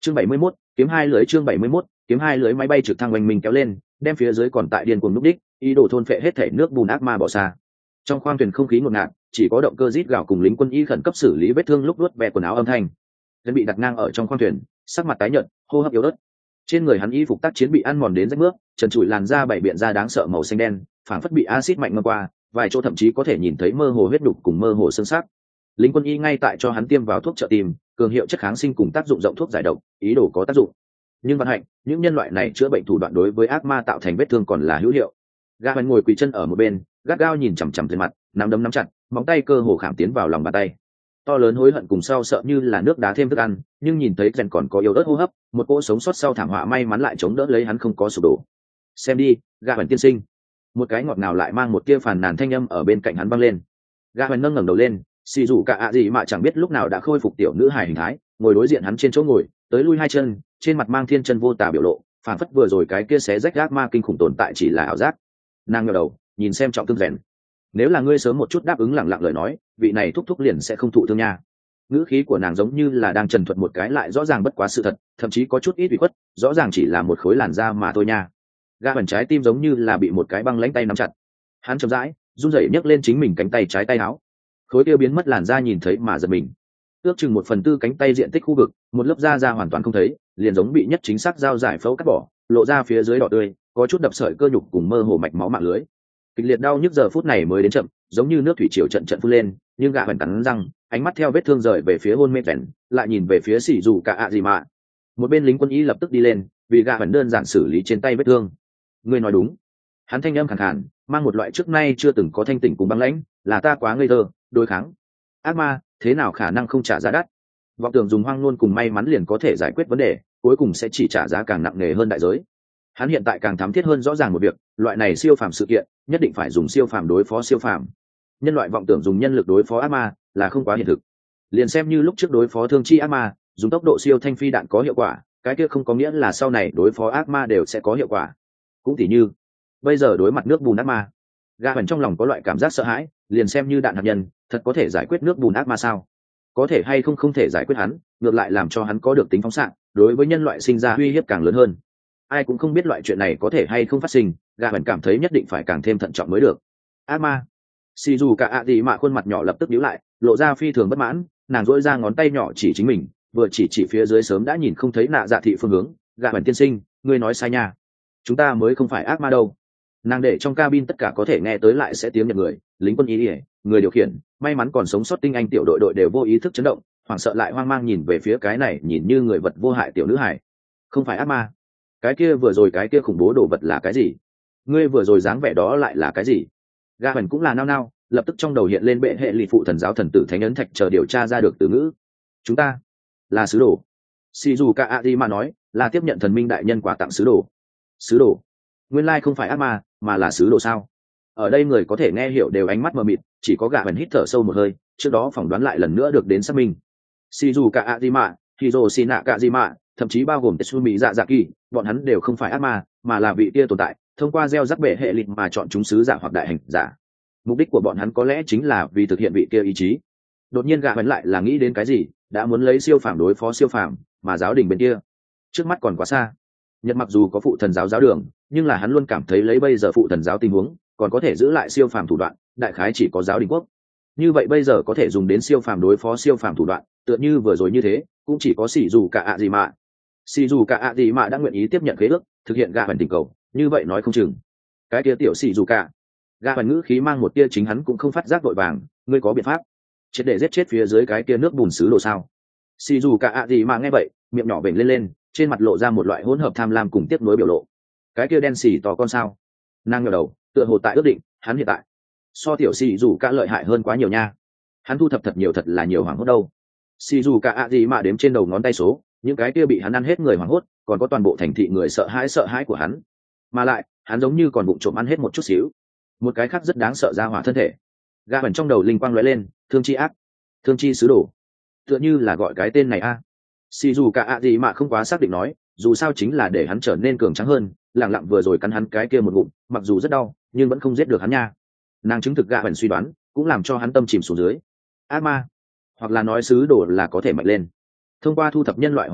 chương 71, kiếm hai lưới. chương 71, kiếm hai lưới. Máy bay trực thăng oanh minh kéo lên, đem phía dưới còn tại điên cuồng núp đích, ý đồ thôn phệ hết thể nước bùn ác ma bỏ xa. Trong khoang thuyền không khí ngột ngạt, chỉ có động cơ rít gào cùng lính quân y khẩn cấp xử lý vết thương lúc đuốt ve quần áo âm thanh. Dân bị đặt ngang ở trong khoang thuyền, sắc mặt tái nhợt, hô hấp yếu ớt. Trên người hắn y phục tác chiến bị ăn mòn đến rách nước, trần trụi làn da bảy biện ra đáng sợ màu xanh đen, phảng phất bị axit mạnh ngâm qua, vài chỗ thậm chí có thể nhìn thấy mơ hồ huyết đục cùng mơ hồ xương xác. Lính quân y ngay tại cho hắn tiêm vào thuốc trợ tim, cường hiệu chất kháng sinh cùng tác dụng rộng thuốc giải độc, ý đồ có tác dụng. Nhưng vận hạnh, những nhân loại này chữa bệnh thủ đoạn đối với ác ma tạo thành vết thương còn là hữu hiệu. Gã ngồi quỳ chân ở một bên, gắt gao nhìn chằm chằm trên mặt, nắm đấm nắm chặt, móng tay cơ hồ khảm tiến vào lòng bàn tay. To lớn hối hận cùng sau sợ như là nước đá thêm thức ăn, nhưng nhìn thấy rèn còn có yếu ớt hô hấp, một cỗ sống sót sau thảm họa may mắn lại chống đỡ lấy hắn không có sụp đổ. Xem đi, gã bản tiên sinh. Một cái ngọt ngào lại mang một tia phàn nàn thanh âm ở bên cạnh hắn vang lên. Gã bản nâng ngẩng đầu lên, xì dù cả gì mà chẳng biết lúc nào đã khôi phục tiểu nữ hài hình thái, ngồi đối diện hắn trên chỗ ngồi, tới lui hai chân, trên mặt mang thiên chân vô tà biểu lộ, phản phất vừa rồi cái kia xé rách ác ma kinh khủng tồn tại chỉ là ảo giác. Nàng ngẩng đầu, nhìn xem trọng thương rèn. Nếu là ngươi sớm một chút đáp ứng lẳng lặng lời nói, vị này thúc thúc liền sẽ không thụ thương nha. Ngữ khí của nàng giống như là đang trần thuật một cái lại rõ ràng bất quá sự thật, thậm chí có chút ít bị khuất, rõ ràng chỉ là một khối làn da mà thôi nha. Gã bản trái tim giống như là bị một cái băng lãnh tay nắm chặt. Hắn chậm rãi run rẩy nhấc lên chính mình cánh tay trái tay áo, khối tiêu biến mất làn da nhìn thấy mà giật mình. Ước chừng 1/4 cánh tay diện tích khu vực, một lớp da hoàn toàn không thấy, liền giống bị nhất chính xác dao giải phẫu cắt bỏ, lộ ra phía dưới đỏ tươi, có chút đập sợi cơ nhục cùng mơ hồ mạch máu mạng lưới. Kịch liệt đau nhức giờ phút này mới đến chậm, giống như nước thủy triều trận phun lên, nhưng gã vẫn cắn răng, ánh mắt theo vết thương rời về phía hôn mê vẹn, lại nhìn về phía xỉ dù cả gì mà. Một bên lính quân y lập tức đi lên, vì gã vẫn đơn giản xử lý trên tay vết thương. Ngươi nói đúng. Hắn thanh âm khàn khàn, mang một loại trước nay chưa từng có thanh tỉnh cùng băng lãnh, là ta quá ngây thơ, đối kháng. Ác ma, thế nào khả năng không trả giá đắt? Vọng tưởng dùng hoang luôn cùng may mắn liền có thể giải quyết vấn đề, cuối cùng sẽ chỉ trả giá càng nặng nề hơn đại giới. Hắn hiện tại càng thám thiết hơn rõ ràng một việc, loại này siêu phàm sự kiện, nhất định phải dùng siêu phàm đối phó siêu phàm. Nhân loại vọng tưởng dùng nhân lực đối phó ác ma là không quá hiện thực. Liền xem như lúc trước đối phó thương chi ác ma, dùng tốc độ siêu thanh phi đạn có hiệu quả, cái kia không có nghĩa là sau này đối phó ác ma đều sẽ có hiệu quả. Cũng tỉ như bây giờ đối mặt nước bùn ác ma, gã ẩn trong lòng có loại cảm giác sợ hãi, liền xem như đạn hạt nhân thật có thể giải quyết nước bùn ác ma sao? Có thể hay không không thể giải quyết hắn, ngược lại làm cho hắn có được tính phóng xạ, đối với nhân loại sinh ra uy hiếp càng lớn hơn. Ai cũng không biết loại chuyện này có thể hay không phát sinh, gã ẩn cảm thấy nhất định phải càng thêm thận trọng mới được. Ác ma. Xì dù cả ạ gì mà khuôn mặt nhỏ lập tức nhíu lại, lộ ra phi thường bất mãn, nàng duỗi ra ngón tay nhỏ chỉ chính mình, vừa chỉ phía dưới sớm đã nhìn không thấy nạ dạ thị phương hướng. Gã ẩn tiên sinh, ngươi nói sai nha, chúng ta mới không phải ác ma đâu. Nàng để trong cabin tất cả có thể nghe tới lại sẽ tiếng nhận người, lính quân y, người điều khiển, may mắn còn sống sót tinh anh tiểu đội đều vô ý thức chấn động, hoảng sợ lại hoang mang nhìn về phía cái này nhìn như người vật vô hại tiểu nữ hải. Không phải ác ma. Cái kia vừa rồi cái kia khủng bố đồ vật là cái gì? Ngươi vừa rồi dáng vẻ đó lại là cái gì? Gã ẩn cũng là nao nao, lập tức trong đầu hiện lên bệ hệ lì phụ thần giáo thần tử thánh ấn thạch chờ điều tra ra được từ ngữ. Chúng ta là sứ đồ. Shizuka Arima nói, là tiếp nhận thần minh đại nhân quà tặng sứ đồ. Sứ đồ? Nguyên lai không phải ác ma, mà là sứ đồ sao? Ở đây người có thể nghe hiểu đều ánh mắt mờ mịt, chỉ có gã ẩn hít thở sâu một hơi, trước đó phỏng đoán lại lần nữa được đến xác minh. Shizuka Arima, Hiroshi Nakajima, thậm chí bao gồm Tetsumi Yazaki, bọn hắn đều không phải ác ma, mà là vị kia tồn tại, thông qua gieo rắc bệ hệ lịch mà chọn chúng sứ giả hoặc đại hành giả. Mục đích của bọn hắn có lẽ chính là vì thực hiện vị kia ý chí. Đột nhiên gã vẫn lại là nghĩ đến cái gì, đã muốn lấy siêu phàm đối phó siêu phàm, mà giáo đình bên kia trước mắt còn quá xa. Nhật mặc dù có phụ thần giáo giáo đường, nhưng là hắn luôn cảm thấy lấy bây giờ phụ thần giáo tình huống, còn có thể giữ lại siêu phàm thủ đoạn, đại khái chỉ có giáo đình quốc. Như vậy bây giờ có thể dùng đến siêu phàm đối phó siêu phàm thủ đoạn, tựa như vừa rồi như thế, cũng chỉ có xỉ dù cả ạ gì mà. Xỉ dù cả ạ gì mà đã nguyện ý tiếp nhận khế ước, thực hiện gã vẫn tình cầu, như vậy nói không chừng cái kia tiểu xỉ dù cả. Gã vẫn ngữ khí mang một tia chính hắn cũng không phát giác vội vàng, ngươi có biện pháp chết để giết chết phía dưới cái kia nước bùn xứ đồ sao? Xỉ dù cả ạ gì mà nghe vậy, miệng nhỏ vểnh lên, trên mặt lộ ra một loại hỗn hợp tham lam cùng tiếc nuối biểu lộ. Cái kia đen xỉ to con sao? Nàng ngẩng đầu, tựa hồ tại ước định, hắn hiện tại so tiểu xỉ dù cả lợi hại hơn quá nhiều nha. Hắn thu thập thật là nhiều hoảng hốt đâu. Xỉ dù cả ạ gì mà đếm trên đầu ngón tay số, những cái kia bị hắn ăn hết người hoảng hốt, còn có toàn bộ thành thị người sợ hãi của hắn. Mà lại, hắn giống như còn bụng trộm ăn hết một chút xíu. Một cái khác rất đáng sợ ra hỏa thân thể. Gã ẩn trong đầu linh quang lóe lên, thương chi ác, thương chi sứ đồ, tựa như là gọi cái tên này a. Xì dù cả ạ gì mà không quá xác định nói, dù sao chính là để hắn trở nên cường tráng hơn, lẳng lặng vừa rồi cắn hắn cái kia một ngụm, mặc dù rất đau, nhưng vẫn không giết được hắn nha. Nàng chứng thực gã ẩn suy đoán, cũng làm cho hắn tâm chìm xuống dưới. Ác ma, hoặc là nói sứ đồ là có thể mạnh lên. Thông qua thu thập nhân loại hoảng hốt,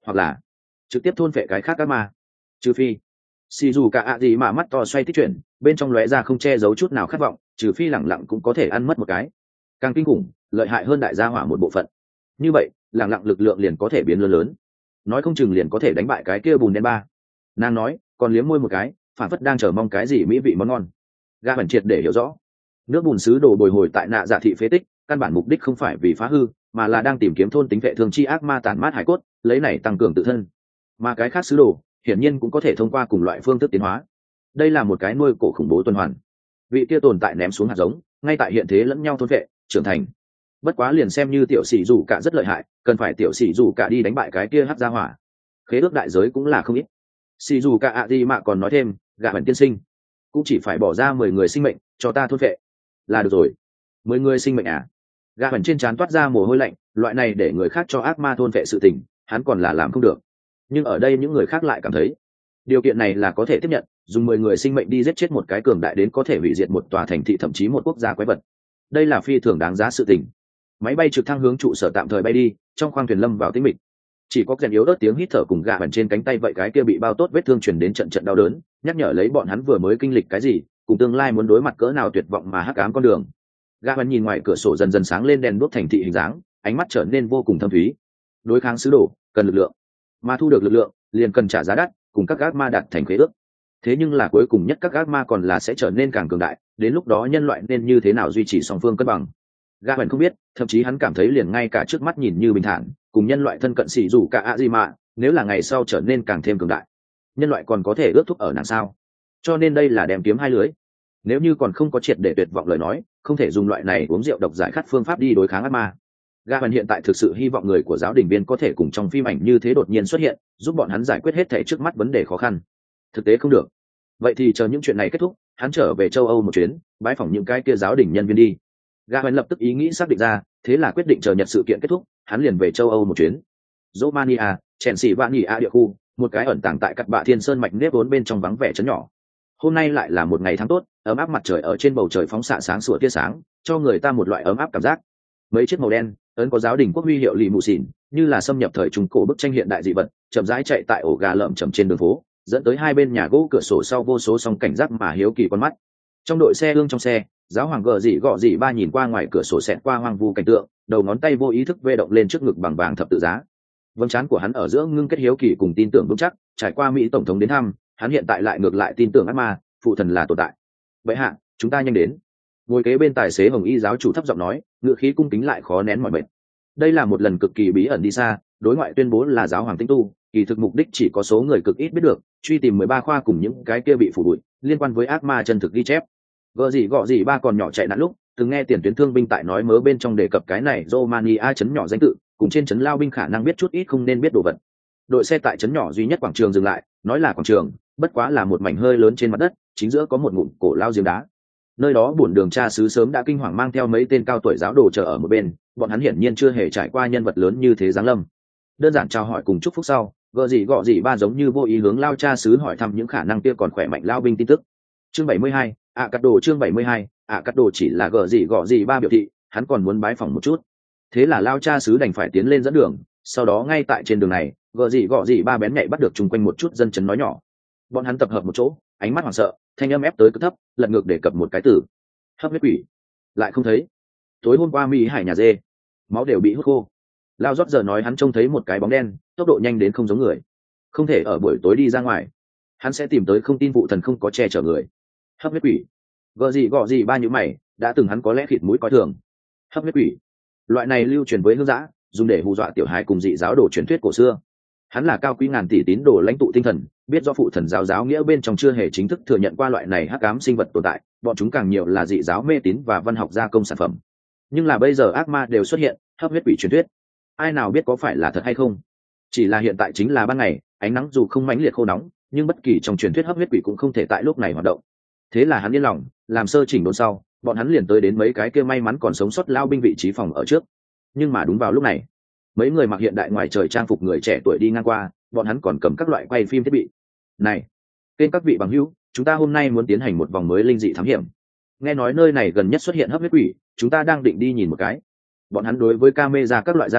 hoặc là trực tiếp thôn phệ cái khác ác ma. Trừ phi xì dù cả ạ gì mà mắt to xoay tích chuyển, bên trong lóe ra không che giấu chút nào khát vọng, trừ phi lẳng lặng cũng có thể ăn mất một cái. Càng kinh khủng, lợi hại hơn đại gia hỏa một bộ phận. Như vậy lẳng lặng lực lượng liền có thể biến lớn lớn, nói không chừng liền có thể đánh bại cái kia bùn đen ba. Nàng nói còn liếm môi một cái, phản phất đang chờ mong cái gì mỹ vị món ngon. Gã bẩn triệt để hiểu rõ, nước bùn sứ đồ bồi hồi tại nạ dạ thị phế tích, căn bản mục đích không phải vì phá hư, mà là đang tìm kiếm thôn tính vệ thường chi ác ma tàn mát hải cốt, lấy này tăng cường tự thân. Mà cái khác sứ đồ hiển nhiên cũng có thể thông qua cùng loại phương thức tiến hóa. Đây là một cái nuôi cổ khủng bố tuần hoàn. Vị kia tồn tại ném xuống hạt giống, ngay tại hiện thế lẫn nhau thôn vệ, trưởng thành. Bất quá liền xem như tiểu sĩ dù cả rất lợi hại, cần phải tiểu sĩ dù cả đi đánh bại cái kia hắc gia hỏa. Khế ước đại giới cũng là không ít. Sĩ dù cả ạ gì mà còn nói thêm, gã bẩn tiên sinh cũng chỉ phải bỏ ra 10 người sinh mệnh cho ta thôn vệ là được rồi. 10 người sinh mệnh à? Gã bẩn trên trán toát ra mồ hôi lạnh, loại này để người khác cho ác ma thôn vệ sự tình, hắn còn là làm không được. Nhưng ở đây những người khác lại cảm thấy điều kiện này là có thể tiếp nhận, dùng 10 người sinh mệnh đi giết chết một cái cường đại đến có thể hủy diệt một tòa thành thị, thậm chí một quốc gia quái vật. Đây là phi thường đáng giá sự tình. Máy bay trực thăng hướng trụ sở tạm thời bay đi, trong khoang thuyền lâm vào tĩnh mịch. Chỉ có kèn yếu ớt tiếng hít thở cùng gạ bẩn trên cánh tay vậy cái kia bị bao tốt vết thương truyền đến trận trận đau đớn, nhắc nhở lấy bọn hắn vừa mới kinh lịch cái gì, cùng tương lai muốn đối mặt cỡ nào tuyệt vọng mà hắc ám con đường. Gạ bẩn nhìn ngoài cửa sổ dần dần sáng lên đèn đuốc thành thị hình dáng, ánh mắt trở nên vô cùng thâm thúy. Đối kháng sứ đồ cần lực lượng, mà thu được lực lượng liền cần trả giá đắt, cùng các ác ma đạt thành khế ước. Thế nhưng là cuối cùng nhất các ác ma còn là sẽ trở nên càng cường đại, đến lúc đó nhân loại nên như thế nào duy trì song phương cân bằng. Gã bẩn không biết, thậm chí hắn cảm thấy liền ngay cả trước mắt nhìn như bình thản, cùng nhân loại thân cận xỉ dù cả ạ gì mà, nếu là ngày sau trở nên càng thêm cường đại, nhân loại còn có thể ước thúc ở nàng sao? Cho nên đây là đem kiếm hai lưới. Nếu như còn không có triệt để tuyệt vọng lời nói, không thể dùng loại này uống rượu độc giải khát phương pháp đi đối kháng ác ma. Gã bẩn hiện tại thực sự hy vọng người của giáo đình viên có thể cùng trong phim ảnh như thế đột nhiên xuất hiện, giúp bọn hắn giải quyết hết thảy trước mắt vấn đề khó khăn. Thực tế không được. Vậy thì chờ những chuyện này kết thúc, hắn trở về châu Âu một chuyến, bái phỏng những cái kia giáo đình nhân viên đi. Gã bẩn lập tức ý nghĩ xác định ra, thế là quyết định chờ nhật sự kiện kết thúc, hắn liền về châu Âu một chuyến. Romania, Transylvania địa khu, một cái ẩn tàng tại cắt bạ thiên sơn mạch nếp vốn bên trong vắng vẻ trấn nhỏ. Hôm nay lại là một ngày tháng tốt, ấm áp, mặt trời ở trên bầu trời phóng xạ sáng sủa tia sáng, cho người ta một loại ấm áp cảm giác. Mấy chiếc màu đen ấn có giáo đình quốc huy hiệu lì mù xỉn, như là xâm nhập thời trung cổ bức tranh hiện đại dị vật, chậm rãi chạy tại ổ gà lợm chậm trên đường phố, dẫn tới hai bên nhà gỗ cửa sổ sau vô số song cảnh giác mà hiếu kỳ con mắt. Trong đội xe ương trong xe, giáo hoàng gờ dị gọ dị ba nhìn qua ngoài cửa sổ xẹt qua hoang vu cảnh tượng, đầu ngón tay vô ý thức vê động lên trước ngực bằng vàng thập tự giá. Vầng trán của hắn ở giữa ngưng kết hiếu kỳ cùng tin tưởng vững chắc, trải qua Mỹ tổng thống đến thăm, hắn hiện tại lại ngược lại tin tưởng ác ma, phụ thần là tồn tại. Vậy hạ, chúng ta nhanh đến. Ngồi kế bên tài xế hồng y giáo chủ thấp giọng nói, ngựa khí cung kính lại khó nén mọi mệt. Đây là một lần cực kỳ bí ẩn đi xa, đối ngoại tuyên bố là giáo hoàng tinh tu, kỳ thực mục đích chỉ có số người cực ít biết được, truy tìm 13 khoa cùng những cái kia bị phủ bụi liên quan với ác ma chân thực ghi chép. Gợ gì gọ gì ba còn nhỏ chạy nạn lúc, từng nghe tiền tuyến thương binh tại nói mớ bên trong đề cập cái này Romania chấn nhỏ danh tự, cùng trên chấn lao binh khả năng biết chút ít không nên biết đồ vật. Đội xe tại chấn nhỏ duy nhất quảng trường dừng lại, nói là quảng trường, bất quá là một mảnh hơi lớn trên mặt đất, chính giữa có một ngụm cổ lao giếng đá. Nơi đó bổn đường cha xứ sớm đã kinh hoàng mang theo mấy tên cao tuổi giáo đồ chờ ở một bên, bọn hắn hiển nhiên chưa hề trải qua nhân vật lớn như thế giáng lâm. Đơn giản chào hỏi cùng chúc phúc sau, gợ gì gọ gì ba giống như vô ý hướng lao cha xứ hỏi thăm những khả năng kia còn khỏe mạnh lao binh tin tức. Chương 72, cắt đồ chương 72, cắt đồ chỉ là gợ gì gọ gì ba biểu thị, hắn còn muốn bái phỏng một chút. Thế là lao cha xứ đành phải tiến lên dẫn đường, sau đó ngay tại trên đường này, gợ gì gọ gì ba bén nhạy bắt được chung quanh một chút dân chấn nói nhỏ. Bọn hắn tập hợp một chỗ, ánh mắt hoảng sợ, thanh âm ép tới cực thấp, lật ngược để cập một cái từ: hấp huyết quỷ. Lại không thấy. Tối hôm qua Mỹ hải nhà dê, máu đều bị hút khô. Lao rót giờ nói hắn trông thấy một cái bóng đen, tốc độ nhanh đến không giống người, không thể ở buổi tối đi ra ngoài, hắn sẽ tìm tới không tin vụ thần không có che chở người. Hấp huyết quỷ. Gợ gì gọ gì ba như mày, đã từng hắn có lẽ khịt mũi coi thường. Hấp huyết quỷ, loại này lưu truyền với hương giã, dùng để hù dọa tiểu hài cùng dị giáo đồ truyền thuyết cổ xưa. Hắn là cao quý ngàn tỷ tín đồ lãnh tụ tinh thần, biết do phụ thần giáo nghĩa bên trong chưa hề chính thức thừa nhận qua loại này hắc ám sinh vật tồn tại, bọn chúng càng nhiều là dị giáo mê tín và văn học gia công sản phẩm. Nhưng là bây giờ ác ma đều xuất hiện, hấp huyết quỷ truyền thuyết, ai nào biết có phải là thật hay không? Chỉ là hiện tại chính là ban ngày, ánh nắng dù không mãnh liệt khô nóng, nhưng bất kỳ trong truyền thuyết hấp huyết quỷ cũng không thể tại lúc này hoạt động. Thế là hắn yên lòng, làm sơ chỉnh đốn sau, bọn hắn liền tới đến mấy cái kia may mắn còn sống sót lao binh vị trí phòng ở trước. Nhưng mà đúng vào lúc này, mấy người mặc hiện đại ngoài trời trang phục người trẻ tuổi đi ngang qua, bọn hắn còn cầm các loại quay phim thiết bị. Này, kênh các vị bằng hữu, chúng ta hôm nay muốn tiến hành một vòng mới linh dị thám hiểm. Nghe nói nơi này gần nhất xuất hiện hấp huyết quỷ, chúng ta đang định đi nhìn một cái. Bọn hắn đối với camera các loại gia hiệu,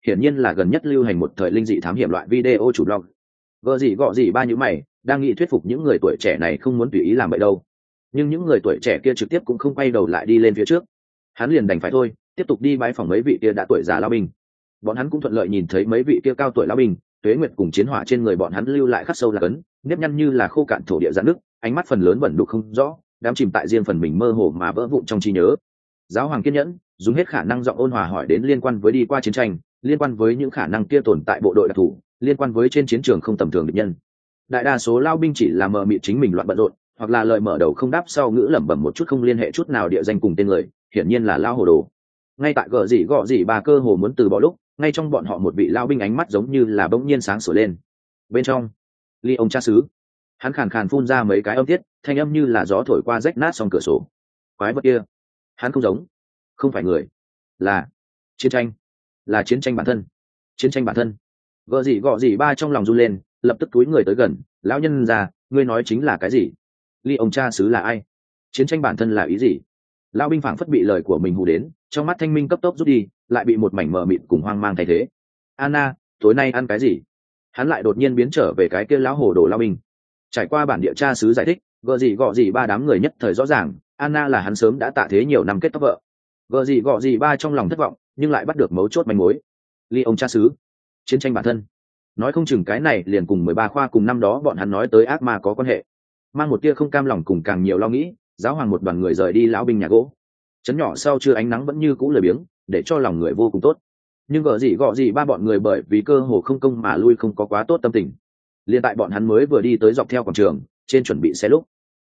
hiển nhiên là gần nhất lưu hành một thời linh dị thám hiểm loại video chủ blog. Gờ gì gọ gì ba như mày, đang nghĩ thuyết phục những người tuổi trẻ này không muốn tùy ý làm vậy đâu. Nhưng những người tuổi trẻ kia trực tiếp cũng không quay đầu lại đi lên phía trước. Hắn liền đành phải thôi, tiếp tục đi bái phỏng mấy vị kia đã tuổi già lao binh. Bọn hắn cũng thuận lợi nhìn thấy mấy vị kia cao tuổi lao binh, tuế nguyệt cùng chiến hỏa trên người bọn hắn lưu lại khắc sâu là cấn, nếp nhăn như là khô cạn thổ địa rạn nước, ánh mắt phần lớn bẩn đục không rõ, đám chìm tại riêng phần mình mơ hồ mà vỡ vụn trong trí nhớ. Giáo hoàng kiên nhẫn, dùng hết khả năng giọng ôn hòa hỏi đến liên quan với đi qua chiến tranh, liên quan với những khả năng kia tồn tại bộ đội đặc thù, liên quan với trên chiến trường không tầm thường địch nhân. Đại đa số lao binh chỉ là mờ mịt chính mình loạn bận rộn, hoặc là lời mở đầu không đáp sau ngữ lẩm bẩm một chút không liên hệ chút nào địa danh cùng tên người, hiển nhiên là lao hồ đồ. Ngay tại gờ gì gọ gì ba cơ hồ muốn từ bỏ lúc, ngay trong bọn họ một vị lao binh ánh mắt giống như là bỗng nhiên sáng sủa lên. Bên trong, ly ông cha xứ, hắn khàn khàn phun ra mấy cái âm tiết, thanh âm như là gió thổi qua rách nát song cửa sổ. Quái vật kia, hắn không giống, không phải người, là chiến tranh, là chiến tranh bản thân, chiến tranh bản thân. Gợ gì gọ gì ba trong lòng run lên, lập tức túi người tới gần. Lão nhân già, ngươi nói chính là cái gì? Ly ông cha xứ là ai? Chiến tranh bản thân là ý gì? Lão binh phảng phất bị lời của mình hù đến, trong mắt thanh minh cấp tốc rút đi, lại bị một mảnh mờ mịt cùng hoang mang thay thế. Anna, tối nay ăn cái gì? Hắn lại đột nhiên biến trở về cái kia lão hồ đồ lão binh. Trải qua bản địa cha xứ giải thích, gợ gì gọ gì ba đám người nhất thời rõ ràng, Anna là hắn sớm đã tạ thế nhiều năm kết tóc vợ. Gợ gì gọ gì ba trong lòng thất vọng, nhưng lại bắt được mấu chốt manh mối. Ly ông cha xứ, chiến tranh bản thân. Nói không chừng cái này liền cùng 13 khoa cùng năm đó bọn hắn nói tới ác ma có quan hệ. Mang một tia không cam lòng cùng càng nhiều lo nghĩ, giáo hoàng một đoàn người rời đi lão binh nhà gỗ. Trấn nhỏ sau chưa ánh nắng vẫn như cũ lười biếng, để cho lòng người vô cùng tốt. Nhưng gợ gì gọ gì ba bọn người bởi vì cơ hồ không công mà lui không có quá tốt tâm tình. Liên tại bọn hắn mới vừa đi tới dọc theo quảng trường, trên chuẩn bị xe lúc.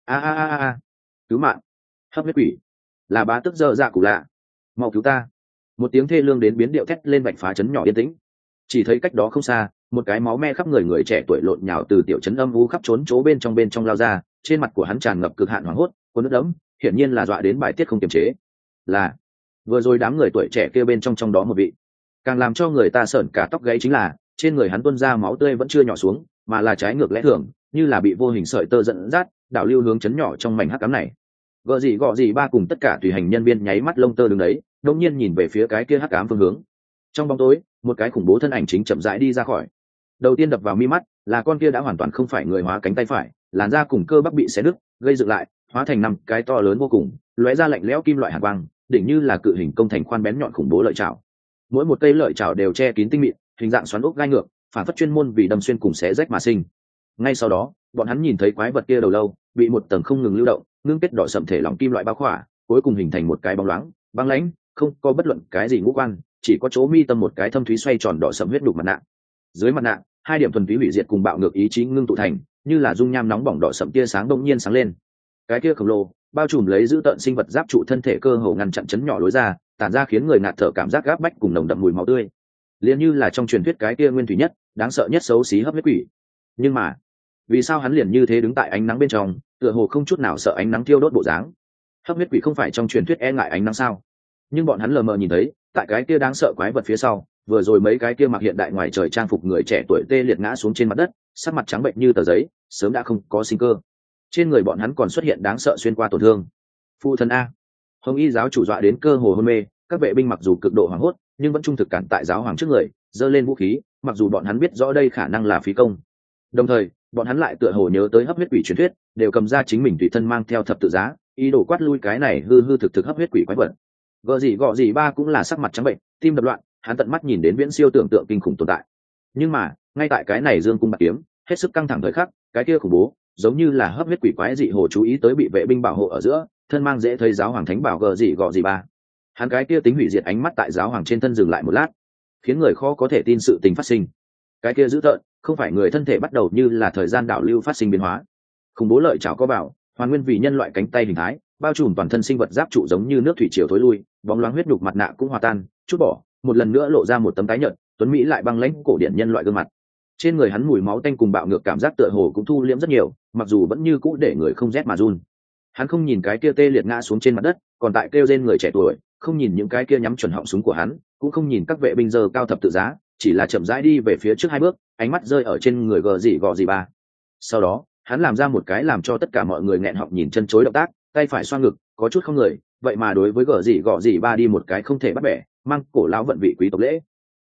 A, cứu mạng, hấp huyết quỷ, là bá tức dơ dạ cụ lạ, mau cứu ta. Một tiếng thê lương đến biến điệu thét lên vạch phá trấn nhỏ yên tĩnh. Chỉ thấy cách đó không xa, một cái máu me khắp người người trẻ tuổi lộn nhào từ tiểu trấn âm u khắp trốn chỗ bên trong lao ra, trên mặt của hắn tràn ngập cực hạn hoảng hốt, cuốn nước đẫm, hiển nhiên là dọa đến bài tiết không kiềm chế. Là vừa rồi đám người tuổi trẻ kia bên trong đó một vị. Càng làm cho người ta sởn cả tóc gáy chính là trên người hắn tuôn ra máu tươi vẫn chưa nhỏ xuống, mà là trái ngược lẽ thường, như là bị vô hình sợi tơ dẫn dắt, đảo lưu hướng trấn nhỏ trong mảnh hắc ám này. Gợ gì gọ gì ba cùng tất cả tùy hành nhân viên nháy mắt lông tơ đứng đấy, đột nhiên nhìn về phía cái kia hắc ám phương hướng. Trong bóng tối, một cái khủng bố thân ảnh chính chậm rãi đi ra khỏi. Đầu tiên đập vào mi mắt là con kia đã hoàn toàn không phải người hóa cánh tay phải, làn da cùng cơ bắp bị xé nứt, gây dựng lại, hóa thành năm cái to lớn vô cùng, lóe ra lạnh lẽo kim loại hàn quang, đỉnh như là cự hình công thành khoan bén nhọn khủng bố lợi chảo. Mỗi một cây lợi chảo đều che kín tinh mịn, hình dạng xoắn ốc gai ngược, phản phất chuyên môn vì đâm xuyên cùng xé rách mà sinh. Ngay sau đó, bọn hắn nhìn thấy quái vật kia đầu lâu bị một tầng không ngừng lưu động, ngưng kết đỏ sậm thể lỏng kim loại bao khỏa, cuối cùng hình thành một cái bóng loáng, băng lãnh, không có bất luận cái gì ngũ quan, chỉ có chỗ mi tâm một cái thâm thúy xoay tròn đỏ sậm huyết đục mặt nạ. Dưới mặt nạ, hai điểm thuần túy hủy diệt cùng bạo ngược ý chí ngưng tụ thành, như là dung nham nóng bỏng đỏ sậm tia sáng đông nhiên sáng lên. Cái kia khổng lồ, bao trùm lấy giữ tợn sinh vật giáp trụ thân thể cơ hồ ngăn chặn chấn nhỏ lối ra, tản ra khiến người ngạt thở cảm giác gáp bách cùng nồng đậm mùi máu tươi. Liền như là trong truyền thuyết cái kia nguyên thủy nhất, đáng sợ nhất xấu xí hấp huyết quỷ. Nhưng mà, vì sao hắn liền như thế đứng tại ánh nắng bên trong, tựa hồ không chút nào sợ ánh nắng thiêu đốt bộ dáng? Hấp huyết quỷ không phải trong truyền thuyết e ngại ánh nắng sao? Nhưng bọn hắn lờ mờ nhìn thấy, tại cái kia đáng sợ quái vật phía sau, vừa rồi mấy cái kia mặc hiện đại ngoài trời trang phục người trẻ tuổi tê liệt ngã xuống trên mặt đất, sắc mặt trắng bệnh như tờ giấy, sớm đã không có sinh cơ. Trên người bọn hắn còn xuất hiện đáng sợ xuyên qua tổn thương. Phụ thân a, hồng y giáo chủ dọa đến cơ hồ hôn mê, các vệ binh mặc dù cực độ hoảng hốt, nhưng vẫn trung thực cản tại giáo hoàng trước người, giơ lên vũ khí, mặc dù bọn hắn biết rõ đây khả năng là phí công. Đồng thời, bọn hắn lại tựa hồ nhớ tới hấp huyết quỷ truyền thuyết, đều cầm ra chính mình tùy thân mang theo thập tự giá, ý đồ quát lui cái này hư hư thực thực hấp huyết quỷ quái vật. Gợ gì gọ gì ba cũng là sắc mặt trắng bệnh, tim đập loạn, hắn tận mắt nhìn đến viễn siêu tưởng tượng kinh khủng tồn tại. Nhưng mà, ngay tại cái này dương cung bạc kiếm, hết sức căng thẳng thời khắc, cái kia khủng bố, giống như là hấp huyết quỷ quái dị hồ chú ý tới bị vệ binh bảo hộ ở giữa, thân mang dễ thấy giáo hoàng thánh bảo gợ gì gọ gì ba. Hắn cái kia tính hủy diệt ánh mắt tại giáo hoàng trên thân dừng lại một lát, khiến người khó có thể tin sự tình phát sinh. Cái kia dữ tợn, không phải người thân thể bắt đầu như là thời gian đảo lưu phát sinh biến hóa. Khủng bố lợi chảo có bảo, hoàn nguyên vì nhân loại cánh tay hình thái, bao trùm toàn thân sinh vật giáp trụ giống như nước thủy triều thối lui, bóng loáng huyết nhục mặt nạ cũng hòa tan, chút bỏ, một lần nữa lộ ra một tấm tái nhợt, tuấn mỹ lại băng lãnh cổ điển nhân loại gương mặt. Trên người hắn mùi máu tanh cùng bạo ngược cảm giác tựa hồ cũng thu liễm rất nhiều, mặc dù vẫn như cũ để người không rét mà run. Hắn không nhìn cái kia tê liệt ngã xuống trên mặt đất, còn tại kêu rên người trẻ tuổi, không nhìn những cái kia nhắm chuẩn họng súng của hắn, cũng không nhìn các vệ binh giơ cao thập tự giá, chỉ là chậm rãi đi về phía trước hai bước, ánh mắt rơi ở trên người gờ gì gọ gì ba. Sau đó, hắn làm ra một cái làm cho tất cả mọi người nghẹn họng nhìn chân chối động tác, tay phải xoa ngực, có chút không người, vậy mà đối với gờ gì gọ gì ba đi một cái không thể bắt bẻ, mang cổ lão vận vị quý tộc lễ.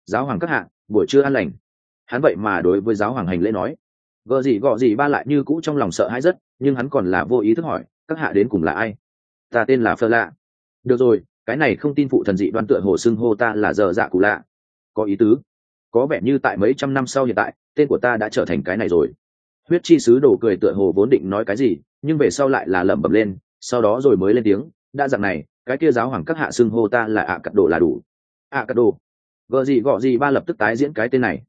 Giáo hoàng các hạ, buổi trưa an lành. Hắn vậy mà đối với giáo hoàng hành lễ nói. Gợ gì gọ gì ba lại như cũ trong lòng sợ hãi rất, nhưng hắn còn là vô ý thức hỏi, các hạ đến cùng là ai? Ta tên là Phơ Lạ. Được rồi, cái này không tin phụ thần dị đoan tựa hồ xưng hô ta là giờ dạ cụ lạ. Có ý tứ. Có vẻ như tại mấy trăm năm sau hiện tại, tên của ta đã trở thành cái này rồi. Huyết chi sứ đồ cười tựa hồ vốn định nói cái gì, nhưng về sau lại là lẩm bẩm lên, sau đó rồi mới lên tiếng, đã dặn này, cái kia giáo hoàng các hạ xưng hô ta là ạ cắt đồ là đủ. ạ cắt đồ. Gợ gì gọ gì ba lập tức tái diễn cái tên này.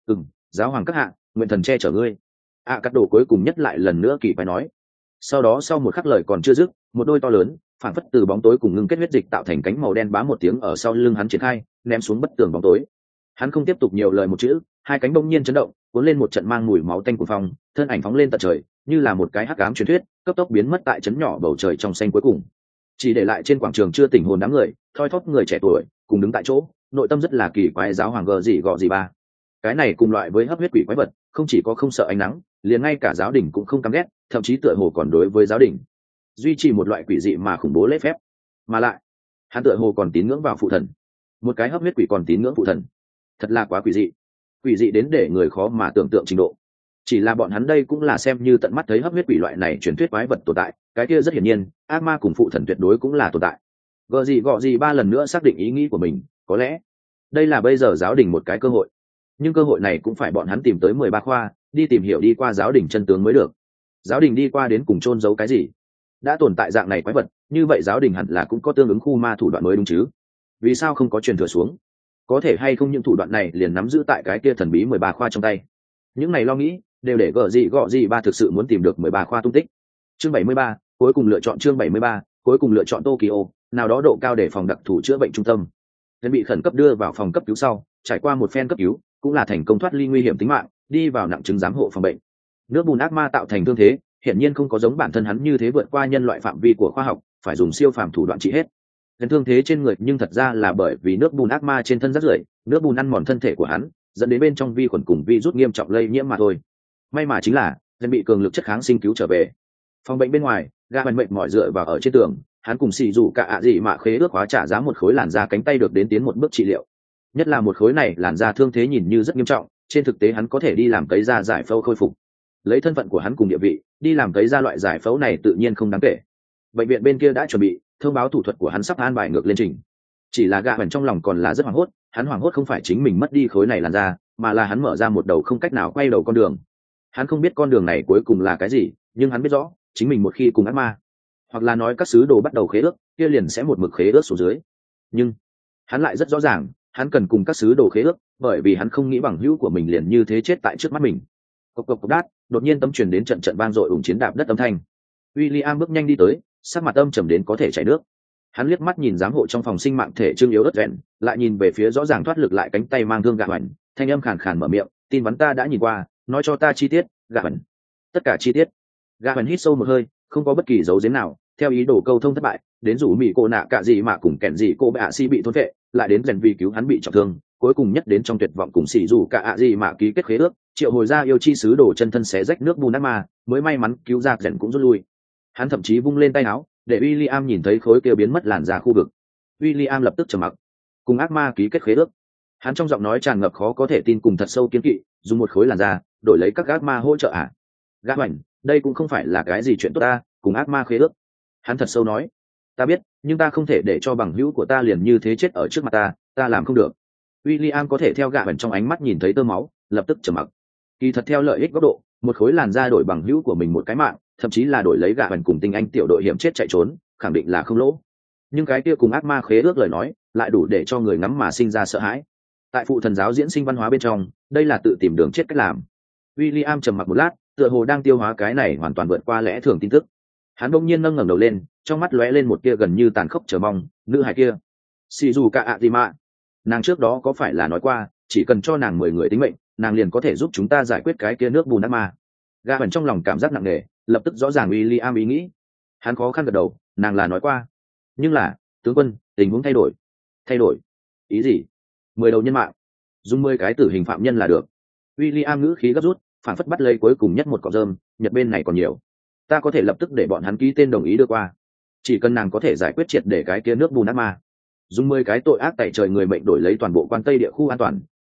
Giáo hoàng các hạ, nguyện thần che chở ngươi. ạ cắt đồ cuối cùng nhất lại lần nữa kỳ phải nói. Sau đó sau một khắc lời còn chưa dứt, một đôi to lớn phản phất từ bóng tối cùng ngưng kết huyết dịch tạo thành cánh màu đen bám một tiếng ở sau lưng hắn triển khai, ném xuống bất tường bóng tối. Hắn không tiếp tục nhiều lời một chữ, hai cánh bỗng nhiên chấn động, cuốn lên một trận mang mùi máu tanh của phong, thân ảnh phóng lên tận trời, như là một cái hắc ám truyền thuyết, cấp tốc biến mất tại chấn nhỏ bầu trời trong xanh cuối cùng. Chỉ để lại trên quảng trường chưa tỉnh hồn đám người, thoi thóp người trẻ tuổi, cùng đứng tại chỗ, nội tâm rất là kỳ quái giáo hoàng gờ gì gọ gì ba. Cái này cùng loại với hấp huyết quỷ quái vật, không chỉ có không sợ ánh nắng, liền ngay cả giáo đình cũng không căm ghét, thậm chí tựa hồ còn đối với giáo đình duy trì một loại quỷ dị mà khủng bố lễ phép. Mà lại, hắn tựa hồ còn tín ngưỡng vào phụ thần. Một cái hấp huyết quỷ còn tín ngưỡng phụ thần, thật là quá quỷ dị đến để người khó mà tưởng tượng trình độ. Chỉ là bọn hắn đây cũng là xem như tận mắt thấy hấp huyết quỷ loại này truyền thuyết quái vật tồn tại, cái kia rất hiển nhiên ác ma cùng phụ thần tuyệt đối cũng là tồn tại. Gợ gì gọ gì ba lần nữa xác định ý nghĩ của mình, có lẽ đây là bây giờ giáo đình một cái cơ hội, nhưng cơ hội này cũng phải bọn hắn tìm tới 13 khoa, đi tìm hiểu đi qua giáo đình chân tướng mới được. Giáo đình đi qua đến cùng chôn giấu cái gì? Đã tồn tại dạng này quái vật, như vậy giáo đình hẳn là cũng có tương ứng khu ma thủ đoạn mới đúng chứ? Vì sao không có truyền thừa xuống? Có thể hay không những thủ đoạn này liền nắm giữ tại cái kia thần bí 13 khoa trong tay? Những này lo nghĩ đều để gợ gì gọ gì ba thực sự muốn tìm được 13 khoa tung tích. Chương 73, cuối cùng lựa chọn chương 73, cuối cùng lựa chọn Tokyo, nào đó độ cao để phòng đặc thù chữa bệnh trung tâm. Hắn bị khẩn cấp đưa vào phòng cấp cứu sau, trải qua một phen cấp cứu, cũng là thành công thoát ly nguy hiểm tính mạng, đi vào nặng chứng giám hộ phòng bệnh. Nước bùn ác ma tạo thành thương thế, hiển nhiên không có giống bản thân hắn như thế vượt qua nhân loại phạm vi của khoa học, phải dùng siêu phàm thủ đoạn trị hết. Hắn thương thế trên người nhưng thật ra là bởi vì nước bùn ác ma trên thân rất rưởi, nước bùn ăn mòn thân thể của hắn, dẫn đến bên trong vi khuẩn cùng virus nghiêm trọng lây nhiễm mà thôi. May mà chính là, hắn bị cường lực chất kháng sinh cứu trở về. Phòng bệnh bên ngoài, gã bệnh mệt mỏi dựa vào ở trên tường, hắn cùng xì dù cả ạ gì mà khế ước hóa trả giá một khối làn da cánh tay được đến tiến một bước trị liệu. Nhất là một khối này làn da thương thế nhìn như rất nghiêm trọng, trên thực tế hắn có thể đi làm cấy da giải phẫu khôi phục. Lấy thân phận của hắn cùng địa vị, đi làm cấy da loại giải phẫu này tự nhiên không đáng kể. Bệnh viện bên kia đã chuẩn bị, thông báo thủ thuật của hắn sắp an bài ngược lên trình. Chỉ là gã bệnh trong lòng còn là rất hoảng hốt, hắn hoảng hốt không phải chính mình mất đi khối này làn da, mà là hắn mở ra một đầu không cách nào quay đầu con đường. Hắn không biết con đường này cuối cùng là cái gì, nhưng hắn biết rõ, chính mình một khi cùng ác ma, hoặc là nói các sứ đồ bắt đầu khế ước, kia liền sẽ một mực khế ước xuống dưới. Nhưng hắn lại rất rõ ràng, hắn cần cùng các sứ đồ khế ước, bởi vì hắn không nghĩ bằng hữu của mình liền như thế chết tại trước mắt mình. Cộc cộc cộc đát, đột nhiên tấm truyền đến trận trận vang dội ủng chiến đạp đất âm thanh. William bước nhanh đi tới, sắc mặt âm trầm đến có thể chảy nước. Hắn liếc mắt nhìn giám hộ trong phòng sinh mạng thể trương yếu đất vẹn, lại nhìn về phía rõ ràng thoát lực lại cánh tay mang thương gạ hoành, thanh âm khàn khàn mở miệng, tin vắn ta đã nhìn qua, nói cho ta chi tiết, gạ hoành. Tất cả chi tiết. Gạ hoành hít sâu một hơi, không có bất kỳ dấu giếm nào, theo ý đồ câu thông thất bại, đến rủ mỹ cô nạ cả gì mà cùng kẻn gì cô bạ si bị thôn vệ, lại đến rèn vì cứu hắn bị trọng thương, cuối cùng nhất đến trong tuyệt vọng cùng xỉ rủ cả ạ gì mà ký kết khế ước, triệu hồi ra yêu chi sứ đổ chân thân xé rách nước bùn ác ma, mới may mắn cứu ra rèn cũng rút lui. Hắn thậm chí vung lên tay áo, để William nhìn thấy khối kia biến mất làn ra khu vực. William lập tức trầm mặc. Cùng ác ma ký kết khế ước. Hắn trong giọng nói tràn ngập khó có thể tin cùng thật sâu kiên kỵ, dùng một khối làn da đổi lấy các ác ma hỗ trợ à? Gã hoành, đây cũng không phải là cái gì chuyện tốt ta, cùng ác ma khế ước. Hắn thật sâu nói, ta biết, nhưng ta không thể để cho bằng hữu của ta liền như thế chết ở trước mặt ta làm không được. William có thể theo gã hoành trong ánh mắt nhìn thấy tơ máu, lập tức trầm mặc. Kỳ thật theo lợi ích góc độ, một khối làn da đổi bằng hữu của mình một cái mạng, thậm chí là đổi lấy gã hoành cùng tinh anh tiểu đội hiểm chết chạy trốn, khẳng định là không lỗ. Nhưng cái kia cùng ác ma khế ước lời nói, lại đủ để cho người ngắm mà sinh ra sợ hãi. Tại phụ thần giáo diễn sinh văn hóa bên trong, đây là tự tìm đường chết cách làm. William trầm mặc một lát, tựa hồ đang tiêu hóa cái này hoàn toàn vượt qua lẽ thường tin tức. Hắn bỗng nhiên nâng ngẩng đầu lên, trong mắt lóe lên một tia gần như tàn khốc chờ mong. Nữ hài kia, Shizuka Azima, nàng trước đó có phải là nói qua, chỉ cần cho nàng 10 người tính mệnh, nàng liền có thể giúp chúng ta giải quyết cái kia nước bùn ác ma. Gã bẩn trong lòng cảm giác nặng nề, lập tức rõ ràng William ý nghĩ. Hắn khó khăn gật đầu, nàng là nói qua, nhưng là, tướng quân, tình huống thay đổi. Thay đổi? Ý gì? 10 đầu nhân mạng, dùng 10 cái tử hình phạm nhân là được. William ngữ khí gấp rút, phản phất bắt lấy cuối cùng nhất một cọng rơm, nhật bên này còn nhiều. Ta có thể lập tức để bọn hắn ký tên đồng ý đưa qua. Chỉ cần nàng có thể giải quyết triệt để cái kia nước bùn ác ma, dùng 10 cái tội ác tẩy trời người mệnh đổi lấy toàn bộ quan tây địa khu an toàn,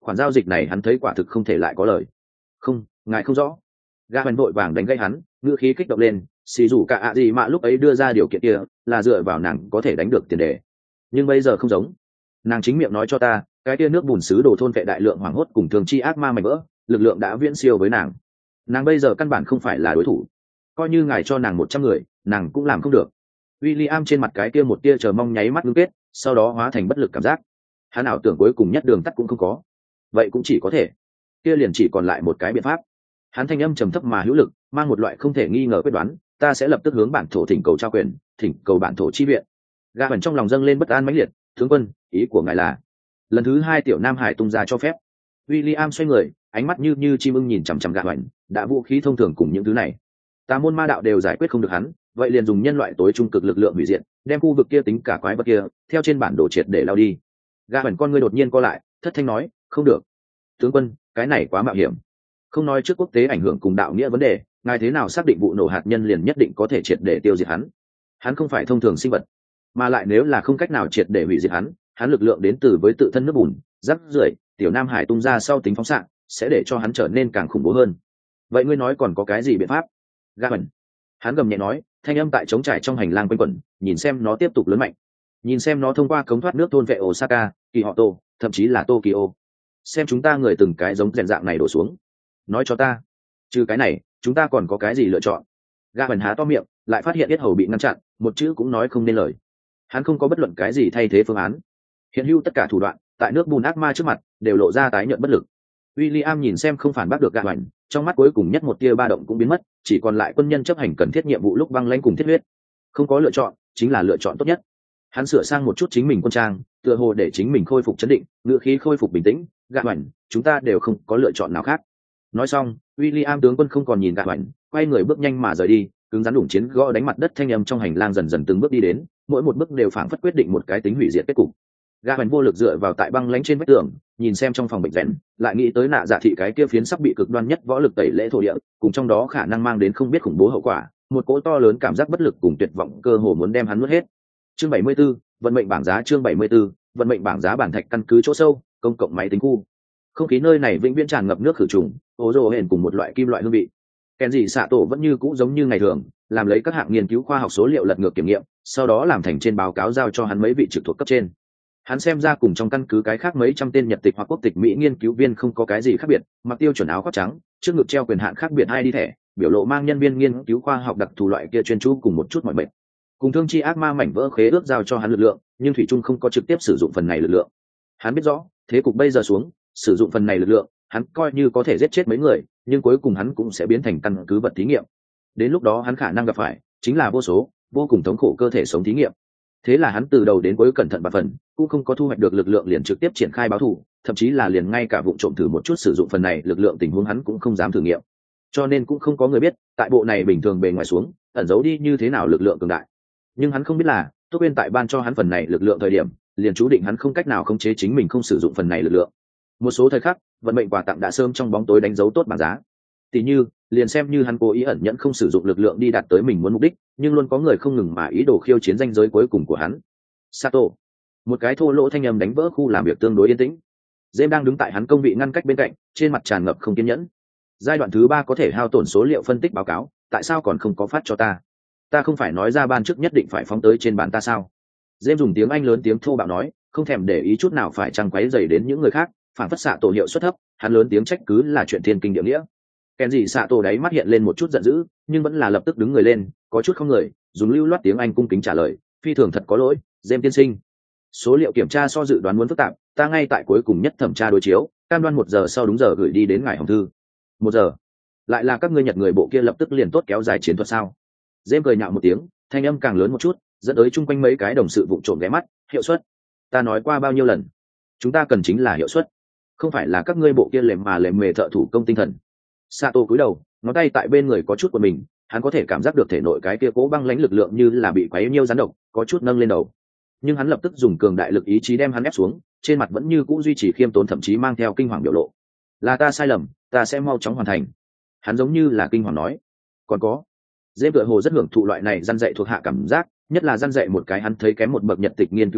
khoản giao dịch này hắn thấy quả thực không thể lại có lời. Không, ngài không rõ. Gã bèn vội vàng đánh gãy hắn, ngữ khí kích động lên, xì dù cả ạ gì mà lúc ấy đưa ra điều kiện kia là dựa vào nàng có thể đánh được tiền đề, nhưng bây giờ không giống. Nàng chính miệng nói cho ta, cái kia nước bùn xứ đồ thôn vệ đại lượng hoảng hốt cùng thường chi ác ma mảnh vỡ, lực lượng đã viễn siêu với nàng. Nàng bây giờ căn bản không phải là đối thủ, coi như ngài cho nàng 100 người nàng cũng làm không được. William trên mặt cái kia một tia chờ mong nháy mắt ngưng kết, sau đó hóa thành bất lực cảm giác. Hắn ảo tưởng cuối cùng nhất đường tắt cũng không có, vậy cũng chỉ có thể, kia liền chỉ còn lại một cái biện pháp. Hắn thanh âm trầm thấp mà hữu lực, mang một loại không thể nghi ngờ quyết đoán, ta sẽ lập tức hướng bản thổ thỉnh cầu trao quyền, thỉnh cầu bản thổ chi viện. Gã bẩn trong lòng dâng lên bất an mãnh liệt, tướng quân, ý của ngài là? Lần thứ 2 tiểu Nam Hải tung ra cho phép. William xoay người, ánh mắt như chim ưng nhìn chằm chằm gã bẩn, đã vũ khí thông thường cùng những thứ này, tà môn ma đạo đều giải quyết không được hắn, vậy liền dùng nhân loại tối trung cực lực lượng hủy diệt, đem khu vực kia tính cả quái vật kia theo trên bản đồ triệt để lao đi. Gã bẩn con ngươi đột nhiên co lại, thất thanh nói, không được, tướng quân, cái này quá mạo hiểm. Không nói trước quốc tế ảnh hưởng cùng đạo nghĩa vấn đề, ngài thế nào xác định vụ nổ hạt nhân liền nhất định có thể triệt để tiêu diệt hắn? Hắn không phải thông thường sinh vật, mà lại nếu là không cách nào triệt để hủy diệt hắn lực lượng đến từ với tự thân nước bùn, rác rưởi, tiểu Nam Hải tung ra sau tính phóng xạ, sẽ để cho hắn trở nên càng khủng bố hơn. Vậy ngươi nói còn có cái gì biện pháp? Gã bẩn, hắn gầm nhẹ nói, thanh âm tại trống trải trong hành lang quanh quẩn, nhìn xem nó tiếp tục lớn mạnh, nhìn xem nó thông qua cống thoát nước thôn vệ Osaka, Kyoto, thậm chí là Tokyo, xem chúng ta người từng cái giống rèn dạng này đổ xuống. Nói cho ta, trừ cái này chúng ta còn có cái gì lựa chọn? Gã bẩn há to miệng, lại phát hiện yết hầu bị ngăn chặn, một chữ cũng nói không nên lời. Hắn không có bất luận cái gì thay thế phương án, hiện hữu tất cả thủ đoạn tại nước bùn ác ma trước mặt đều lộ ra tái nhợt bất lực. William nhìn xem không phản bác được gã bẩn, trong mắt cuối cùng nhất một tia ba động cũng biến mất, chỉ còn lại quân nhân chấp hành cần thiết nhiệm vụ lúc băng lãnh cùng thiết huyết. Không có lựa chọn chính là lựa chọn tốt nhất. Hắn sửa sang một chút chính mình quân trang, tựa hồ để chính mình khôi phục chấn định, ngữ khí khôi phục bình tĩnh. Gã bẩn, chúng ta đều không có lựa chọn nào khác. Nói xong, William tướng quân không còn nhìn gã bẩn, quay người bước nhanh mà rời đi, cứng rắn đủng chiến gõ đánh mặt đất thanh âm trong hành lang dần dần từng bước đi đến, mỗi một bước đều phảng phất quyết định một cái tính hủy diệt kết cục. Gã bẩn vô lực dựa vào tại băng lãnh trên vách tường, nhìn xem trong phòng bệnh rèn, lại nghĩ tới nạ dạ thị cái kia phiến sắp bị cực đoan nhất võ lực tẩy lễ thổ địa, cùng trong đó khả năng mang đến không biết khủng bố hậu quả, một cỗ to lớn cảm giác bất lực cùng tuyệt vọng cơ hồ muốn đem hắn nuốt hết. Chương 74, vận mệnh bảng giá. Chương 74, vận mệnh bảng giá. Bản thạch căn cứ chỗ sâu, công cộng máy tính khu. Không khí nơi này vĩnh viễn tràn ngập nước khử trùng, ố rồ hển cùng một loại kim loại hương vị. Kenji Sato vẫn như cũ giống như ngày thường, làm lấy các hạng nghiên cứu khoa học số liệu lật ngược kiểm nghiệm, sau đó làm thành trên báo cáo giao cho hắn mấy vị trực thuộc cấp trên. Hắn xem ra cùng trong căn cứ cái khác mấy trăm tên Nhật tịch hoặc quốc tịch Mỹ nghiên cứu viên không có cái gì khác biệt, mặc tiêu chuẩn áo khoác trắng, trước ngực treo quyền hạn khác biệt hai đi thẻ, biểu lộ mang nhân viên nghiên cứu khoa học đặc thù loại kia chuyên chú cùng một chút mọi mệt. Cùng thương chi ác ma mảnh vỡ khế ước giao cho hắn lực lượng, nhưng thủy trung không có trực tiếp sử dụng phần này lực lượng. Hắn biết rõ, thế cục bây giờ xuống, sử dụng phần này lực lượng, hắn coi như có thể giết chết mấy người, nhưng cuối cùng hắn cũng sẽ biến thành căn cứ vật thí nghiệm. Đến lúc đó hắn khả năng gặp phải chính là vô số, vô cùng thống khổ cơ thể sống thí nghiệm. Thế là hắn từ đầu đến cuối cẩn thận và phần, cũng không có thu hoạch được lực lượng liền trực tiếp triển khai báo thù, thậm chí là liền ngay cả vụ trộm thử một chút sử dụng phần này lực lượng tình huống hắn cũng không dám thử nghiệm. Cho nên cũng không có người biết, tại bộ này bình thường bề ngoài xuống, ẩn giấu đi như thế nào lực lượng cường đại. Nhưng hắn không biết là, Tô Uyên tại ban cho hắn phần này lực lượng thời điểm, liền chú định hắn không cách nào khống chế chính mình không sử dụng phần này lực lượng. Một số thời khắc, vận mệnh quà tặng đã sớm trong bóng tối đánh dấu tốt bảng giá. Tỷ như, liền xem như hắn cố ý ẩn nhẫn không sử dụng lực lượng đi đạt tới mình muốn mục đích, nhưng luôn có người không ngừng mà ý đồ khiêu chiến ranh giới cuối cùng của hắn. Sato, một cái thô lỗ thanh âm đánh vỡ khu làm việc tương đối yên tĩnh. James đang đứng tại hắn công vị ngăn cách bên cạnh, trên mặt tràn ngập không kiên nhẫn. Giai đoạn thứ 3 có thể hao tổn số liệu phân tích báo cáo, tại sao còn không có phát cho ta? Ta không phải nói ra ban trước nhất định phải phóng tới trên bàn ta sao? James dùng tiếng Anh lớn tiếng thô bạo nói, không thèm để ý chút nào phải chăng quấy rầy đến những người khác, phản phất xạ tổ hiệu suất thấp, hắn lớn tiếng trách cứ là chuyện thiên kinh địa nghĩa. Kenji xạ tổ đáy mắt hiện lên một chút giận dữ, nhưng vẫn là lập tức đứng người lên, có chút không người, dùng lưu loát tiếng Anh cung kính trả lời, phi thường thật có lỗi, James tiên sinh. Số liệu kiểm tra so dự đoán muốn phức tạp, ta ngay tại cuối cùng nhất thẩm tra đối chiếu, cam đoan 1 giờ sau đúng giờ gửi đi đến ngài hồng thư. 1 giờ? Lại là các ngươi Nhật người bộ kia lập tức liền tốt kéo dài chiến thuật sao? James cười nhạo một tiếng, thanh âm càng lớn một chút, dẫn tới chung quanh mấy cái đồng sự vụng trộm ghé mắt, hiệu suất. Ta nói qua bao nhiêu lần, chúng ta cần chính là hiệu suất, không phải là các ngươi bộ kia lềm mề thợ thủ công tinh thần. Sato cúi đầu, ngón tay tại bên người có chút của mình, hắn có thể cảm giác được thể nội cái kia cố băng lãnh lực lượng như là bị quấy nhiêu rắn độc, có chút nâng lên đầu. Nhưng hắn lập tức dùng cường đại lực ý chí đem hắn ép xuống, trên mặt vẫn như cũ duy trì khiêm tốn, thậm chí mang theo kinh hoàng biểu lộ. Là ta sai lầm, ta sẽ mau chóng hoàn thành. Hắn giống như là kinh hoàng nói. Còn có, Dêm tựa hồ rất hưởng thụ loại này răn dạy thuộc hạ cảm giác, nhất là răn dạy một cái hắn thấy kém một bậc Nhật tịch nghiên cứu viên,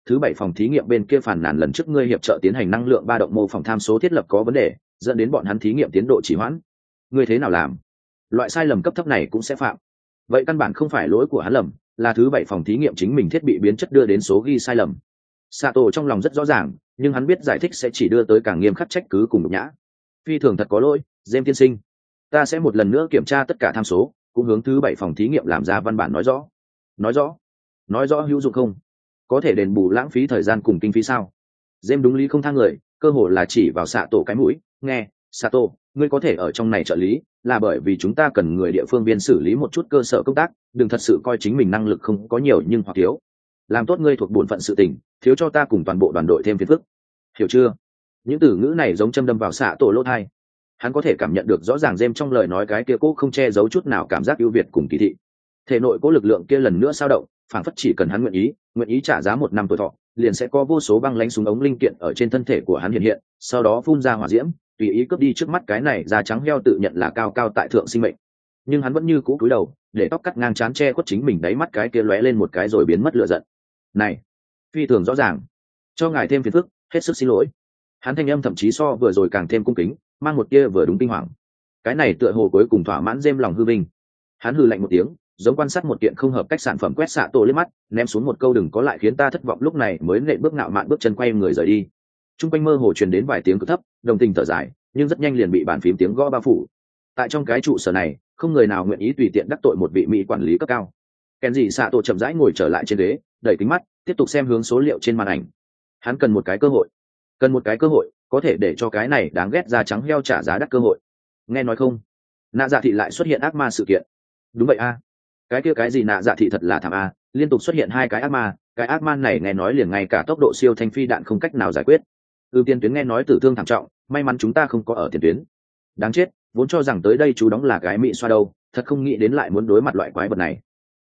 thứ 7 phòng thí nghiệm bên kia phản nàn lần trước ngươi hiệp trợ tiến hành năng lượng ba động mô phỏng tham số thiết lập có vấn đề, dẫn đến bọn hắn thí nghiệm tiến độ trì hoãn. Ngươi thế nào làm? Loại sai lầm cấp thấp này cũng sẽ phạm. Vậy căn bản không phải lỗi của hắn lầm, là thứ 7 phòng thí nghiệm chính mình thiết bị biến chất đưa đến số ghi sai lầm. Sato trong lòng rất rõ ràng, nhưng hắn biết giải thích sẽ chỉ đưa tới càng nghiêm khắc trách cứ cùng nhục nhã. Phi thường thật có lỗi, James tiên sinh. Ta sẽ một lần nữa kiểm tra tất cả tham số, cũng hướng thứ 7 phòng thí nghiệm làm ra văn bản nói rõ. Nói rõ hữu dụng không? Có thể đền bù lãng phí thời gian cùng kinh phí sao? James đúng lý không thang người, cơ hồ là chỉ vào Sato cái mũi, nghe, Sato, ngươi có thể ở trong này trợ lý, là bởi vì chúng ta cần người địa phương biên xử lý một chút cơ sở công tác, đừng thật sự coi chính mình năng lực không có nhiều nhưng hoặc thiếu. Làm tốt ngươi thuộc bổn phận sự tình, thiếu cho ta cùng toàn bộ đoàn đội thêm phiền phức. Hiểu chưa? Những từ ngữ này giống châm đâm vào Sato lỗ tai. Hắn có thể cảm nhận được rõ ràng James trong lời nói cái kia cố không che giấu chút nào cảm giác ưu việt cùng kỳ thị. Thể nội cố lực lượng kia lần nữa sao động, phản phất chỉ cần hắn nguyện ý trả giá 1 năm tuổi thọ, liền sẽ có vô số băng lãnh súng ống linh kiện ở trên thân thể của hắn hiện hiện, sau đó phun ra hỏa diễm, tùy ý cướp đi trước mắt cái này da trắng heo tự nhận là cao cao tại thượng sinh mệnh. Nhưng hắn vẫn như cũ cúi đầu, để tóc cắt ngang trán che khuất chính mình, đáy mắt cái kia lóe lên một cái rồi biến mất lửa giận. Này, phi thường rõ ràng, cho ngài thêm phiền phức, hết sức xin lỗi. Hắn thanh âm thậm chí so vừa rồi càng thêm cung kính, mang một kia vừa đúng kinh hoàng. Cái này tựa hồ cuối cùng thỏa mãn James lòng hư vinh. Hắn hừ lạnh một tiếng, giống quan sát một kiện không hợp cách sản phẩm, quét xạ tổ lên mắt, ném xuống một câu đừng có lại khiến ta thất vọng, lúc này mới nện bước ngạo mạn bước chân quay người rời đi. Trung quanh mơ hồ truyền đến vài tiếng cực thấp, đồng tình thở dài, nhưng rất nhanh liền bị bàn phím tiếng gõ bao phủ. Tại trong cái trụ sở này, không người nào nguyện ý tùy tiện đắc tội một vị mỹ quản lý cấp cao. Kenji Sato chậm rãi ngồi trở lại trên ghế, đẩy kính mắt, tiếp tục xem hướng số liệu trên màn ảnh. Hắn cần một cái cơ hội, có thể để cho cái này đáng ghét da trắng heo trả giá đắt cơ hội. Nghe nói không? Nạ Dạ thị lại xuất hiện ác ma sự kiện. Đúng vậy a. Cái kia cái gì Nạ Dạ thị thật là thảm a, liên tục xuất hiện 2 cái ác ma, cái ác ma này nghe nói liền ngay cả tốc độ siêu thanh phi đạn không cách nào giải quyết. Tiền tuyến nghe nói tử thương thảm trọng, may mắn chúng ta không có ở tiền tuyến. Đáng chết, vốn cho rằng tới đây chú đóng là cái mị xoa đâu, thật không nghĩ đến lại muốn đối mặt loại quái vật này.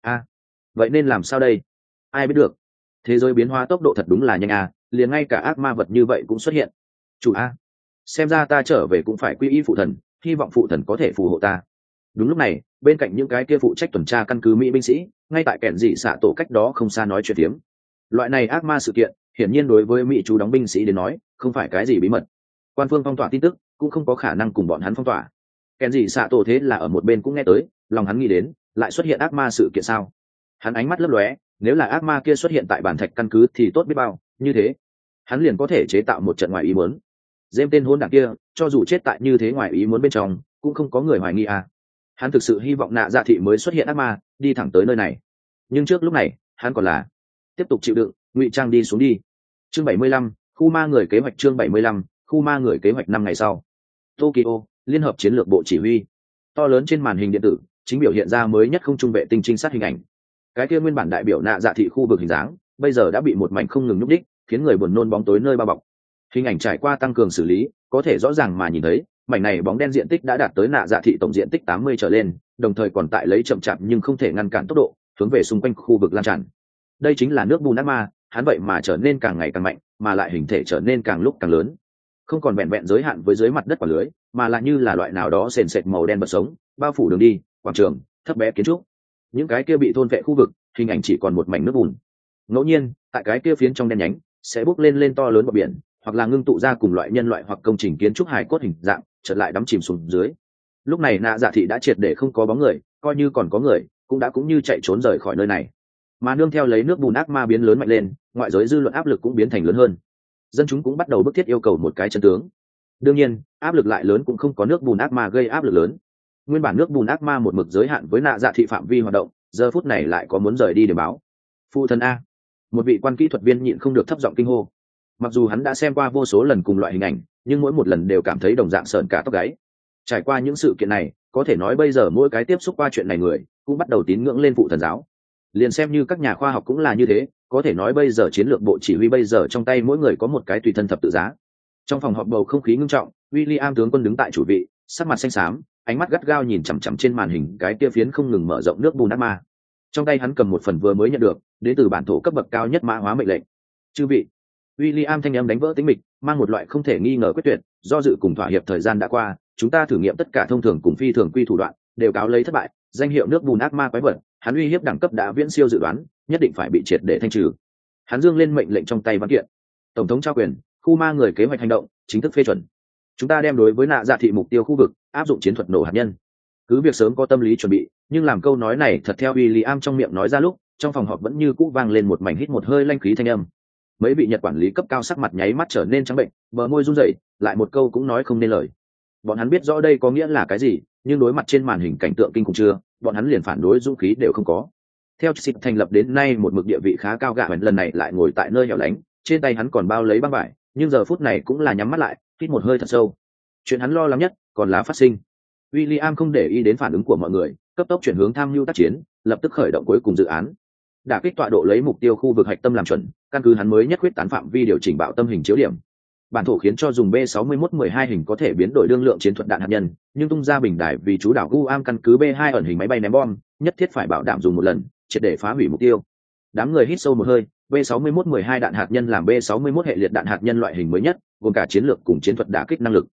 Vậy nên làm sao đây? Ai biết được. Thế giới biến hóa tốc độ thật đúng là nhanh a, liền ngay cả ác ma vật như vậy cũng xuất hiện. Chủ a, xem ra ta trở về cũng phải quy y phụ thần, hy vọng phụ thần có thể phù hộ ta. Đúng lúc này, bên cạnh những cái kia phụ trách tuần tra căn cứ Mỹ binh sĩ, ngay tại kẻn dị xạ tổ cách đó không xa nói chuyện tiếm. Loại này ác ma sự kiện, hiển nhiên đối với Mỹ chú đóng binh sĩ đến nói, không phải cái gì bí mật. Quan phương phong tỏa tin tức, cũng không có khả năng cùng bọn hắn phong tỏa. Kẻn dị xạ tổ thế là ở một bên cũng nghe tới, lòng hắn nghĩ đến, lại xuất hiện ác ma sự kiện sao? Hắn ánh mắt lấp lóe, nếu là ác ma kia xuất hiện tại bản thạch căn cứ thì tốt biết bao, như thế, hắn liền có thể chế tạo một trận ngoài ý muốn. Dêm tên hôn đảng kia, cho dù chết tại như thế ngoài ý muốn bên trong, cũng không có người hoài nghi à. Hắn thực sự hy vọng Nạ Dạ thị mới xuất hiện ác ma, đi thẳng tới nơi này. Nhưng trước lúc này, hắn còn là tiếp tục chịu đựng, ngụy trang đi xuống đi. Chương 75, khu ma người kế hoạch. Chương 75, khu ma người kế hoạch. 5 ngày sau, Tokyo, Liên hợp chiến lược bộ chỉ huy. To lớn trên màn hình điện tử, chính biểu hiện ra mới nhất không trung vệ tinh trinh sát hình ảnh. Cái kia nguyên bản đại biểu Nạ Dạ thị khu vực hình dáng, bây giờ đã bị một mảnh không ngừng nhúc đích, khiến người buồn nôn bóng tối nơi bao bọc. Hình ảnh trải qua tăng cường xử lý, có thể rõ ràng mà nhìn thấy, mảnh này bóng đen diện tích đã đạt tới Nạ Dạ thị tổng diện tích 80 trở lên, đồng thời còn tại lấy chậm chạp nhưng không thể ngăn cản tốc độ, hướng về xung quanh khu vực lan tràn. Đây chính là nước bùn ác ma, hắn vậy mà trở nên càng ngày càng mạnh, mà lại hình thể trở nên càng lúc càng lớn. Không còn vẹn vẹn giới hạn với dưới mặt đất quả lưới, mà là như là loại nào đó sền sệt màu đen bật sống, bao phủ đường đi, quảng trường, thấp bé kiến trúc. Những cái kia bị thôn vệ khu vực, hình ảnh chỉ còn một mảnh nước bùn. Ngẫu nhiên, tại cái kia phiến trong đen nhánh, sẽ bốc lên to lớn bờ biển, hoặc là ngưng tụ ra cùng loại nhân loại hoặc công trình kiến trúc hài cốt hình dạng, chợt lại đắm chìm xuống dưới. Lúc này Nạ Dạ thị đã triệt để không có bóng người, coi như còn có người, cũng đã cũng như chạy trốn rời khỏi nơi này. Mà nương theo lấy nước bùn ác ma biến lớn mạnh lên, ngoại giới dư luận áp lực cũng biến thành lớn hơn. Dân chúng cũng bắt đầu bức thiết yêu cầu một cái chân tướng. Đương nhiên, áp lực lại lớn cũng không có nước bùn ác ma gây áp lực lớn. Nguyên bản nước bùn ác ma một mực giới hạn với Nạ Dạ thị phạm vi hoạt động, giờ phút này lại có muốn rời đi để báo. Phụ thân a, một vị quan kỹ thuật viên nhịn không được thấp giọng kinh hô. Mặc dù hắn đã xem qua vô số lần cùng loại hình ảnh, nhưng mỗi một lần đều cảm thấy đồng dạng sởn cả tóc gáy. Trải qua những sự kiện này, có thể nói bây giờ mỗi cái tiếp xúc qua chuyện này người cũng bắt đầu tín ngưỡng lên phụ thần giáo. Liền xem như các nhà khoa học cũng là như thế, có thể nói bây giờ chiến lược bộ chỉ huy bây giờ trong tay mỗi người có một cái tùy thân thập tự giá. Trong phòng họp bầu không khí ngưng trọng, William tướng quân đứng tại chủ vị, sắc mặt xanh xám, ánh mắt gắt gao nhìn chằm chằm trên màn hình cái kia phiến không ngừng mở rộng nước bùn ác ma. Trong tay hắn cầm một phần vừa mới nhận được, đến từ bản thổ cấp bậc cao nhất mã hóa mệnh lệnh. Chư vị, William thanh âm đánh vỡ tĩnh mịch, mang một loại không thể nghi ngờ quyết tuyệt, do dự cùng thỏa hiệp thời gian đã qua, chúng ta thử nghiệm tất cả thông thường cùng phi thường quy thủ đoạn, đều cáo lấy thất bại, danh hiệu nước bùn ác ma quái vật, hắn uy hiếp đẳng cấp đã viễn siêu dự đoán, nhất định phải bị triệt để thanh trừ. Hắn dương lên mệnh lệnh trong tay văn kiện. Tổng thống trao quyền, khu ma người kế hoạch hành động chính thức phê chuẩn. Chúng ta đem đối với nạ dạ thị mục tiêu khu vực áp dụng chiến thuật nổ hạt nhân. Cứ việc sớm có tâm lý chuẩn bị, nhưng làm câu nói này thật theo William trong miệng nói ra lúc, trong phòng họp vẫn như cũ vang lên một mảnh hít một hơi lanh khí thanh âm. Mấy vị Nhật quản lý cấp cao sắc mặt nháy mắt trở nên trắng bệnh, bờ môi run rẩy, lại một câu cũng nói không nên lời. Bọn hắn biết rõ đây có nghĩa là cái gì, nhưng đối mặt trên màn hình cảnh tượng kinh khủng chưa, bọn hắn liền phản đối dũng khí đều không có. Theo Chip thành lập đến nay một mực địa vị khá cao gạ, lần này lại ngồi tại nơi hẻo lánh, trên tay hắn còn bao lấy băng vải, nhưng giờ phút này cũng là nhắm mắt lại, hít một hơi thật sâu. Chuyện hắn lo lắng nhất còn là phát sinh. William không để ý đến phản ứng của mọi người, cấp tốc chuyển hướng tham mưu tác chiến, lập tức khởi động cuối cùng dự án. Đả kích tọa độ lấy mục tiêu khu vực hạch tâm làm chuẩn, căn cứ hắn mới nhất quyết tán phạm vi điều chỉnh bạo tâm hình chiếu điểm. Bản thổ khiến cho dùng B6112 hình có thể biến đổi đương lượng chiến thuật đạn hạt nhân, nhưng tung ra bình đài vì chú đảo Guam căn cứ B2 ẩn hình máy bay ném bom, nhất thiết phải bảo đảm dùng một lần, triệt để phá hủy mục tiêu. Đám người hít sâu một hơi, B6112 đạn hạt nhân làm B61 hệ liệt đạn hạt nhân loại hình mới nhất, gồm cả chiến lược cùng chiến thuật đả kích năng lực.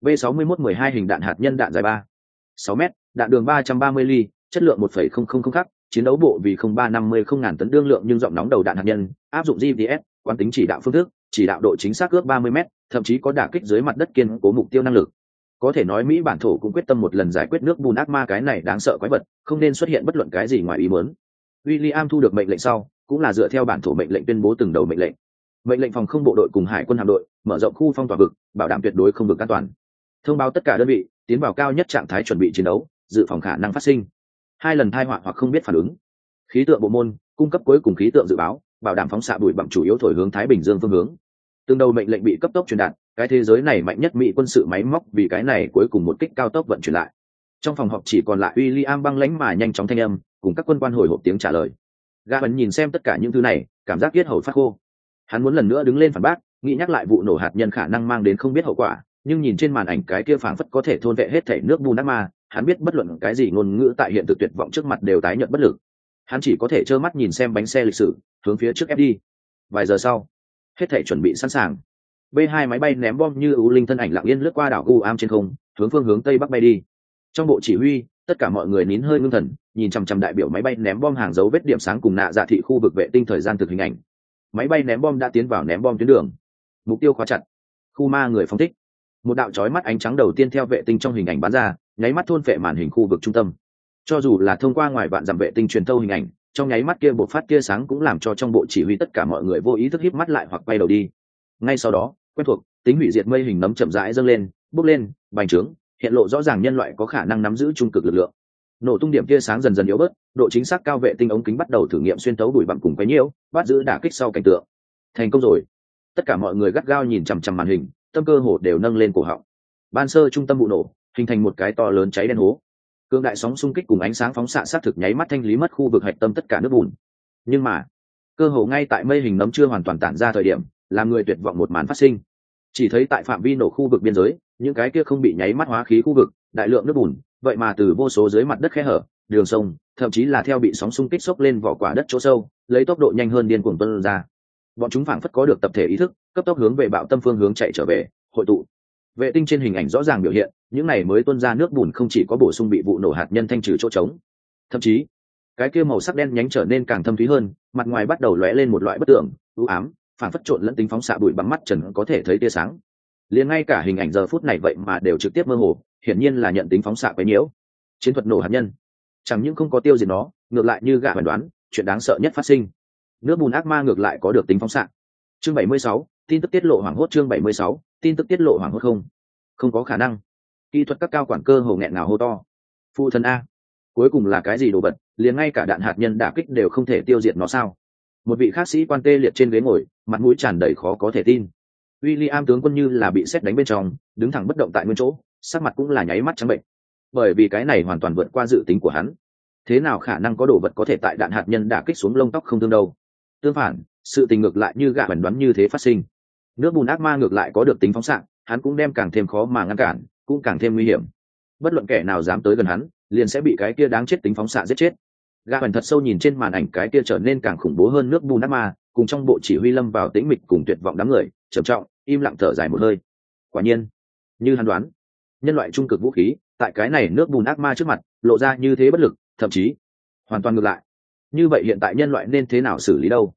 B6112 hình đạn hạt nhân đạn dài 6 m, đạn đường 330 ly, chất lượng 1,000 khắc, chiến đấu bộ vì 0350 tấn đương lượng nhưng giọng nóng đầu đạn hạt nhân, áp dụng GPS, quán tính chỉ đạo phương thức, chỉ đạo độ chính xác ước 30 m, thậm chí có đả kích dưới mặt đất kiên cố mục tiêu năng lực. Có thể nói Mỹ bản thổ cũng quyết tâm một lần giải quyết nước bùn ác ma cái này đáng sợ quái vật, không nên xuất hiện bất luận cái gì ngoài ý muốn. William thu được mệnh lệnh sau, cũng là dựa theo bản thổ mệnh lệnh tuyên bố từng đầu mệnh lệnh. Mệnh lệnh phòng không bộ đội cùng hải quân hạm đội mở rộng khu phong tỏa vực, bảo đảm tuyệt đối không vực an toàn. Thông báo tất cả đơn vị tiến vào cao nhất trạng thái chuẩn bị chiến đấu, dự phòng khả năng phát sinh 2 lần tai họa hoặc không biết phản ứng. Khí tượng bộ môn cung cấp cuối cùng khí tượng dự báo, bảo đảm phóng xạ bụi bặm chủ yếu thổi hướng Thái Bình Dương phương hướng. Từng đầu mệnh lệnh bị cấp tốc truyền đạt, cái thế giới này mạnh nhất Mỹ quân sự máy móc vì cái này cuối cùng một kích cao tốc vận chuyển lại. Trong phòng họp chỉ còn lại William băng lãnh mà nhanh chóng thanh âm, cùng các quân quan hồi hộp tiếng trả lời. Gã vẫn nhìn xem tất cả những thứ này, cảm giác yết hầu phát khô. Hắn muốn lần nữa đứng lên phản bác, nghĩ nhắc lại vụ nổ hạt nhân khả năng mang đến không biết hậu quả, nhưng nhìn trên màn ảnh cái kia phảng phất có thể thôn vệ hết thảy nước bùn ác ma, hắn biết bất luận cái gì ngôn ngữ tại hiện thực tuyệt vọng trước mặt đều tái nhợt bất lực. Hắn chỉ có thể trơ mắt nhìn xem bánh xe lịch sử hướng phía trước ép đi. Vài giờ sau, hết thảy chuẩn bị sẵn sàng. B2 máy bay ném bom như ưu linh thân ảnh lặng yên lướt qua đảo Guam trên không, hướng phương hướng tây bắc bay đi. Trong bộ chỉ huy, tất cả mọi người nín hơi ngưng thần, nhìn chằm chằm đại biểu máy bay ném bom hàng dấu vết điểm sáng cùng nạ dạ thị khu vực vệ tinh thời gian thực hình ảnh. Máy bay ném bom đã tiến vào ném bom tuyến đường. Mục tiêu khóa chặt. Khu ma người phóng thích. Một đạo chói mắt ánh trắng đầu tiên theo vệ tinh trong hình ảnh bắn ra, nháy mắt thôn phệ màn hình khu vực trung tâm. Cho dù là thông qua ngoài vạn dặm vệ tinh truyền thâu hình ảnh, trong nháy mắt kia bộc phát tia sáng cũng làm cho trong bộ chỉ huy tất cả mọi người vô ý thức híp mắt lại hoặc quay đầu đi. Ngay sau đó, quen thuộc tính hủy diệt mây hình nấm chậm rãi dâng lên, bốc lên, bành trướng, hiện lộ rõ ràng nhân loại có khả năng nắm giữ trung cực lực lượng. Nổ tung điểm tia sáng dần dần yếu bớt, độ chính xác cao vệ tinh ống kính bắt đầu thử nghiệm xuyên tấu bụi bặm cùng quấy nhiễu, bắt giữ đả kích sau cảnh tượng. Thành công rồi. Tất cả mọi người gắt gao nhìn chằm chằm màn hình, tâm cơ hồ đều nâng lên cổ họng. Ban sơ trung tâm vụ nổ, hình thành một cái to lớn cháy đen hố. Cương đại sóng xung kích cùng ánh sáng phóng xạ sát thực nháy mắt thanh lý mất khu vực hạch tâm tất cả nước bùn. Nhưng mà, cơ hồ ngay tại mây hình nấm chưa hoàn toàn tản ra thời điểm, làm người tuyệt vọng một màn phát sinh. Chỉ thấy tại phạm vi nổ khu vực biên giới, những cái kia không bị nháy mắt hóa khí khu vực, đại lượng nước bùn, vậy mà từ vô số dưới mặt đất khe hở, đường sông, thậm chí là theo bị sóng xung kích xốc lên vỏ quả đất chỗ sâu, lấy tốc độ nhanh hơn điên cuồng tuôn ra. Bọn chúng phảng phất có được tập thể ý thức, cấp tốc hướng về bạo tâm phương hướng chạy trở về, hội tụ. Vệ tinh trên hình ảnh rõ ràng biểu hiện, những này mới tuôn ra nước bùn không chỉ có bổ sung bị vụ nổ hạt nhân thanh trừ chỗ trống, thậm chí cái kia màu sắc đen nhánh trở nên càng thâm thúy hơn, mặt ngoài bắt đầu lóe lên một loại bất tưởng, u ám, phảng phất trộn lẫn tính phóng xạ bụi bằng mắt trần có thể thấy tia sáng. Liền ngay cả hình ảnh giờ phút này vậy mà đều trực tiếp mơ hồ, hiển nhiên là nhận tính phóng xạ quấy nhiễu. Chiến thuật nổ hạt nhân chẳng những không có tiêu diệt nó, ngược lại như gã phán đoán, chuyện đáng sợ nhất phát sinh. Nước bùn ác ma ngược lại có được tính phóng xạ. Chương 76, tin tức tiết lộ hoảng hốt. Chương 76, tin tức tiết lộ hoảng hốt. Không có khả năng. Kỹ thuật các cao quản cơ hồ nghẹn ngào hô to. Phụ thân a, cuối cùng là cái gì đồ vật, liền ngay cả đạn hạt nhân đả kích đều không thể tiêu diệt nó sao? Một vị khác sĩ quan tê liệt trên ghế ngồi, mặt mũi tràn đầy khó có thể tin. William tướng quân như là bị sét đánh bên trong, đứng thẳng bất động tại nguyên chỗ, sắc mặt cũng là nháy mắt trắng bệnh. Bởi vì cái này hoàn toàn vượt qua dự tính của hắn. Thế nào khả năng có đồ vật có thể tại đạn hạt nhân đả kích xuống lông tóc không thương đâu? Tương phản, sự tình ngược lại như gã phán đoán như thế phát sinh. Nước bùn ác ma ngược lại có được tính phóng xạ, hắn cũng đem càng thêm khó mà ngăn cản, cũng càng thêm nguy hiểm. Bất luận kẻ nào dám tới gần hắn, liền sẽ bị cái kia đáng chết tính phóng xạ giết chết. Gã phán thật sâu nhìn trên màn ảnh cái kia trở nên càng khủng bố hơn nước bùn ác ma, cùng trong bộ chỉ huy lâm vào tĩnh mịch cùng tuyệt vọng đám người, trầm trọng, im lặng thở dài một hơi. Quả nhiên, như hắn đoán, nhân loại trung cực vũ khí, tại cái này nước bùn ác ma trước mặt, lộ ra như thế bất lực, thậm chí hoàn toàn ngược lại. Như vậy hiện tại nhân loại nên thế nào xử lý đâu?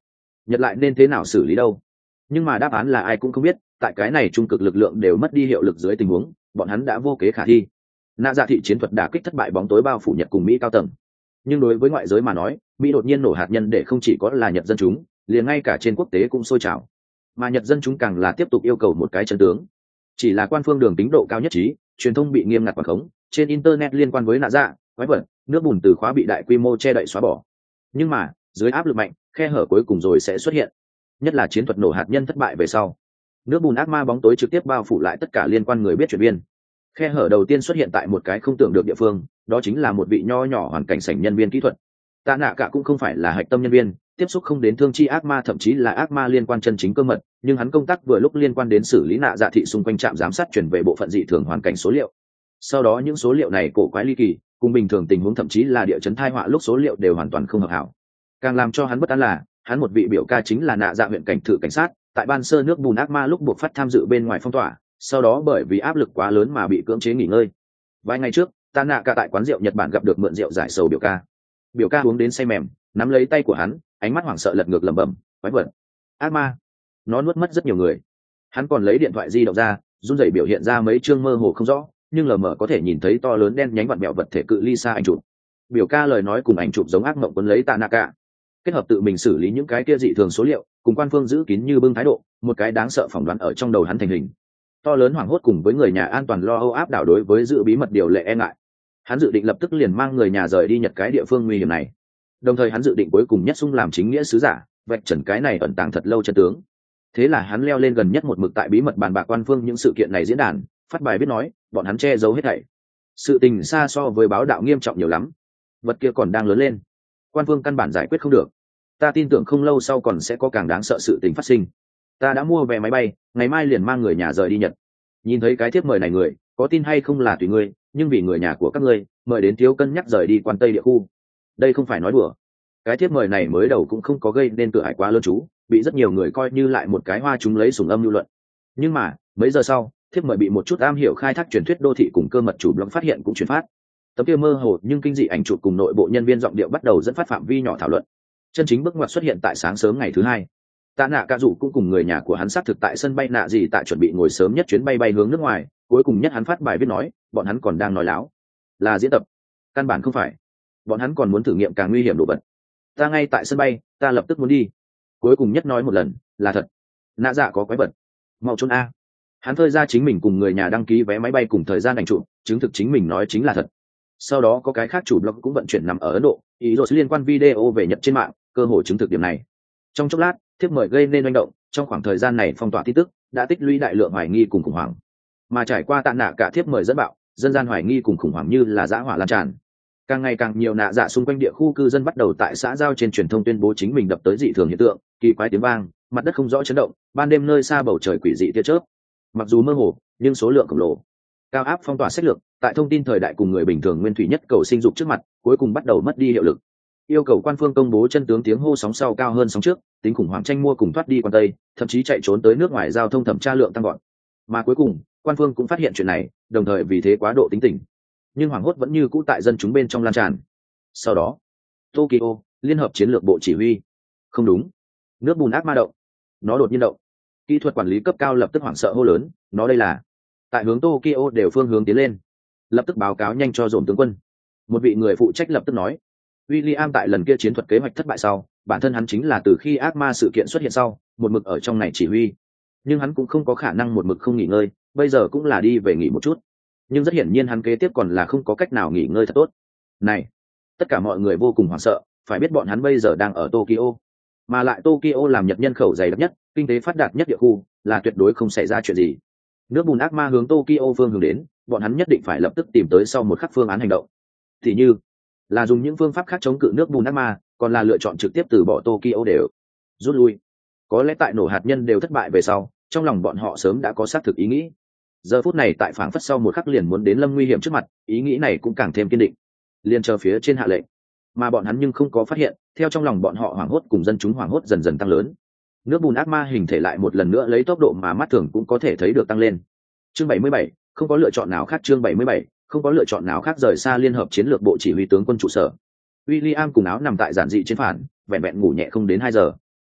Nhật lại nên thế nào xử lý đâu? Nhưng mà đáp án là ai cũng không biết, tại cái này trung cực lực lượng đều mất đi hiệu lực dưới tình huống, bọn hắn đã vô kế khả thi. Nạ dạ thị chiến thuật đả kích thất bại, bóng tối bao phủ Nhật cùng Mỹ cao tầng. Nhưng đối với ngoại giới mà nói, Mỹ đột nhiên nổ hạt nhân để không chỉ có là Nhật dân chúng, liền ngay cả trên quốc tế cũng sôi trào. Mà Nhật dân chúng càng là tiếp tục yêu cầu một cái chân tướng. Chỉ là quan phương đường tính độ cao nhất trí, truyền thông bị nghiêm ngặt quản khống, trên internet liên quan với nạ dạ, quái vật, nước bùn từ khóa bị đại quy mô che đậy xóa bỏ. Nhưng mà, dưới áp lực mạnh, khe hở cuối cùng rồi sẽ xuất hiện. Nhất là chiến thuật nổ hạt nhân thất bại về sau, nước bùn ác ma bóng tối trực tiếp bao phủ lại tất cả liên quan người biết chuyện viên. Khe hở đầu tiên xuất hiện tại một cái không tưởng được địa phương, đó chính là một vị nho nhỏ hoàn cảnh sảnh nhân viên kỹ thuật. Tạ Nạ Cả cũng không phải là hạch tâm nhân viên, tiếp xúc không đến thương chi ác ma, thậm chí là ác ma liên quan chân chính cơ mật, nhưng hắn công tác vừa lúc liên quan đến xử lý nạ dạ thị xung quanh trạm giám sát chuyển về bộ phận dị thường hoàn cảnh số liệu. Sau đó những số liệu này cổ quái ly kỳ, cùng bình thường tình huống thậm chí là địa chấn tai họa lúc số liệu đều hoàn toàn không hợp hảo. Càng làm cho hắn bất an là, hắn một vị biểu ca chính là nạ dạ huyện cảnh thự cảnh sát, tại ban sơ nước bùn ác ma lúc buộc phát tham dự bên ngoài phong tỏa, sau đó bởi vì áp lực quá lớn mà bị cưỡng chế nghỉ ngơi. Vài ngày trước, Tạ Nạ Cả tại quán rượu Nhật Bản gặp được mượn rượu giải sầu biểu ca. Biểu ca uống đến say mềm, nắm lấy tay của hắn, ánh mắt hoảng sợ lật ngược lẩm bẩm, quái vật, ác ma, nó nuốt mất rất nhiều người. Hắn còn lấy điện thoại di động ra, run rẩy biểu hiện ra mấy chương mơ hồ không rõ, nhưng lờ mờ có thể nhìn thấy to lớn đen nhánh vặn vẹo vật thể cự ly xa ảnh chụp. Biểu ca lời nói cùng ảnh chụp giống ác mộng cuốn lấy Tạ Nạ Cả. Kết hợp tự mình xử lý những cái kia dị thường số liệu, cùng quan phương giữ kín như bưng thái độ, một cái đáng sợ phỏng đoán ở trong đầu hắn thành hình. To lớn hoảng hốt cùng với người nhà an toàn lo âu áp đảo đối với giữ bí mật điều lệ e ngại. Hắn dự định lập tức liền mang người nhà rời đi Nhật cái địa phương nguy hiểm này. Đồng thời hắn dự định cuối cùng nhất xung làm chính nghĩa sứ giả, vạch trần cái này ẩn tàng thật lâu chân tướng. Thế là hắn leo lên gần nhất một mực tại bí mật bàn bạc quan phương những sự kiện này diễn đàn, phát bài viết nói, bọn hắn che giấu hết thảy. Sự tình xa so với báo đạo nghiêm trọng nhiều lắm. Vật kia còn đang lớn lên. Quan phương căn bản giải quyết không được. Ta tin tưởng không lâu sau còn sẽ có càng đáng sợ sự tình phát sinh. Ta đã mua vé máy bay, ngày mai liền mang người nhà rời đi Nhật. Nhìn thấy cái thiếp mời này người, có tin hay không là tùy ngươi, nhưng vì người nhà của các ngươi, mời đến thiếu cân nhắc rời đi quan Tây địa khu. Đây không phải nói đùa. Cái thiếp mời này mới đầu cũng không có gây nên cửa ải quá lớn chú, bị rất nhiều người coi như lại một cái hoa chúng lấy sủng âm lưu luận. Nhưng mà, mấy giờ sau, thiếp mời bị một chút am hiểu khai thác truyền thuyết đô thị cùng cơ mật chủ blog phát hiện cũng truyền phát. Tấm kia mơ hồ nhưng kinh dị ảnh chụp cùng nội bộ nhân viên giọng điệu bắt đầu dẫn phát phạm vi nhỏ thảo luận. Chân chính bước ngoặt xuất hiện tại sáng sớm ngày thứ hai. Tạ Nạ Cả Dụ cũng cùng người nhà của hắn xác thực tại sân bay nạ gì tại chuẩn bị ngồi sớm nhất chuyến bay bay hướng nước ngoài, cuối cùng nhất hắn phát bài viết nói, bọn hắn còn đang nói láo, là diễn tập, căn bản không phải. Bọn hắn còn muốn thử nghiệm càng nguy hiểm đồ vật. Ta ngay tại sân bay, ta lập tức muốn đi. Cuối cùng nhất nói một lần, là thật. Nạ dạ có quái vật, mau trốn a. Hắn phơi ra chính mình cùng người nhà đăng ký vé máy bay cùng thời gian ảnh chụp, chứng thực chính mình nói chính là thật. Sau đó có cái khác chủ blog cũng vận chuyển nằm ở Ấn Độ, ý rồi liên quan video về Nhật trên mạng, cơ hội chứng thực điểm này. Trong chốc lát, thiếp mời gây nên manh động, trong khoảng thời gian này phong tỏa tin tức đã tích lũy đại lượng hoài nghi cùng khủng hoảng. Mà trải qua Tạ Nạ Cả thiếp mời dẫn bạo, dân gian hoài nghi cùng khủng hoảng như là dã hỏa lan tràn. Càng ngày càng nhiều nạ dạ xung quanh địa khu cư dân bắt đầu tại xã giao trên truyền thông tuyên bố chính mình đập tới dị thường hiện tượng, kỳ quái tiếng vang, mặt đất không rõ chấn động, ban đêm nơi xa bầu trời quỷ dị tia chớp. Mặc dù mơ hồ, nhưng số lượng khổng lồ. Cao áp phong tỏa sách lược, tại thông tin thời đại cùng người bình thường nguyên thủy nhất cầu sinh dục trước mặt, cuối cùng bắt đầu mất đi hiệu lực. Yêu cầu quan phương công bố chân tướng tiếng hô sóng sau cao hơn sóng trước, tính khủng hoảng tranh mua cùng thoát đi quan Tây, thậm chí chạy trốn tới nước ngoài giao thông thẩm tra lượng tăng gọn. Mà cuối cùng, quan phương cũng phát hiện chuyện này, đồng thời vì thế quá độ tính tình. Nhưng hoảng hốt vẫn như cũ tại dân chúng bên trong lan tràn. Sau đó, Tokyo, Liên hợp chiến lược bộ chỉ huy. Không đúng, nước bùn ác ma động, nó đột nhiên động. Kỹ thuật quản lý cấp cao lập tức hoảng sợ hô lớn, nó đây là tại hướng Tokyo đều phương hướng tiến lên. Lập tức báo cáo nhanh cho dồn tướng quân. Một vị người phụ trách lập tức nói, William tại lần kia chiến thuật kế hoạch thất bại sau, bản thân hắn chính là từ khi ác ma sự kiện xuất hiện sau, một mực ở trong này chỉ huy. Nhưng hắn cũng không có khả năng một mực không nghỉ ngơi, bây giờ cũng là đi về nghỉ một chút. Nhưng rất hiển nhiên hắn kế tiếp còn là không có cách nào nghỉ ngơi thật tốt. Này, tất cả mọi người vô cùng hoảng sợ, phải biết bọn hắn bây giờ đang ở Tokyo, mà lại Tokyo làm Nhật nhân khẩu dày đặc nhất, kinh tế phát đạt nhất địa khu, là tuyệt đối không xảy ra chuyện gì. Nước bùn ác ma hướng Tokyo phương hướng đến, bọn hắn nhất định phải lập tức tìm tới sau một khắc phương án hành động. Thì như là dùng những phương pháp khác chống cự nước bùn ác ma, còn là lựa chọn trực tiếp từ bỏ Tokyo đều rút lui. Có lẽ tại nổ hạt nhân đều thất bại về sau, trong lòng bọn họ sớm đã có xác thực ý nghĩ. Giờ phút này tại phảng phất sau một khắc liền muốn đến lâm nguy hiểm trước mặt, ý nghĩ này cũng càng thêm kiên định. Liền chờ phía trên hạ lệnh, mà bọn hắn nhưng không có phát hiện, theo trong lòng bọn họ hoảng hốt cùng dân chúng hoảng hốt dần dần tăng lớn. Nước bùn ác ma hình thể lại một lần nữa lấy tốc độ mà mắt thường cũng có thể thấy được tăng lên. Chương 77, không có lựa chọn nào khác. Chương 77, không có lựa chọn nào khác. Rời xa liên hợp chiến lược bộ chỉ huy tướng quân trụ sở, William cùng áo nằm tại giản dị trên phản, vẹn vẹn ngủ nhẹ không đến 2 giờ.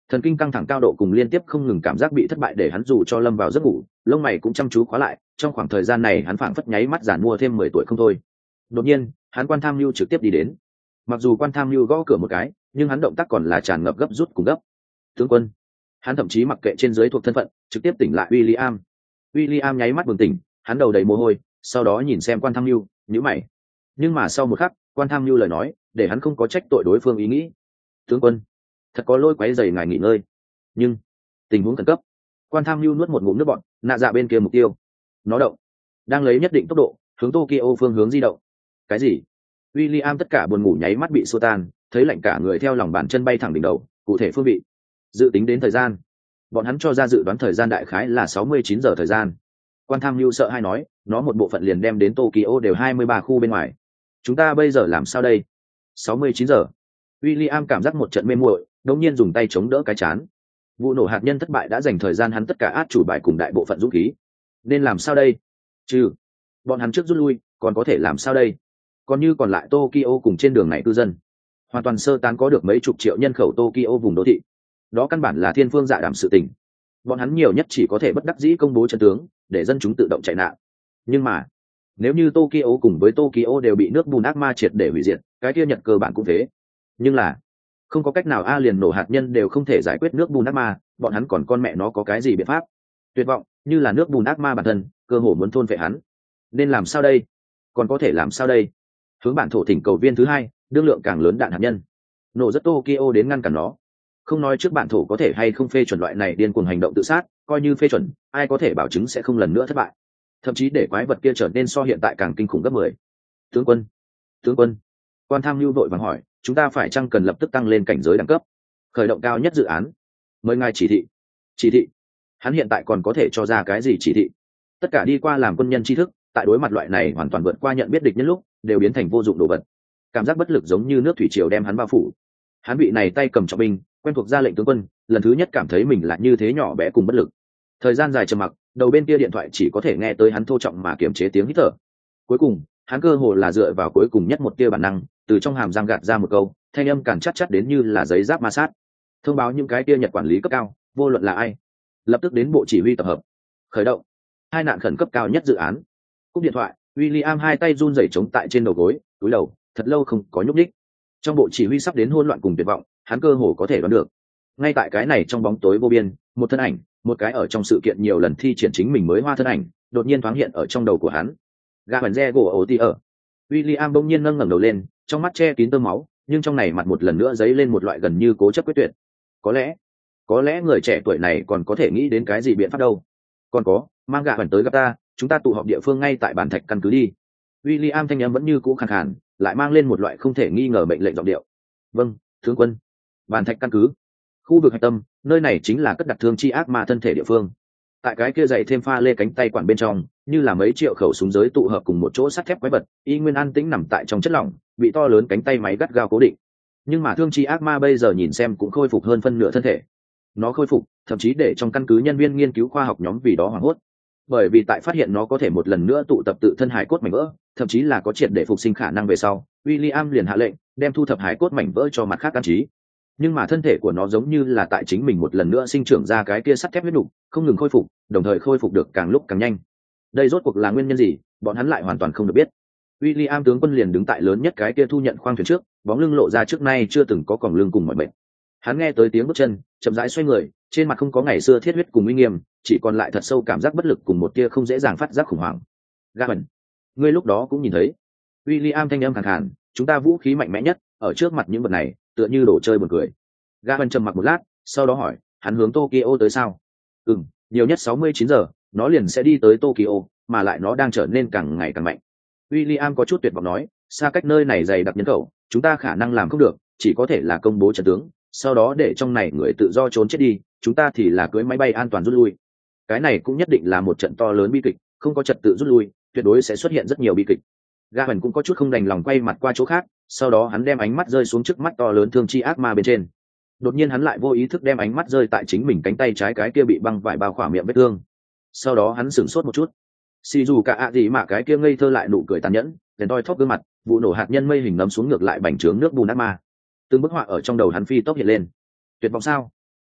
Thần kinh căng thẳng cao độ cùng liên tiếp không ngừng cảm giác bị thất bại để hắn dù cho lâm vào giấc ngủ lông mày cũng chăm chú khóa lại. Trong khoảng thời gian này hắn phảng phất nháy mắt giản mua thêm 10 tuổi không thôi. Đột nhiên hắn quan tham mưu trực tiếp đi đến. Mặc dù quan tham mưu gõ cửa một cái nhưng hắn động tác còn là tràn ngập gấp rút cùng gấp. Tướng quân. Hắn thậm chí mặc kệ trên dưới thuộc thân phận trực tiếp tỉnh lại William. William nháy mắt bừng tỉnh, hắn đầu đầy mồ hôi, sau đó nhìn xem quan tham mưu, nhíu mày. Nhưng mà sau một khắc quan tham mưu lời nói để hắn không có trách tội đối phương ý nghĩ. Tướng quân, thật có lỗi quấy rầy ngài nghỉ ngơi, nhưng tình huống khẩn cấp. Quan tham mưu nuốt một ngụm nước bọt, nạ dạ bên kia mục tiêu nó động, đang lấy nhất định tốc độ hướng Tokyo phương hướng di động. Cái gì? William tất cả buồn ngủ nháy mắt bị xua tan, thấy lạnh cả người theo lòng bàn chân bay thẳng đỉnh đầu. Cụ thể phương vị, dự tính đến thời gian, bọn hắn cho ra dự đoán thời gian đại khái là 69 giờ thời gian. Quan tham mưu sợ hay nói, nó một bộ phận liền đem đến Tokyo đều 23 khu bên ngoài. Chúng ta bây giờ làm sao đây? 69 giờ. William cảm giác một trận mê muội, đột nhiên dùng tay chống đỡ cái chán. Vụ nổ hạt nhân thất bại đã dành thời gian hắn tất cả át chủ bài cùng đại bộ phận dũng khí. Nên làm sao đây? Chứ bọn hắn trước rút lui, còn có thể làm sao đây? Còn như còn lại Tokyo cùng trên đường này cư dân, hoàn toàn sơ tán có được mấy chục triệu nhân khẩu Tokyo vùng đô thị. Đó căn bản là thiên phương dạ đảm sự tình. Bọn hắn nhiều nhất chỉ có thể bất đắc dĩ công bố trận tướng, để dân chúng tự động chạy nạn. Nhưng mà, nếu như Tokyo cùng với Tokyo đều bị nước bùn ác ma triệt để hủy diệt, cái kia Nhật cơ bản cũng thế. Nhưng là, không có cách nào a liền nổ hạt nhân đều không thể giải quyết nước bùn ác ma, bọn hắn còn con mẹ nó có cái gì biện pháp? Tuyệt vọng, như là nước bùn ác ma bản thân, cơ hồ muốn thôn phệ hắn. Nên làm sao đây? Còn có thể làm sao đây? Hướng bản thổ thỉnh cầu viên thứ hai, đương lượng càng lớn đạn hạt nhân. Nổ rất Tokyo đến ngăn cản nó. Không nói trước bản thổ có thể hay không phê chuẩn loại này điên cuồng hành động tự sát, coi như phê chuẩn, ai có thể bảo chứng sẽ không lần nữa thất bại. Thậm chí để quái vật kia trở nên so hiện tại càng kinh khủng gấp 10. Tướng quân, quan tham mưu vội vàng hỏi, chúng ta phải chăng cần lập tức tăng lên cảnh giới đẳng cấp, khởi động cao nhất dự án? Mời ngài chỉ thị. Hắn hiện tại còn có thể cho ra cái gì chỉ thị? Tất cả đi qua làm quân nhân tri thức, tại đối mặt loại này hoàn toàn vượt qua nhận biết địch nhân lúc, đều biến thành vô dụng đồ vật. Cảm giác bất lực giống như nước thủy triều đem hắn bao phủ. Hắn bị này tay cầm trọng binh, quen thuộc ra lệnh tướng quân, lần thứ nhất cảm thấy mình là như thế nhỏ bé cùng bất lực. Thời gian dài trầm mặc, đầu bên kia điện thoại chỉ có thể nghe tới hắn thô trọng mà kiềm chế tiếng hít thở. Cuối cùng, hắn cơ hồ là dựa vào cuối cùng nhất một tia bản năng, từ trong hàm răng gạt ra một câu, thanh âm càn chát đến như là giấy giáp ma sát. Thông báo những cái kia Nhật quản lý cấp cao, vô luận là ai, lập tức đến bộ chỉ huy tập hợp, khởi động hai nạn khẩn cấp cao nhất dự án. Cúp điện thoại, William hai tay run rẩy chống tại trên đầu gối, cúi đầu, thật lâu không có nhúc nhích. Trong bộ chỉ huy sắp đến hỗn loạn cùng tuyệt vọng, hắn cơ hồ có thể đoán được. Ngay tại cái này trong bóng tối vô biên, một thân ảnh, một cái ở trong sự kiện nhiều lần thi triển chính mình mới hoa thân ảnh, đột nhiên thoáng hiện ở trong đầu của hắn. Gabriel Otier. William bỗng nhiên ngẩng đầu lên, trong mắt che kín tơ máu, nhưng trong này mặt một lần nữa dấy lên một loại gần như cố chấp quyết tuyệt. Có lẽ người trẻ tuổi này còn có thể nghĩ đến cái gì biện pháp đâu. Còn có, mang gạ tới gặp ta, chúng ta tụ họp địa phương ngay tại bản thạch căn cứ đi. William thanh âm vẫn như cũ khàn khàn, lại mang lên một loại không thể nghi ngờ mệnh lệnh giọng điệu. Vâng, tướng quân. Bản thạch căn cứ, khu vực hạch tâm, nơi này chính là cất đặt thương chi ác ma thân thể địa phương. Tại cái kia dậy thêm pha lê cánh tay quản bên trong, như là mấy triệu khẩu súng giới tụ hợp cùng một chỗ sắt thép quái vật, y nguyên an tĩnh nằm tại trong chất lỏng, bị to lớn cánh tay máy gắt gao cố định. Nhưng mà thương chi ác ma bây giờ nhìn xem cũng khôi phục hơn phân nửa thân thể. Nó khôi phục, thậm chí để trong căn cứ nhân viên nghiên cứu khoa học nhóm vì đó hoảng hốt. Bởi vì tại phát hiện nó có thể một lần nữa tụ tập tự thân hải cốt mảnh vỡ, thậm chí là có triệt để phục sinh khả năng về sau, William liền hạ lệnh đem thu thập hải cốt mảnh vỡ cho mặt khác căn trí. Nhưng mà thân thể của nó giống như là tại chính mình một lần nữa sinh trưởng ra cái kia sắt thép huyết nục, không ngừng khôi phục, đồng thời khôi phục được càng lúc càng nhanh. Đây rốt cuộc là nguyên nhân gì, bọn hắn lại hoàn toàn không được biết. William tướng quân liền đứng tại lớn nhất cái kia thu nhận khoang thuyền trước, bóng lưng lộ ra trước nay chưa từng có còng lưng cùng mọi bệnh. Hắn nghe tới tiếng bước chân, chậm rãi xoay người, trên mặt không có ngày xưa thiết huyết cùng uy nghiêm, chỉ còn lại thật sâu cảm giác bất lực cùng một tia không dễ dàng phát giác khủng hoảng. Gaben, ngươi lúc đó cũng nhìn thấy. William thanh âm khàn khàn, chúng ta vũ khí mạnh mẽ nhất, ở trước mặt những vật này, tựa như đồ chơi buồn cười. Gaben trầm mặc một lát, sau đó hỏi, hắn hướng Tokyo tới sao? Nhiều nhất 69 giờ, nó liền sẽ đi tới Tokyo, mà lại nó đang trở nên càng ngày càng mạnh. William có chút tuyệt vọng nói, xa cách nơi này dày đặc nhân khẩu, chúng ta khả năng làm không được, chỉ có thể là công bố trận tướng, sau đó để trong này người tự do trốn chết đi, chúng ta thì là cưỡi máy bay an toàn rút lui. Cái này cũng nhất định là một trận to lớn bi kịch, không có trật tự rút lui, tuyệt đối sẽ xuất hiện rất nhiều bi kịch. Gaben cũng có chút không đành lòng quay mặt qua chỗ khác, sau đó hắn đem ánh mắt rơi xuống trước mắt to lớn thương chi ác ma bên trên. Đột nhiên hắn lại vô ý thức đem ánh mắt rơi tại chính mình cánh tay trái cái kia bị băng vải bao khỏa miệng vết thương. Sau đó hắn sửng sốt một chút. Xì dù cả ạ gì mà cái kia ngây thơ lại nụ cười tàn nhẫn, đèn toi thóp gương mặt, vụ nổ hạt nhân mây hình nấm xuống ngược lại bành trướng nước bùn ác ma. Từng bức họa ở trong đầu hắn phi tốc hiện lên. Tuyệt vọng sao?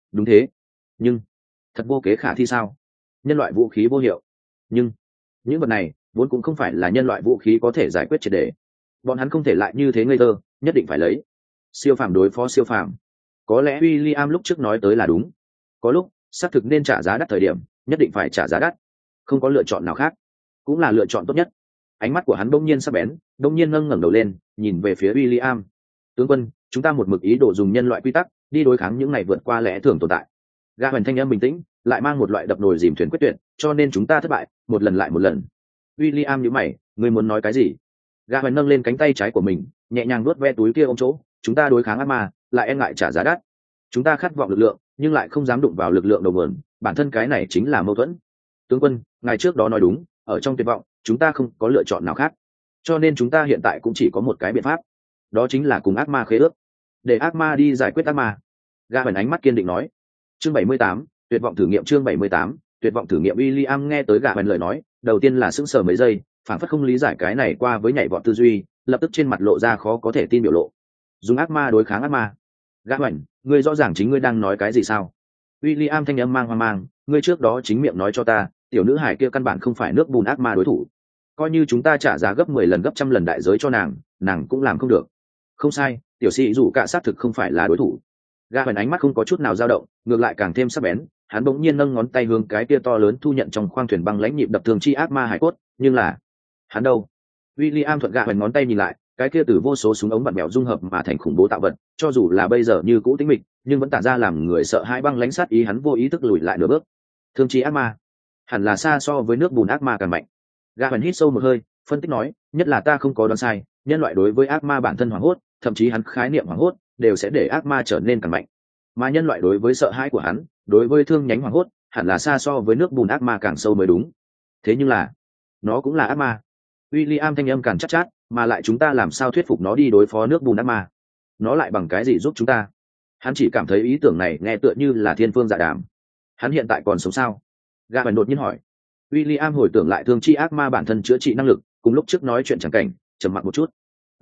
đúng thế, nhưng thật vô kế khả thi sao? Nhân loại vũ khí vô hiệu, nhưng những vật này vốn cũng không phải là nhân loại vũ khí có thể giải quyết triệt để. Bọn hắn không thể lại như thế ngây thơ, nhất định phải lấy siêu phàm đối phó siêu phàm. Có lẽ William lúc trước nói tới là đúng, có lúc xác thực nên trả giá đắt, thời điểm nhất định phải trả giá đắt, không có lựa chọn nào khác, cũng là lựa chọn tốt nhất. Ánh mắt của hắn bỗng nhiên sắc bén, bỗng nhiên ngẩng đầu lên nhìn về phía William. Tướng quân, chúng ta một mực ý đồ dùng nhân loại quy tắc đi đối kháng những ngày vượt qua lẽ thường tồn tại. Gã Hoành thanh âm bình tĩnh, lại mang một loại đập nồi dìm thuyền quyết tuyệt, cho nên chúng ta thất bại một lần lại một lần. William nhíu mày, ngươi muốn nói cái gì? Gã Hoành nâng lên cánh tay trái của mình, nhẹ nhàng nuốt ve túi kia ôm chỗ. Chúng ta đối kháng ác ma, lại e ngại trả giá đắt. Chúng ta khát vọng lực lượng, nhưng lại không dám đụng vào lực lượng đầu nguồn, bản thân cái này chính là mâu thuẫn. Tướng quân, ngài trước đó nói đúng, ở trong tuyệt vọng, chúng ta không có lựa chọn nào khác. Cho nên chúng ta hiện tại cũng chỉ có một cái biện pháp, đó chính là cùng ác ma khế ước, để ác ma đi giải quyết ác ma. Gã Hoành ánh mắt kiên định nói. Chương 78, tuyệt vọng thử nghiệm. Chương 78, tuyệt vọng thử nghiệm. William nghe tới Gã Hoành lời nói, đầu tiên là sững sờ mấy giây, phản phất không lý giải cái này qua với nhảy vọt tư duy, lập tức trên mặt lộ ra khó có thể tin biểu lộ. Dùng ác ma đối kháng ác ma? Gã Hoành, ngươi rõ ràng chính ngươi đang nói cái gì sao? William thanh âm mang hoang mang, ngươi trước đó chính miệng nói cho ta, tiểu nữ hải kia căn bản không phải nước bùn ác ma đối thủ. Coi như chúng ta trả giá gấp 10 lần gấp trăm lần đại giới cho nàng, nàng cũng làm không được. Không sai, tiểu sĩ dù cả xác thực không phải là đối thủ. Gã Hoành ánh mắt không có chút nào dao động, ngược lại càng thêm sắc bén, hắn bỗng nhiên nâng ngón tay hướng cái kia to lớn thu nhận trong khoang thuyền băng lãnh nhịp đập thường chi ác ma hải cốt, nhưng là hắn đâu? William thuận Gã Hoành ngón tay nhìn lại, cái kia từ vô số súng ống bắn bèo dung hợp mà thành khủng bố tạo vật, cho dù là bây giờ như cũ tĩnh mịch, nhưng vẫn tản ra làm người sợ hãi băng lãnh sát ý. Hắn vô ý thức lùi lại nửa bước. Thương chi ác ma, hẳn là xa so với nước bùn ác ma càng mạnh. Gã Hoành hít sâu một hơi, phân tích nói, nhất là ta không có đoán sai, nhân loại đối với ác ma bản thân hoảng hốt, thậm chí hắn khái niệm hoảng hốt đều sẽ để ác ma trở nên càng mạnh, mà nhân loại đối với sợ hãi của hắn, đối với thương nhánh hoảng hốt, hẳn là xa so với nước bùn ác ma càng sâu mới đúng. Thế nhưng là nó cũng là ác ma. William thanh âm càng chắc chát, mà lại chúng ta làm sao thuyết phục nó đi đối phó nước bùn ác ma? Nó lại bằng cái gì giúp chúng ta? Hắn chỉ cảm thấy ý tưởng này nghe tựa như là thiên phương dạ đàm. Hắn hiện tại còn sống sao? Gã Hoành đột nhiên hỏi. William hồi tưởng lại thương chi ác ma bản thân chữa trị năng lực, cùng lúc trước nói chuyện chẳng cảnh, trầm mặc một chút.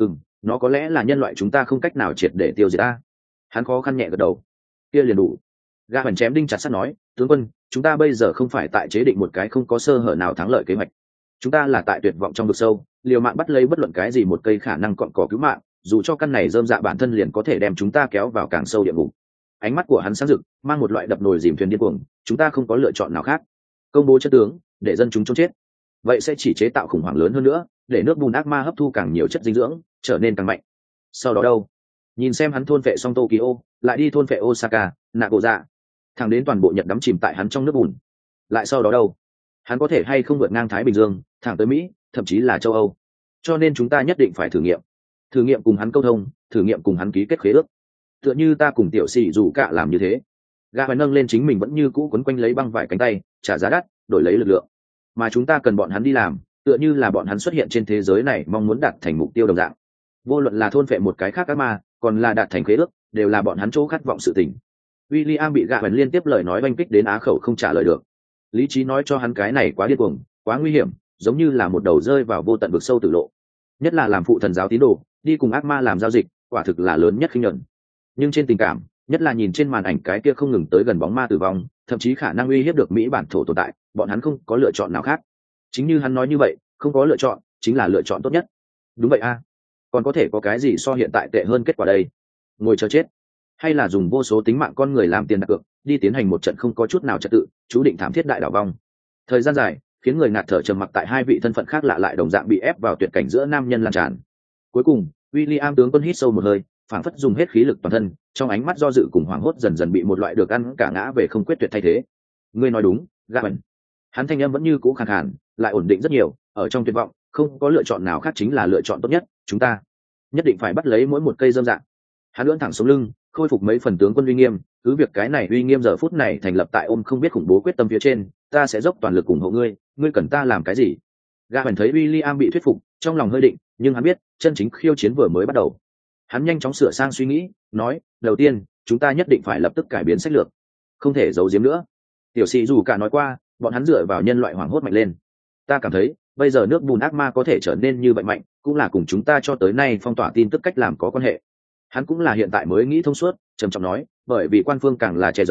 Nó có lẽ là nhân loại chúng ta không cách nào triệt để tiêu diệt ta. Hắn khó khăn nhẹ gật đầu. Kia liền đủ. Gã Hoành chém đinh chặt sắt nói, tướng quân, chúng ta bây giờ không phải tại chế định một cái không có sơ hở nào thắng lợi kế hoạch. Chúng ta là tại tuyệt vọng trong vực sâu, liều mạng bắt lấy bất luận cái gì một cây khả năng cọn cỏ cứu mạng, dù cho căn này rơm dạ bản thân liền có thể đem chúng ta kéo vào càng sâu địa ngục. Ánh mắt của hắn sáng rực, mang một loại đập nồi dìm thuyền điên cuồng. Chúng ta không có lựa chọn nào khác. Công bố chân tướng, để dân chúng trốn chết. Vậy sẽ chỉ chế tạo khủng hoảng lớn hơn nữa, để nước bùn ác ma hấp thu càng nhiều chất dinh dưỡng, trở nên càng mạnh. Sau đó đâu? Nhìn xem hắn thôn phệ xong Tokyo, lại đi thôn phệ Osaka, Nagoya, thẳng đến toàn bộ Nhật đắm chìm tại hắn trong nước bùn. Lại sau đó đâu? Hắn có thể hay không vượt ngang Thái Bình Dương, thẳng tới Mỹ, thậm chí là châu Âu. Cho nên chúng ta nhất định phải thử nghiệm cùng hắn câu thông, thử nghiệm cùng hắn ký kết khế ước. Tựa như ta cùng tiểu sĩ dù cả làm như thế. Gã Hoành nâng lên chính mình vẫn như cũ quấn quanh lấy băng vải cánh tay, trả giá đắt, đổi lấy lực lượng. Mà chúng ta cần bọn hắn đi làm, tựa như là bọn hắn xuất hiện trên thế giới này mong muốn đạt thành mục tiêu đồng dạng. Vô luận là thôn phệ một cái khác ác ma, còn là đạt thành khế ước, đều là bọn hắn chỗ khát vọng sự tình. William bị Gã Hoành liên tiếp lời nói oanh kích đến á khẩu không trả lời được. Lý trí nói cho hắn cái này quá điên cuồng, quá nguy hiểm, giống như là một đầu rơi vào vô tận vực sâu tử lộ. Nhất là làm phụ thần giáo tín đồ, đi cùng ác ma làm giao dịch, quả thực là lớn nhất khinh nhẫn. Nhưng trên tình cảm, nhất là nhìn trên màn ảnh cái kia không ngừng tới gần bóng ma tử vong, thậm chí khả năng uy hiếp được Mỹ bản thổ tồn tại, bọn hắn không có lựa chọn nào khác. Chính như hắn nói như vậy, không có lựa chọn chính là lựa chọn tốt nhất. Đúng vậy a. Còn có thể có cái gì so hiện tại tệ hơn kết quả đây? Ngồi chờ chết, hay là dùng vô số tính mạng con người làm tiền đặt cược, đi tiến hành một trận không có chút nào trật tự, chú định thảm thiết đại đảo vong. Thời gian dài khiến người ngạt thở trầm mặc tại hai vị thân phận khác lạ lại đồng dạng bị ép vào tuyệt cảnh giữa nam nhân lan tràn. Cuối cùng William tướng quân hít sâu một hơi, phảng phất dùng hết khí lực toàn thân, trong ánh mắt do dự cùng hoảng hốt dần dần bị một loại được ăn cả ngã về không quyết tuyệt thay thế. Ngươi nói đúng, Gã Hoành. Hắn thanh âm vẫn như cũ khàn khàn, lại ổn định rất nhiều, ở trong tuyệt vọng, không có lựa chọn nào khác chính là lựa chọn tốt nhất, chúng ta nhất định phải bắt lấy mỗi một cây rơm rạ. Hắn ưỡn thẳng sống lưng, khôi phục mấy phần tướng quân uy nghiêm, cứ việc cái này uy nghiêm giờ phút này thành lập tại ôm không biết khủng bố quyết tâm phía trên, ta sẽ dốc toàn lực ủng hộ ngươi, ngươi cần ta làm cái gì? Gã Hoành thấy William bị thuyết phục, trong lòng hơi định, nhưng hắn biết, chân chính khiêu chiến vừa mới bắt đầu. Hắn nhanh chóng sửa sang suy nghĩ, nói, đầu tiên, chúng ta nhất định phải lập tức cải biến sách lược, không thể giấu giếm nữa. Tiểu sĩ dù cả nói qua, bọn hắn dựa vào nhân loại hoảng hốt mạnh lên. Ta cảm thấy, bây giờ nước bùn ác ma có thể trở nên như vậy mạnh, cũng là cùng chúng ta cho tới nay phong tỏa tin tức cách làm có quan hệ. Hắn cũng là hiện tại mới nghĩ thông suốt, trầm trọng nói, bởi vì quan phương càng là che giấu,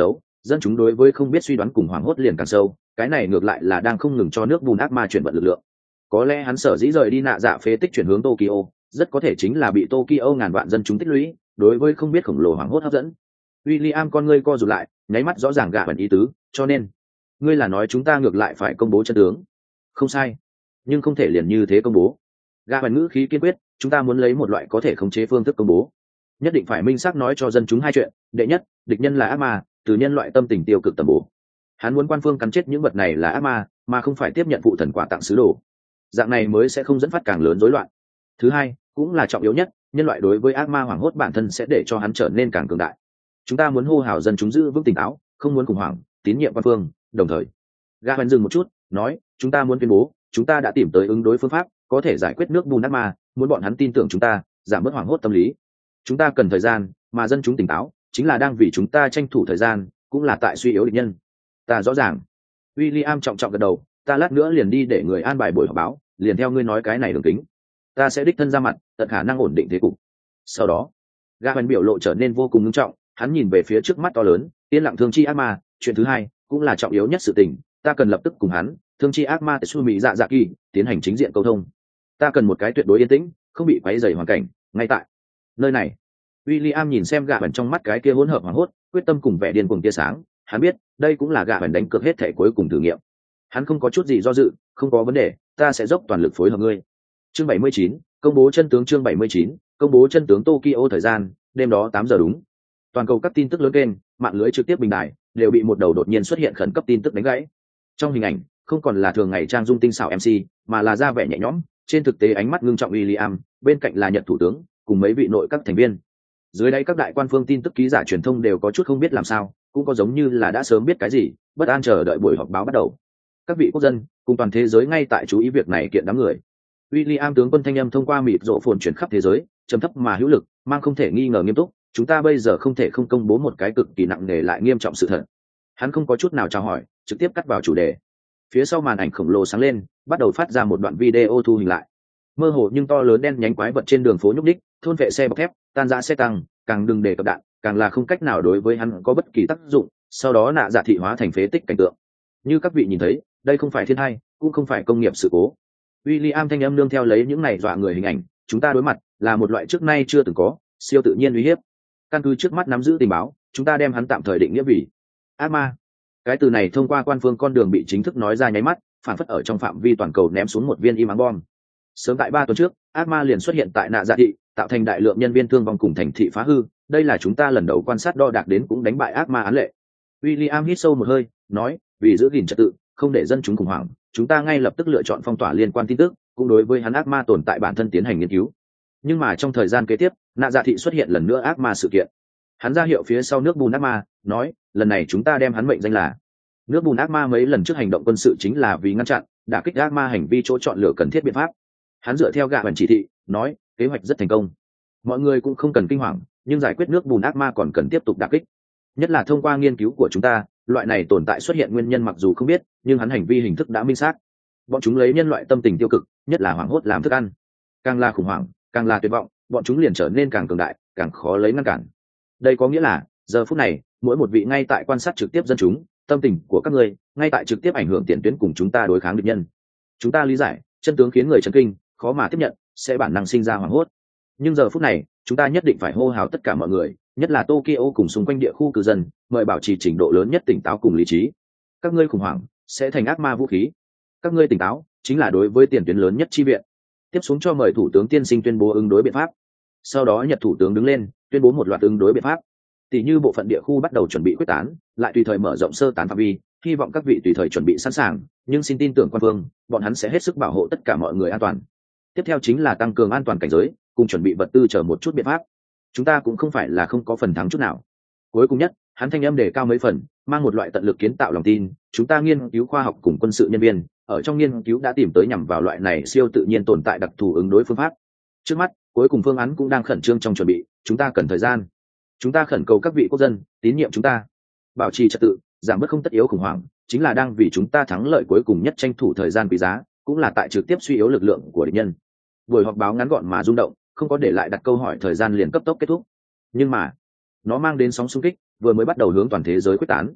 dân chúng đối với không biết suy đoán cùng hoảng hốt liền càng sâu, cái này ngược lại là đang không ngừng cho nước bùn ác ma chuyển vận lực lượng. Có lẽ hắn sở dĩ rời đi nạ dạ phế tích chuyển hướng Tokyo, rất có thể chính là bị Tokyo ngàn vạn dân chúng tích lũy đối với không biết khổng lồ hoảng hốt hấp dẫn. William con ngươi co rụt lại, nháy mắt rõ ràng gạ bẩn ý tứ, cho nên ngươi là nói chúng ta ngược lại phải công bố chân tướng? Không sai, nhưng không thể liền như thế công bố. Gạ bẩn ngữ khí kiên quyết, chúng ta muốn lấy một loại có thể khống chế phương thức công bố, nhất định phải minh xác nói cho dân chúng hai chuyện. Đệ nhất, địch nhân là ác ma, từ nhân loại tâm tình tiêu cực tầm bổ. Hắn muốn quan phương cắn chết những vật này là ác ma, mà không phải tiếp nhận phụ thần quà tặng sứ đồ. Dạng này mới sẽ không dẫn phát càng lớn rối loạn. Thứ hai, cũng là trọng yếu nhất, nhân loại đối với ác ma hoảng hốt bản thân sẽ để cho hắn trở nên càng cường đại. Chúng ta muốn hô hào dân chúng giữ vững tỉnh táo, không muốn khủng hoảng, tín nhiệm quan phương. Đồng thời, Gã dừng một chút, nói, chúng ta muốn tuyên bố, chúng ta đã tìm tới ứng đối phương pháp, có thể giải quyết nước bùn ác ma, muốn bọn hắn tin tưởng chúng ta, giảm bớt hoảng hốt tâm lý. Chúng ta cần thời gian, mà dân chúng tỉnh táo, chính là đang vì chúng ta tranh thủ thời gian, cũng là tại suy yếu địch nhân. Ta rõ ràng. William trọng trọng gật đầu, ta lát nữa liền đi để người an bài buổi họp báo, liền theo ngươi nói cái này đường kính. Ta sẽ đích thân ra mặt, tận khả năng ổn định thế cục. Sau đó, Gaben biểu lộ trở nên vô cùng nghiêm trọng, hắn nhìn về phía trước mắt to lớn, yên lặng thương chi ác ma. Chuyện thứ hai, cũng là trọng yếu nhất sự tình, ta cần lập tức cùng hắn, thương chi ác ma Tetsumi Dạ Dạ Kỳ, tiến hành chính diện câu thông. Ta cần một cái tuyệt đối yên tĩnh, không bị quấy rầy hoàn cảnh, ngay tại nơi này. William nhìn xem Gaben trong mắt cái kia hỗn hợp hoảng hốt, quyết tâm cùng vẻ điên cuồng tia sáng, hắn biết, đây cũng là Gaben đánh cược hết thể cuối cùng thử nghiệm. Hắn không có chút gì do dự, không có vấn đề, ta sẽ dốc toàn lực phối hợp ngươi. Chương 79, công bố chân tướng. Chương 79, công bố chân tướng. Tokyo thời gian, đêm đó 8 giờ đúng. Toàn cầu các tin tức lớn kênh, mạng lưới trực tiếp bình đài đều bị một đầu đột nhiên xuất hiện khẩn cấp tin tức đánh gãy. Trong hình ảnh, không còn là thường ngày trang dung tinh xảo MC, mà là ra vẻ nhẹ nhõm, trên thực tế ánh mắt ngưng trọng William, bên cạnh là Nhật thủ tướng, cùng mấy vị nội các thành viên. Dưới đây các đại quan phương tin tức ký giả truyền thông đều có chút không biết làm sao, cũng có giống như là đã sớm biết cái gì, bất an chờ đợi buổi họp báo bắt đầu. Các vị quốc dân cùng toàn thế giới ngay tại chú ý việc này kiện đám người. William tướng quân thanh âm thông qua mịt rộ phồn chuyển khắp thế giới, trầm thấp mà hữu lực, mang không thể nghi ngờ nghiêm túc. Chúng ta bây giờ không thể không công bố một cái cực kỳ nặng nề lại nghiêm trọng sự thật. Hắn không có chút nào chào hỏi, trực tiếp cắt vào chủ đề. Phía sau màn ảnh khổng lồ sáng lên, bắt đầu phát ra một đoạn video thu hình lại. Mơ hồ nhưng to lớn đen nhánh quái vật trên đường phố nhúc nhích, thôn vệ xe bọc thép, tan rã xe tăng, càng đừng đề cập đạn, càng là không cách nào đối với hắn có bất kỳ tác dụng. Sau đó nạ dạ thị hóa thành phế tích cảnh tượng. Như các vị nhìn thấy, đây không phải thiên tai, cũng không phải công nghiệp sự cố. William thanh âm nương theo lấy những này dọa người hình ảnh, chúng ta đối mặt là một loại trước nay chưa từng có siêu tự nhiên uy hiếp. Căn cứ trước mắt nắm giữ tình báo, chúng ta đem hắn tạm thời định nghĩa vì ác ma. Cái từ này thông qua quan phương con đường bị chính thức nói ra nháy mắt, phản phất ở trong phạm vi toàn cầu ném xuống một viên im ắng bom. Sớm tại 3 tuần trước, ác ma liền xuất hiện tại nạ dạ thị, tạo thành đại lượng nhân viên thương vong cùng thành thị phá hư. Đây là chúng ta lần đầu quan sát đo đạc đến cũng đánh bại ác ma án lệ. William hít sâu một hơi, nói, vì giữ gìn trật tự, không để dân chúng khủng hoảng, chúng ta ngay lập tức lựa chọn phong tỏa liên quan tin tức, cũng đối với hắn ác ma tồn tại bản thân tiến hành nghiên cứu. Nhưng mà trong thời gian kế tiếp, nạ dạ thị xuất hiện lần nữa ác ma sự kiện. Hắn ra hiệu phía sau nước bùn ác ma, nói, lần này chúng ta đem hắn mệnh danh là nước bùn ác ma. Mấy lần trước hành động quân sự chính là vì ngăn chặn, đả kích ác ma hành vi chỗ chọn lựa cần thiết biện pháp. Hắn dựa theo gạ bản chỉ thị, nói, kế hoạch rất thành công. Mọi người cũng không cần kinh hoàng, nhưng giải quyết nước bùn ác ma còn cần tiếp tục đả kích. Nhất là thông qua nghiên cứu của chúng ta, loại này tồn tại xuất hiện nguyên nhân mặc dù không biết, nhưng hắn hành vi hình thức đã minh xác. Bọn chúng lấy nhân loại tâm tình tiêu cực, nhất là hoảng hốt làm thức ăn. Càng là khủng hoảng, càng là tuyệt vọng, bọn chúng liền trở nên càng cường đại, càng khó lấy ngăn cản. Đây có nghĩa là, giờ phút này, mỗi một vị ngay tại quan sát trực tiếp dân chúng, tâm tình của các ngươi ngay tại trực tiếp ảnh hưởng tiền tuyến cùng chúng ta đối kháng địch nhân. Chúng ta lý giải, chân tướng khiến người chấn kinh, khó mà tiếp nhận, sẽ bản năng sinh ra hoảng hốt. Nhưng giờ phút này, chúng ta nhất định phải hô hào tất cả mọi người, nhất là Tokyo cùng xung quanh địa khu cư dân, mời bảo trì trình độ lớn nhất tỉnh táo cùng lý trí. Các ngươi khủng hoảng sẽ thành ác ma vũ khí, các ngươi tỉnh táo chính là đối với tiền tuyến lớn nhất chi viện. Tiếp xuống cho mời thủ tướng tiên sinh tuyên bố ứng đối biện pháp. Sau đó Nhật thủ tướng đứng lên, tuyên bố một loạt ứng đối biện pháp. Tỷ như bộ phận địa khu bắt đầu chuẩn bị quyết tán, lại tùy thời mở rộng sơ tán phạm vi, hy vọng các vị tùy thời chuẩn bị sẵn sàng, nhưng xin tin tưởng quan phương, bọn hắn sẽ hết sức bảo hộ tất cả mọi người an toàn. Tiếp theo chính là tăng cường an toàn cảnh giới, cùng chuẩn bị vật tư chờ một chút biện pháp. Chúng ta cũng không phải là không có phần thắng chút nào. Cuối cùng nhất, hắn thanh âm đề cao mấy phần, mang một loại tận lực kiến tạo lòng tin. Chúng ta nghiên cứu khoa học cùng quân sự nhân viên, ở trong nghiên cứu đã tìm tới nhằm vào loại này siêu tự nhiên tồn tại đặc thù ứng đối phương pháp. Trước mắt, cuối cùng phương án cũng đang khẩn trương trong chuẩn bị, chúng ta cần thời gian. Chúng ta khẩn cầu các vị quốc dân tín nhiệm chúng ta, bảo trì trật tự, giảm bớt không tất yếu khủng hoảng, chính là đang vì chúng ta thắng lợi cuối cùng nhất tranh thủ thời gian quý giá, cũng là tại trực tiếp suy yếu lực lượng của địch nhân. Buổi họp báo ngắn gọn mà rung động, không có để lại đặt câu hỏi, thời gian liền cấp tốc kết thúc. Nhưng mà, nó mang đến sóng xung kích, vừa mới bắt đầu hướng toàn thế giới quyết tán.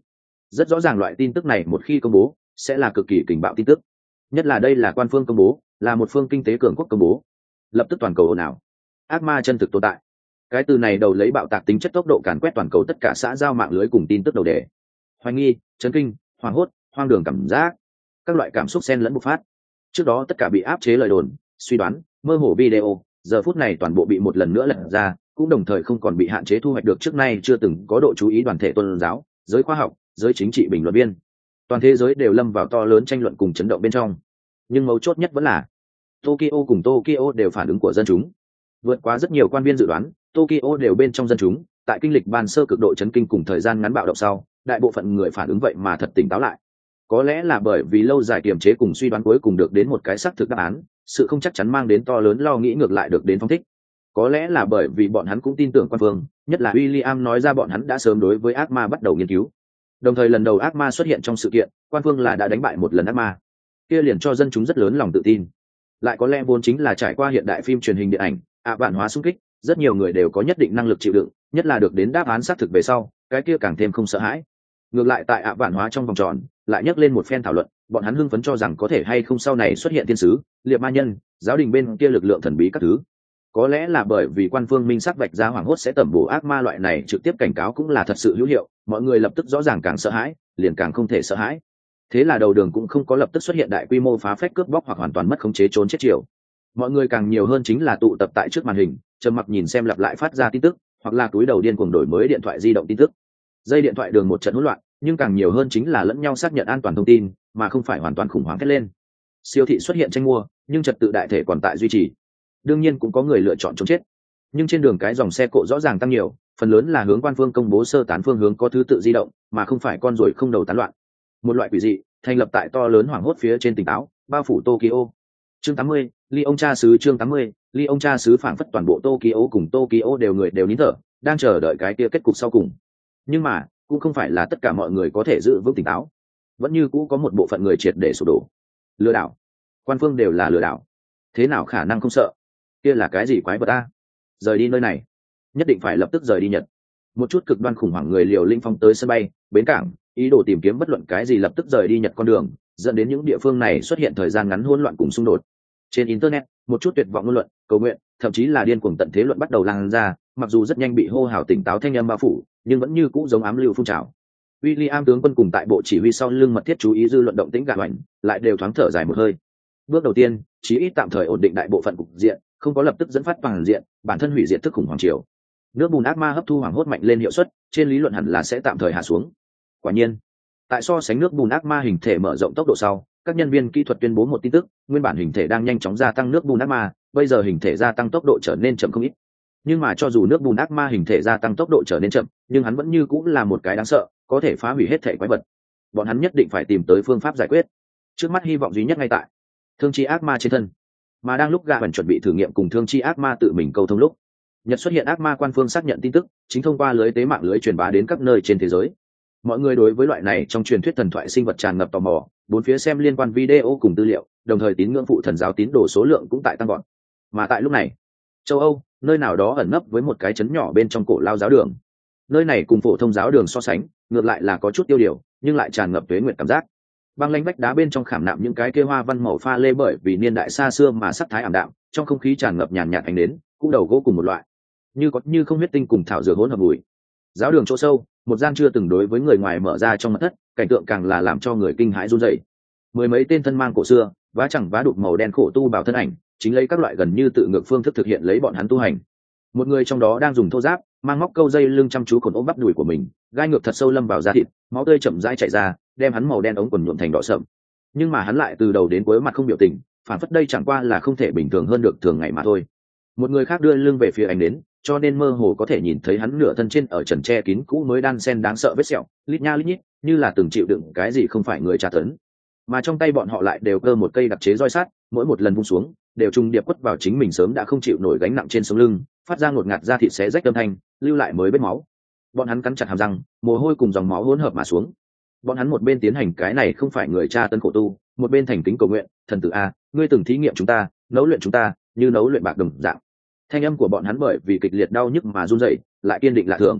Rất rõ ràng loại tin tức này một khi công bố sẽ là cực kỳ kình bạo tin tức, nhất là đây là quan phương công bố, là một phương kinh tế cường quốc công bố, lập tức toàn cầu ồn ào. Ác ma chân thực tồn tại, cái từ này đầu lấy bạo tạc tính chất tốc độ càn quét toàn cầu tất cả xã giao mạng lưới cùng tin tức đầu đề. Hoài nghi, chấn kinh, hoảng hốt, hoang đường cảm giác, các loại cảm xúc xen lẫn bộc phát. Trước đó tất cả bị áp chế lời đồn, suy đoán, mơ hồ video, giờ phút này toàn bộ bị một lần nữa lật ra, cũng đồng thời không còn bị hạn chế thu hoạch được trước nay chưa từng có độ chú ý đoàn thể tôn giáo, giới khoa học, giới chính trị bình luận viên. Toàn thế giới đều lâm vào to lớn tranh luận cùng chấn động bên trong. Nhưng mấu chốt nhất vẫn là Tokyo cùng Tokyo đều phản ứng của dân chúng. Vượt quá rất nhiều quan viên dự đoán, Tokyo đều bên trong dân chúng, tại kinh lịch ban sơ cực độ chấn kinh cùng thời gian ngắn bạo động sau, đại bộ phận người phản ứng vậy mà thật tỉnh táo lại. Có lẽ là bởi vì lâu dài kiềm chế cùng suy đoán cuối cùng được đến một cái xác thực đáp án, sự không chắc chắn mang đến to lớn lo nghĩ ngược lại được đến phong thích. Có lẽ là bởi vì bọn hắn cũng tin tưởng quan phương, nhất là William nói ra bọn hắn đã sớm đối với ác ma bắt đầu nghiên cứu. Đồng thời lần đầu ác ma xuất hiện trong sự kiện, quan phương là đã đánh bại một lần ác ma. Kia liền cho dân chúng rất lớn lòng tự tin. Lại có lẽ vốn chính là trải qua hiện đại phim truyền hình điện ảnh, bản hóa xung kích, rất nhiều người đều có nhất định năng lực chịu đựng, nhất là được đến đáp án xác thực về sau, cái kia càng thêm không sợ hãi. Ngược lại tại bản hóa trong vòng tròn, lại nhắc lên một phen thảo luận, bọn hắn hưng phấn cho rằng có thể hay không sau này xuất hiện thiên sứ, liệt ma nhân, giáo đình bên kia lực lượng thần bí các thứ. Có lẽ là bởi vì quan phương minh sắc vạch ra hoảng hốt sẽ tẩm bổ ác ma loại này trực tiếp cảnh cáo cũng là thật sự hữu hiệu, mọi người lập tức rõ ràng càng sợ hãi, liền càng không thể sợ hãi. Thế là đầu đường cũng không có lập tức xuất hiện đại quy mô phá phách cướp bóc hoặc hoàn toàn mất khống chế trốn chết chiều. Mọi người càng nhiều hơn chính là tụ tập tại trước màn hình, trầm mặc nhìn xem lặp lại phát ra tin tức, hoặc là túi đầu điên cuồng đổi mới điện thoại di động tin tức. Dây điện thoại đường một trận hỗn loạn, nhưng càng nhiều hơn chính là lẫn nhau xác nhận an toàn thông tin, mà không phải hoàn toàn khủng hoảng kết lên. Siêu thị xuất hiện tranh mua, nhưng trật tự đại thể còn tại duy trì. Đương nhiên cũng có người lựa chọn trốn chết, nhưng trên đường cái dòng xe cộ rõ ràng tăng nhiều, phần lớn là hướng quan phương công bố sơ tán phương hướng có thứ tự di động, mà không phải con ruồi không đầu tán loạn. Một loại quỷ dị thành lập tại to lớn hoảng hốt phía trên tỉnh táo, bao phủ Tokyo. Chương 80, ly ông cha xứ. Chương 80, ly ông cha xứ phảng phất toàn bộ Tokyo cùng Tokyo đều người đều nín thở, đang chờ đợi cái kia kết cục sau cùng. Nhưng mà cũng không phải là tất cả mọi người có thể giữ vững tỉnh táo, vẫn như cũ có một bộ phận người triệt để sụp đổ. Lừa đảo, quan phương đều là lừa đảo, thế nào khả năng không sợ? Kia là cái gì quái vật ta? Rời đi nơi này, nhất định phải lập tức rời đi Nhật. Một chút cực đoan khủng hoảng người liều lĩnh phóng tới sân bay, bến cảng, ý đồ tìm kiếm bất luận cái gì lập tức rời đi Nhật con đường, dẫn đến những địa phương này xuất hiện thời gian ngắn hỗn loạn cùng xung đột. Trên internet, một chút tuyệt vọng ngôn luận, cầu nguyện, thậm chí là điên cuồng tận thế luận bắt đầu lan ra, mặc dù rất nhanh bị hô hào tỉnh táo thanh âm bao phủ, nhưng vẫn như cũ giống ám lưu phun trào. William tướng quân cùng tại bộ chỉ huy sau lưng mật thiết chú ý dư luận động tĩnh gạ hoành, lại đều thoáng thở dài một hơi. Bước đầu tiên, chí ít tạm thời ổn định đại bộ phận cục diện, không có lập tức dẫn phát toàn diện, bản thân hủy diệt thức khủng hoảng triều. Nước bùn ác ma hấp thu hoảng hốt mạnh lên hiệu suất, trên lý luận hẳn là sẽ tạm thời hạ xuống. Quả nhiên, tại so sánh nước bùn ác ma hình thể mở rộng tốc độ sau, các nhân viên kỹ thuật tuyên bố một tin tức, nguyên bản hình thể đang nhanh chóng gia tăng nước bùn ác ma, bây giờ hình thể gia tăng tốc độ trở nên chậm không ít. Nhưng mà cho dù nước bùn ác ma hình thể gia tăng tốc độ trở nên chậm, nhưng hắn vẫn như cũng là một cái đáng sợ, có thể phá hủy hết thể quái vật. Bọn hắn nhất định phải tìm tới phương pháp giải quyết. Trước mắt hy vọng duy nhất ngay tại thương chi ác ma trên thân. Mà đang lúc gạ vẫn chuẩn bị thử nghiệm cùng thương chi ác ma tự mình câu thông lúc, Nhật xuất hiện ác ma quan phương xác nhận tin tức, chính thông qua lưới tế mạng lưới truyền bá đến các nơi trên thế giới. Mọi người đối với loại này trong truyền thuyết thần thoại sinh vật tràn ngập tò mò, bốn phía xem liên quan video cùng tư liệu, đồng thời tín ngưỡng phụ thần giáo tín đồ số lượng cũng tại tăng vọt. Mà tại lúc này, châu Âu, nơi nào đó ẩn nấp với một cái trấn nhỏ bên trong cổ lao giáo đường. Nơi này cùng phổ thông giáo đường so sánh, ngược lại là có chút tiêu điều, nhưng lại tràn ngập tuế nguyện cảm giác. Băng lanh vách đá bên trong khảm nạm những cái kia hoa văn màu pha lê bởi vì niên đại xa xưa mà sắc thái ảm đạm, trong không khí tràn ngập nhàn nhạt ánh nến, cũng đầu gỗ cùng một loại, như không huyết tinh cùng thảo dược hỗn hợp mùi. Giáo đường chỗ sâu, một gian chưa từng đối với người ngoài mở ra trong mật thất, cảnh tượng càng là làm cho người kinh hãi run rẩy. Mười mấy tên thân mang cổ xưa, vá chẳng vá đục màu đen khổ tu bảo thân ảnh, chính lấy các loại gần như tự ngược phương thức thực hiện lấy bọn hắn tu hành. Một người trong đó đang dùng thô giáp, mang móc câu dây lưng chăm chú cột ôm bắp đùi của mình, gai ngược thật sâu lâm vào da thịt, máu tươi chậm rãi chảy ra, đem hắn màu đen ống quần nhuộm thành đỏ sậm. Nhưng mà hắn lại từ đầu đến cuối mặt không biểu tình, phản phất đây chẳng qua là không thể bình thường hơn được thường ngày mà thôi. Một người khác đưa lưng về phía ánh đến, cho nên mơ hồ có thể nhìn thấy hắn nửa thân trên ở trần tre kín cũ mới đan sen đáng sợ vết sẹo, lít nha lít nhít, như là từng chịu đựng cái gì không phải người tra tấn. Mà trong tay bọn họ lại đều cơ một cây đặc chế roi sắt, mỗi một lần vung xuống, đều trùng điệp quất vào chính mình sớm đã không chịu nổi gánh nặng trên sống lưng, phát ra ngột ngạt ra thịt xé rách âm thanh, lưu lại mới vết máu. Bọn hắn cắn chặt hàm răng, mồ hôi cùng dòng máu hỗn hợp mà xuống. Bọn hắn một bên tiến hành cái này không phải người tra tấn khổ tu, một bên thành kính cầu nguyện, thần tử a, ngươi từng thí nghiệm chúng ta, nấu luyện chúng ta, như nấu luyện bạc đồng dạng. Thanh âm của bọn hắn bởi vì kịch liệt đau nhức mà run rẩy, lại kiên định lạ thường.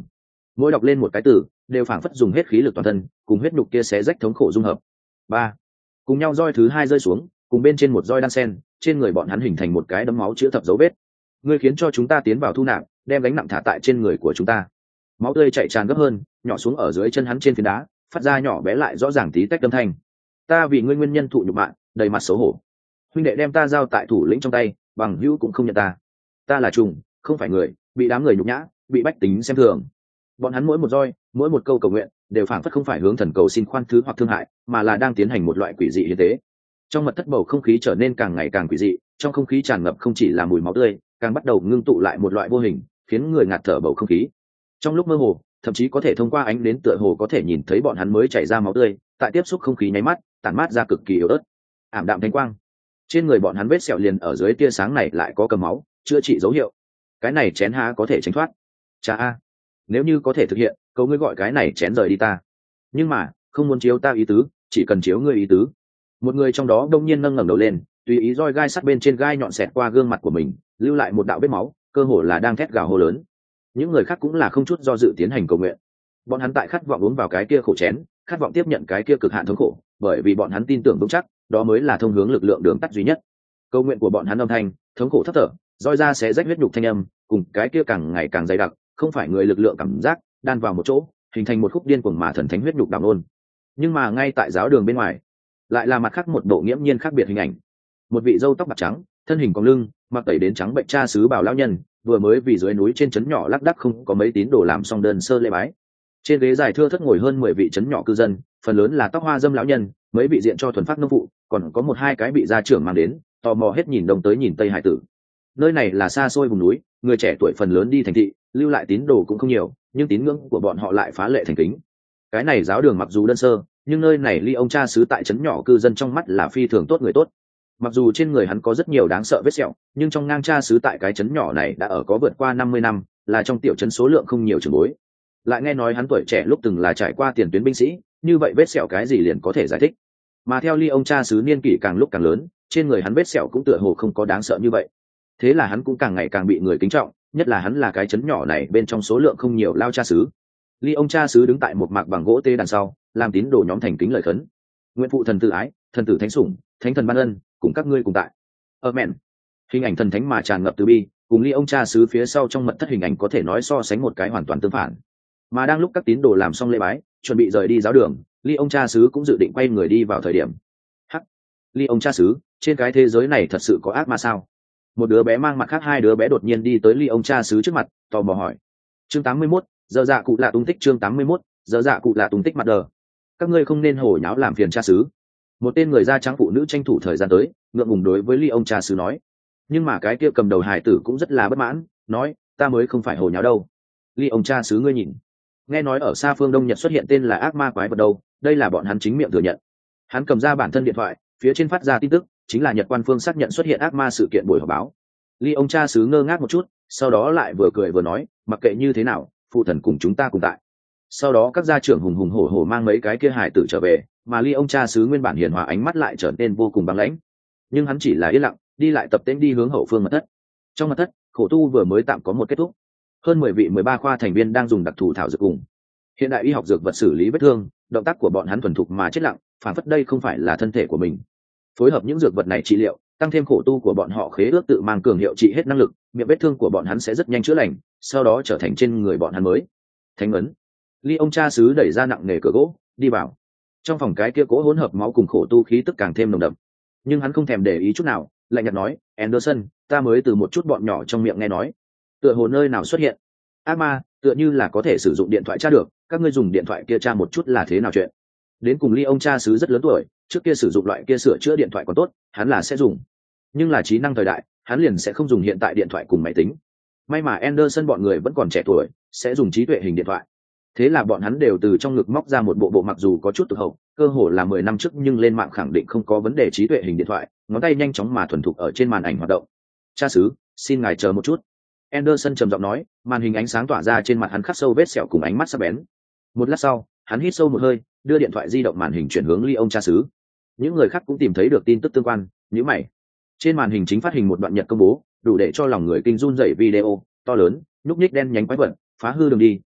mỗi đọc lên một cái từ đều phảng phất dùng hết khí lực toàn thân cùng huyết nhục kia xé rách thống khổ dung hợp. Ba, cùng nhau roi thứ hai rơi xuống, cùng bên trên một roi đan sen, trên người bọn hắn hình thành một cái đấm máu chữa thập dấu vết. Ngươi khiến cho chúng ta tiến vào thu nạp, đem gánh nặng thả tại trên người của chúng ta. Máu tươi chảy tràn gấp hơn, nhỏ xuống ở dưới chân hắn trên phiến đá, phát ra nhỏ bé lại rõ ràng tí tách âm thanh. Ta vì ngươi nguyên nhân thụ nhục mạ, đầy mặt xấu hổ. Huynh đệ đem ta giao tại thủ lĩnh trong tay, bằng hữu cũng không nhận ta. Ta là trùng, không phải người, bị đám người nhục nhã, bị bách tính xem thường. Bọn hắn mỗi một roi, mỗi một câu cầu nguyện, đều phảng phất không phải hướng thần cầu xin khoan thứ hoặc thương hại, mà là đang tiến hành một loại quỷ dị hiến tế. Trong mật thất bầu không khí trở nên càng ngày càng quỷ dị, trong không khí tràn ngập không chỉ là mùi máu tươi, càng bắt đầu ngưng tụ lại một loại vô hình, khiến người ngạt thở bầu không khí. Trong lúc mơ hồ, thậm chí có thể thông qua ánh đến tựa hồ có thể nhìn thấy bọn hắn mới chảy ra máu tươi, tại tiếp xúc không khí nháy mắt, tản mát ra cực kỳ yếu ớt, ảm đạm thánh quang. Trên người bọn hắn vết sẹo liền ở dưới tia sáng này lại có cầm máu, chữa trị dấu hiệu. Cái này chén há có thể tránh thoát. Cha a, nếu như có thể thực hiện, cầu ngươi gọi cái này chén rời đi ta. Nhưng mà, không muốn chiếu ta ý tứ, chỉ cần chiếu ngươi ý tứ. Một người trong đó đông nhiên nâng ngẩng đầu lên, tùy ý roi gai sắt bên trên gai nhọn xẹt qua gương mặt của mình, lưu lại một đạo vết máu, cơ hồ là đang thét gào hô lớn. Những người khác cũng là không chút do dự tiến hành cầu nguyện. Bọn hắn tại khát vọng uống vào cái kia khổ chén, khát vọng tiếp nhận cái kia cực hạn thống khổ, bởi vì bọn hắn tin tưởng vững chắc, đó mới là thông hướng lực lượng đường tắt duy nhất. Cầu nguyện của bọn hắn âm thanh, thống khổ thất thở, roi ra sẽ rách huyết nhục thanh âm, cùng cái kia càng ngày càng dày đặc, không phải người lực lượng cảm giác, đan vào một chỗ, hình thành một khúc điên cuồng mà thần thánh huyết nhục đạo nôn. Nhưng mà ngay tại giáo đường bên ngoài, lại là mặt khác một bộ nghiễm nhiên khác biệt hình ảnh. Một vị râu tóc bạc trắng, thân hình cong lưng, mặc tẩy đến trắng bệnh cha xứ bảo lão nhân, vừa mới vì dưới núi trên trấn nhỏ lác đác không có mấy tín đồ làm xong đơn sơ lễ bái. Trên ghế dài thưa thất ngồi hơn 10 vị trấn nhỏ cư dân, phần lớn là tóc hoa dâm lão nhân, mấy vị diện cho thuần phát nông phụ, còn có một hai cái bị gia trưởng mang đến, tò mò hết nhìn đông tới nhìn tây hải tử. Nơi này là xa xôi vùng núi, người trẻ tuổi phần lớn đi thành thị, lưu lại tín đồ cũng không nhiều, nhưng tín ngưỡng của bọn họ lại phá lệ thành kính. Cái này giáo đường mặc dù đơn sơ, nhưng nơi này ly ông cha xứ tại trấn nhỏ cư dân trong mắt là phi thường tốt người tốt. Mặc dù trên người hắn có rất nhiều đáng sợ vết sẹo, nhưng trong ngang cha xứ tại cái trấn nhỏ này đã ở có vượt qua 50 năm, là trong tiểu trấn số lượng không nhiều trưởng bối. Lại nghe nói hắn tuổi trẻ lúc từng là trải qua tiền tuyến binh sĩ, như vậy vết sẹo cái gì liền có thể giải thích. Mà theo ly ông cha xứ niên kỷ càng lúc càng lớn, trên người hắn vết sẹo cũng tựa hồ không có đáng sợ như vậy. Thế là hắn cũng càng ngày càng bị người kính trọng, nhất là hắn là cái trấn nhỏ này bên trong số lượng không nhiều lao cha xứ. Ly ông cha xứ đứng tại một mạc bằng gỗ tê đằng sau, làm tín đồ nhóm thành kính lời khấn. Nguyện phụ thần tự ái, thần tử thánh sủng, thánh thần ban ân, cùng các ngươi cùng tại. Amen. Hình ảnh thần thánh mà tràn ngập từ bi, cùng ly ông cha xứ phía sau trong mật thất hình ảnh có thể nói so sánh một cái hoàn toàn tương phản. Mà đang lúc các tín đồ làm xong lễ bái, chuẩn bị rời đi giáo đường, ly ông cha xứ cũng dự định quay người đi vào thời điểm. Hắc, ly ông cha xứ, trên cái thế giới này thật sự có ác ma sao? Một đứa bé mang mặt khác hai đứa bé đột nhiên đi tới ly ông cha xứ trước mặt, tò mò hỏi. Chương 81, giờ dạ cụ lạ tung tích. Chương 81, giờ dạ cụ lạ tung tích mặt đờ. Các ngươi không nên hổ nháo làm phiền cha xứ. Một tên người da trắng phụ nữ tranh thủ thời gian tới, ngượng ngùng đối với ly ông cha xứ nói. Nhưng mà cái kia cầm đầu hài tử cũng rất là bất mãn, nói, ta mới không phải hổ nháo đâu. Ly ông cha xứ ngươi nhìn, nghe nói ở xa phương Đông Nhật xuất hiện tên là ác ma quái vật đâu, đây là bọn hắn chính miệng thừa nhận. Hắn cầm ra bản thân điện thoại, phía trên phát ra tin tức, chính là Nhật quan phương xác nhận xuất hiện ác ma sự kiện buổi họp báo. Ly ông cha xứ ngơ ngác một chút, sau đó lại vừa cười vừa nói, mặc kệ như thế nào, phụ thần cùng chúng ta cùng tại. Sau đó các gia trưởng hùng hùng hổ hổ mang mấy cái kia hài tử trở về, mà Ly ông cha xứ nguyên bản hiền hòa ánh mắt lại trở nên vô cùng băng lãnh. Nhưng hắn chỉ là yên lặng, đi lại tập tễnh đi hướng hậu phương mật thất. Trong mật thất, khổ tu vừa mới tạm có một kết thúc. Hơn 10 vị 13 khoa thành viên đang dùng đặc thù thảo dược cùng hiện đại y học dược vật xử lý vết thương, động tác của bọn hắn thuần thục mà chết lặng, phản phất đây không phải là thân thể của mình. Phối hợp những dược vật này trị liệu, tăng thêm khổ tu của bọn họ khế ước tự mang cường hiệu trị hết năng lực, miệng vết thương của bọn hắn sẽ rất nhanh chữa lành, sau đó trở thành trên người bọn hắn mới thánh ấn. Ly ông cha xứ đẩy ra nặng nề cửa gỗ, đi vào. Trong phòng cái kia cỗ hỗn hợp máu cùng khổ tu khí tức càng thêm nồng đậm, nhưng hắn không thèm để ý chút nào, lạnh nhạt nói, Anderson, ta mới từ một chút bọn nhỏ trong miệng nghe nói, tựa hồ nơi nào xuất hiện ác ma, tựa như là có thể sử dụng điện thoại tra được, các ngươi dùng điện thoại kia tra một chút là thế nào chuyện. Đến cùng Ly ông cha xứ rất lớn tuổi, trước kia sử dụng loại kia sửa chữa điện thoại còn tốt, hắn là sẽ dùng, nhưng là trí năng thời đại, hắn liền sẽ không dùng hiện tại điện thoại cùng máy tính. May mà Anderson bọn người vẫn còn trẻ tuổi, sẽ dùng trí tuệ hình điện thoại. Thế là bọn hắn đều từ trong ngực móc ra một bộ mặc dù có chút tụt hậu, cơ hồ là 10 năm trước nhưng lên mạng khẳng định không có vấn đề trí tuệ hình điện thoại, ngón tay nhanh chóng mà thuần thục ở trên màn ảnh hoạt động. Cha xứ, xin ngài chờ một chút. Anderson trầm giọng nói, màn hình ánh sáng tỏa ra trên mặt hắn khắc sâu vết sẹo cùng ánh mắt sắc bén. Một lát sau, hắn hít sâu một hơi, đưa điện thoại di động màn hình chuyển hướng Ly ông cha xứ. Những người khác cũng tìm thấy được tin tức tương quan, nhíu mày. Trên màn hình chính phát hình một đoạn nhật công bố, đủ để cho lòng người kinh run rẩy video, to lớn, nhúc nhích đen nhánh quái vật, phá hư đường đi,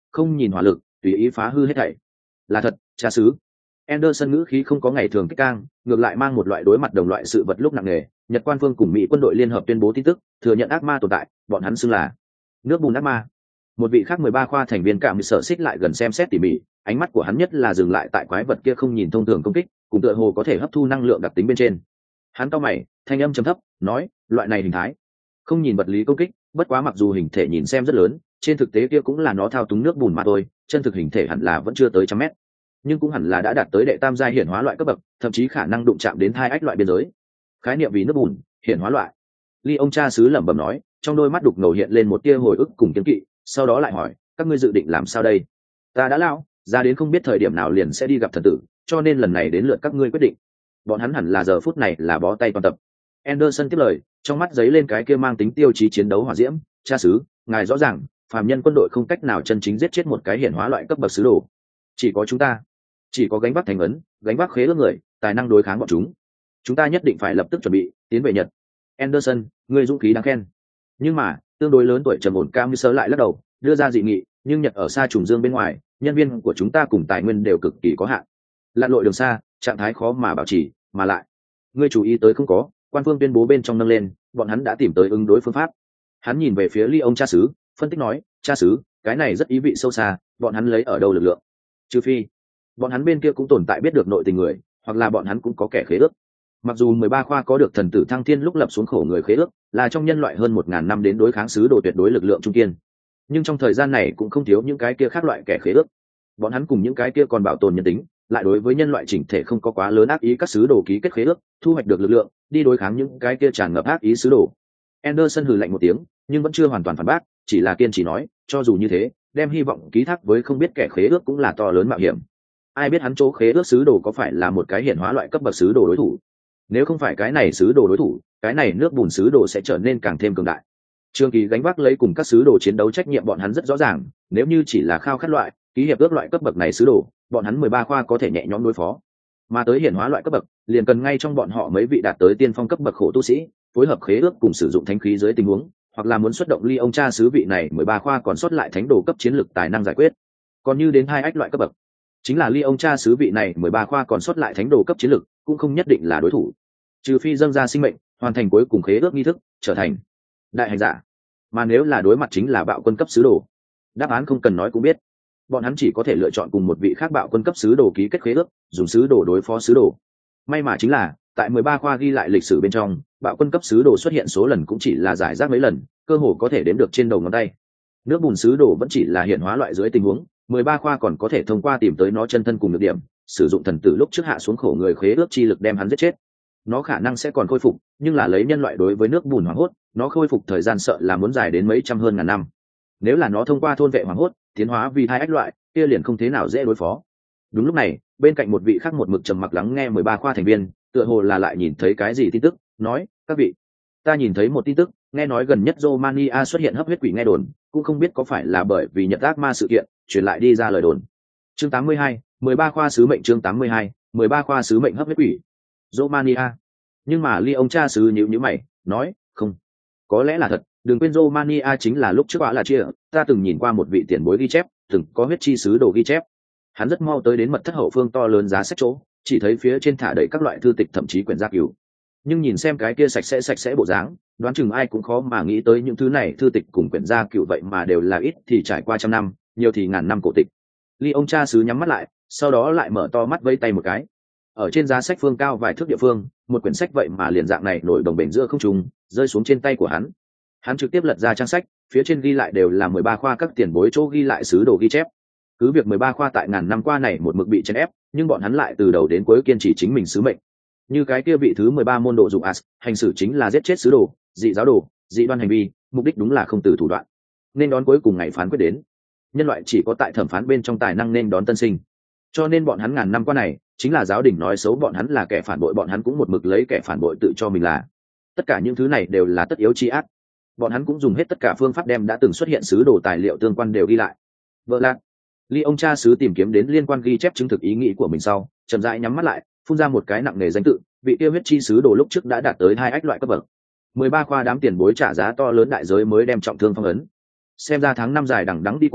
không nhìn hỏa lực, tùy ý phá hư hết thảy. Là thật, cha xứ. Anderson ngữ khí không có ngày thường kích cang, ngược lại mang một loại đối mặt đồng loại sự vật lúc nặng nề. Nhật quan phương cùng Mỹ quân đội liên hợp tuyên bố tin tức, thừa nhận ác ma tồn tại, bọn hắn xưng là nước bùn ác ma. Một vị khác 13 khoa thành viên cảm sở xích lại gần xem xét tỉ mỉ, ánh mắt của hắn nhất là dừng lại tại quái vật kia không nhìn thông thường công kích, cùng tựa hồ có thể hấp thu năng lượng đặc tính bên trên. Hắn cau mày, thanh âm trầm thấp, nói, loại này hình thái, không nhìn vật lý công kích, bất quá mặc dù hình thể nhìn xem rất lớn, trên thực tế kia cũng là nó thao túng nước bùn mà thôi, chân thực hình thể hẳn là vẫn chưa tới 100 mét, nhưng cũng hẳn là đã đạt tới đệ tam giai hiển hóa loại cấp bậc, thậm chí khả năng đụng chạm đến hai ách loại biên giới. Khái niệm vì nước bùn, hiển hóa loại. Ly ông cha xứ lẩm bẩm nói, trong đôi mắt đục ngầu hiện lên một tia hồi ức cùng kiên kỵ, sau đó lại hỏi, các ngươi dự định làm sao đây? Ta đã lão, ra đến không biết thời điểm nào liền sẽ đi gặp thần tử, cho nên lần này đến lượt các ngươi quyết định. Bọn hắn hẳn là giờ phút này là bó tay toàn tập. Anderson tiếp lời, trong mắt giấy lên cái kia mang tính tiêu chí chiến đấu hỏa diễm, cha xứ, ngài rõ ràng, phàm nhân quân đội không cách nào chân chính giết chết một cái hiển hóa loại cấp bậc sứ đồ. Chỉ có chúng ta, chỉ có gánh vác thành ấn, gánh vác khế ước người, tài năng đối kháng bọn chúng. Chúng ta nhất định phải lập tức chuẩn bị tiến về Nhật. Anderson, người dũng khí đáng khen. Nhưng mà, tương đối lớn tuổi trầm ổn Cam Sơ lại lắc đầu, đưa ra dị nghị, nhưng Nhật ở xa trùng dương bên ngoài, nhân viên của chúng ta cùng tài nguyên đều cực kỳ có hạn. Lặn lội đường xa, trạng thái khó mà bảo trì, mà lại, ngươi chú ý tới không có, quan phương tuyên bố bên trong nâng lên, bọn hắn đã tìm tới ứng đối phương pháp. Hắn nhìn về phía Ly ông cha xứ, phân tích nói, cha xứ, cái này rất ý vị sâu xa, bọn hắn lấy ở đâu lực lượng? Trừ phi, bọn hắn bên kia cũng tồn tại biết được nội tình người, hoặc là bọn hắn cũng có kẻ khế ước. Mặc dù 13 khoa có được thần tử thăng thiên lúc lập xuống khổ người khế ước, là trong nhân loại hơn 1000 năm đến đối kháng sứ đồ tuyệt đối lực lượng trung kiên, nhưng trong thời gian này cũng không thiếu những cái kia khác loại kẻ khế ước. Bọn hắn cùng những cái kia còn bảo tồn nhân tính, lại đối với nhân loại chỉnh thể không có quá lớn ác ý, các sứ đồ ký kết khế ước, thu hoạch được lực lượng, đi đối kháng những cái kia tràn ngập ác ý sứ đồ. Anderson hừ lạnh một tiếng, nhưng vẫn chưa hoàn toàn phản bác, chỉ là kiên trì nói, cho dù như thế, đem hy vọng ký thác với không biết kẻ khế ước cũng là to lớn mạo hiểm. Ai biết hắn chỗ khế ước sứ đồ có phải là một cái hiển hóa loại cấp bậc sứ đồ đối thủ? Nếu không phải cái này sứ đồ đối thủ, cái này nước bùn sứ đồ sẽ trở nên càng thêm cường đại. Trương Kỳ gánh vác lấy cùng các sứ đồ chiến đấu trách nhiệm bọn hắn rất rõ ràng, nếu như chỉ là khao khát loại, ký hiệp ước loại cấp bậc này sứ đồ, bọn hắn 13 khoa có thể nhẹ nhõm đối phó. Mà tới hiển hóa loại cấp bậc, liền cần ngay trong bọn họ mấy vị đạt tới tiên phong cấp bậc khổ tu sĩ, phối hợp khế ước cùng sử dụng thánh khí dưới tình huống, hoặc là muốn xuất động Ly ông cha sứ vị này 13 khoa còn sót lại thánh đồ cấp chiến lực tài năng giải quyết. Còn như đến hai ách loại cấp bậc, chính là Ly ông cha sứ vị này 13 khoa còn sót lại thánh đồ cấp chiến lực, cũng không nhất định là đối thủ. Trừ phi dâng ra sinh mệnh, hoàn thành cuối cùng khế ước nghi thức, trở thành đại hành giả. Mà nếu là đối mặt chính là bạo quân cấp sứ đồ, đáp án không cần nói cũng biết, bọn hắn chỉ có thể lựa chọn cùng một vị khác bạo quân cấp sứ đồ ký kết khế ước, dùng sứ đồ đối phó sứ đồ. May mà chính là tại 13 khoa ghi lại lịch sử bên trong, bạo quân cấp sứ đồ xuất hiện số lần cũng chỉ là giải rác mấy lần, cơ hồ có thể đếm được trên đầu ngón tay. Nước bùn sứ đồ vẫn chỉ là hiện hóa loại dưới tình huống, 13 khoa còn có thể thông qua tìm tới nó chân thân cùng nhược điểm, sử dụng thần tử lúc trước hạ xuống khổ người khế ước chi lực đem hắn giết chết. Nó khả năng sẽ còn khôi phục, nhưng là lấy nhân loại đối với nước bùn hoảng hốt, nó khôi phục thời gian sợ là muốn dài đến mấy trăm hơn ngàn năm. Nếu là nó thông qua thôn vệ hoảng hốt tiến hóa vì hai ách loại, kia liền không thế nào dễ đối phó. Đúng lúc này, bên cạnh một vị khác một mực trầm mặc lắng nghe 13 khoa thành viên, tựa hồ là lại nhìn thấy cái gì tin tức, nói, các vị, ta nhìn thấy một tin tức, nghe nói gần nhất Romania xuất hiện hấp huyết quỷ nghe đồn, cũng không biết có phải là bởi vì Nhật ác ma sự kiện truyền lại đi ra lời đồn. Chương 82, 13 khoa sứ mệnh. Chương 82, 13 khoa sứ mệnh hấp huyết quỷ Romania. Nhưng mà Ly ông cha sứ nhíu mày, nói, không, có lẽ là thật. Đừng quên Romania chính là lúc trước quả là chia, ta từng nhìn qua một vị tiền bối ghi chép, từng có huyết chi sứ đồ ghi chép. Hắn rất mau tới đến mật thất hậu phương to lớn giá sách chỗ, chỉ thấy phía trên thả đầy các loại thư tịch, thậm chí quyển gia cứu. Nhưng nhìn xem cái kia sạch sẽ bộ dáng, đoán chừng ai cũng khó mà nghĩ tới những thứ này thư tịch cùng quyển gia cứu vậy mà đều là ít thì trải qua trăm năm, nhiều thì ngàn năm cổ tịch. Ly ông cha sứ nhắm mắt lại, sau đó lại mở to mắt vẫy tay một cái. Ở trên giá sách phương cao vài thước địa phương, một quyển sách vậy mà liền dạng này nổi đồng bền giữa không trung, rơi xuống trên tay của hắn. Hắn trực tiếp lật ra trang sách, phía trên ghi lại đều là 13 khoa các tiền bối chỗ ghi lại sứ đồ ghi chép. Cứ việc 13 khoa tại ngàn năm qua này một mực bị chèn ép, nhưng bọn hắn lại từ đầu đến cuối kiên trì chính mình sứ mệnh. Như cái kia vị thứ 13 môn độ dụng As, hành xử chính là giết chết sứ đồ, dị giáo đồ, dị đoan hành vi, mục đích đúng là không từ thủ đoạn. Nên đón cuối cùng ngày phán quyết đến. Nhân loại chỉ có tại thẩm phán bên trong tài năng nên đón tân sinh. Cho nên bọn hắn ngàn năm qua này, chính là giáo đình nói xấu bọn hắn là kẻ phản bội, bọn hắn cũng một mực lấy kẻ phản bội tự cho mình là. Tất cả những thứ này đều là tất yếu chi ác. Bọn hắn cũng dùng hết tất cả phương pháp đem đã từng xuất hiện sứ đồ tài liệu tương quan đều ghi lại. Vợ lạc, Ly ông cha sứ tìm kiếm đến liên quan ghi chép chứng thực ý nghĩ của mình sau, chậm rãi nhắm mắt lại, phun ra một cái nặng nề danh tự, vị tiêu huyết chi sứ đồ lúc trước đã đạt tới hai ách loại cấp bậc. 13 khoa đám tiền bối trả giá to lớn đại giới mới đem trọng thương phong ấn. Xem ra tháng năm dài đằng đẵng đi qua,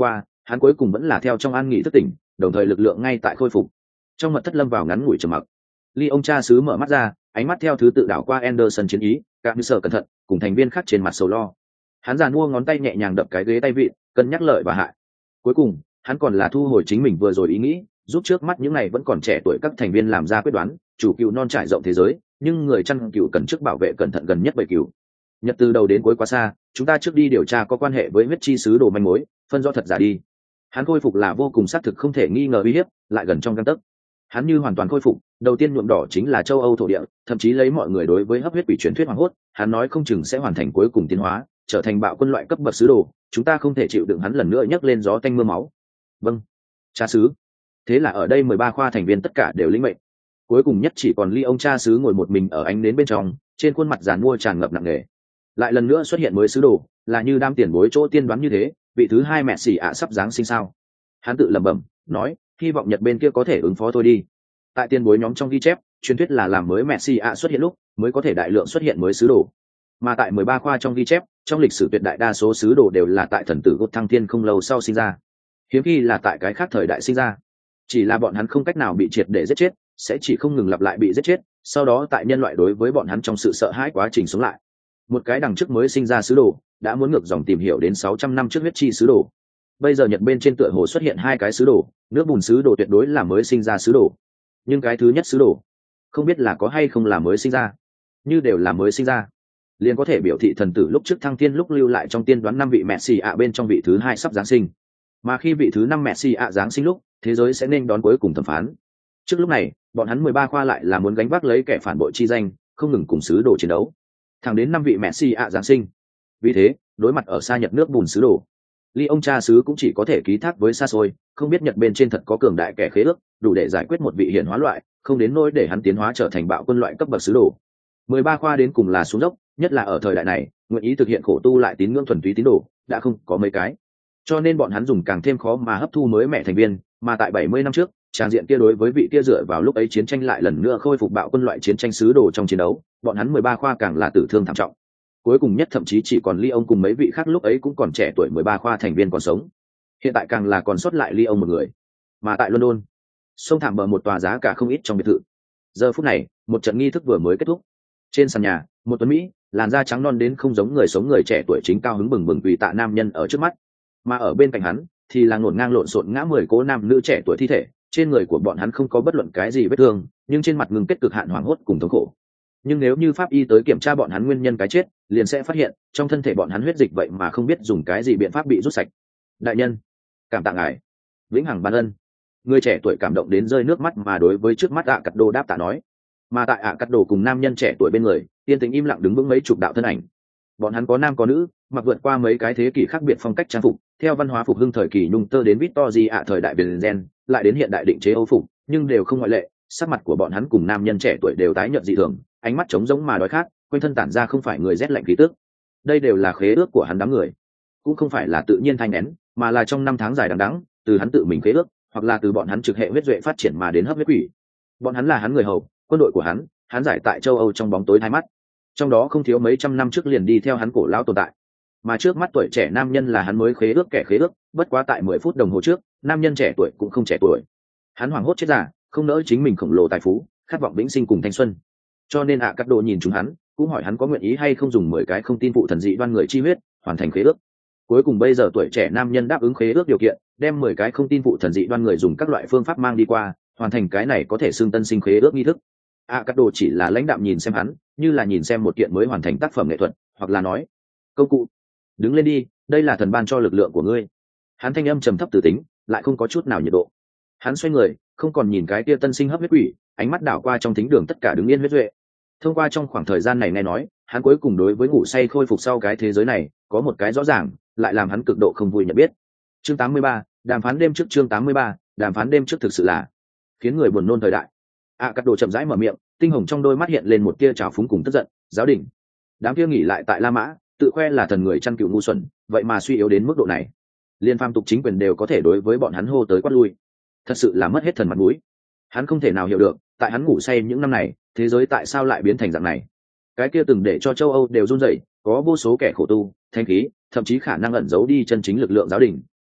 hắn cuối cùng vẫn là theo trong an nghỉ thức tỉnh, đồng thời lực lượng ngay tại khôi phục. Trong mật thất lâm vào ngắn ngủi trầm mặc. Ly ông cha xứ mở mắt ra, ánh mắt theo thứ tự đảo qua Anderson chiến ý, các như sở cẩn thận, cùng thành viên khác trên mặt sầu lo. Hắn giàn mua ngón tay nhẹ nhàng đập cái ghế tay vịn, cân nhắc lợi và hại. Cuối cùng, hắn còn là thu hồi chính mình vừa rồi ý nghĩ, giúp trước mắt những này vẫn còn trẻ tuổi các thành viên làm ra quyết đoán, chủ cừu non trải rộng thế giới, nhưng người chăn cừu cần trước bảo vệ cẩn thận gần nhất bầy cừu. Nhật từ đầu đến cuối quá xa, chúng ta trước đi điều tra có quan hệ với huyết chi sứ đồ manh mối, phân rõ thật giả đi. Hắn khôi phục là vô cùng xác thực không thể nghi ngờ uy hiếp, lại gần trong gang tấc. Hắn như hoàn toàn khôi phục, đầu tiên nhuộm đỏ chính là châu Âu thổ địa, thậm chí lấy mọi người đối với hấp huyết quỷ truyền thuyết hoảng hốt, hắn nói không chừng sẽ hoàn thành cuối cùng tiến hóa, trở thành bạo quân loại cấp bậc sứ đồ, chúng ta không thể chịu đựng hắn lần nữa nhấc lên gió tanh mưa máu. Vâng, cha sứ. Thế là ở đây 13 khoa thành viên tất cả đều lĩnh mệnh. Cuối cùng nhất chỉ còn Ly ông cha sứ ngồi một mình ở ánh nến bên trong, trên khuôn mặt giàn mua tràn ngập nặng nề. Lại lần nữa xuất hiện mới sứ đồ, là như đam tiền bối chỗ tiên đoán như thế, vị thứ hai mẹ xỉ ạ sắp giáng sinh sao? Hắn tự lẩm bẩm, nói, hy vọng Nhật bên kia có thể ứng phó thôi đi. Tại tiên bối nhóm trong ghi chép, truyền thuyết là làm mới mẹ xỉ ạ xuất hiện lúc mới có thể đại lượng xuất hiện mới sứ đồ. Mà tại 13 khoa trong ghi chép, trong lịch sử tuyệt đại đa số sứ đồ đều là tại thần tử Gốt Thăng Thiên không lâu sau sinh ra, hiếm khi là tại cái khác thời đại sinh ra. Chỉ là bọn hắn không cách nào bị triệt để giết chết, sẽ chỉ không ngừng lặp lại bị giết chết, sau đó tại nhân loại đối với bọn hắn trong sự sợ hãi quá trình sống lại. Một cái đằng trước mới sinh ra sứ đồ, đã muốn ngược dòng tìm hiểu đến 600 năm trước huyết chi sứ đồ. Bây giờ Nhật bên trên tựa hồ xuất hiện hai cái sứ đồ, nước bùn sứ đồ tuyệt đối là mới sinh ra sứ đồ. Nhưng cái thứ nhất sứ đồ, không biết là có hay không là mới sinh ra. Như đều là mới sinh ra, liền có thể biểu thị thần tử lúc trước thăng thiên lúc lưu lại trong tiên đoán 5 vị mẹ xì ạ bên trong vị thứ hai sắp giáng sinh. Mà khi vị thứ 5 mẹ xì ạ giáng sinh lúc, thế giới sẽ nên đón cuối cùng thẩm phán. Trước lúc này, bọn hắn 13 khoa lại là muốn gánh vác lấy kẻ phản bội chi danh, không ngừng cùng sứ đồ chiến đấu. Thẳng đến 5 vị mẹ xì ạ giáng sinh. Vì thế, đối mặt ở xa Nhật nước bùn sứ đồ, Ly ông cha sứ cũng chỉ có thể ký thác với xa xôi, không biết Nhật bên trên thật có cường đại kẻ khế ước, đủ để giải quyết một vị hiển hóa loại, không đến nỗi để hắn tiến hóa trở thành bạo quân loại cấp bậc sứ đồ. 13 khoa đến cùng là xuống dốc, nhất là ở thời đại này, nguyện ý thực hiện khổ tu lại tín ngưỡng thuần túy tín đồ, đã không có mấy cái. Cho nên bọn hắn dùng càng thêm khó mà hấp thu mới mẹ thành viên, mà tại 70 năm trước, tràng diện kia đối với vị kia dựa vào lúc ấy chiến tranh lại lần nữa khôi phục bạo quân loại chiến tranh sứ đồ trong chiến đấu, bọn hắn 13 khoa càng là tử thương thảm trọng. Cuối cùng nhất thậm chí chỉ còn Ly ông cùng mấy vị khác lúc ấy cũng còn trẻ tuổi 13 khoa thành viên còn sống. Hiện tại càng là còn sót lại Ly ông một người. Mà tại London, sông thảm bờ một tòa giá cả không ít trong biệt thự. Giờ phút này, một trận nghi thức vừa mới kết thúc. Trên sàn nhà, một tuấn mỹ, làn da trắng non đến không giống người sống người trẻ tuổi chính cao hứng bừng bừng tùy tạ nam nhân ở trước mắt. Mà ở bên cạnh hắn thì là ngổn ngang lộn xộn ngã 10 cố nam nữ trẻ tuổi thi thể, trên người của bọn hắn không có bất luận cái gì vết thương, nhưng trên mặt ngừng kết cực hạn hoảng hốt cùng thống khổ. Nhưng nếu như pháp y tới kiểm tra bọn hắn nguyên nhân cái chết, liền sẽ phát hiện trong thân thể bọn hắn huyết dịch vậy mà không biết dùng cái gì biện pháp bị rút sạch. Đại nhân, cảm tạ ngài, vĩnh hằng ban ân. Người trẻ tuổi cảm động đến rơi nước mắt mà đối với trước mắt cắt đồ đáp tạ nói. Mà tại cắt đồ cùng nam nhân trẻ tuổi bên người, yên tĩnh im lặng đứng vững mấy chục đạo thân ảnh. Bọn hắn có nam có nữ, mặc vượt qua mấy cái thế kỷ khác biệt phong cách trang phục, theo văn hóa phục hưng thời kỳ nhung tơ đến Victoria thời đại Benzen, lại đến hiện đại định chế Âu phục, nhưng đều không ngoại lệ, sắc mặt của bọn hắn cùng nam nhân trẻ tuổi đều tái nhợt dị thường, ánh mắt trống rỗng mà đói khát, quanh thân tản ra không phải người rét lạnh khí tức. Đây đều là khế ước của hắn đám người, cũng không phải là tự nhiên thanh nén, mà là trong năm tháng dài đằng đẵng, từ hắn tự mình khế ước, hoặc là từ bọn hắn trực hệ huyết duệ phát triển mà đến hấp huyết quỷ. Bọn hắn là hắn người hầu, quân đội của hắn giải tại châu Âu trong bóng tối thay mắt. Trong đó không thiếu mấy trăm năm trước liền đi theo hắn cổ lão tồn tại. Mà trước mắt tuổi trẻ nam nhân là hắn mới khế ước kẻ khế ước, bất quá tại 10 phút đồng hồ trước, nam nhân trẻ tuổi cũng không trẻ tuổi. Hắn hoảng hốt chết giả, không nỡ chính mình khổng lồ tài phú, khát vọng vĩnh sinh cùng thanh xuân. Cho nên cắt đồ nhìn chúng hắn, cũng hỏi hắn có nguyện ý hay không dùng 10 cái không tin phụ thần dị đoan người chi huyết, hoàn thành khế ước. Cuối cùng bây giờ tuổi trẻ nam nhân đáp ứng khế ước điều kiện, đem 10 cái không tin phụ thần dị đoan người dùng các loại phương pháp mang đi qua, hoàn thành cái này có thể xưng tân sinh khế ước nghi thức. Cắt đồ chỉ là lãnh đạm nhìn xem hắn, như là nhìn xem một kiện mới hoàn thành tác phẩm nghệ thuật, hoặc là nói, công cụ. Đứng lên đi, đây là thần ban cho lực lượng của ngươi. Hắn thanh âm trầm thấp từ tính, lại không có chút nào nhiệt độ. Hắn xoay người, không còn nhìn cái kia tân sinh hấp huyết quỷ, ánh mắt đảo qua trong thính đường tất cả đứng yên huyết duệ. Thông qua trong khoảng thời gian này nghe nói, hắn cuối cùng đối với ngủ say khôi phục sau cái thế giới này có một cái rõ ràng, lại làm hắn cực độ không vui nhận biết. Chương 83, đàm phán đêm trước. Chương 83, đàm phán đêm trước thực sự là khiến người buồn nôn thời đại. Cắt đồ chậm rãi mở miệng, tinh hồng trong đôi mắt hiện lên một tia trào phúng cùng tức giận. Giáo đình, đám kia nghỉ lại tại La Mã, tự khoe là thần người chăn cừu ngu xuẩn, vậy mà suy yếu đến mức độ này, liên phàm tục chính quyền đều có thể đối với bọn hắn hô tới quát lui, thật sự là mất hết thần mặt mũi. Hắn không thể nào hiểu được, tại hắn ngủ say những năm này, thế giới tại sao lại biến thành dạng này. Cái kia từng để cho châu Âu đều run rẩy, có vô số kẻ khổ tu, thanh khí, thậm chí khả năng ẩn giấu đi chân chính lực lượng giáo đình,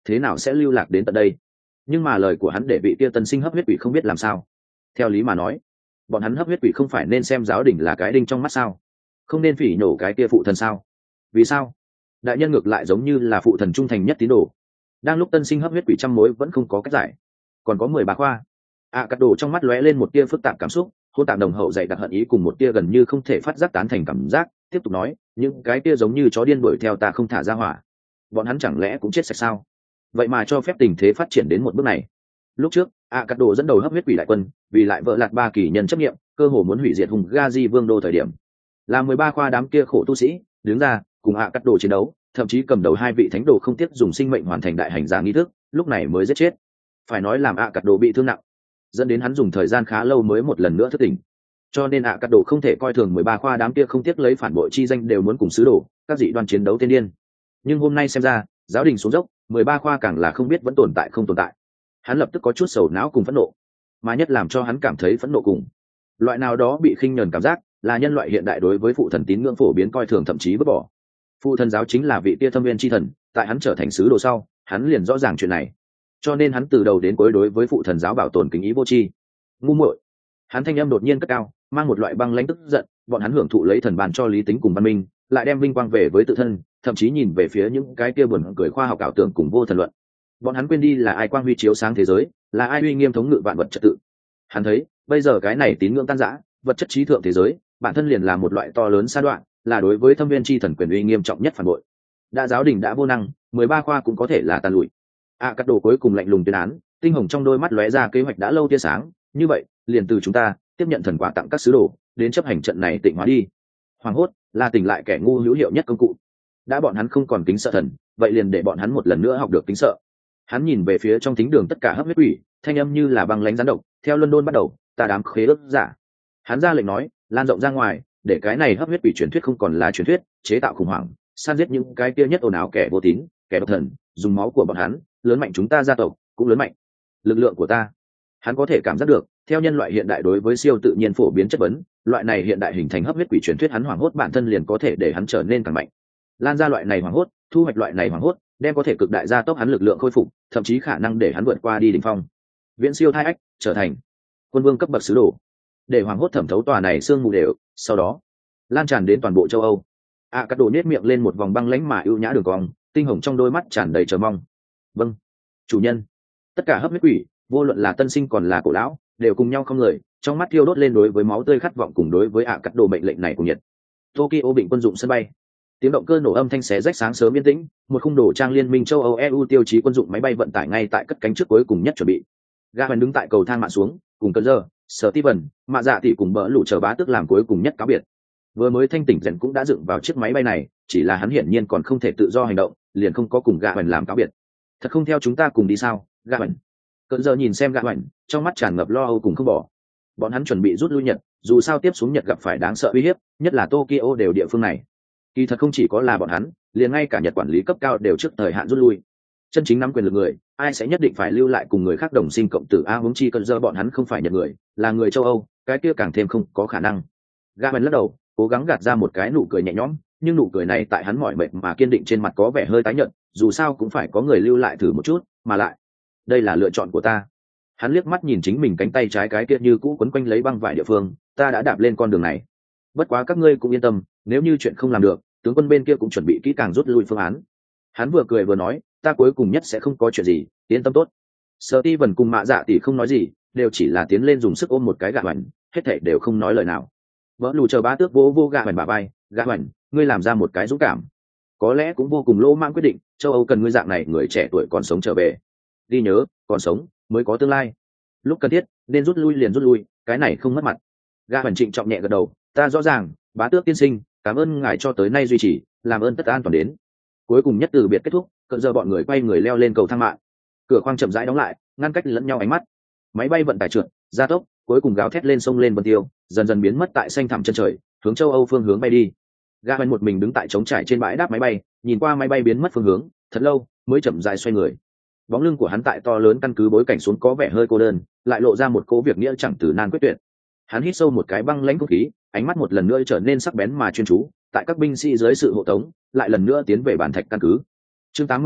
thế nào sẽ lưu lạc đến tận đây? Nhưng mà lời của hắn để vị kia tân sinh hấp huyết quỷ không biết làm sao. Theo lý mà nói, bọn hắn hấp huyết quỷ không phải nên xem giáo đình là cái đinh trong mắt sao? Không nên phỉ nhổ cái kia phụ thần sao? Vì sao? Đại nhân ngược lại giống như là phụ thần trung thành nhất tín đồ. Đang lúc tân sinh hấp huyết quỷ trăm mối vẫn không có cách giải, còn có 13 khoa. Cắt đồ trong mắt lóe lên một tia phức tạp cảm xúc, hôn tạp đồng hậu dạy đặc hận ý cùng một tia gần như không thể phát giác tán thành cảm giác, tiếp tục nói, những cái tia giống như chó điên đuổi theo ta không thả ra hỏa, bọn hắn chẳng lẽ cũng chết sạch sao? Vậy mà cho phép tình thế phát triển đến một bước này. Lúc trước cắt đồ dẫn đầu hấp huyết quỷ đại quân, vì lại vợ lạc ba kỳ nhân chấp nghiệm, cơ hồ muốn hủy diệt hùng Gazi vương đô thời điểm, là 13 khoa đám kia khổ tu sĩ đứng ra cùng cắt đồ chiến đấu, thậm chí cầm đầu hai vị thánh đồ không tiếc dùng sinh mệnh hoàn thành đại hành giả nghi thức, lúc này mới giết chết. Phải nói làm cắt đồ bị thương nặng, dẫn đến hắn dùng thời gian khá lâu mới một lần nữa thức tỉnh. Cho nên cắt đồ không thể coi thường 13 khoa đám kia không tiếc lấy phản bội chi danh đều muốn cùng sứ đồ các dị đoan chiến đấu tiên điên. Nhưng hôm nay xem ra giáo đình xuống dốc, 13 khoa càng là không biết vẫn tồn tại không tồn tại. Hắn lập tức có chút sầu não cùng phẫn nộ, mà nhất làm cho hắn cảm thấy phẫn nộ cùng loại nào đó bị khinh nhờn cảm giác là nhân loại hiện đại đối với phụ thần tín ngưỡng phổ biến coi thường, thậm chí vứt bỏ. Phụ thần giáo chính là vị tia thâm viên chi thần, tại hắn trở thành sứ đồ sau, hắn liền rõ ràng chuyện này, cho nên hắn từ đầu đến cuối đối với phụ thần giáo bảo tồn kính ý vô tri. Ngu muội. Hắn thanh âm đột nhiên cất cao, mang một loại băng lãnh tức giận. Bọn hắn hưởng thụ lấy thần bàn cho lý tính cùng văn minh, lại đem vinh quang về với tự thân, thậm chí nhìn về phía những cái kia buồn cười khoa học ảo tưởng cùng vô thần luận. Bọn hắn quên đi là ai quang huy chiếu sáng thế giới, là ai uy nghiêm thống ngự vạn vật trật tự. Hắn thấy bây giờ cái này tín ngưỡng tan rã, vật chất trí thượng thế giới bản thân liền là một loại to lớn sa đoạn, là đối với thâm viên chi thần quyền uy nghiêm trọng nhất phản bội. Đã giáo đình đã vô năng, 13 khoa cũng có thể là tàn lụi. Cắt đồ cuối cùng lạnh lùng tuyên án, tinh hồng trong đôi mắt lóe ra kế hoạch đã lâu tia sáng. Như vậy liền từ chúng ta tiếp nhận thần quả tặng các sứ đồ, đến chấp hành trận này tịnh hóa đi. Hoàng hốt là tỉnh lại kẻ ngu hữu hiệu nhất công cụ. Đã bọn hắn không còn kính sợ thần, vậy liền để bọn hắn một lần nữa học được kính sợ. Hắn nhìn về phía trong thính đường tất cả hấp huyết quỷ, thanh âm như là băng lãnh rắn độc. Theo London bắt đầu, ta đám khế ước giả. Hắn ra lệnh nói, lan rộng ra ngoài, để cái này hấp huyết quỷ truyền thuyết không còn là truyền thuyết, chế tạo khủng hoảng, san giết những cái kia nhất ồn ào kẻ vô tín, kẻ độc thần, dùng máu của bọn hắn lớn mạnh chúng ta gia tộc, cũng lớn mạnh lực lượng của ta. Hắn có thể cảm giác được, theo nhân loại hiện đại đối với siêu tự nhiên phổ biến chất vấn, loại này hiện đại hình thành hấp huyết quỷ truyền thuyết hắn hoảng hốt bản thân liền có thể để hắn trở nên càng mạnh. Lan ra loại này hoảng hốt, thu hoạch loại này hoảng hốt, đem có thể cực đại gia tốc hắn lực lượng khôi phục, thậm chí khả năng để hắn vượt qua đi đỉnh phong. Viễn siêu thai ách, trở thành quân vương cấp bậc sứ đồ, để hoảng hốt thẩm thấu tòa này sương mù đều, sau đó lan tràn đến toàn bộ châu Âu. Cắt đồ nết miệng lên một vòng băng lãnh mà ưu nhã đường cong, tinh hồng trong đôi mắt tràn đầy chờ mong. Vâng, chủ nhân. Tất cả hấp huyết quỷ, vô luận là tân sinh còn là cổ lão, đều cùng nhau không lời, trong mắt thiêu đốt lên đối với máu tươi khát vọng cùng đối với cắt đồ mệnh lệnh này của nhiệt. Tokyo Bình quân dụng sân bay, tiếng động cơ nổ âm thanh xé rách sáng sớm yên tĩnh, một khung đồ trang liên minh châu Âu EU tiêu chí quân dụng máy bay vận tải ngay tại cất cánh trước cuối cùng nhất chuẩn bị. Gaben đứng tại cầu thang mạn xuống, cùng Cơn Giờ, Steven, Mạ Dạ Tỷ cùng Bỡ Lũ chờ bá tước làm cuối cùng nhất cáo biệt. Vừa mới thanh tỉnh rèn cũng đã dựng vào chiếc máy bay này, chỉ là hắn hiển nhiên còn không thể tự do hành động, liền không có cùng Gaben làm cáo biệt. Thật không theo chúng ta cùng đi sao, Gaben? Cơn Giờ nhìn xem Gaben, trong mắt tràn ngập lo âu cùng không bỏ. Bọn hắn chuẩn bị rút lui Nhật, dù sao tiếp xuống Nhật gặp phải đáng sợ uy hiếp, nhất là Tokyo đều địa phương này. Kỳ thật không chỉ có là bọn hắn, liền ngay cả Nhật quản lý cấp cao đều trước thời hạn rút lui. Chân chính nắm quyền lực người, ai sẽ nhất định phải lưu lại cùng người khác đồng sinh cộng tử huống chi Cơn Giờ bọn hắn không phải Nhật người, là người châu Âu, cái kia càng thêm không có khả năng. Gaben lắc đầu, cố gắng gạt ra một cái nụ cười nhẹ nhõm, nhưng nụ cười này tại hắn mỏi mệt mà kiên định trên mặt có vẻ hơi tái nhợt, dù sao cũng phải có người lưu lại thử một chút, mà lại, đây là lựa chọn của ta. Hắn liếc mắt nhìn chính mình cánh tay trái cái kia như cũ quấn quanh lấy băng vải địa phương, ta đã đạp lên con đường này. Bất quá các ngươi cũng yên tâm, nếu như chuyện không làm được, tướng quân bên kia cũng chuẩn bị kỹ càng rút lui phương án. Hắn vừa cười vừa nói, ta cuối cùng nhất sẽ không có chuyện gì, yên tâm tốt. Steven cùng Mạ Dạ Tỷ không nói gì, đều chỉ là tiến lên dùng sức ôm một cái gạ hoành, hết thảy đều không nói lời nào. Vỡ Lù chờ bá tước vô gạ hoành bả vai, gạ hoành, ngươi làm ra một cái dũng cảm, có lẽ cũng vô cùng lỗ mãng quyết định, châu Âu cần ngươi dạng này người trẻ tuổi còn sống trở về. Đi nhớ, còn sống mới có tương lai. Lúc cần thiết, nên rút lui liền rút lui, cái này không mất mặt. Gạ hoành trịnh trọng nhẹ gật đầu, ta rõ ràng, bá tước tiên sinh, cảm ơn ngài cho tới nay duy trì, làm ơn tất an toàn đến. Cuối cùng nhất từ biệt kết thúc, Cận Giờ bọn người quay người leo lên cầu thang mạng, cửa khoang chậm rãi đóng lại, ngăn cách lẫn nhau ánh mắt. Máy bay vận tải trượt gia tốc, cuối cùng gào thét lên sông lên vân tiêu, dần dần biến mất tại xanh thẳm chân trời, hướng châu Âu phương hướng bay đi. Gaben một mình đứng tại trống trải trên bãi đáp máy bay, nhìn qua máy bay biến mất phương hướng, thật lâu mới chậm rãi xoay người. Bóng lưng của hắn tại to lớn căn cứ bối cảnh xuống có vẻ hơi cô đơn, lại lộ ra một cố việc nghĩa chẳng từ nan quyết tuyệt. Hắn hít sâu một cái băng lãnh không khí, ánh mắt một lần nữa trở nên sắc bén mà chuyên chú, tại các binh sĩ dưới sự hộ tống, lại lần nữa tiến về bản thạch căn cứ. Chương 84,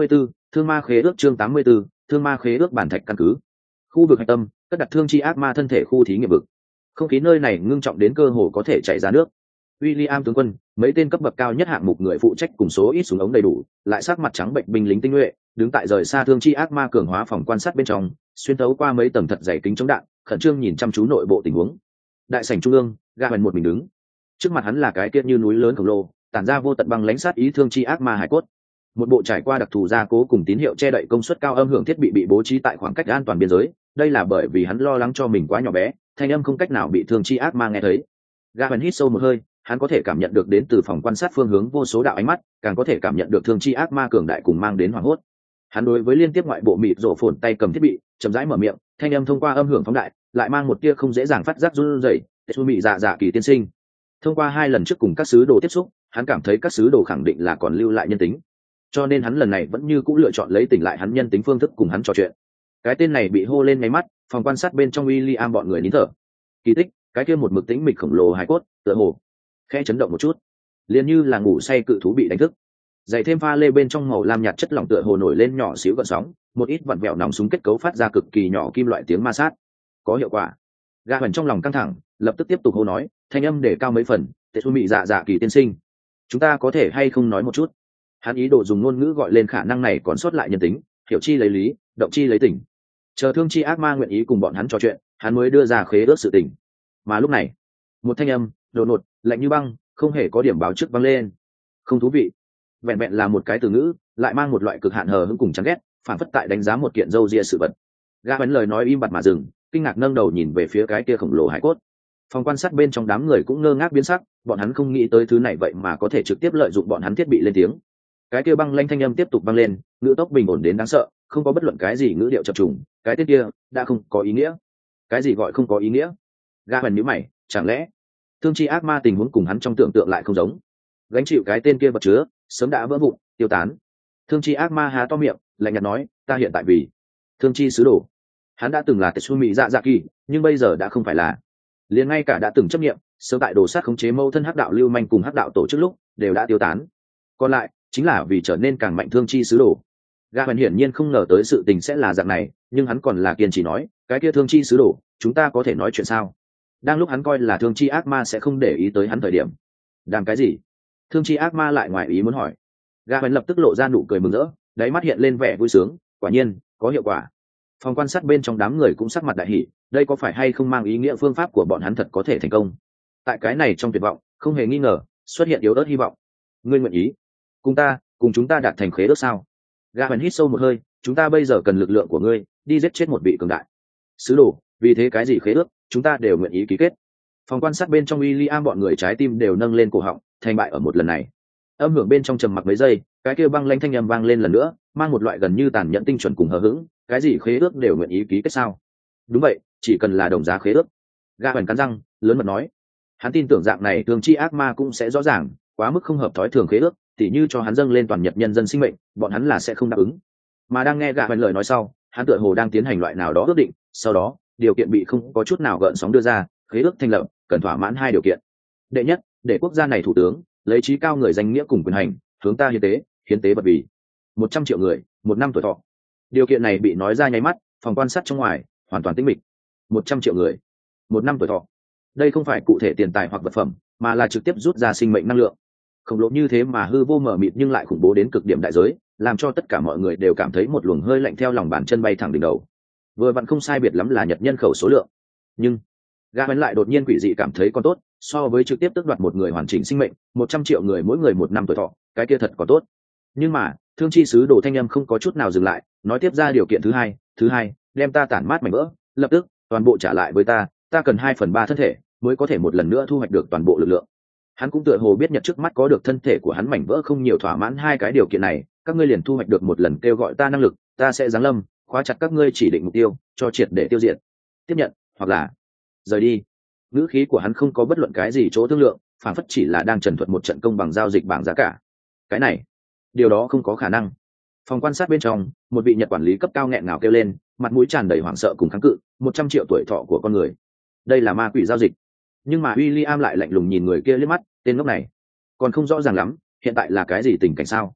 Thương ma khế ước chương 84, thương ma khế ước bản thạch căn cứ. Khu vực hạch tâm, cất đặt thương chi ác ma thân thể khu thí nghiệm vực. Không khí nơi này ngưng trọng đến cơ hồ có thể chảy ra nước. William tướng quân, mấy tên cấp bậc cao nhất hạng mục người phụ trách cùng số ít súng ống đầy đủ, lại sắc mặt trắng bệnh binh lính tinh nhuệ, đứng tại rời xa thương chi ác ma cường hóa phòng quan sát bên trong, xuyên thấu qua mấy tầng thật dày kính chống đạn, khẩn trương nhìn chăm chú nội bộ tình huống. Đại sảnh trung ương, Gaben một mình đứng. Trước mặt hắn là cái kia như núi lớn khổng lồ, tản ra vô tận băng lãnh sát ý thương chi ác ma hải cốt. Một bộ trải qua đặc thù gia cố cùng tín hiệu che đậy công suất cao âm hưởng thiết bị bố trí tại khoảng cách an toàn biên giới, đây là bởi vì hắn lo lắng cho mình quá nhỏ bé, thanh âm không cách nào bị thương chi ác ma nghe thấy. Gaben hít sâu một hơi, hắn có thể cảm nhận được đến từ phòng quan sát phương hướng vô số đạo ánh mắt, càng có thể cảm nhận được thương chi ác ma cường đại cùng mang đến hoảng hốt. Hắn đối với liên tiếp ngoại bộ mịt rổ phồn tay cầm thiết bị, chậm rãi mở miệng, thanh âm thông qua âm hưởng phóng đại, lại mang một tia không dễ dàng phát giác run rẩy. Su mị dạ dạ kỳ tiên sinh. Thông qua 2 lần trước cùng các sứ đồ tiếp xúc, hắn cảm thấy các sứ đồ khẳng định là còn lưu lại nhân tính, cho nên hắn lần này vẫn như cũ lựa chọn lấy tỉnh lại hắn nhân tính phương thức cùng hắn trò chuyện. Cái tên này bị hô lên máy mắt, phòng quan sát bên trong William bọn người nín thở. Kỳ tích, cái kia một mực tĩnh mịch khổng lồ hài cốt, tựa hồ khẽ chấn động một chút, liền như là ngủ say cự thú bị đánh thức. Dày thêm pha lê bên trong màu lam nhạt chất lỏng tựa hồ nổi lên nhỏ xíu gợn sóng, một ít vặn vẹo nòng súng kết cấu phát ra cực kỳ nhỏ kim loại tiếng ma sát. Có hiệu quả. Gã Hoành trong lòng căng thẳng, lập tức tiếp tục hô nói, thanh âm để cao mấy phần, "Tệ Su Mị Dạ Dạ Kỳ tiên sinh, chúng ta có thể hay không nói một chút?" Hắn ý đồ dùng ngôn ngữ gọi lên khả năng này còn sót lại nhân tính, hiểu chi lấy lý, động chi lấy tình. Chờ thương chi ác ma nguyện ý cùng bọn hắn trò chuyện, hắn mới đưa ra khế ước sự tình. Mà lúc này, một thanh âm đột ngột, lạnh như băng, không hề có điểm báo trước vang lên. Không thú vị. Vẹn vẹn là một cái từ ngữ, lại mang một loại cực hạn hờ hững cùng chán ghét, phản phất tại đánh giá một kiện râu ria sự vật. Gã Hoành lời nói im bặt mà dừng, kinh ngạc nâng đầu nhìn về phía cái kia khổng lồ hải cốt. Phòng quan sát bên trong đám người cũng ngơ ngác biến sắc, bọn hắn không nghĩ tới thứ này vậy mà có thể trực tiếp lợi dụng bọn hắn thiết bị lên tiếng. Cái kia băng lanh thanh âm tiếp tục băng lên, ngữ tốc bình ổn đến đáng sợ, không có bất luận cái gì ngữ điệu chập trùng, cái tên kia đã không có ý nghĩa. Cái gì gọi không có ý nghĩa? Gã Hoành nhíu mày, chẳng lẽ thương chi ác ma tình huống cùng hắn trong tưởng tượng lại không giống? Gánh chịu cái tên kia vật chứa sớm đã vỡ vụn, tiêu tán. Thương chi ác ma há to miệng, lạnh nhạt nói, ta hiện tại vì thương chi sứ đồ. Hắn đã từng là Tetsumi Dạ Dạ Kỳ, nhưng bây giờ đã không phải là. Liền ngay cả đã từng chấp nghiệm, sớm tại đồ sát khống chế mâu thân hắc đạo lưu manh cùng hắc đạo tổ chức lúc, đều đã tiêu tán. Còn lại, chính là vì trở nên càng mạnh thương chi sứ đồ. Gã Hoành hiển nhiên không ngờ tới sự tình sẽ là dạng này, nhưng hắn còn là kiên trì nói, cái kia thương chi sứ đồ, chúng ta có thể nói chuyện sao? Đang lúc hắn coi là thương chi ác ma sẽ không để ý tới hắn thời điểm. Đang cái gì? Thương chi ác ma lại ngoài ý muốn hỏi. Gã Hoành lập tức lộ ra nụ cười mừng rỡ, đáy mắt hiện lên vẻ vui sướng, quả nhiên, có hiệu quả. Phòng quan sát bên trong đám người cũng sắc mặt đại hỉ, đây có phải hay không mang ý nghĩa phương pháp của bọn hắn thật có thể thành công? Tại cái này trong tuyệt vọng, không hề nghi ngờ, xuất hiện yếu ớt hy vọng. Ngươi nguyện ý cùng chúng ta đạt thành khế ước sao? Gã Hoành hít sâu một hơi, chúng ta bây giờ cần lực lượng của ngươi, đi giết chết một vị cường đại sứ đồ, vì thế cái gì khế ước, chúng ta đều nguyện ý ký kết. Phòng quan sát bên trong William bọn người trái tim đều nâng lên cổ họng, thành bại ở một lần này. Âm hưởng bên trong trầm mặc mấy giây, cái kia băng lanh thanh âm vang lên lần nữa, mang một loại gần như tàn nhẫn tinh chuẩn cùng hờ hững, cái gì khế ước đều nguyện ý ký kết sao? Đúng vậy, chỉ cần là đồng giá khế ước. Gã Hoành cắn răng, lớn mật nói. Hắn tin tưởng dạng này thường chi ác ma cũng sẽ rõ ràng, quá mức không hợp thói thường khế ước, tỉ như cho hắn dâng lên toàn nhật nhân dân sinh mệnh, bọn hắn là sẽ không đáp ứng. Mà đang nghe Gã Hoành lời nói sau, hắn tựa hồ đang tiến hành loại nào đó ước định, sau đó, điều kiện bị không có chút nào gợn sóng đưa ra, khế ước thành lập, cần thỏa mãn 2 điều kiện. Đệ nhất, để quốc gia này thủ tướng lấy trí cao người danh nghĩa cùng quyền hành, hướng ta hiến tế vật vì 100 triệu người, 1 năm tuổi thọ. Điều kiện này bị nói ra nháy mắt, phòng quan sát trong ngoài hoàn toàn tĩnh mịch. 100 triệu người, 1 năm tuổi thọ. Đây không phải cụ thể tiền tài hoặc vật phẩm, mà là trực tiếp rút ra sinh mệnh năng lượng. Khổng lồ như thế mà hư vô mờ mịt nhưng lại khủng bố đến cực điểm đại giới, làm cho tất cả mọi người đều cảm thấy một luồng hơi lạnh theo lòng bàn chân bay thẳng đỉnh đầu. Vừa vặn không sai biệt lắm là nhật nhân khẩu số lượng. Nhưng Gã Hoành lại đột nhiên quỷ dị cảm thấy còn tốt, so với trực tiếp tước đoạt một người hoàn chỉnh sinh mệnh, 100 triệu người mỗi người 1 năm tuổi thọ, cái kia thật có tốt. Nhưng mà, thương chi sứ đồ thanh âm không có chút nào dừng lại, nói tiếp ra điều kiện thứ hai, đem ta tản mát mảnh vỡ, lập tức toàn bộ trả lại với ta cần 2/3 thân thể mới có thể một lần nữa thu hoạch được toàn bộ lực lượng. Hắn cũng tựa hồ biết nhật trước mắt có được thân thể của hắn mảnh vỡ không nhiều thỏa mãn 2 cái điều kiện này, các ngươi liền thu hoạch được một lần kêu gọi ta năng lực, ta sẽ giáng lâm, khóa chặt các ngươi chỉ định mục tiêu, cho triệt để tiêu diệt. Tiếp nhận, hoặc là rời đi. Ngữ khí của hắn không có bất luận cái gì chỗ thương lượng, phản phất chỉ là đang trần thuật một trận công bằng giao dịch bảng giá cả. Cái này, điều đó không có khả năng. Phòng quan sát bên trong, một vị Nhật quản lý cấp cao nghẹn ngào kêu lên, mặt mũi tràn đầy hoảng sợ cùng kháng cự, 100 triệu tuổi thọ của con người. Đây là ma quỷ giao dịch. Nhưng mà William lại lạnh lùng nhìn người kia liếc mắt, tên ngốc này, còn không rõ ràng lắm, hiện tại là cái gì tình cảnh sao?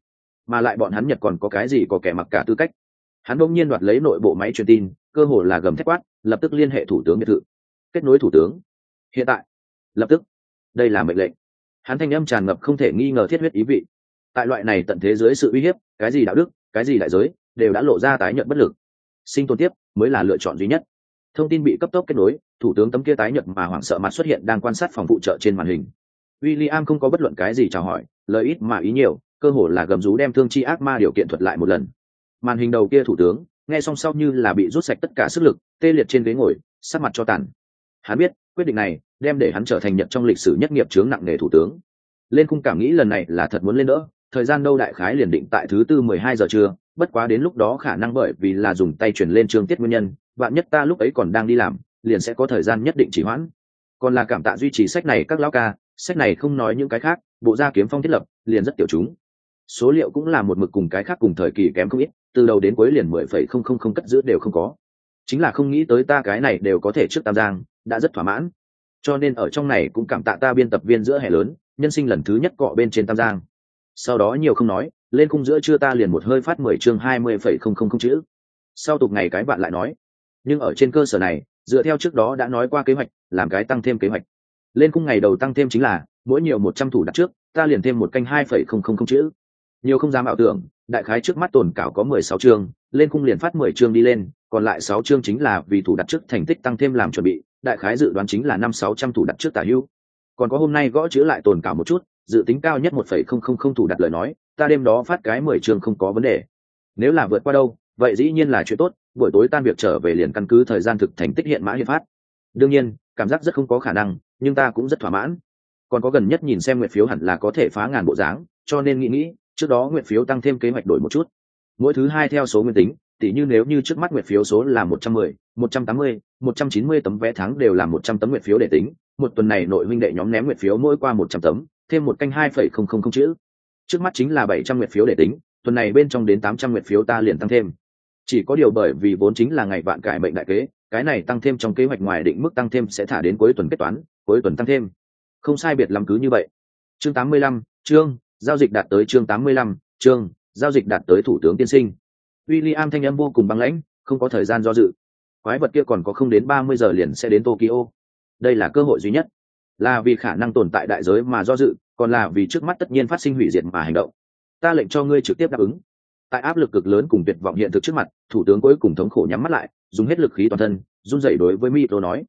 mà lại bọn hắn Nhật còn có cái gì có kẻ mặc cả tư cách. Hắn bỗng nhiên đoạt lấy nội bộ máy truyền tin, cơ hồ là gầm thét quát, lập tức liên hệ thủ tướng biệt thự, kết nối thủ tướng, hiện tại, lập tức, đây là mệnh lệnh. Hắn thanh âm tràn ngập không thể nghi ngờ thiết huyết ý vị. Tại loại này tận thế dưới sự uy hiếp, cái gì đạo đức, cái gì đại giới, đều đã lộ ra tái nhợt bất lực. Sinh tồn tiếp mới là lựa chọn duy nhất. Thông tin bị cấp tốc kết nối, thủ tướng tấm kia tái nhợt mà hoảng sợ mặt xuất hiện đang quan sát phòng phụ trợ trên màn hình. William không có bất luận cái gì chào hỏi, lời ít mà ý nhiều, cơ hồ là gầm rú đem thương chi ác ma điều kiện thuật lại một lần. Màn hình đầu kia thủ tướng nghe xong sau như là bị rút sạch tất cả sức lực, tê liệt trên ghế ngồi, sắc mặt cho tàn. Hắn biết quyết định này đem để hắn trở thành Nhật trong lịch sử nhất nghiệp chướng nặng nề thủ tướng. Lên khung cảm nghĩ lần này là thật muốn lên đỡ, thời gian đâu đại khái liền định tại thứ tư 12 giờ trưa, bất quá đến lúc đó khả năng bởi vì là dùng tay truyền lên chương tiết nguyên nhân, vạn nhất ta lúc ấy còn đang đi làm, liền sẽ có thời gian nhất định trì hoãn. Còn là cảm tạ duy trì sách này các lão ca, sách này không nói những cái khác, bộ gia kiếm phong thiết lập liền rất tiểu chúng. Số liệu cũng là một mực cùng cái khác cùng thời kỳ kém không ít, từ đầu đến cuối liền 10,000 cất giữ đều không có. Chính là không nghĩ tới ta cái này đều có thể trước Tam Giang, đã rất thỏa mãn. Cho nên ở trong này cũng cảm tạ ta biên tập viên giữa hè lớn, nhân sinh lần thứ nhất cọ bên trên Tam Giang. Sau đó nhiều không nói, lên khung giữa trưa ta liền một hơi phát 10 chương 20,000 chữ. Sau tục ngày cái bạn lại nói, nhưng ở trên cơ sở này, dựa theo trước đó đã nói qua kế hoạch, làm cái tăng thêm kế hoạch. Lên khung ngày đầu tăng thêm chính là mỗi nhiều 100 thủ đặt trước, ta liền thêm một canh 2,000 chữ. Nhiều không dám ảo tưởng, đại khái trước mắt tồn cảo có 16 chương, lên khung liền phát 10 chương đi lên, còn lại 6 chương chính là vì thủ đặt trước thành tích tăng thêm làm chuẩn bị, đại khái dự đoán chính là 500-600 thủ đặt trước tả hữu. Còn có hôm nay gõ chữ lại tồn cảo một chút, dự tính cao nhất 1,000 thủ đặt lời nói, ta đêm đó phát cái 10 chương không có vấn đề. Nếu là vượt qua đâu, vậy dĩ nhiên là chuyện tốt, buổi tối tan việc trở về liền căn cứ thời gian thực thành tích hiện mã hiện phát. Đương nhiên, cảm giác rất không có khả năng, nhưng ta cũng rất thỏa mãn. Còn có gần nhất nhìn xem nguyện phiếu hẳn là có thể phá ngàn bộ dáng, cho nên nghĩ trước đó nguyện phiếu tăng thêm kế hoạch đổi một chút. Mỗi thứ hai theo số nguyên tính, tỉ như nếu như trước mắt nguyện phiếu số là 110, 180, 190 tấm vé tháng đều là 100 tấm nguyện phiếu để tính, một tuần này nội huynh đệ nhóm ném nguyện phiếu mỗi qua 100 tấm, thêm một canh 2,000 chữ. Trước mắt chính là 700 nguyện phiếu để tính, tuần này bên trong đến 800 nguyện phiếu ta liền tăng thêm. Chỉ có điều bởi vì vốn chính là ngày vạn cải mệnh đại kế, cái này tăng thêm trong kế hoạch ngoài định mức tăng thêm sẽ thả đến cuối tuần kết toán, cuối tuần tăng thêm. Không sai biệt lắm cứ như vậy. Chương 85, chương giao dịch đạt tới chương 85, chương giao dịch đạt tới thủ tướng tiên sinh. William thanh âm vô cùng băng lãnh, không có thời gian do dự. Quái vật kia còn có không đến 30 giờ liền sẽ đến Tokyo. Đây là cơ hội duy nhất. Là vì khả năng tồn tại đại giới mà do dự, còn là vì trước mắt tất nhiên phát sinh hủy diệt mà hành động. Ta lệnh cho ngươi trực tiếp đáp ứng. Tại áp lực cực lớn cùng tuyệt vọng hiện thực trước mặt, thủ tướng cuối cùng thống khổ nhắm mắt lại, dùng hết lực khí toàn thân, run rẩy đối với Mito nói: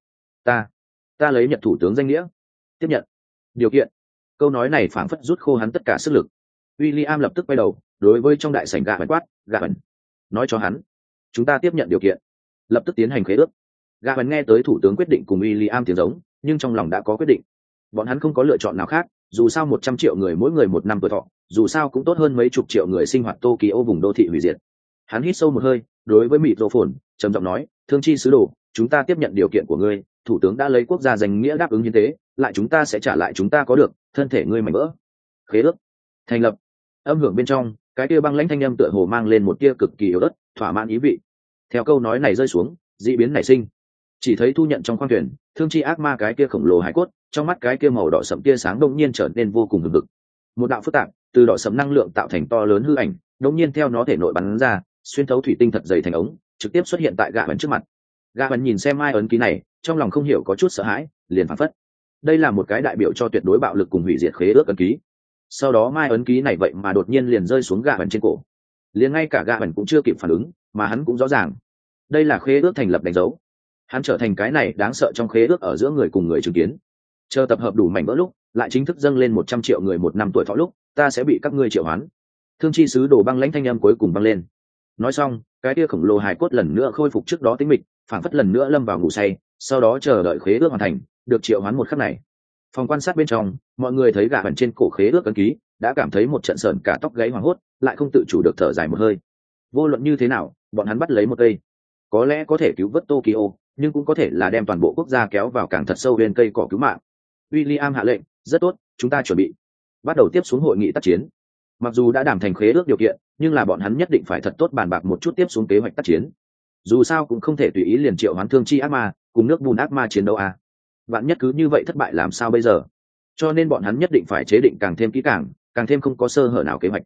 "Ta lấy nhận thủ tướng danh nghĩa, tiếp nhận. Điều kiện." Câu nói này phảng phất rút khô hắn tất cả sức lực. William lập tức quay đầu, đối với trong đại sảnh gạ quát: "Gạ ẩn, nói cho hắn, chúng ta tiếp nhận điều kiện, lập tức tiến hành khế ước." Gạ ẩn nghe tới thủ tướng quyết định cùng William tiếng giống, nhưng trong lòng đã có quyết định. Bọn hắn không có lựa chọn nào khác, dù sao 100 triệu người mỗi người 1 năm tuổi thọ, dù sao cũng tốt hơn mấy chục triệu người sinh hoạt Tokyo vùng đô thị hủy diệt. Hắn hít sâu một hơi, đối với microphone trầm giọng nói: "Thương chi sứ đồ, chúng ta tiếp nhận điều kiện của ngươi, thủ tướng đã lấy quốc gia danh nghĩa đáp ứng hiến tế, lại chúng ta sẽ trả lại chúng ta có được, thân thể ngươi mảnh vỡ." Khế ước thành lập. Âm hưởng bên trong, cái kia băng lãnh thanh âm tựa hồ mang lên một tia cực kỳ yếu ớt, thỏa mãn ý vị. Theo câu nói này rơi xuống, dị biến nảy sinh. Chỉ thấy thu nhận trong khoang thuyền, thương chi ác ma cái kia khổng lồ hải cốt, trong mắt cái kia màu đỏ sẫm tia sáng đông nhiên trở nên vô cùng hừng hực. Một đạo phức tạp, từ đỏ sẫm năng lượng tạo thành to lớn hư ảnh, đông nhiên theo nó thể nội bắn ra, xuyên thấu thủy tinh thật dày thành ống, trực tiếp xuất hiện tại gã bắn trước mặt. Gã bắn nhìn xem ai ấn ký này, trong lòng không hiểu có chút sợ hãi, liền phảng phất. Đây là một cái đại biểu cho tuyệt đối bạo lực cùng hủy diệt khế ước ấn ký. Sau đó mai ấn ký này vậy mà đột nhiên liền rơi xuống gã bắn trên cổ. Liền ngay cả gã bắn cũng chưa kịp phản ứng, mà hắn cũng rõ ràng, đây là khế ước thành lập đánh dấu. Hắn trở thành cái này đáng sợ trong khế ước ở giữa người cùng người chứng kiến. Chờ tập hợp đủ mảnh vỡ lúc, lại chính thức dâng lên 100 triệu người 1 năm tuổi thọ lúc, ta sẽ bị các ngươi triệu hoán. Thương chi sứ đồ băng lãnh thanh âm cuối cùng băng lên. Nói xong, cái kia khổng lồ hài cốt lần nữa khôi phục trước đó tĩnh mịch, phảng phất lần nữa lâm vào ngủ say, sau đó chờ đợi khế ước hoàn thành, được triệu hoán một khắc này. Phòng quan sát bên trong, mọi người thấy gã bẩn trên cổ khế ước ấn ký, đã cảm thấy một trận sởn cả tóc gáy hoảng hốt, lại không tự chủ được thở dài một hơi. Vô luận như thế nào, bọn hắn bắt lấy một cây, có lẽ có thể cứu vớt Tokyo, nhưng cũng có thể là đem toàn bộ quốc gia kéo vào càng thật sâu bên cây cỏ cứu mạng. William hạ lệnh, rất tốt, chúng ta chuẩn bị bắt đầu tiếp xuống hội nghị tác chiến. Mặc dù đã đàm thành khế ước điều kiện, nhưng là bọn hắn nhất định phải thật tốt bàn bạc một chút tiếp xuống kế hoạch tác chiến. Dù sao cũng không thể tùy ý liền triệu hoán thương chi ác ma cùng nước bùn ác ma chiến đấu à. Vạn nhất cứ như vậy thất bại làm sao bây giờ? Cho nên bọn hắn nhất định phải chế định càng thêm kỹ càng, càng thêm không có sơ hở nào kế hoạch.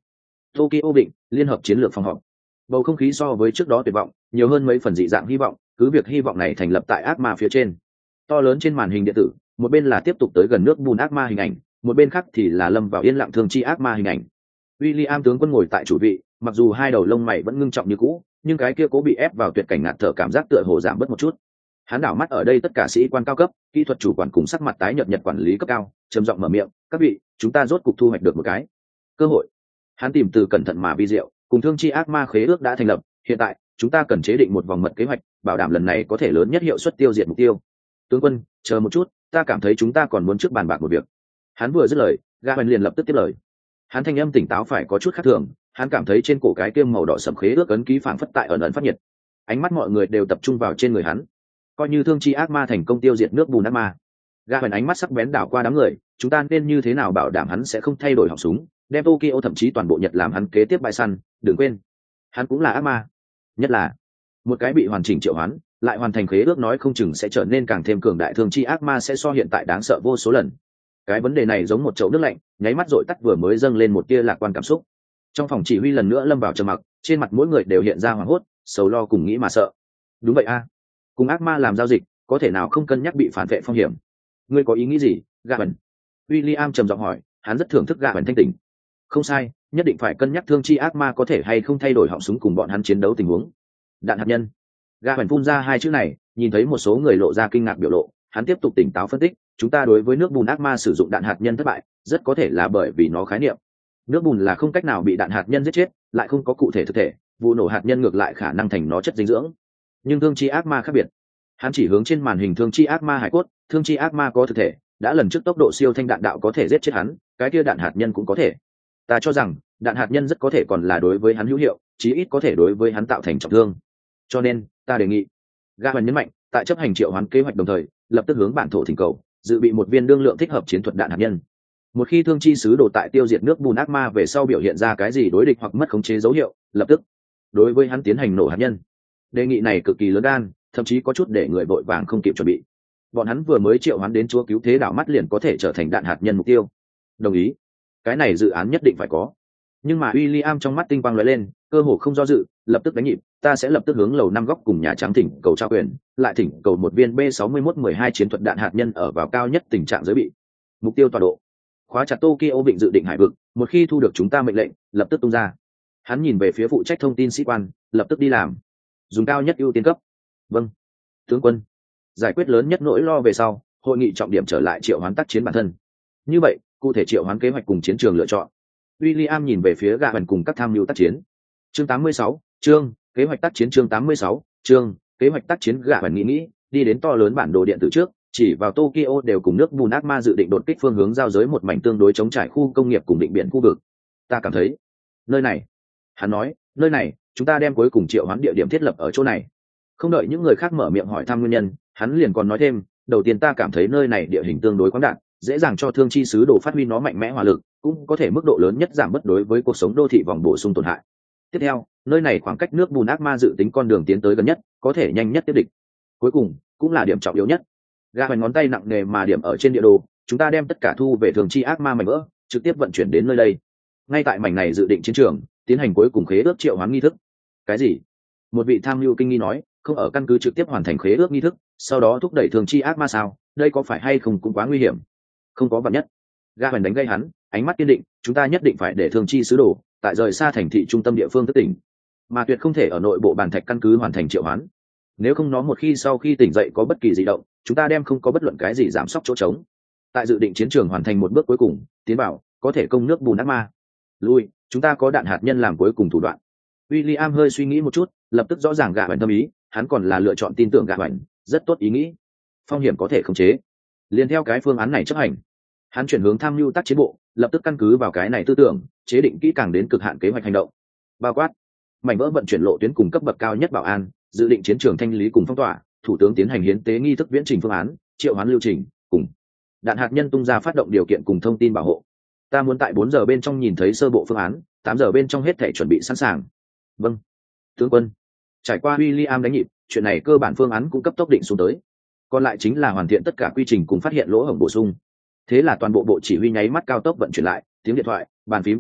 Tokyo định liên hợp chiến lược phòng họp. Bầu không khí so với trước đó tuyệt vọng, nhiều hơn mấy phần dị dạng hy vọng, cứ việc hy vọng này thành lập tại ác ma phía trên. To lớn trên màn hình điện tử, một bên là tiếp tục tới gần nước bùn ác ma hình ảnh, một bên khác thì là lâm vào yên lặng thương chi ác ma hình ảnh. William tướng quân ngồi tại chủ vị, mặc dù hai đầu lông mày vẫn ngưng trọng như cũ, nhưng cái kia cố bị ép vào tuyệt cảnh ngạt thở cảm giác tựa hồ giảm bớt một chút. Hắn đảo mắt ở đây tất cả sĩ quan cao cấp, kỹ thuật chủ quản cùng sắc mặt tái nhợt nhật quản lý cấp cao, trầm giọng mở miệng, "Các vị, chúng ta rốt cục thu hoạch được một cái cơ hội." Hắn tìm từ cẩn thận mà vi diệu, cùng thương chi ác ma khế ước đã thành lập, hiện tại chúng ta cần chế định một vòng mật kế hoạch, bảo đảm lần này có thể lớn nhất hiệu suất tiêu diệt mục tiêu. Tướng quân, chờ một chút, ta cảm thấy chúng ta còn muốn trước bàn bạc một việc. Hắn vừa dứt lời, Gawain liền lập tức tiếp lời. Hắn thanh âm tỉnh táo phải có chút khác thường, hắn cảm thấy trên cổ cái kiêm màu đỏ sẫm khế ước ấn ký phảng phất tại ẩn ẩn phát nhiệt. Ánh mắt mọi người đều tập trung vào trên người hắn. Coi như thương chi ác ma thành công tiêu diệt nước bùn ác ma, Gawain ánh mắt sắc bén đảo qua đám người, chúng ta nên như thế nào bảo đảm hắn sẽ không thay đổi họng súng, đem Tokyo thậm chí toàn bộ Nhật làm hắn kế tiếp bại săn, đừng quên, hắn cũng là ác ma. Nhất là một cái bị hoàn chỉnh triệu hoán, lại hoàn thành khế ước nói không chừng sẽ trở nên càng thêm cường đại, thương chi ác ma sẽ so hiện tại đáng sợ vô số lần. Cái vấn đề này giống một chậu nước lạnh, nháy mắt dội tắt vừa mới dâng lên một tia lạc quan cảm xúc. Trong phòng chỉ huy lần nữa lâm vào trầm mặc, trên mặt mỗi người đều hiện ra hoảng hốt, sầu lo cùng nghĩ mà sợ. Đúng vậy a, cùng ác ma làm giao dịch, có thể nào không cân nhắc bị phản vệ phong hiểm? Ngươi có ý nghĩ gì, Gawain? William trầm giọng hỏi, hắn rất thưởng thức Gawain thanh tỉnh. Không sai, nhất định phải cân nhắc thương chi ác ma có thể hay không thay đổi họng súng cùng bọn hắn chiến đấu tình huống. Đạn hạt nhân. Gawain phun ra hai chữ này, nhìn thấy một số người lộ ra kinh ngạc biểu lộ, hắn tiếp tục tỉnh táo phân tích, chúng ta đối với nước bùn ác ma sử dụng đạn hạt nhân thất bại, rất có thể là bởi vì nó khái niệm. Nước bùn là không cách nào bị đạn hạt nhân giết chết, lại không có cụ thể thực thể, vụ nổ hạt nhân ngược lại khả năng thành nó chất dinh dưỡng. Nhưng thương chi ác ma khác biệt. Hắn chỉ hướng trên màn hình thương chi ác ma hải cốt, thương chi ác ma có thực thể, đã lần trước tốc độ siêu thanh đạn đạo có thể giết chết hắn, cái kia đạn hạt nhân cũng có thể. Ta cho rằng, đạn hạt nhân rất có thể còn là đối với hắn hữu hiệu, chí ít có thể đối với hắn tạo thành trọng thương. Cho nên, ta đề nghị. Gawain nhấn mạnh, tại chấp hành triệu hoán kế hoạch đồng thời, lập tức hướng bản thổ thỉnh cầu, dự bị một viên đương lượng thích hợp chiến thuật đạn hạt nhân. Một khi thương chi sứ đồ tại tiêu diệt nước bùn ác ma về sau biểu hiện ra cái gì đối địch hoặc mất khống chế dấu hiệu, lập tức đối với hắn tiến hành nổ hạt nhân. Đề nghị này cực kỳ lớn gan, thậm chí có chút để người vội vàng không kịp chuẩn bị. Bọn hắn vừa mới triệu hoán đến chúa cứu thế đảo mắt liền có thể trở thành đạn hạt nhân mục tiêu. Đồng ý, cái này dự án nhất định phải có. Nhưng mà William trong mắt tinh quang lóe lên, cơ hồ không do dự, lập tức đánh nhịp, ta sẽ lập tức hướng lầu năm góc cùng Nhà Trắng thỉnh cầu trao quyền, lại thỉnh cầu một viên B6112 chiến thuật đạn hạt nhân ở vào cao nhất tình trạng giới bị. Mục tiêu tọa độ khóa chặt Tokyo Vịnh dự định hải vực, một khi thu được chúng ta mệnh lệnh, lập tức tung ra. Hắn nhìn về phía phụ trách thông tin sĩ quan, lập tức đi làm. Dùng cao nhất ưu tiên cấp. Vâng, tướng quân. Giải quyết lớn nhất nỗi lo về sau, hội nghị trọng điểm trở lại triệu hoán tác chiến bản thân. Như vậy, cụ thể triệu hoán kế hoạch cùng chiến trường lựa chọn. William nhìn về phía Gawain cùng các tham mưu tác chiến. Chương 86, chương kế hoạch tác chiến. Chương 86, chương kế hoạch tác chiến. Gawain nghĩ, đi đến to lớn bản đồ điện tử trước, chỉ vào Tokyo đều cùng nước bùn ác ma dự định đột kích phương hướng giao giới một mảnh tương đối chống trải khu công nghiệp cùng định biển khu vực. Ta cảm thấy, nơi này, hắn nói, nơi này, chúng ta đem cuối cùng triệu hoán địa điểm thiết lập ở chỗ này. Không đợi những người khác mở miệng hỏi thăm nguyên nhân, hắn liền còn nói thêm, đầu tiên ta cảm thấy nơi này địa hình tương đối khoáng đạt, dễ dàng cho thương chi sứ đồ phát huy nó mạnh mẽ hỏa lực, cũng có thể mức độ lớn nhất giảm bất đối với cuộc sống đô thị vòng bổ sung tổn hại. Tiếp theo, nơi này khoảng cách nước bùn ác ma dự tính con đường tiến tới gần nhất, có thể nhanh nhất tiếp địch. Cuối cùng, cũng là điểm trọng yếu nhất. Gawain ngón tay nặng nề mà điểm ở trên địa đồ, chúng ta đem tất cả thu về thường chi ác ma mảnh vỡ, trực tiếp vận chuyển đến nơi đây. Ngay tại mảnh này dự định chiến trường, tiến hành cuối cùng khế ước triệu hoán nghi thức. Cái gì? Một vị tham mưu kinh nghi nói, không ở căn cứ trực tiếp hoàn thành khế ước nghi thức, sau đó thúc đẩy thường chi ác ma sao? Đây có phải hay không cũng quá nguy hiểm. Không có vạn nhất. Gawain đánh gây hắn, ánh mắt kiên định, chúng ta nhất định phải để thường chi sứ đồ tại rời xa thành thị trung tâm địa phương thức tỉnh, mà tuyệt không thể ở nội bộ bàn thạch căn cứ hoàn thành triệu hoán. Nếu không nó một khi sau khi tỉnh dậy có bất kỳ dị động, chúng ta đem không có bất luận cái gì giảm sóc chỗ trống. Tại dự định chiến trường hoàn thành một bước cuối cùng, tiến bảo có thể công nước bùn ác ma. Lui, chúng ta có đạn hạt nhân làm cuối cùng thủ đoạn. William hơi suy nghĩ một chút, lập tức rõ ràng Gawain tâm ý, hắn còn là lựa chọn tin tưởng Gawain, rất tốt ý nghĩ. Phong hiểm có thể khống chế, liền theo cái phương án này chấp hành. Hắn chuyển hướng tham mưu tác chiến bộ, lập tức căn cứ vào cái này tư tưởng, chế định kỹ càng đến cực hạn kế hoạch hành động. Bao quát mảnh vỡ vận chuyển lộ tuyến cùng cấp bậc cao nhất bảo an, dự định chiến trường thanh lý cùng phong tỏa, thủ tướng tiến hành hiến tế nghi thức viễn trình phương án, triệu hoán lưu trình, cùng đạn hạt nhân tung ra phát động điều kiện cùng thông tin bảo hộ. Ta muốn tại 4 giờ bên trong nhìn thấy sơ bộ phương án, 8 giờ bên trong hết thể chuẩn bị sẵn sàng. Vâng, tướng quân. Trải qua William đánh nhịp, chuyện này cơ bản phương án cũng cấp tốc định xuống tới. Còn lại chính là hoàn thiện tất cả quy trình cùng phát hiện lỗ hổng bổ sung. Thế là toàn bộ bộ chỉ huy nháy mắt cao tốc vận chuyển lại, tiếng điện thoại, bàn phím tiếng gõ,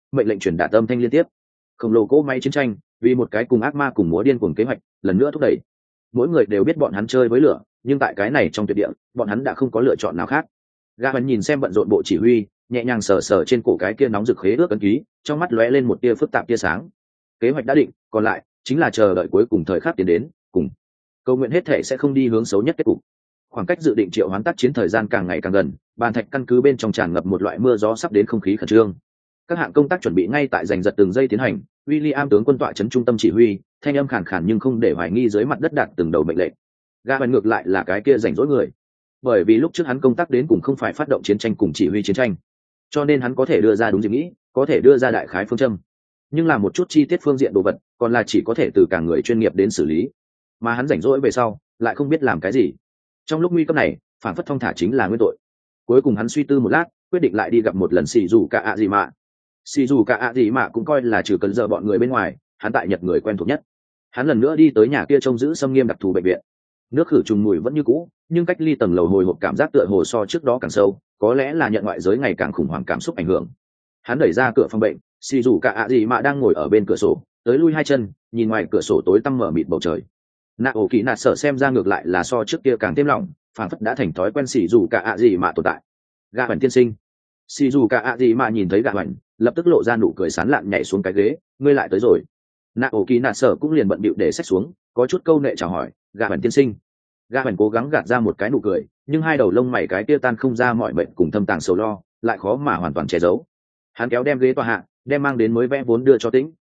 mệnh lệnh truyền đạt âm thanh liên tiếp. Khổng lồ cỗ máy chiến tranh vì một cái cùng ác ma cùng múa điên cuồng kế hoạch lần nữa thúc đẩy. Mỗi người đều biết bọn hắn chơi với lửa, nhưng tại cái này trong tuyệt địa bọn hắn đã không có lựa chọn nào khác. Gã vẫn nhìn xem bận rộn bộ chỉ huy, nhẹ nhàng sờ sờ trên cổ cái kia nóng rực khế ước ấn ký, trong mắt lóe lên một tia phức tạp tia sáng. Kế hoạch đã định, còn lại chính là chờ đợi cuối cùng thời khắc tiến đến, cùng cầu nguyện hết thể sẽ không đi hướng xấu nhất kết cục. Khoảng cách dự định triệu hoán tác chiến thời gian càng ngày càng gần, bàn thạch căn cứ bên trong tràn ngập một loại mưa gió sắp đến không khí khẩn trương. Các hạng công tác chuẩn bị ngay tại giành giật từng giây tiến hành. William tướng quân tọa trấn trung tâm chỉ huy, thanh âm khàn khàn nhưng không để hoài nghi dưới mặt đất đạt từng đầu mệnh lệnh. Gã vẫn ngược lại là cái kia rảnh rỗi người, bởi vì lúc trước hắn công tác đến cùng không phải phát động chiến tranh cùng chỉ huy chiến tranh, cho nên hắn có thể đưa ra đúng gì nghĩ, có thể đưa ra đại khái phương châm, nhưng là một chút chi tiết phương diện đồ vật còn là chỉ có thể từ cả người chuyên nghiệp đến xử lý, mà hắn rảnh rỗi về sau lại không biết làm cái gì. Trong lúc nguy cấp này phản phất thong thả chính là nguyên tội. Cuối cùng hắn suy tư một lát, quyết định lại đi gặp một lần xì dù cả ạ gì mà. Xì dù cả ạ gì mà cũng coi là trừ cần giờ bọn người bên ngoài, hắn tại Nhật người quen thuộc nhất. Hắn lần nữa đi tới nhà kia trông giữ xâm nghiêm đặc thù bệnh viện. Nước khử trùng mùi vẫn như cũ, nhưng cách ly tầng lầu hồi hộp cảm giác tựa hồ so trước đó càng sâu, có lẽ là nhận ngoại giới ngày càng khủng hoảng cảm xúc ảnh hưởng. Hắn đẩy ra cửa phòng bệnh, xì dù cả ạ gì mà đang ngồi ở bên cửa sổ, tới lui hai chân, nhìn ngoài cửa sổ tối tăm mở mịt bầu trời. Nạ ổ kỳ nạt sợ xem ra ngược lại là so trước kia càng thêm lòng, phản phất đã thành thói quen xì dù cả ạ gì mà tồn tại. Gã Hoành tiên sinh. Xì dù cả ạ gì mà nhìn thấy Gã Hoành, lập tức lộ ra nụ cười sán lạn nhảy xuống cái ghế, ngươi lại tới rồi. Nạ ổ kỳ nạt sợ cũng liền bận bịu để xách xuống, có chút câu nệ chào hỏi, Gã Hoành tiên sinh. Gã Hoành cố gắng gạt ra một cái nụ cười, nhưng hai đầu lông mày cái kia tan không ra mọi bệnh cùng thâm tàng sầu lo, lại khó mà hoàn toàn che giấu. Hắn kéo đem ghế tòa hạ, đem mang đến mới vẽ vốn đưa cho Tĩnh.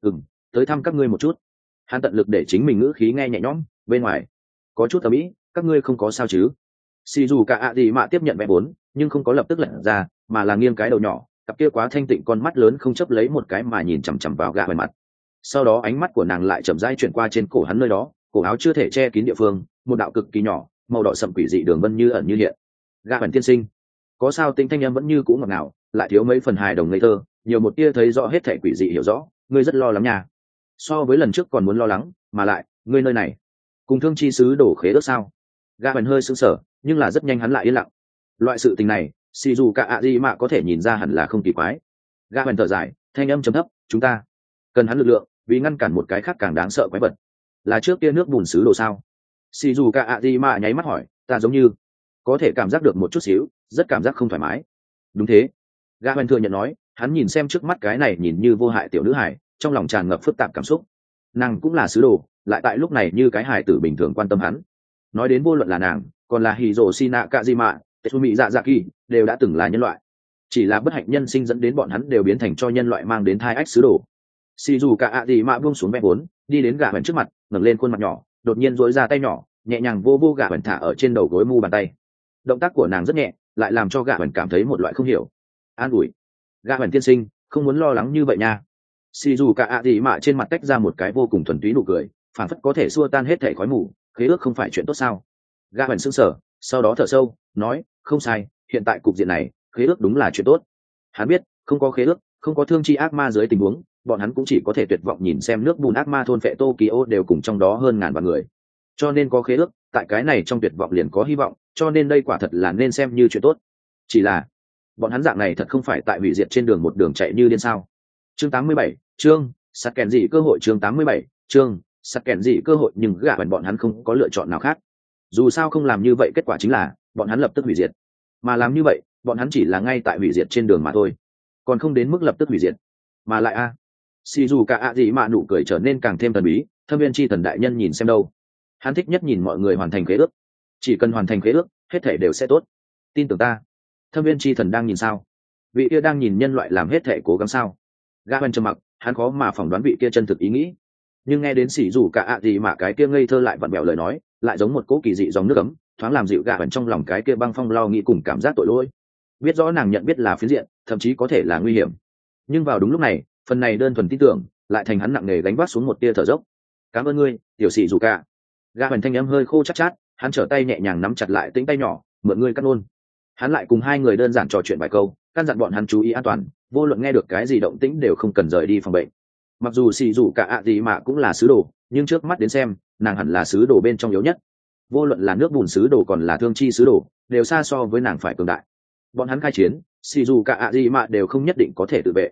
Tới thăm các ngươi một chút. Hắn tận lực để chính mình ngữ khí nghe nhẹ nhõm, bên ngoài có chút ầm ĩ, các ngươi không có sao chứ? Xì dù cả ạ gì mà tiếp nhận vẽ vốn, nhưng không có lập tức lật ra, mà là nghiêng cái đầu nhỏ, cặp kia quá thanh tịnh con mắt lớn không chấp lấy một cái mà nhìn chằm chằm vào Gã Hoành mặt. Sau đó ánh mắt của nàng lại chậm rãi chuyển qua trên cổ hắn nơi đó, cổ áo chưa thể che kín địa phương, một đạo cực kỳ nhỏ, màu đỏ sậm quỷ dị đường vân như ẩn như hiện. Gã Hoành tiên sinh, có sao? Tinh thanh em vẫn như cũ ngọt ngào, lại thiếu mấy phần hài đồng ngây thơ, nhiều một tia thấy rõ hết thảy quỷ dị hiểu rõ, ngươi rất lo lắng nha. So với lần trước còn muốn lo lắng, mà lại, ngươi nơi này cùng thương chi sứ đổ khế ước sao? Gã Hoành hơi sững sờ, nhưng là rất nhanh hắn lại yên lặng. Loại sự tình này, xì dù cả ạ gì mà có thể nhìn ra hẳn là không kỳ quái. Gã Hoành thở dài, thanh âm trầm thấp, chúng ta cần hắn lực lượng, vì ngăn cản một cái khác càng đáng sợ quái vật. Là trước kia nước bùn sứ đồ sao? Xì dù cả ạ gì mà nháy mắt hỏi, ta giống như có thể cảm giác được một chút xíu, rất cảm giác không thoải mái. Đúng thế. Gã Hoành thừa nhận nói, hắn nhìn xem trước mắt cái này nhìn như vô hại tiểu nữ hải, trong lòng tràn ngập phức tạp cảm xúc. Nàng cũng là sứ đồ, lại tại lúc này như cái hài tử bình thường quan tâm hắn. Nói đến vô luận là nàng, còn là Hiroshina Kazima, Tetsumi Yazaki, đều đã từng là nhân loại. Chỉ là bất hạnh nhân sinh dẫn đến bọn hắn đều biến thành cho nhân loại mang đến thai ách sứ đồ. Shizuka Azima buông xuống vẽ vốn, đi đến Gã Hoành trước mặt, ngẩng lên khuôn mặt nhỏ, đột nhiên duỗi ra tay nhỏ, nhẹ nhàng vô vô Gã Hoành thả ở trên đầu gối mu bàn tay. Động tác của nàng rất nhẹ, lại làm cho Gã Hoành cảm thấy một loại không hiểu. An ủi, Gã Hoành tiên sinh, không muốn lo lắng như vậy nha. Shizuka Azima trên mặt tách ra một cái vô cùng thuần túy nụ cười, phản phất có thể xua tan hết thảy khói mù, khế ước không phải chuyện tốt sao? Gã Hoành sững sờ, sau đó thở sâu, nói, không sai, hiện tại cục diện này, khế ước đúng là chuyện tốt. Hắn biết, không có khế ước, không có thương chi ác ma dưới tình huống, bọn hắn cũng chỉ có thể tuyệt vọng nhìn xem nước bùn ác ma thôn phệ Tokyo đều cùng trong đó hơn ngàn vạn người. Cho nên có khế ước, tại cái này trong tuyệt vọng liền có hy vọng, cho nên đây quả thật là nên xem như chuyện tốt. Chỉ là, bọn hắn dạng này thật không phải tại hủy diệt trên đường một đường chạy như điên sao? Chương 87, chương sắt kèn gì cơ hội, chương 87, chương sắt kèn gì cơ hội, nhưng Gã Hoành bọn hắn không có lựa chọn nào khác. Dù sao không làm như vậy kết quả chính là bọn hắn lập tức hủy diệt, mà làm như vậy bọn hắn chỉ là ngay tại hủy diệt trên đường mà thôi, còn không đến mức lập tức hủy diệt. Mà lại Shizuka Azima nụ cười trở nên càng thêm thần bí, Thâm Viên chi thần đại nhân nhìn xem đâu. Hắn thích nhất nhìn mọi người hoàn thành khế ước, chỉ cần hoàn thành khế ước, hết thể đều sẽ tốt. Tin tưởng ta. Thâm Viên chi thần đang nhìn sao? Vị kia đang nhìn nhân loại làm hết thể cố gắng sao? Gã Hoành trầm mặc, hắn khó mà phỏng đoán vị kia chân thực ý nghĩ, nhưng nghe đến Shizuka Azima cái kia ngây thơ lại vặn vẹo lời nói, lại giống một cỗ kỳ dị dòng nước ấm, thoáng làm dịu Gã Hoành trong lòng cái kia băng phong lo nghĩ cùng cảm giác tội lỗi. Biết rõ nàng nhận biết là phiến diện, thậm chí có thể là nguy hiểm, nhưng vào đúng lúc này, phần này đơn thuần tin tưởng lại thành hắn nặng nề gánh vác xuống một tia thở dốc. Cảm ơn ngươi, tiểu Shizuka. Gã Hoành thanh âm hơi khô chát chát, hắn trở tay nhẹ nhàng nắm chặt lại Tĩnh tay nhỏ, mượn ngươi cắt ngôn. Hắn lại cùng hai người đơn giản trò chuyện vài câu, căn dặn bọn hắn chú ý an toàn, vô luận nghe được cái gì động tĩnh đều không cần rời đi phòng bệnh. Mặc dù Shizuka Azima cũng là sứ đồ, nhưng trước mắt đến xem, nàng hẳn là sứ đồ bên trong yếu nhất. Vô luận là nước bùn sứ đồ còn là thương chi sứ đồ, đều xa so với nàng phải cường đại. Bọn hắn khai chiến, Shizuka Azima đều không nhất định có thể tự vệ.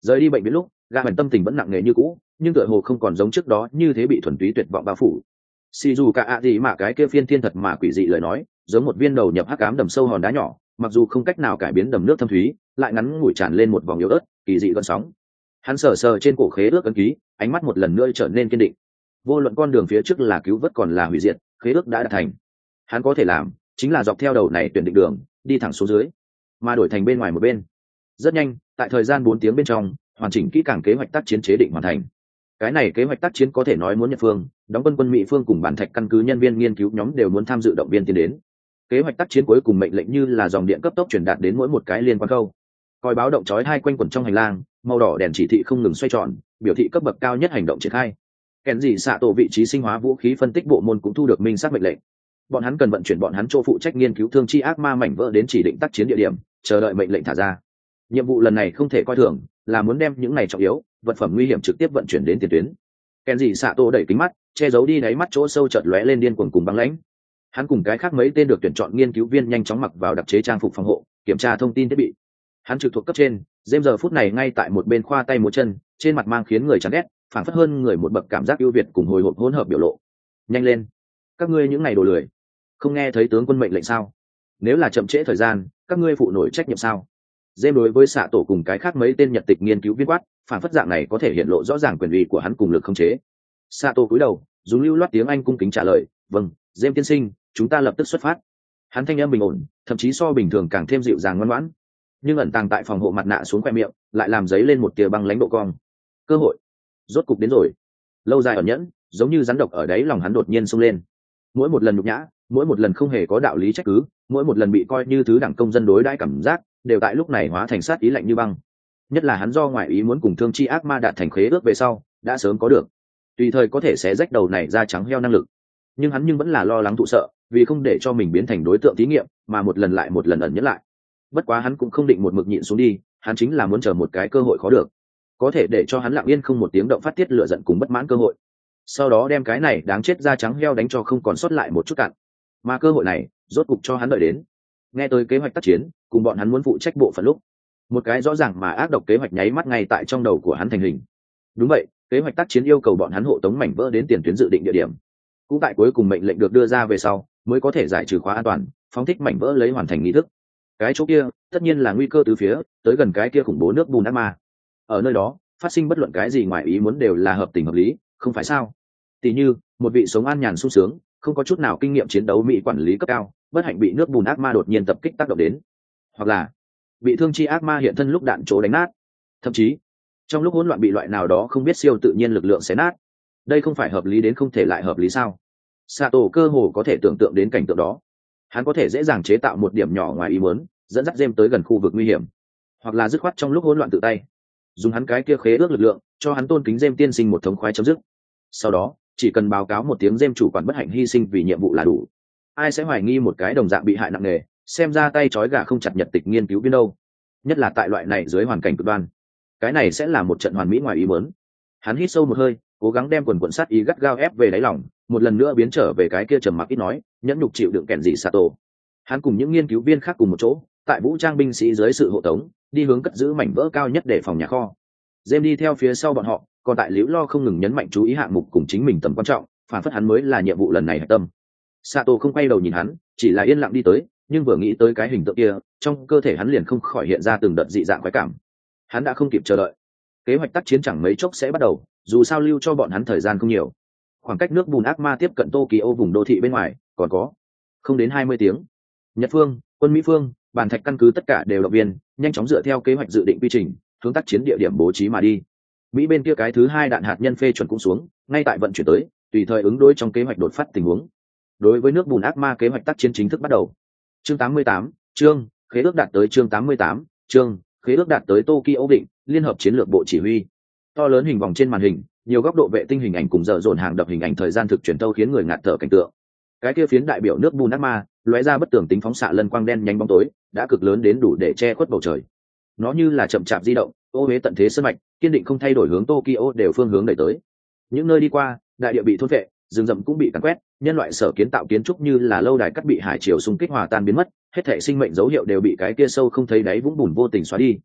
Rời đi bệnh viện lúc, gã bèn tâm tình vẫn nặng nề như cũ, nhưng tựa hồ không còn giống trước đó như thế bị thuần túy tuyệt vọng bao phủ. Xì dù cả ạ gì mà cái kia phiên thiên thật mà quỷ dị lời nói, giống một viên đầu nhập hắc ám đầm sâu hòn đá nhỏ, mặc dù không cách nào cải biến đầm nước thâm thúy, lại ngắn ngủi tràn lên một vòng yếu ớt, kỳ dị gợn sóng. Hắn sờ sờ trên cổ khế ước ấn ký, ánh mắt một lần nữa trở nên kiên định. Vô luận con đường phía trước là cứu vớt còn là hủy diệt, khế ước đã đạt thành. Hắn có thể làm, chính là dọc theo đầu này tuyển định đường, đi thẳng xuống dưới, mà đổi thành bên ngoài một bên. Rất nhanh, tại thời gian 4 tiếng bên trong, hoàn chỉnh kỹ càng kế hoạch tác chiến chế định hoàn thành. Cái này kế hoạch tác chiến có thể nói muốn Nhật phương, đóng quân Mỹ phương cùng bản thạch căn cứ nhân viên nghiên cứu nhóm đều muốn tham dự động viên tiến đến. Kế hoạch tác chiến cuối cùng mệnh lệnh như là dòng điện cấp tốc truyền đạt đến mỗi một cái liên quan khâu. Còi báo động chói tai quanh quẩn trong hành lang, màu đỏ đèn chỉ thị không ngừng xoay tròn, biểu thị cấp bậc cao nhất hành động triển khai. Kèn gì xạ tổ vị trí sinh hóa vũ khí phân tích bộ môn cũng thu được minh xác mệnh lệnh. Bọn hắn cần vận chuyển bọn hắn chỗ phụ trách nghiên cứu thương chi ác ma mảnh vỡ đến chỉ định tác chiến địa điểm, chờ đợi mệnh lệnh thả ra. Nhiệm vụ lần này không thể coi thường, là muốn đem những này trọng yếu vật phẩm nguy hiểm trực tiếp vận chuyển đến tiền tuyến. Kèn gì xạ tổ đẩy kính mắt, che giấu đi đáy mắt chỗ sâu chợt lóe lên điên cuồng cùng băng lãnh. Hắn cùng cái khác mấy tên được tuyển chọn nghiên cứu viên nhanh chóng mặc vào đặc chế trang phục phòng hộ, kiểm tra thông tin thiết bị. Hắn trực thuộc cấp trên, James giờ phút này ngay tại một bên khoa tay múa chân, trên mặt mang khiến người chán ghét, phảng phất hơn người một bậc cảm giác ưu việt cùng hồi hộp hỗn hợp biểu lộ. Nhanh lên, các ngươi những ngày đồ lười, không nghe thấy tướng quân mệnh lệnh sao? Nếu là chậm trễ thời gian, các ngươi phụ nổi trách nhiệm sao? James đối với xạ tổ cùng cái khác mấy tên Nhật tịch nghiên cứu viên quát, phảng phất dạng này có thể hiện lộ rõ ràng quyền uy của hắn cùng lực khống chế. Xạ tổ cúi đầu, dùng lưu loát tiếng Anh cung kính trả lời, "Vâng, James tiên sinh, chúng ta lập tức xuất phát." Hắn thanh âm bình ổn, thậm chí so bình thường càng thêm dịu dàng ngoan ngoãn, nhưng ẩn tàng tại phòng hộ mặt nạ xuống khoe miệng, lại làm dấy lên một tia băng lãnh độ cong. Cơ hội rốt cục đến rồi. Lâu dài ẩn nhẫn, giống như rắn độc ở đáy lòng hắn đột nhiên xông lên. Mỗi một lần nhục nhã, mỗi một lần không hề có đạo lý trách cứ, mỗi một lần bị coi như thứ đẳng công dân đối đãi cảm giác, đều tại lúc này hóa thành sát ý lạnh như băng. Nhất là hắn do ngoại ý muốn cùng thương chi ác ma đạt thành khế ước về sau, đã sớm có được tùy thời có thể xé rách đầu này ra trắng heo năng lực, nhưng hắn vẫn là lo lắng thụ sợ, vì không để cho mình biến thành đối tượng thí nghiệm, mà một lần lại một lần ẩn nhẫn lại. Bất quá hắn cũng không định một mực nhịn xuống đi, hắn chính là muốn chờ một cái cơ hội khó được, có thể để cho hắn lặng yên không một tiếng động phát tiết lửa giận cùng bất mãn cơ hội, sau đó đem cái này đáng chết da trắng heo đánh cho không còn sót lại một chút cạn. Mà cơ hội này rốt cục cho hắn đợi đến. Nghe tới kế hoạch tác chiến cùng bọn hắn muốn phụ trách bộ phận lúc, một cái rõ ràng mà ác độc kế hoạch nháy mắt ngay tại trong đầu của hắn thành hình. Đúng vậy, kế hoạch tác chiến yêu cầu bọn hắn hộ tống mảnh vỡ đến tiền tuyến dự định địa điểm. Cũng tại cuối cùng mệnh lệnh được đưa ra về sau, mới có thể giải trừ khóa an toàn, phóng thích mảnh vỡ lấy hoàn thành nghi thức. Cái chỗ kia tất nhiên là nguy cơ từ phía, tới gần cái kia khủng bố nước bùn ác ma. Ở nơi đó phát sinh bất luận cái gì ngoài ý muốn đều là hợp tình hợp lý, không phải sao? Tỷ như một vị sống an nhàn sung sướng, không có chút nào kinh nghiệm chiến đấu mỹ quản lý cấp cao, bất hạnh bị nước bùn ác ma đột nhiên tập kích tác động đến, hoặc là bị thương chi ác ma hiện thân lúc đạn chỗ đánh nát, thậm chí trong lúc hỗn loạn bị loại nào đó không biết siêu tự nhiên lực lượng xé nát. Đây không phải hợp lý đến không thể lại hợp lý sao? Sato cơ hồ có thể tưởng tượng đến cảnh tượng đó. Hắn có thể dễ dàng chế tạo một điểm nhỏ ngoài ý muốn, dẫn dắt James tới gần khu vực nguy hiểm, hoặc là dứt khoát trong lúc hỗn loạn tự tay dùng hắn cái kia khế ước lực lượng cho hắn tôn kính James tiên sinh một thống khoái chấm dứt. Sau đó chỉ cần báo cáo một tiếng James chủ quản bất hạnh hy sinh vì nhiệm vụ là đủ. Ai sẽ hoài nghi một cái đồng dạng bị hại nặng nề, xem ra tay trói gà không chặt Nhật tịch nghiên cứu viên đâu? Nhất là tại loại này dưới hoàn cảnh cực đoan, cái này sẽ là một trận hoàn mỹ ngoài ý muốn. Hắn hít sâu một hơi, cố gắng đem quần quần sát ý gắt gao ép về đáy lòng, một lần nữa biến trở về cái kia trầm mặc ít nói, nhẫn nhục chịu đựng kèn gì Sato. Hắn cùng những nghiên cứu viên khác cùng một chỗ, tại vũ trang binh sĩ dưới sự hộ tống, đi hướng cất giữ mảnh vỡ cao nhất để phòng nhà kho. James đi theo phía sau bọn họ, còn tại liễu lo không ngừng nhấn mạnh chú ý hạng mục cùng chính mình tầm quan trọng, phản phất hắn mới là nhiệm vụ lần này hạch tâm. Sato không quay đầu nhìn hắn, chỉ là yên lặng đi tới, nhưng vừa nghĩ tới cái hình tượng kia, trong cơ thể hắn liền không khỏi hiện ra từng đợt dị dạng khoái cảm. Hắn đã không kịp chờ đợi. Kế hoạch tác chiến chẳng mấy chốc sẽ bắt đầu, dù sao lưu cho bọn hắn thời gian không nhiều. Khoảng cách nước bùn ác ma tiếp cận Tokyo vùng đô thị bên ngoài còn có không đến 20 tiếng. Nhật phương, quân Mỹ phương, bản thạch căn cứ tất cả đều động viên, nhanh chóng dựa theo kế hoạch dự định quy trình, hướng tác chiến địa điểm bố trí mà đi. Mỹ bên kia cái thứ hai đạn hạt nhân phê chuẩn cũng xuống, ngay tại vận chuyển tới, tùy thời ứng đối trong kế hoạch đột phát tình huống. Đối với nước bùn ác ma kế hoạch tác chiến chính thức bắt đầu. Chương 88, chương khế ước đạt tới chương 88, chương khế ước đạt tới Tokyo định, liên hợp chiến lược bộ chỉ huy. To lớn hình vòng trên màn hình, nhiều góc độ vệ tinh hình ảnh cùng dở dồn hàng đập hình ảnh thời gian thực truyền tâu khiến người ngạt thở cảnh tượng. Cái kia phiến đại biểu nước bùn ác ma, lóe ra bất tường tính phóng xạ lân quang đen nhánh bóng tối, đã cực lớn đến đủ để che khuất bầu trời. Nó như là chậm chạp di động, ô huế tận thế sơn mạch, kiên định không thay đổi hướng Tokyo đều phương hướng đẩy tới. Những nơi đi qua, đại địa bị thôn phệ, rừng rậm cũng bị càn quét, nhân loại sở kiến tạo kiến trúc như là lâu đài cắt bị hải triều xung kích hòa tan biến mất, hết thảy sinh mệnh dấu hiệu đều bị cái kia sâu không thấy đáy vũng bùn vô tình xóa đi.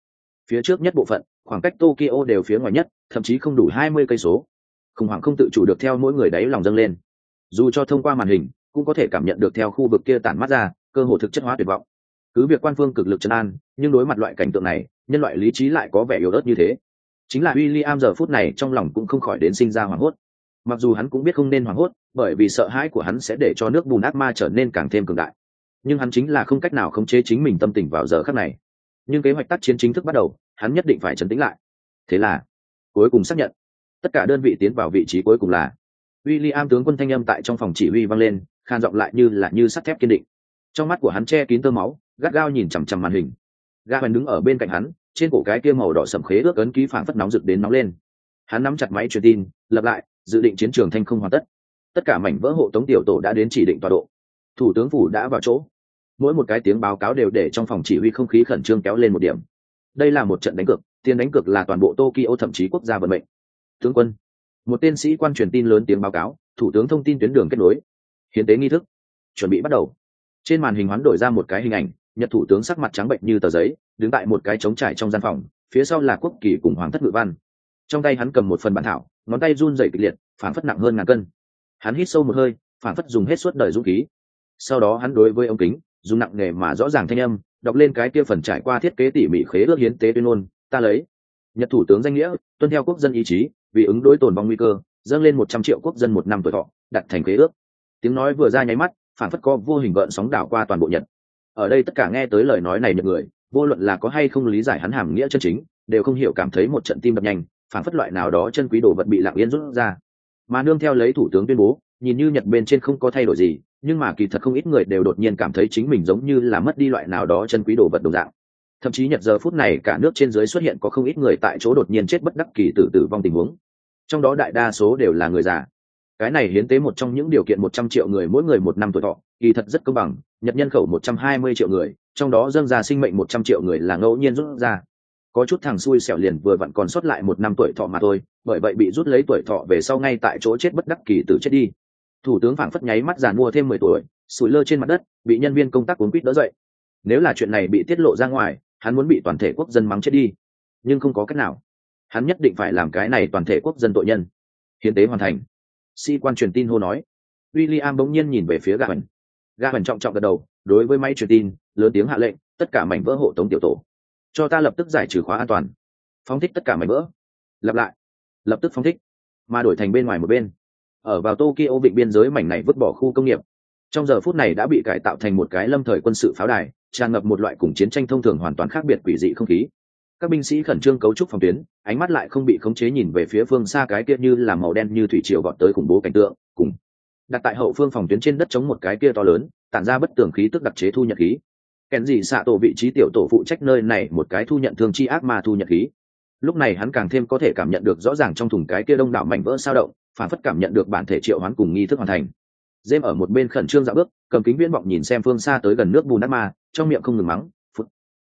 Phía trước nhất bộ phận, khoảng cách Tokyo đều phía ngoài nhất, thậm chí không đủ 20 cây số. Khủng hoảng không tự chủ được theo mỗi người đáy lòng dâng lên. Dù cho thông qua màn hình, cũng có thể cảm nhận được theo khu vực kia tản mát ra, cơ hồ thực chất hóa tuyệt vọng. Cứ việc quan phương cực lực trấn an, nhưng đối mặt loại cảnh tượng này, nhân loại lý trí lại có vẻ yếu ớt như thế. Chính là William giờ phút này trong lòng cũng không khỏi đến sinh ra hoảng hốt. Mặc dù hắn cũng biết không nên hoảng hốt, bởi vì sợ hãi của hắn sẽ để cho nước bùn ác ma trở nên càng thêm cường đại. Nhưng hắn chính là không cách nào khống chế chính mình tâm tình vào giờ khắc này. Nhưng kế hoạch tác chiến chính thức bắt đầu, hắn nhất định phải trấn tĩnh lại. Thế là, cuối cùng xác nhận, tất cả đơn vị tiến vào vị trí cuối cùng là William tướng quân thanh âm tại trong phòng chỉ huy vang lên, khan giọng lại như sắt thép kiên định. Trong mắt của hắn che kín tơ máu, gắt gao nhìn chằm chằm màn hình. Gaben đứng ở bên cạnh hắn, trên cổ cái kia màu đỏ sẫm khế ước ấn ký phảng phất nóng rực đến nóng lên. Hắn nắm chặt máy truyền tin, lập lại, dự định chiến trường thanh không hoàn tất. Tất cả mảnh vỡ hộ tống tiểu tổ đã đến chỉ định tọa độ. Thủ tướng phủ đã vào chỗ. Mỗi một cái tiếng báo cáo đều để trong phòng chỉ huy không khí khẩn trương kéo lên một điểm. Đây là một trận đánh cược, tiền đánh cược là toàn bộ Tokyo thậm chí quốc gia vận mệnh. Tướng quân, một tên sĩ quan truyền tin lớn tiếng báo cáo, thủ tướng thông tin tuyến đường kết nối. Hiến tế nghi thức chuẩn bị bắt đầu. Trên màn hình hoán đổi ra một cái hình ảnh, Nhật thủ tướng sắc mặt trắng bệnh như tờ giấy, đứng tại một cái trống trải trong gian phòng, phía sau là quốc kỳ cùng hoàng thất ngự văn. Trong tay hắn cầm một phần bản thảo, ngón tay run rẩy kịch liệt, phảng phất nặng hơn ngàn cân. Hắn hít sâu một hơi, phảng phất dùng hết suốt đời dũng khí. Sau đó hắn đối với ống kính, dùng nặng nề mà rõ ràng thanh âm, đọc lên cái kia phần trải qua thiết kế tỉ mỉ khế ước hiến tế tuyên ngôn, ta lấy Nhật thủ tướng danh nghĩa, tuân theo quốc dân ý chí, vì ứng đối tồn vong nguy cơ, dâng lên 100 triệu quốc dân một năm tuổi thọ, đặt thành khế ước. Tiếng nói vừa ra nháy mắt, phảng phất có vô hình gợn sóng đảo qua toàn bộ Nhật. Ở đây tất cả nghe tới lời nói này Nhật người, vô luận là có hay không lý giải hắn hàm nghĩa chân chính, đều không hiểu cảm thấy một trận tim đập nhanh, phảng phất loại nào đó chân quý đồ vật bị lặng yên rút ra. Mà nương theo lấy thủ tướng tuyên bố, nhìn như Nhật bên trên không có thay đổi gì, nhưng mà kỳ thật không ít người đều đột nhiên cảm thấy chính mình giống như là mất đi loại nào đó chân quý đồ vật đồng dạng. Thậm chí Nhật giờ phút này cả nước trên dưới xuất hiện có không ít người tại chỗ đột nhiên chết bất đắc kỳ tử vong tình huống. Trong đó đại đa số đều là người già. Cái này hiến tế một trong những điều kiện 100 triệu người mỗi người một năm tuổi thọ, kỳ thật rất công bằng, Nhật nhân khẩu 120 triệu người, trong đó dâng ra sinh mệnh 100 triệu người là ngẫu nhiên rút ra. Có chút thằng xui xẻo liền vừa vặn còn sót lại một năm tuổi thọ mà thôi, bởi vậy bị rút lấy tuổi thọ về sau ngay tại chỗ chết bất đắc kỳ tử chết đi. Thủ tướng phảng phất nháy mắt giàn mua thêm 10 tuổi, sủi lơ trên mặt đất, bị nhân viên công tác cuống quýt đỡ dậy. Nếu là chuyện này bị tiết lộ ra ngoài, hắn muốn bị toàn thể quốc dân mắng chết đi, nhưng không có cách nào, hắn nhất định phải làm cái này toàn thể quốc dân tội nhân. Hiến tế hoàn thành. Sĩ quan truyền tin hô nói. William bỗng nhiên nhìn về phía Gaben. Gaben trọng trọng gật đầu, đối với máy truyền tin lớn tiếng hạ lệnh, tất cả mảnh vỡ hộ tống tiểu tổ, cho ta lập tức giải trừ khóa an toàn, phóng thích tất cả mảnh vỡ. Lặp lại, lập tức phóng thích. Mà đổi thành bên ngoài một bên, ở vào Tokyo vịnh biên giới mảnh này vứt bỏ khu công nghiệp, trong giờ phút này đã bị cải tạo thành một cái lâm thời quân sự pháo đài, tràn ngập một loại cùng chiến tranh thông thường hoàn toàn khác biệt quỷ dị không khí. Các binh sĩ khẩn trương cấu trúc phòng tuyến, ánh mắt lại không bị khống chế nhìn về phía phương xa cái kia như là màu đen như thủy triều vọt tới khủng bố cảnh tượng, cùng đặt tại hậu phương phòng tuyến trên đất chống một cái kia to lớn, tản ra bất tường khí tức đặc chế thu nhận khí. Kèn gì xạ tổ vị trí tiểu tổ phụ trách nơi này một cái thu nhận thương chi ác ma thu nhận khí. Lúc này hắn càng thêm có thể cảm nhận được rõ ràng trong thùng cái kia đông đảo mảnh vỡ sao động, phản phất cảm nhận được bản thể triệu hoán cùng nghi thức hoàn thành. Dêm ở một bên khẩn trương dạo bước, cầm kính viễn vọng nhìn xem phương xa tới gần nước bùn ác ma, trong miệng không ngừng mắng, phút,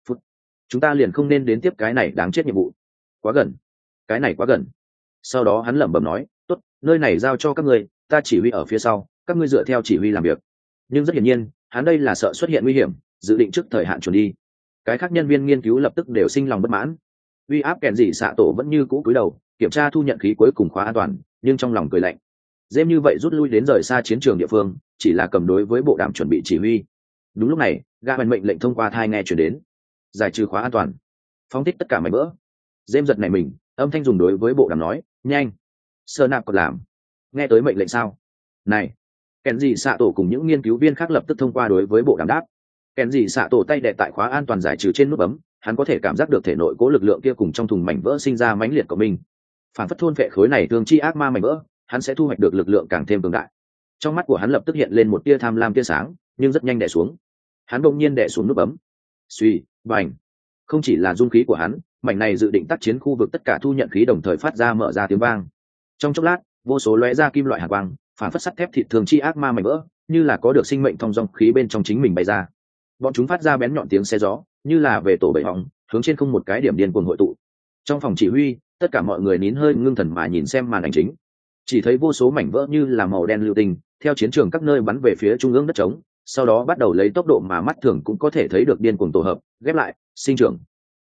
chúng ta liền không nên đến tiếp cái này đáng chết nhiệm vụ. Quá gần, cái này quá gần. Sau đó hắn lẩm bẩm nói, tốt, nơi này giao cho các ngươi, ta chỉ huy ở phía sau, các ngươi dựa theo chỉ huy làm việc. Nhưng rất hiển nhiên, hắn đây là sợ xuất hiện nguy hiểm, dự định trước thời hạn chuẩn đi. Cái khác nhân viên nghiên cứu lập tức đều sinh lòng bất mãn. Uy áp kèn gì xạ tổ vẫn như cũ cúi đầu kiểm tra thu nhận khí cuối cùng khóa an toàn, nhưng trong lòng cười lạnh. Dêm như vậy rút lui đến rời xa chiến trường địa phương, chỉ là cầm đối với bộ đàm chuẩn bị chỉ huy. Đúng lúc này, Gaben mệnh lệnh thông qua thai nghe chuyển đến, giải trừ khóa an toàn, phóng thích tất cả mảnh vỡ. Dêm giật này mình, âm thanh dùng đối với bộ đàm nói, nhanh. Sơ nạp còn làm. Nghe tới mệnh lệnh sao? Này, kèn gì xạ tổ cùng những nghiên cứu viên khác lập tức thông qua đối với bộ đàm đáp. Kèn gì xạ tổ tay đè tại khóa an toàn giải trừ trên nút bấm, hắn có thể cảm giác được thể nội cố lực lượng kia cùng trong thùng mảnh vỡ sinh ra mãnh liệt của mình. Phản phất thôn phệ khối này thường chi ác ma mảnh vỡ, hắn sẽ thu hoạch được lực lượng càng thêm cường đại. Trong mắt của hắn lập tức hiện lên một tia tham lam tia sáng, nhưng rất nhanh đè xuống. Hắn bỗng nhiên đè xuống nút bấm. Suy, bành. Không chỉ là dung khí của hắn, mảnh này dự định tác chiến khu vực tất cả thu nhận khí đồng thời phát ra mở ra tiếng vang. Trong chốc lát, vô số lóe ra kim loại hàn quang, phản phất sắt thép thịt thường chi ác ma mảnh vỡ, như là có được sinh mệnh thông dong khí bên trong chính mình bay ra. Bọn chúng phát ra bén nhọn tiếng xe gió, như là về tổ bầy hỏng, hướng trên không một cái điểm điên cuồng hội tụ. Trong phòng chỉ huy, tất cả mọi người nín hơi ngưng thần mà nhìn xem màn ảnh chính. Chỉ thấy vô số mảnh vỡ như là màu đen lưu tinh, theo chiến trường các nơi bắn về phía trung ương đất trống, sau đó bắt đầu lấy tốc độ mà mắt thường cũng có thể thấy được điên cuồng tổ hợp, ghép lại, sinh trưởng.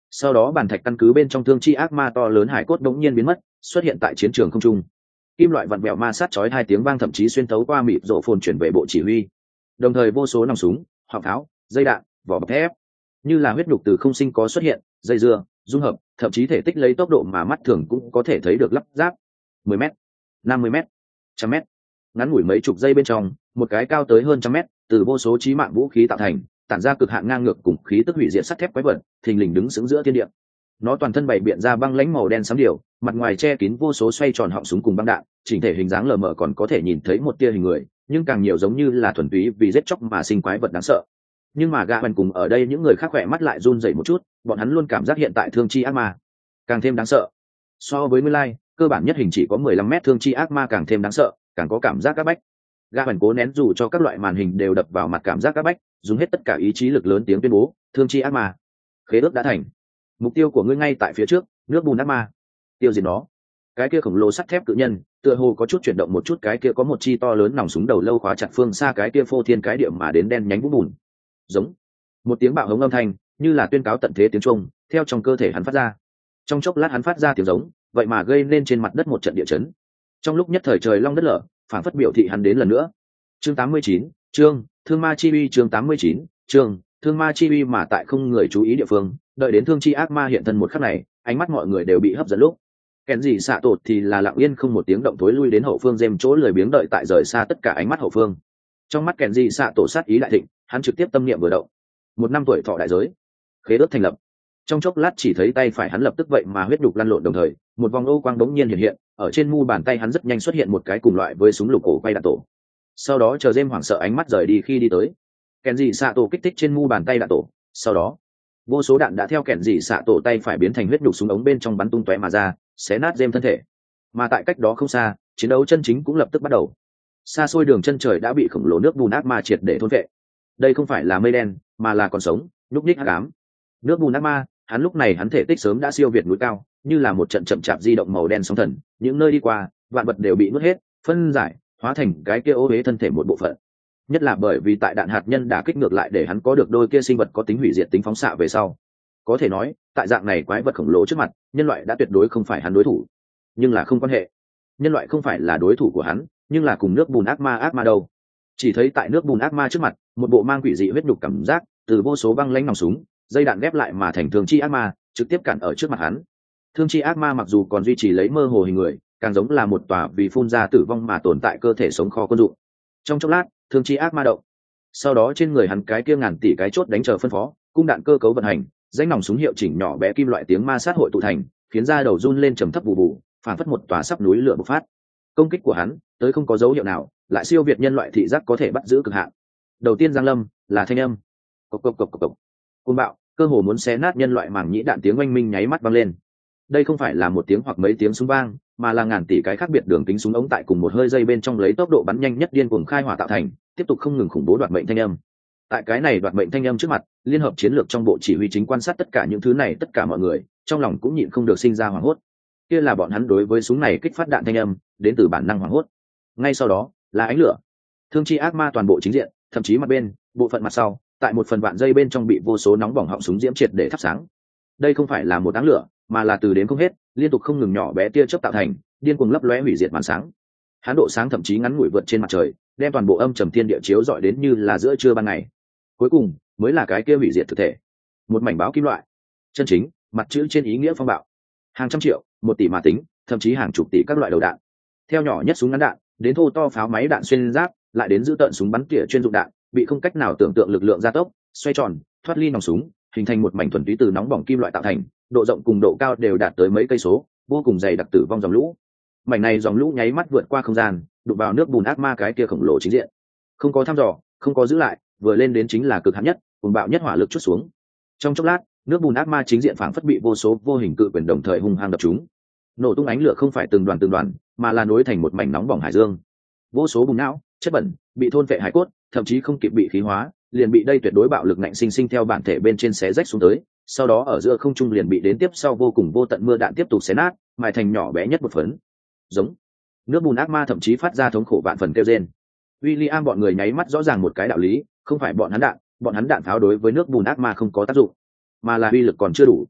Sau đó bàn thạch căn cứ bên trong thương chi ác ma to lớn hải cốt đống nhiên biến mất, xuất hiện tại chiến trường không trung. Kim loại vặn vẹo ma sát chói hai tiếng vang thậm chí xuyên thấu qua mịt rộ phồn chuyển về bộ chỉ huy. Đồng thời vô số nòng súng, họng pháo, dây đạn, vỏ bọc thép, như là huyết nhục từ không sinh có xuất hiện, dây dưa, dung hợp, thậm chí thể tích lấy tốc độ mà mắt thường cũng có thể thấy được lắp ráp. 10 m, 50 m, 100 m. Ngắn ngủi mấy chục giây bên trong, một cái cao tới hơn 100 m, từ vô số chí mạng vũ khí tạo thành, tản ra cực hạn ngang ngược cùng khí tức hủy diệt sắt thép quái vật, thình lình đứng sững giữa thiên địa. Nó toàn thân bày biện ra băng lãnh màu đen xám điều, mặt ngoài che kín vô số xoay tròn họng súng cùng băng đạn, chỉnh thể hình dáng lờ mờ còn có thể nhìn thấy một tia hình người, nhưng càng nhiều giống như là thuần túy vì giết chóc mà sinh quái vật đáng sợ. Nhưng mà gã bần cùng ở đây những người khác khỏe mắt lại run rẩy một chút, bọn hắn luôn cảm giác hiện tại thương chi ác ma càng thêm đáng sợ. So với nguyên lai, cơ bản nhất hình chỉ có 15 mét thương chi ác ma càng thêm đáng sợ, càng có cảm giác áp bách. Gã bần cố nén dù cho các loại màn hình đều đập vào mặt cảm giác áp bách, dùng hết tất cả ý chí lực lớn tiếng tuyên bố, thương chi ác ma, khế ước đã thành. Mục tiêu của ngươi ngay tại phía trước, nước bùn ác ma, tiêu diệt nó. Cái kia khổng lồ sắt thép cự nhân tựa hồ có chút chuyển động một chút, cái kia có một chi to lớn nòng súng đầu lâu khóa chặt phương xa cái kia phô thiên cái địa mà đến đen nhánh vũng bùn. Giống một tiếng bạo hống âm thanh, như là tuyên cáo tận thế tiếng trung, theo trong cơ thể hắn phát ra. Trong chốc lát hắn phát ra tiếng giống, vậy mà gây nên trên mặt đất một trận địa chấn. Trong lúc nhất thời trời long đất lở, phản phất biểu thị hắn đến lần nữa. Chương 89, chương Thương Ma Chi Uy, chương 89, chương Thương Ma Chi Uy. Mà tại không người chú ý địa phương, đợi đến thương chi ác ma hiện thân một khắc này, ánh mắt mọi người đều bị hấp dẫn lúc. Kèn gì xạ tột thì là lặng yên không một tiếng động tối lui đến hậu phương dêm chỗ lười biếng đợi tại rời xa tất cả ánh mắt hậu phương. Trong mắt kèn gì xạ tổ sát ý đại thịnh, hắn trực tiếp tâm niệm vừa động. 1 năm tuổi thọ đại giới, khế ước thành lập. Trong chốc lát chỉ thấy tay phải hắn lập tức vậy mà huyết đục lăn lộn, đồng thời một vòng ô quang đống nhiên hiện hiện ở trên mu bàn tay hắn, rất nhanh xuất hiện một cái cùng loại với súng lục cổ quay đạn tổ. Sau đó chờ dêm hoảng sợ ánh mắt rời đi khi đi tới, kèn dị xạ tổ kích thích trên mu bàn tay đạn tổ. Sau đó vô số đạn đã theo kèn dị xạ tổ tay phải biến thành huyết đục súng ống bên trong bắn tung tóe mà ra, xé nát dêm thân thể. Mà tại cách đó không xa, chiến đấu chân chính cũng lập tức bắt đầu. Xa xôi đường chân trời đã bị khổng lồ nước bùn ác ma triệt để thôn vệ. Đây không phải là mây đen, mà là còn sống nhúc nhích hắc ám. Nước bùn ác ma, hắn lúc này hắn thể tích sớm đã siêu việt núi cao, như là một trận chậm chạp di động màu đen sóng thần, những nơi đi qua vạn vật đều bị nuốt hết, phân giải, hóa thành cái kia ô uế thân thể một bộ phận. Nhất là bởi vì tại đạn hạt nhân đả kích ngược lại để hắn có được đôi kia sinh vật có tính hủy diệt tính phóng xạ về sau. Có thể nói, tại dạng này quái vật khổng lồ trước mặt, nhân loại đã tuyệt đối không phải hắn đối thủ. Nhưng là không quan hệ, nhân loại không phải là đối thủ của hắn, nhưng là cùng nước bùn ác ma đâu. Chỉ thấy tại nước bùn ác ma trước mặt, một bộ mang quỷ dị huyết đục cảm giác, từ vô số băng lãnh nòng súng, dây đạn ghép lại mà thành thương chi ác ma, trực tiếp cản ở trước mặt hắn. Thương chi ác ma mặc dù còn duy trì lấy mơ hồ hình người, càng giống là một tòa vì phun ra tử vong mà tồn tại cơ thể sống kho quân dụng. Trong chốc lát, thương chi ác ma động. Sau đó trên người hắn cái kia ngàn tỷ cái chốt đánh chờ phân phó, cung đạn cơ cấu vận hành, danh nòng súng hiệu chỉnh nhỏ bé kim loại tiếng ma sát hội tụ thành, khiến da đầu run lên trầm thấp bù bù, phản phất một tòa sắp núi lửa bộc phát. Công kích của hắn tới không có dấu hiệu nào, lại siêu việt nhân loại thị giác có thể bắt giữ cực hạn. Đầu tiên giang lâm là thanh âm cộc cộc cộc cộc cộc, côn bạo, cơ hồ muốn xé nát nhân loại màng nhĩ đạn tiếng oanh minh nháy mắt vang lên. Đây không phải là một tiếng hoặc mấy tiếng súng vang, mà là ngàn tỷ cái khác biệt đường kính súng ống tại cùng một hơi dây bên trong lấy tốc độ bắn nhanh nhất điên cuồng khai hỏa tạo thành, tiếp tục không ngừng khủng bố đoạt mệnh thanh âm. Tại cái này đoạt mệnh thanh âm trước mặt, liên hợp chiến lược trong bộ chỉ huy chính quan sát tất cả những thứ này, tất cả mọi người trong lòng cũng nhịn không được sinh ra hoảng hốt. Kia là bọn hắn đối với súng này kích phát đạn thanh âm đến từ bản năng hoảng hốt. Ngay sau đó là ánh lửa. Thương chi ác ma toàn bộ chính diện, thậm chí mặt bên, bộ phận mặt sau, tại một phần vạn dây bên trong bị vô số nóng bỏng họng súng diễm triệt để thắp sáng. Đây không phải là một đám lửa, mà là từ đến không hết, liên tục không ngừng nhỏ bé tia chớp tạo thành, điên cuồng lấp lóe hủy diệt màn sáng. Hán độ sáng thậm chí ngắn ngủi vượt trên mặt trời, đem toàn bộ âm trầm thiên địa chiếu rọi đến như là giữa trưa ban ngày. Cuối cùng mới là cái kia hủy diệt thực thể, một mảnh báo kim loại, chân chính, mặt chữ trên ý nghĩa phong bạo. Hàng trăm triệu, 1 tỷ mà tính, thậm chí hàng chục tỷ các loại đầu đạn. Theo nhỏ nhất súng ngắn đạn, đến thô to pháo máy đạn xuyên giáp, lại đến giữ tận súng bắn tỉa chuyên dụng đạn, bị không cách nào tưởng tượng lực lượng gia tốc, xoay tròn, thoát ly nòng súng, hình thành một mảnh thuần túy từ nóng bỏng kim loại tạo thành, độ rộng cùng độ cao đều đạt tới mấy cây số, vô cùng dày đặc tử vong dòng lũ. Mảnh này dòng lũ nháy mắt vượt qua không gian, đụng vào nước bùn ác ma cái kia khổng lồ chính diện. Không có thăm dò, không có giữ lại, vừa lên đến chính là cực hạn nhất, cùng bạo nhất hỏa lực chút xuống. Trong chốc lát, nước bùn ác ma chính diện phảng phất bị vô số vô hình cự quyền đồng thời hung hăng đập chúng. Nổ tung ánh lửa không phải từng đoàn, mà là nối thành một mảnh nóng bỏng hải dương. Vô số bùn não, chất bẩn, bị thôn phệ hải cốt, thậm chí không kịp bị khí hóa, liền bị đây tuyệt đối bạo lực ngạnh sinh sinh theo bản thể bên trên xé rách xuống tới, sau đó ở giữa không trung liền bị đến tiếp sau vô cùng vô tận mưa đạn tiếp tục xé nát, mài thành nhỏ bé nhất một phấn. Giống. Nước bùn ác ma thậm chí phát ra thống khổ vạn phần kêu rên. William bọn người nháy mắt rõ ràng một cái đạo lý, không phải bọn hắn đạn pháo đối với nước bùn ác ma không có tác dụng, mà là uy lực còn chưa đủ.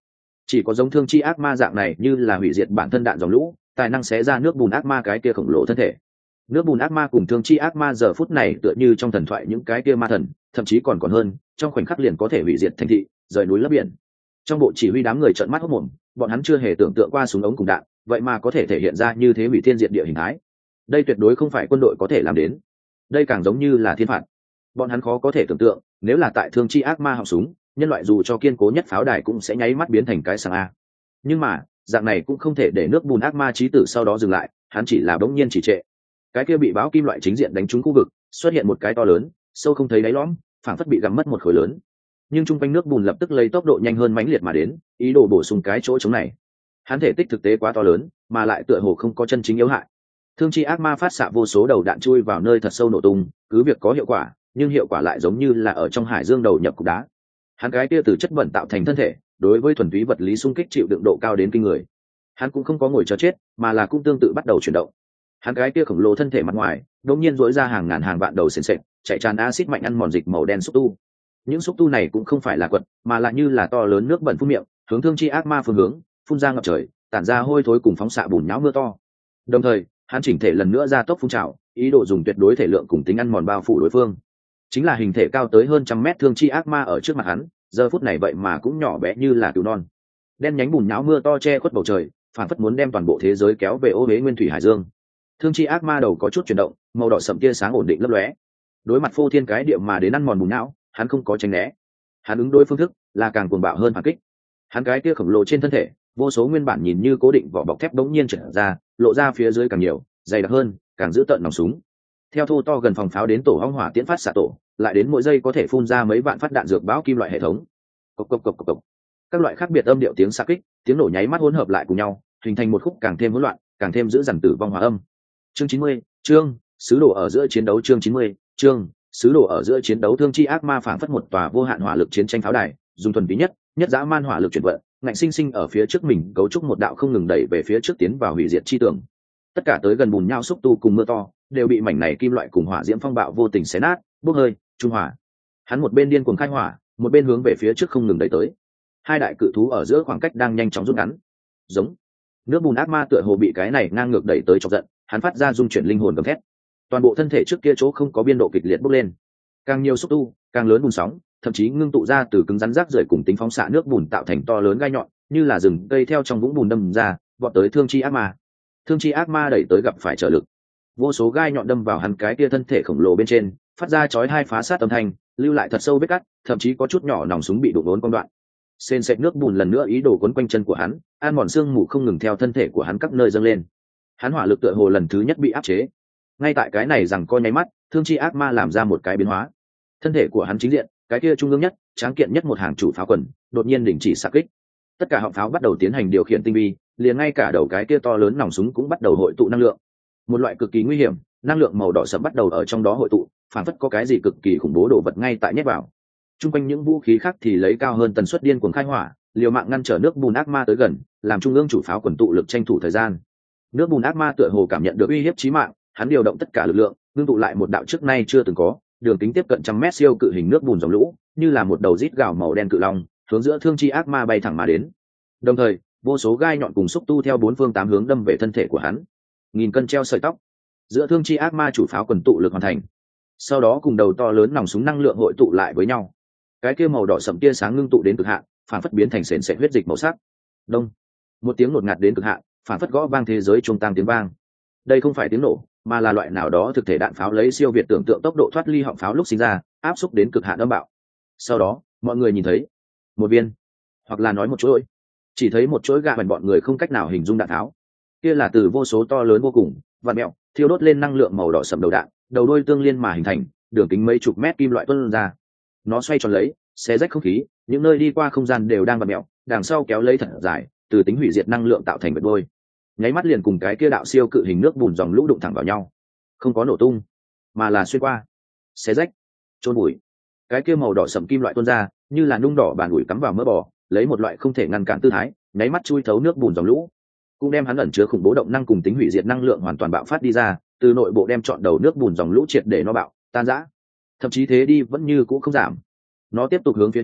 Chỉ có giống thương chi ác ma dạng này như là hủy diệt bản thân đạn dòng lũ, tài năng xé ra nước bùn ác ma cái kia khổng lồ thân thể. Nước bùn ác ma cùng thương chi ác ma giờ phút này tựa như trong thần thoại những cái kia ma thần, thậm chí còn hơn, trong khoảnh khắc liền có thể hủy diệt thành thị, rời núi lấp biển. Trong bộ chỉ huy đám người trợn mắt hốt mồm, bọn hắn chưa hề tưởng tượng qua súng ống cùng đạn, vậy mà có thể thể hiện ra như thế hủy thiên diệt địa hình thái. Đây tuyệt đối không phải quân đội có thể làm đến. Đây càng giống như là thiên phạt. Bọn hắn khó có thể tưởng tượng, nếu là tại thương chi ác ma họng súng, nhân loại dù cho kiên cố nhất pháo đài cũng sẽ nháy mắt biến thành cái sàng a. Nhưng mà, dạng này cũng không thể để nước bùn ác ma chí tử sau đó dừng lại, hắn chỉ là bỗng nhiên chỉ trệ. Cái kia bị báo kim loại chính diện đánh trúng khu vực, xuất hiện một cái to lớn, sâu không thấy đáy lõm, phảng phất bị gặm mất một khối lớn. Nhưng trung quanh nước bùn lập tức lấy tốc độ nhanh hơn mãnh liệt mà đến, ý đồ bổ sung cái chỗ trống này. Hắn thể tích thực tế quá to lớn, mà lại tựa hồ không có chân chính yếu hại. Thương chi ác ma phát xạ vô số đầu đạn chui vào nơi thật sâu nổ tung, cứ việc có hiệu quả, nhưng hiệu quả lại giống như là ở trong hải dương đầu nhập cục đá. Hắn cái kia từ chất bẩn tạo thành thân thể, đối với thuần túy vật lý xung kích chịu đựng độ cao đến kinh người. Hắn cũng không có ngồi chờ chết, mà là cũng tương tự bắt đầu chuyển động. Hắn cái kia khổng lồ thân thể mặt ngoài, đột nhiên rỗi ra hàng ngàn hàng vạn đầu sền sệt, chạy tràn axit mạnh ăn mòn dịch màu đen xúc tu. Những xúc tu này cũng không phải là quật, mà là như là to lớn nước bẩn phun miệng, hướng thương chi ác ma phương hướng, phun ra ngập trời, tản ra hôi thối cùng phóng xạ bùn nhão mưa to. Đồng thời, hắn chỉnh thể lần nữa ra tốc phun trào, ý đồ dùng tuyệt đối thể lượng cùng tính ăn mòn bao phủ đối phương. Chính là hình thể cao tới hơn 100 mét thương chi ác ma ở trước mặt hắn, giờ phút này vậy mà cũng nhỏ bé như là cừu non. Đen nhánh bùn nhão mưa to che khuất bầu trời, phản phất muốn đem toàn bộ thế giới kéo về ô huế nguyên thủy hải dương. Thương chi ác ma đầu có chút chuyển động, màu đỏ sậm tia sáng ổn định lấp lóe. Đối mặt phô thiên cái địa mà đến ăn mòn bùn não, hắn không có tránh né. Hắn ứng đối phương thức là càng cuồng bạo hơn phản kích. Hắn cái tia khổng lồ trên thân thể, vô số nguyên bản nhìn như cố định vỏ bọc thép bỗng nhiên trở ra, lộ ra phía dưới càng nhiều, dày đặc hơn, càng dữ tợn nòng súng. Theo thô to gần phòng pháo đến tổ ong hỏa tiễn phát xạ tổ, lại đến mỗi giây có thể phun ra mấy vạn phát đạn dược bão kim loại hệ thống. Cộc cộc cộc cộc cộc. Các loại khác biệt âm điệu tiếng xạ kích, tiếng nổ nháy mắt hỗn hợp lại cùng nhau, hình thành một khúc càng thêm hỗn loạn, càng thêm dữ dằn tử vong hòa âm. Chương 90, chương sứ đồ ở giữa chiến đấu. Chương 90, chương sứ đồ ở giữa chiến đấu. Thương chi ác ma phảng phất một tòa vô hạn hỏa lực chiến tranh pháo đài, dùng thuần túy nhất dã man hỏa lực chuyển vận, ngạnh sinh sinh ở phía trước mình cấu trúc một đạo không ngừng đẩy về phía trước tiến vào hủy diệt chi tường. Tất cả tới gần bùn nhau xúc tu cùng mưa to, đều bị mảnh này kim loại cùng hỏa diễm phong bạo vô tình xé nát, bốc hơi, trung hỏa. Hắn một bên điên cuồng khai hỏa, một bên hướng về phía trước không ngừng đẩy tới. Hai đại cự thú ở giữa khoảng cách đang nhanh chóng rút ngắn. Giống. Nước bùn ác ma tựa hồ bị cái này ngang ngược đẩy tới chọc giận, hắn phát ra dung chuyển linh hồn gầm thét. Toàn bộ thân thể trước kia chỗ không có biên độ kịch liệt bốc lên. Càng nhiều xúc tu, càng lớn bùn sóng, thậm chí ngưng tụ ra từ cứng rắn rác rưởi cùng tính phóng xạ nước bùn tạo thành to lớn gai nhọn, như là rừng cây theo trong vũng bùn đâm ra, vọt tới thương chi ác ma. Thương chi ác ma đẩy tới gặp phải trở lực. Vô số gai nhọn đâm vào hắn cái kia thân thể khổng lồ bên trên, phát ra chói hai phá sát âm thanh, lưu lại thật sâu vết cắt, thậm chí có chút nhỏ nòng súng bị đụng đốn công đoạn. Sền sệt nước bùn lần nữa ý đồ quấn quanh chân của hắn, ăn mòn xương mù không ngừng theo thân thể của hắn các nơi dâng lên. Hắn hỏa lực tựa hồ lần thứ nhất bị áp chế. Ngay tại cái này rằng co nháy mắt, thương chi ác ma làm ra một cái biến hóa. Thân thể của hắn chính diện, cái kia trung ương nhất, tráng kiện nhất một hàng chủ pháo quần, đột nhiên đình chỉ xạ kích. Tất cả họng pháo bắt đầu tiến hành điều khiển tinh vi, liền ngay cả đầu cái kia to lớn nòng súng cũng bắt đầu hội tụ năng lượng. Một loại cực kỳ nguy hiểm, năng lượng màu đỏ sẫm bắt đầu ở trong đó hội tụ, phản phất có cái gì cực kỳ khủng bố đổ vật ngay tại nhét vào. Trung quanh những vũ khí khác thì lấy cao hơn tần suất điên cuồng khai hỏa, liều mạng ngăn trở nước bùn ác ma tới gần, làm trung ương chủ pháo quần tụ lực tranh thủ thời gian. Nước bùn ác ma tựa hồ cảm nhận được uy hiếp chí mạng, hắn điều động tất cả lực lượng, ngưng tụ lại một đạo trước nay chưa từng có, đường kính tiếp cận 100 mét siêu cự hình nước bùn dòng lũ, như là một đầu rít gào màu đen cự long, hướng giữa thương chi ác ma bay thẳng mà đến. Đồng thời, vô số gai nhọn cùng xúc tu theo bốn phương tám hướng đâm về thân thể của hắn. Nghìn cân treo sợi tóc. Giữa thương chi ác ma chủ pháo quần tụ lực hoàn thành. Sau đó cùng đầu to lớn nòng súng năng lượng hội tụ lại với nhau. Cái kia màu đỏ sẫm tia sáng ngưng tụ đến cực hạn, phản phất biến thành sền sệt huyết dịch màu sắc. Đông. Một tiếng ngột ngạt đến cực hạn, phản phất gõ vang thế giới trung tăng tiếng vang. Đây không phải tiếng nổ, mà là loại nào đó thực thể đạn pháo lấy siêu việt tưởng tượng tốc độ thoát ly họng pháo lúc sinh ra, áp xúc đến cực hạn âm bạo. Sau đó, mọi người nhìn thấy một viên, hoặc là nói một chuỗi, chỉ thấy một chuỗi gà bẩn bọn người không cách nào hình dung đạn tháo. Kia là từ vô số to lớn vô cùng, vặn mèo, thiêu đốt lên năng lượng màu đỏ sẫm đầu đạn, đầu đuôi tương liên mà hình thành, đường kính mấy chục mét kim loại tuôn ra. Nó xoay tròn lấy, xé rách không khí, những nơi đi qua không gian đều đang vặn mèo, đằng sau kéo lấy thật dài, từ tính hủy diệt năng lượng tạo thành vệt đuôi. Nháy mắt liền cùng cái kia đạo siêu cự hình nước bùn dòng lũ đụng thẳng vào nhau. Không có nổ tung, mà là xuyên qua, xé rách, chôn bụi. Cái kia màu đỏ sẫm kim loại tuôn ra, như là nung đỏ bàn ủi cắm vào mỡ bò, lấy một loại không thể ngăn cản tư thái, nháy mắt chui thấu nước bùn dòng lũ, cũng đem hắn ẩn chứa khủng bố động năng cùng tính hủy diệt năng lượng hoàn toàn bạo phát đi ra, từ nội bộ đem trọn đầu nước bùn dòng lũ triệt để nó bạo tan rã. Thậm chí thế đi vẫn như cũ không giảm. Nó tiếp tục hướng phía trước,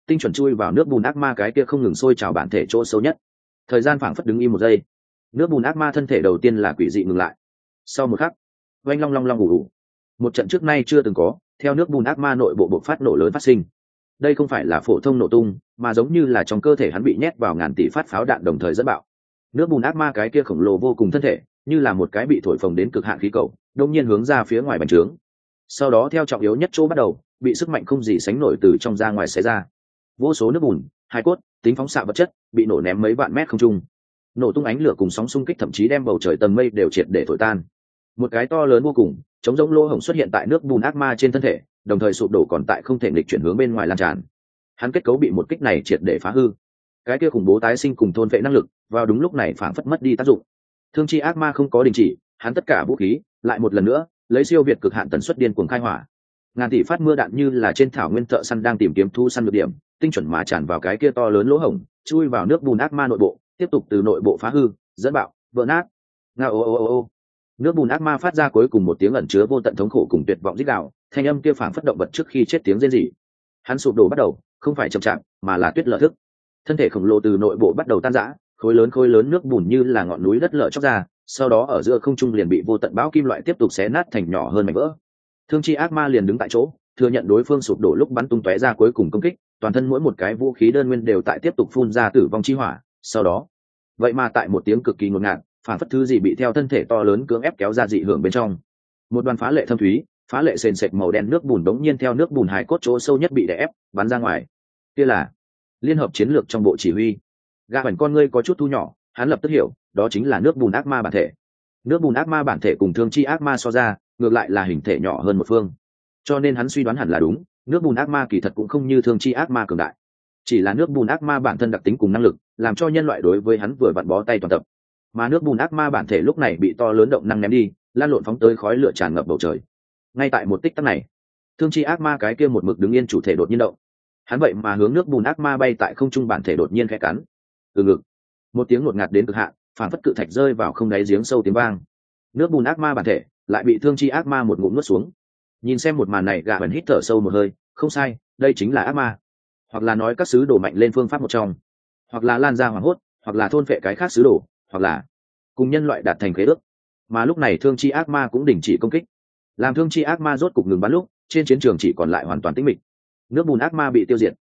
tinh chuẩn chui vào nước bùn ác ma cái kia không ngừng sôi trào bản thể chỗ sâu nhất. Thời gian phảng phất đứng im một giây, nước bùn ác ma thân thể đầu tiên là quỷ dị ngừng lại. Sau một khắc, oanh long long long ủ ủ, một trận trước nay chưa từng có theo nước bùn ác ma nội bộ bộc phát nổ lớn phát sinh. Đây không phải là phổ thông nổ tung, mà giống như là trong cơ thể hắn bị nhét vào ngàn tỷ phát pháo đạn đồng thời dẫn bạo. Nước bùn ác ma cái kia khổng lồ vô cùng thân thể, như là một cái bị thổi phồng đến cực hạn khí cầu, đông nhiên hướng ra phía ngoài bành trướng. Sau đó theo trọng yếu nhất chỗ bắt đầu, bị sức mạnh không gì sánh nổi từ trong ra ngoài xé ra. Vô số nước bùn, hài cốt, tính phóng xạ vật chất bị nổ ném mấy vạn mét không trung. Nổ tung ánh lửa cùng sóng xung kích thậm chí đem bầu trời tầng mây đều triệt để thổi tan. Một cái to lớn vô cùng, trống rỗng lỗ hổng xuất hiện tại nước bùn ác ma trên thân thể, đồng thời sụp đổ còn tại không thể nghịch chuyển hướng bên ngoài lan tràn. Hắn kết cấu bị một kích này triệt để phá hư. Cái kia khủng bố tái sinh cùng thôn vệ năng lực, vào đúng lúc này phảng phất mất đi tác dụng. Thương chi ác ma không có đình chỉ, hắn tất cả vũ khí lại một lần nữa lấy siêu việt cực hạn tần suất điên cuồng khai hỏa. Ngàn tỷ phát mưa đạn như là trên thảo nguyên thợ săn đang tìm kiếm thu săn được điểm, tinh chuẩn mà tràn vào cái kia to lớn lỗ hổng, chui vào nước bùn ác ma nội bộ, tiếp tục từ nội bộ phá hư, dẫn bạo, vỡ nát. Ngao ô ô ô ô. Nước bùn ác ma phát ra cuối cùng một tiếng ẩn chứa vô tận thống khổ cùng tuyệt vọng rít gào, thanh âm kia phảng phất động vật trước khi chết tiếng rên rỉ. Hắn sụp đổ bắt đầu, không phải chậm chạp, mà là tuyết lở thức. Thân thể khổng lồ từ nội bộ bắt đầu tan rã, khối lớn nước bùn như là ngọn núi đất lở chóc ra, sau đó ở giữa không trung liền bị vô tận bão kim loại tiếp tục xé nát thành nhỏ hơn mảnh vỡ. Thương chi ác ma liền đứng tại chỗ, thừa nhận đối phương sụp đổ lúc bắn tung tóe ra cuối cùng công kích, toàn thân mỗi một cái vũ khí đơn nguyên đều tại tiếp tục phun ra tử vong chi hỏa. Sau đó, vậy mà tại một tiếng cực kỳ ngột ngạt, phản phất thứ gì bị theo thân thể to lớn cưỡng ép kéo ra dị hưởng bên trong. Một đoàn phá lệ thâm thúy, phá lệ sền sệt màu đen nước bùn đống nhiên theo nước bùn hài cốt chỗ sâu nhất bị đè ép, bắn ra ngoài. Kia là liên hợp chiến lược trong bộ chỉ huy. Gã ẩn con ngươi có chút thu nhỏ, hắn lập tức hiểu, đó chính là nước bùn ác ma bản thể. Nước bùn ác ma bản thể cùng thương chi ác ma so ra, ngược lại là hình thể nhỏ hơn một phương. Cho nên hắn suy đoán hẳn là đúng, nước bùn ác ma kỳ thật cũng không như thương chi ác ma cường đại. Chỉ là nước bùn ác ma bản thân đặc tính cùng năng lực, làm cho nhân loại đối với hắn vừa vặn bó tay toàn tập. Mà nước bùn ác ma bản thể lúc này bị to lớn động năng ném đi, lan lộn phóng tới khói lửa tràn ngập bầu trời. Ngay tại một tích tắc này, thương chi ác ma cái kia một mực đứng yên chủ thể đột nhiên động. Hắn vậy mà hướng nước bùn ác ma bay tại không trung bản thể đột nhiên khẽ cắn. Từ ngực, một tiếng ngột ngạt đến cực hạn, phản phất cự thạch rơi vào không đáy giếng sâu tiếng vang. Nước bùn ác ma bản thể lại bị thương chi ác ma một ngụm nuốt xuống. Nhìn xem một màn này, Gã Ẩn hít thở sâu một hơi, không sai, đây chính là ác ma, hoặc là nói các sứ đồ mạnh lên phương pháp một trong, hoặc là lan ra hoảng hốt, hoặc là thôn phệ cái khác sứ đồ, hoặc là cùng nhân loại đạt thành khế ước. Mà lúc này thương chi ác ma cũng đình chỉ công kích, làm thương chi ác ma rốt cục ngừng bắn lúc, trên chiến trường chỉ còn lại hoàn toàn tĩnh mịch. Nước bùn ác ma bị tiêu diệt,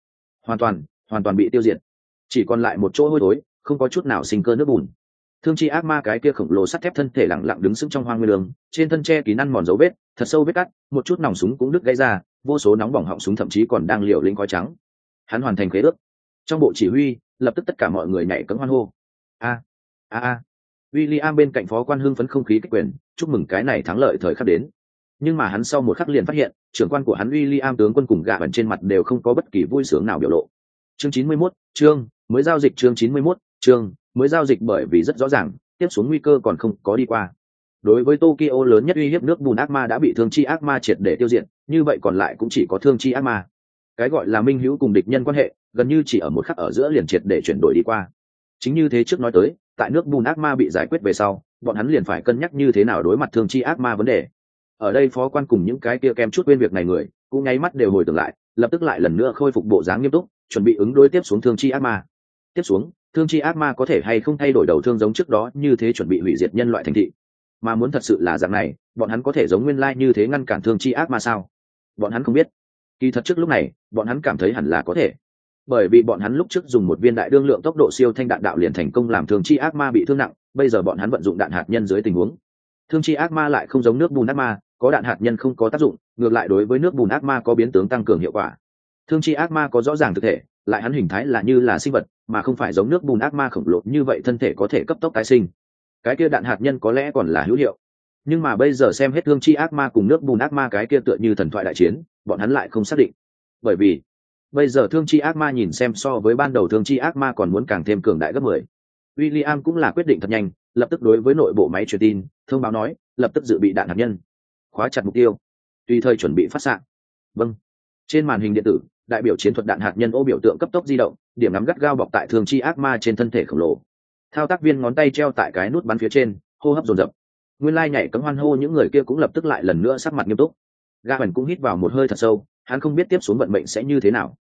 hoàn toàn bị tiêu diệt, chỉ còn lại một chỗ hôi thối, không có chút nào sinh cơ nước bùn. Thương chi ác ma cái kia khổng lồ sắt thép thân thể lặng lặng đứng sững trong hoang nguyên đường, trên thân che kín ăn mòn dấu vết, thật sâu vết cắt, một chút nòng súng cũng đứt gãy ra, vô số nóng bỏng họng súng thậm chí còn đang liều lĩnh khói trắng. Hắn hoàn thành khế ước. Trong bộ chỉ huy, lập tức tất cả mọi người nhảy cẫng hoan hô. William bên cạnh phó quan hưng phấn không khí kích quyền, chúc mừng cái này thắng lợi thời khắc đến. Nhưng mà hắn sau một khắc liền phát hiện, trưởng quan của hắn William tướng quân cùng Gã Ẩn trên mặt đều không có bất kỳ vui sướng nào biểu lộ. Chương 91, chương mới giao dịch, chương 91, chương mới giao dịch, bởi vì rất rõ ràng, tiếp xuống nguy cơ còn không có đi qua. Đối với Tokyo lớn nhất uy hiếp nước bùn ác ma đã bị thương chi ác ma triệt để tiêu diệt, như vậy còn lại cũng chỉ có thương chi ác ma. Cái gọi là minh hữu cùng địch nhân quan hệ, gần như chỉ ở một khắc ở giữa liền triệt để chuyển đổi đi qua. Chính như thế trước nói tới, tại nước bùn ác ma bị giải quyết về sau, bọn hắn liền phải cân nhắc như thế nào đối mặt thương chi ác ma vấn đề. Ở đây phó quan cùng những cái kia kem chút quên việc này người, cũng nháy mắt đều hồi tưởng lại, lập tức lại lần nữa khôi phục bộ dáng nghiêm túc, chuẩn bị ứng đối tiếp xuống thương chi ác ma. Tiếp xuống, thương chi ác ma có thể hay không thay đổi đầu thương giống trước đó như thế chuẩn bị hủy diệt nhân loại thành thị. Mà muốn thật sự là dạng này, bọn hắn có thể giống nguyên lai như thế ngăn cản thương chi ác ma sao? Bọn hắn không biết. Kỳ thật trước lúc này, bọn hắn cảm thấy hẳn là có thể. Bởi vì bọn hắn lúc trước dùng một viên đại đương lượng tốc độ siêu thanh đạn đạo liền thành công làm thương chi ác ma bị thương nặng, bây giờ bọn hắn vận dụng đạn hạt nhân dưới tình huống. Thương chi ác ma lại không giống nước bùn ác ma, có đạn hạt nhân không có tác dụng, ngược lại đối với nước bùn ác ma có biến tướng tăng cường hiệu quả. Thương chi ác ma có rõ ràng thực thể, lại hắn hình thái là như là sinh vật, mà không phải giống nước bùn ác ma khổng lồ như vậy thân thể có thể cấp tốc tái sinh. Cái kia đạn hạt nhân có lẽ còn là hữu hiệu, nhưng mà bây giờ xem hết thương chi ác ma cùng nước bùn ác ma cái kia tựa như thần thoại đại chiến, bọn hắn lại không xác định. Bởi vì bây giờ thương chi ác ma nhìn xem so với ban đầu thương chi ác ma còn muốn càng thêm cường đại gấp 10. William cũng là quyết định thật nhanh, lập tức đối với nội bộ máy truyền tin thông báo nói, lập tức dự bị đạn hạt nhân, khóa chặt mục tiêu, tùy thời chuẩn bị phát xạ. Vâng. Trên màn hình điện tử, đại biểu chiến thuật đạn hạt nhân ô biểu tượng cấp tốc di động, điểm ngắm gắt gao bọc tại thương chi ác ma trên thân thể khổng lồ. Thao tác viên ngón tay treo tại cái nút bắn phía trên, hô hấp dồn dập. Nguyên lai nhảy cấm hoan hô những người kia cũng lập tức lại lần nữa sắc mặt nghiêm túc. Gã Ẩn cũng hít vào một hơi thật sâu, hắn không biết tiếp xuống vận mệnh sẽ như thế nào.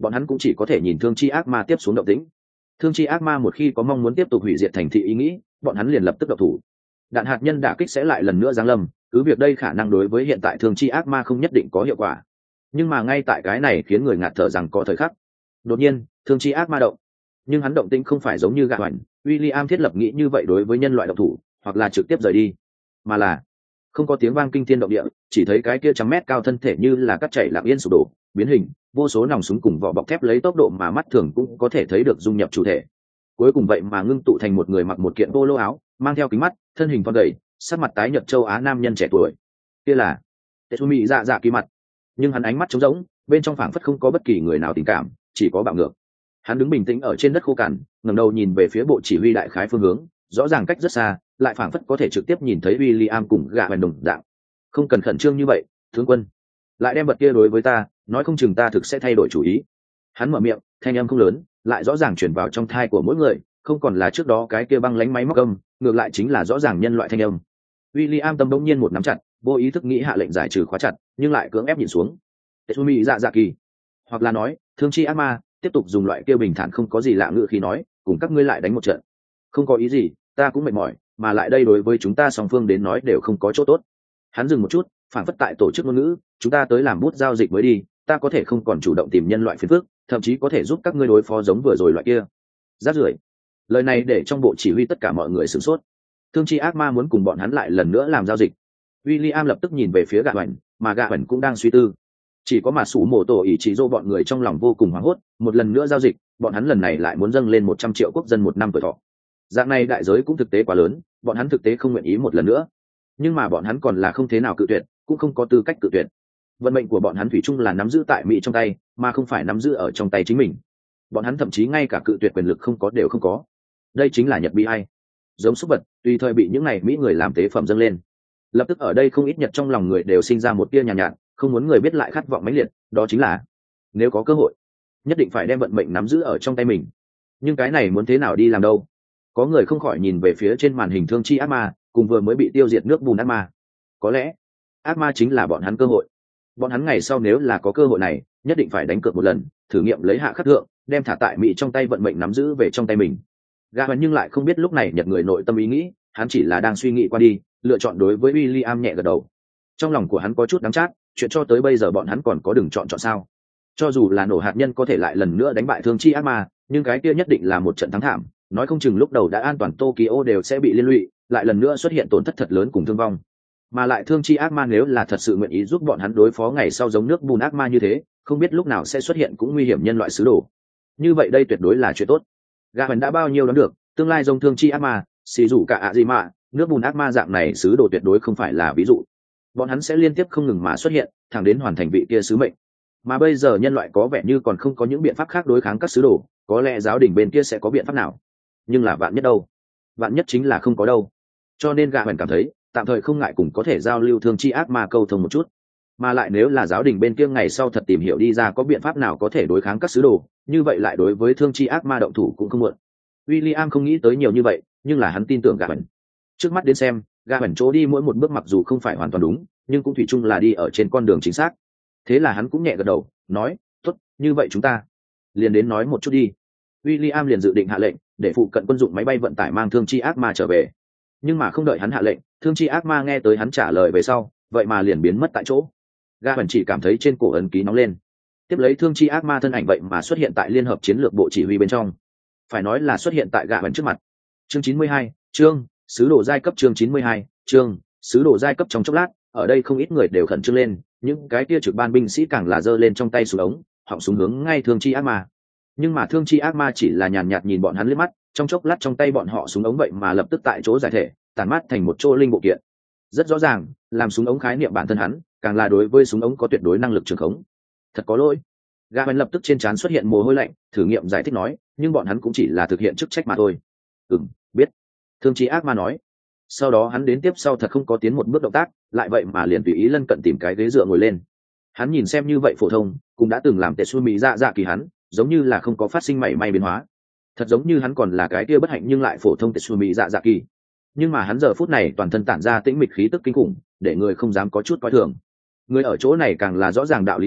bọn hắn cũng chỉ có thể nhìn thương chi ác ma tiếp xuống động tĩnh. Thương chi ác ma một khi có mong muốn tiếp tục hủy diệt thành thị ý nghĩ, bọn hắn liền lập tức động thủ. Đạn hạt nhân đả kích sẽ lại lần nữa giáng lâm, cứ việc đây khả năng đối với hiện tại thương chi ác ma không nhất định có hiệu quả, nhưng mà ngay tại cái này khiến người ngạt thở rằng có thời khắc, đột nhiên thương chi ác ma động. Nhưng hắn động tĩnh không phải giống như gạ hoành, William thiết lập nghĩ như vậy đối với nhân loại động thủ hoặc là trực tiếp rời đi, mà là không có tiếng vang kinh thiên động địa, chỉ thấy cái kia trăm mét cao thân thể như là cắt chảy lặng yên sụp đổ biến hình, vô số nòng súng cùng vỏ bọc thép lấy tốc độ mà mắt thường cũng có thể thấy được dung nhập chủ thể, cuối cùng vậy mà ngưng tụ thành một người mặc một kiện polo áo, mang theo kính mắt, thân hình thon gầy, sắc mặt tái nhợt châu Á nam nhân trẻ tuổi. Kia là Tetsumi Dạ Dạ Kỳ mặt, nhưng hắn ánh mắt trống rỗng, bên trong phảng phất không có bất kỳ người nào tình cảm, chỉ có bạo ngược. Hắn đứng bình tĩnh ở trên đất khô cằn, ngẩng đầu nhìn về phía bộ chỉ huy đại khái phương hướng, rõ ràng cách rất xa, lại phảng phất có thể trực tiếp nhìn thấy William cùng gạ hoành đồng dạng. Không cần khẩn trương như vậy, tướng quân. Lại đem vật kia đối với ta, nói không chừng ta thực sẽ thay đổi chủ ý. Hắn mở miệng, thanh âm không lớn, lại rõ ràng truyền vào trong thai của mỗi người, không còn là trước đó cái kia băng lánh máy móc âm, ngược lại chính là rõ ràng nhân loại thanh âm. William tâm bỗng nhiên một nắm chặt, vô ý thức nghĩ hạ lệnh giải trừ khóa chặt, nhưng lại cưỡng ép nhìn xuống. Tetsumi Dạ Dạ Kỳ, hoặc là nói, thương chi ác ma, tiếp tục dùng loại kia bình thản không có gì lạ ngữ khi nói, cùng các ngươi lại đánh một trận. Không có ý gì, ta cũng mệt mỏi, mà lại đây đối với chúng ta song phương đến nói đều không có chỗ tốt. Hắn dừng một chút, phản phất tại tổ chức ngôn ngữ, chúng ta tới làm bút giao dịch mới đi, ta có thể không còn chủ động tìm nhân loại phiền phức, thậm chí có thể giúp các ngươi đối phó giống vừa rồi loại kia. Rác rưởi. Lời này để trong bộ chỉ huy tất cả mọi người sửng sốt. Thương chi ác ma muốn cùng bọn hắn lại lần nữa làm giao dịch. William lập tức nhìn về phía gạ hoành, mà gạ hoành cũng đang suy tư. Chỉ có mà sủ mổ tổ ý chỉ dô bọn người trong lòng vô cùng hoảng hốt, một lần nữa giao dịch, bọn hắn lần này lại muốn dâng lên 100 triệu quốc dân một năm tuổi thọ. Dạng này đại giới cũng thực tế quá lớn, bọn hắn thực tế không nguyện ý một lần nữa. Nhưng mà bọn hắn còn là không thế nào cự tuyệt, cũng không có tư cách cự tuyệt. Vận mệnh của bọn hắn thủy chung là nắm giữ tại Mỹ trong tay, mà không phải nắm giữ ở trong tay chính mình. Bọn hắn thậm chí ngay cả cự tuyệt quyền lực không có đều không có. Đây chính là Nhật bi ai. Giống súc vật, tùy thời bị những này Mỹ người làm tế phẩm dâng lên. Lập tức ở đây không ít Nhật trong lòng người đều sinh ra một tia nhàn nhạt, không muốn người biết lại khát vọng mãnh liệt, đó chính là nếu có cơ hội, nhất định phải đem vận mệnh nắm giữ ở trong tay mình. Nhưng cái này muốn thế nào đi làm đâu? Có người không khỏi nhìn về phía trên màn hình thương chi ác ma, cùng vừa mới bị tiêu diệt nước bùn ác ma. Có lẽ ác ma chính là bọn hắn cơ hội. Bọn hắn ngày sau nếu là có cơ hội này, nhất định phải đánh cược một lần, thử nghiệm lấy hạ khắc thượng, đem thả tại Mỹ trong tay vận mệnh nắm giữ về trong tay mình. Gà hoành nhưng lại không biết lúc này Nhật người nội tâm ý nghĩ, hắn chỉ là đang suy nghĩ qua đi, lựa chọn đối với William nhẹ gật đầu. Trong lòng của hắn có chút đắng chát, chuyện cho tới bây giờ bọn hắn còn có đừng chọn sao? Cho dù là nổ hạt nhân có thể lại lần nữa đánh bại thương chi ác ma, nhưng cái kia nhất định là một trận thắng thảm, nói không chừng lúc đầu đã an toàn Tokyo đều sẽ bị liên lụy, lại lần nữa xuất hiện tổn thất thật lớn cùng thương vong. Mà lại thương chi ác ma nếu là thật sự nguyện ý giúp bọn hắn đối phó ngày sau giống nước bùn ác ma như thế, không biết lúc nào sẽ xuất hiện cũng nguy hiểm nhân loại sứ đồ. Như vậy đây tuyệt đối là chuyện tốt. Gà hoành đã bao nhiêu đoán được, tương lai giống thương chi ác ma, xì rủ cả ạ gì mà, nước bùn ác ma dạng này sứ đồ tuyệt đối không phải là ví dụ. Bọn hắn sẽ liên tiếp không ngừng mà xuất hiện, thẳng đến hoàn thành vị kia sứ mệnh. Mà bây giờ nhân loại có vẻ như còn không có những biện pháp khác đối kháng các sứ đồ, có lẽ giáo đình bên kia sẽ có biện pháp nào. Nhưng là vạn nhất đâu? Vạn nhất chính là không có đâu. Cho nên gà hoành cảm thấy, tạm thời không ngại cùng có thể giao lưu thương chi ác ma câu thông một chút. Mà lại nếu là giáo đình bên kia ngày sau thật tìm hiểu đi ra có biện pháp nào có thể đối kháng các sứ đồ, như vậy lại đối với thương chi ác ma động thủ cũng không muộn. William không nghĩ tới nhiều như vậy, nhưng là hắn tin tưởng gà hoành. Trước mắt đến xem, gà hoành chỗ đi mỗi một bước mặc dù không phải hoàn toàn đúng, nhưng cũng thủy chung là đi ở trên con đường chính xác. Thế là hắn cũng nhẹ gật đầu, nói, tốt, như vậy chúng ta liền đến nói một chút đi. William liền dự định hạ lệnh, để phụ cận quân dụng máy bay vận tải mang thương chi ác ma trở về. Nhưng mà không đợi hắn hạ lệnh, thương chi ác ma nghe tới hắn trả lời về sau, vậy mà liền biến mất tại chỗ. Gà hoành chỉ cảm thấy trên cổ ấn ký nóng lên. Tiếp lấy thương chi ác ma thân ảnh vậy mà xuất hiện tại liên hợp chiến lược bộ chỉ huy bên trong. Phải nói là xuất hiện tại gà hoành trước mặt. Chương 92, chương sứ đồ giai cấp. Chương 92, chương sứ đồ giai cấp. Trong chốc lát, ở đây không ít người đều khẩn trương lên, những cái kia trực ban binh sĩ càng là giơ lên trong tay súng ống, họng súng hướng ngay thương chi ác ma. Nhưng mà thương chi ác ma chỉ là nhàn nhạt nhìn bọn hắn liếc mắt, trong chốc lát trong tay bọn họ súng ống vậy mà lập tức tại chỗ giải thể, tản mát thành một chỗ linh bộ kiện. Rất rõ ràng, làm súng ống khái niệm bản thân hắn, càng là đối với súng ống có tuyệt đối năng lực trường khống. Thật có lỗi. Gà hoành lập tức trên trán xuất hiện mồ hôi lạnh, thử nghiệm giải thích nói, nhưng bọn hắn cũng chỉ là thực hiện chức trách mà thôi. Biết. Thương chi ác ma nói. Sau đó hắn đến tiếp sau thật không có tiến một bước động tác, lại vậy mà liền tùy ý lân cận tìm cái ghế dựa ngồi lên. Hắn nhìn xem như vậy phổ thông, cũng đã từng làm Tetsumi Dạ Dạ Kỳ hắn, giống như là không có phát sinh mảy may biến hóa. Thật giống như hắn còn là cái kia bất hạnh nhưng lại phổ thông Tetsumi Dạ Dạ Kỳ. Nhưng mà hắn giờ phút này toàn thân tản ra tĩnh mịch khí tức kinh khủng, để người không dám có chút coi thường. Người ở chỗ này càng là rõ ràng đạo lý này,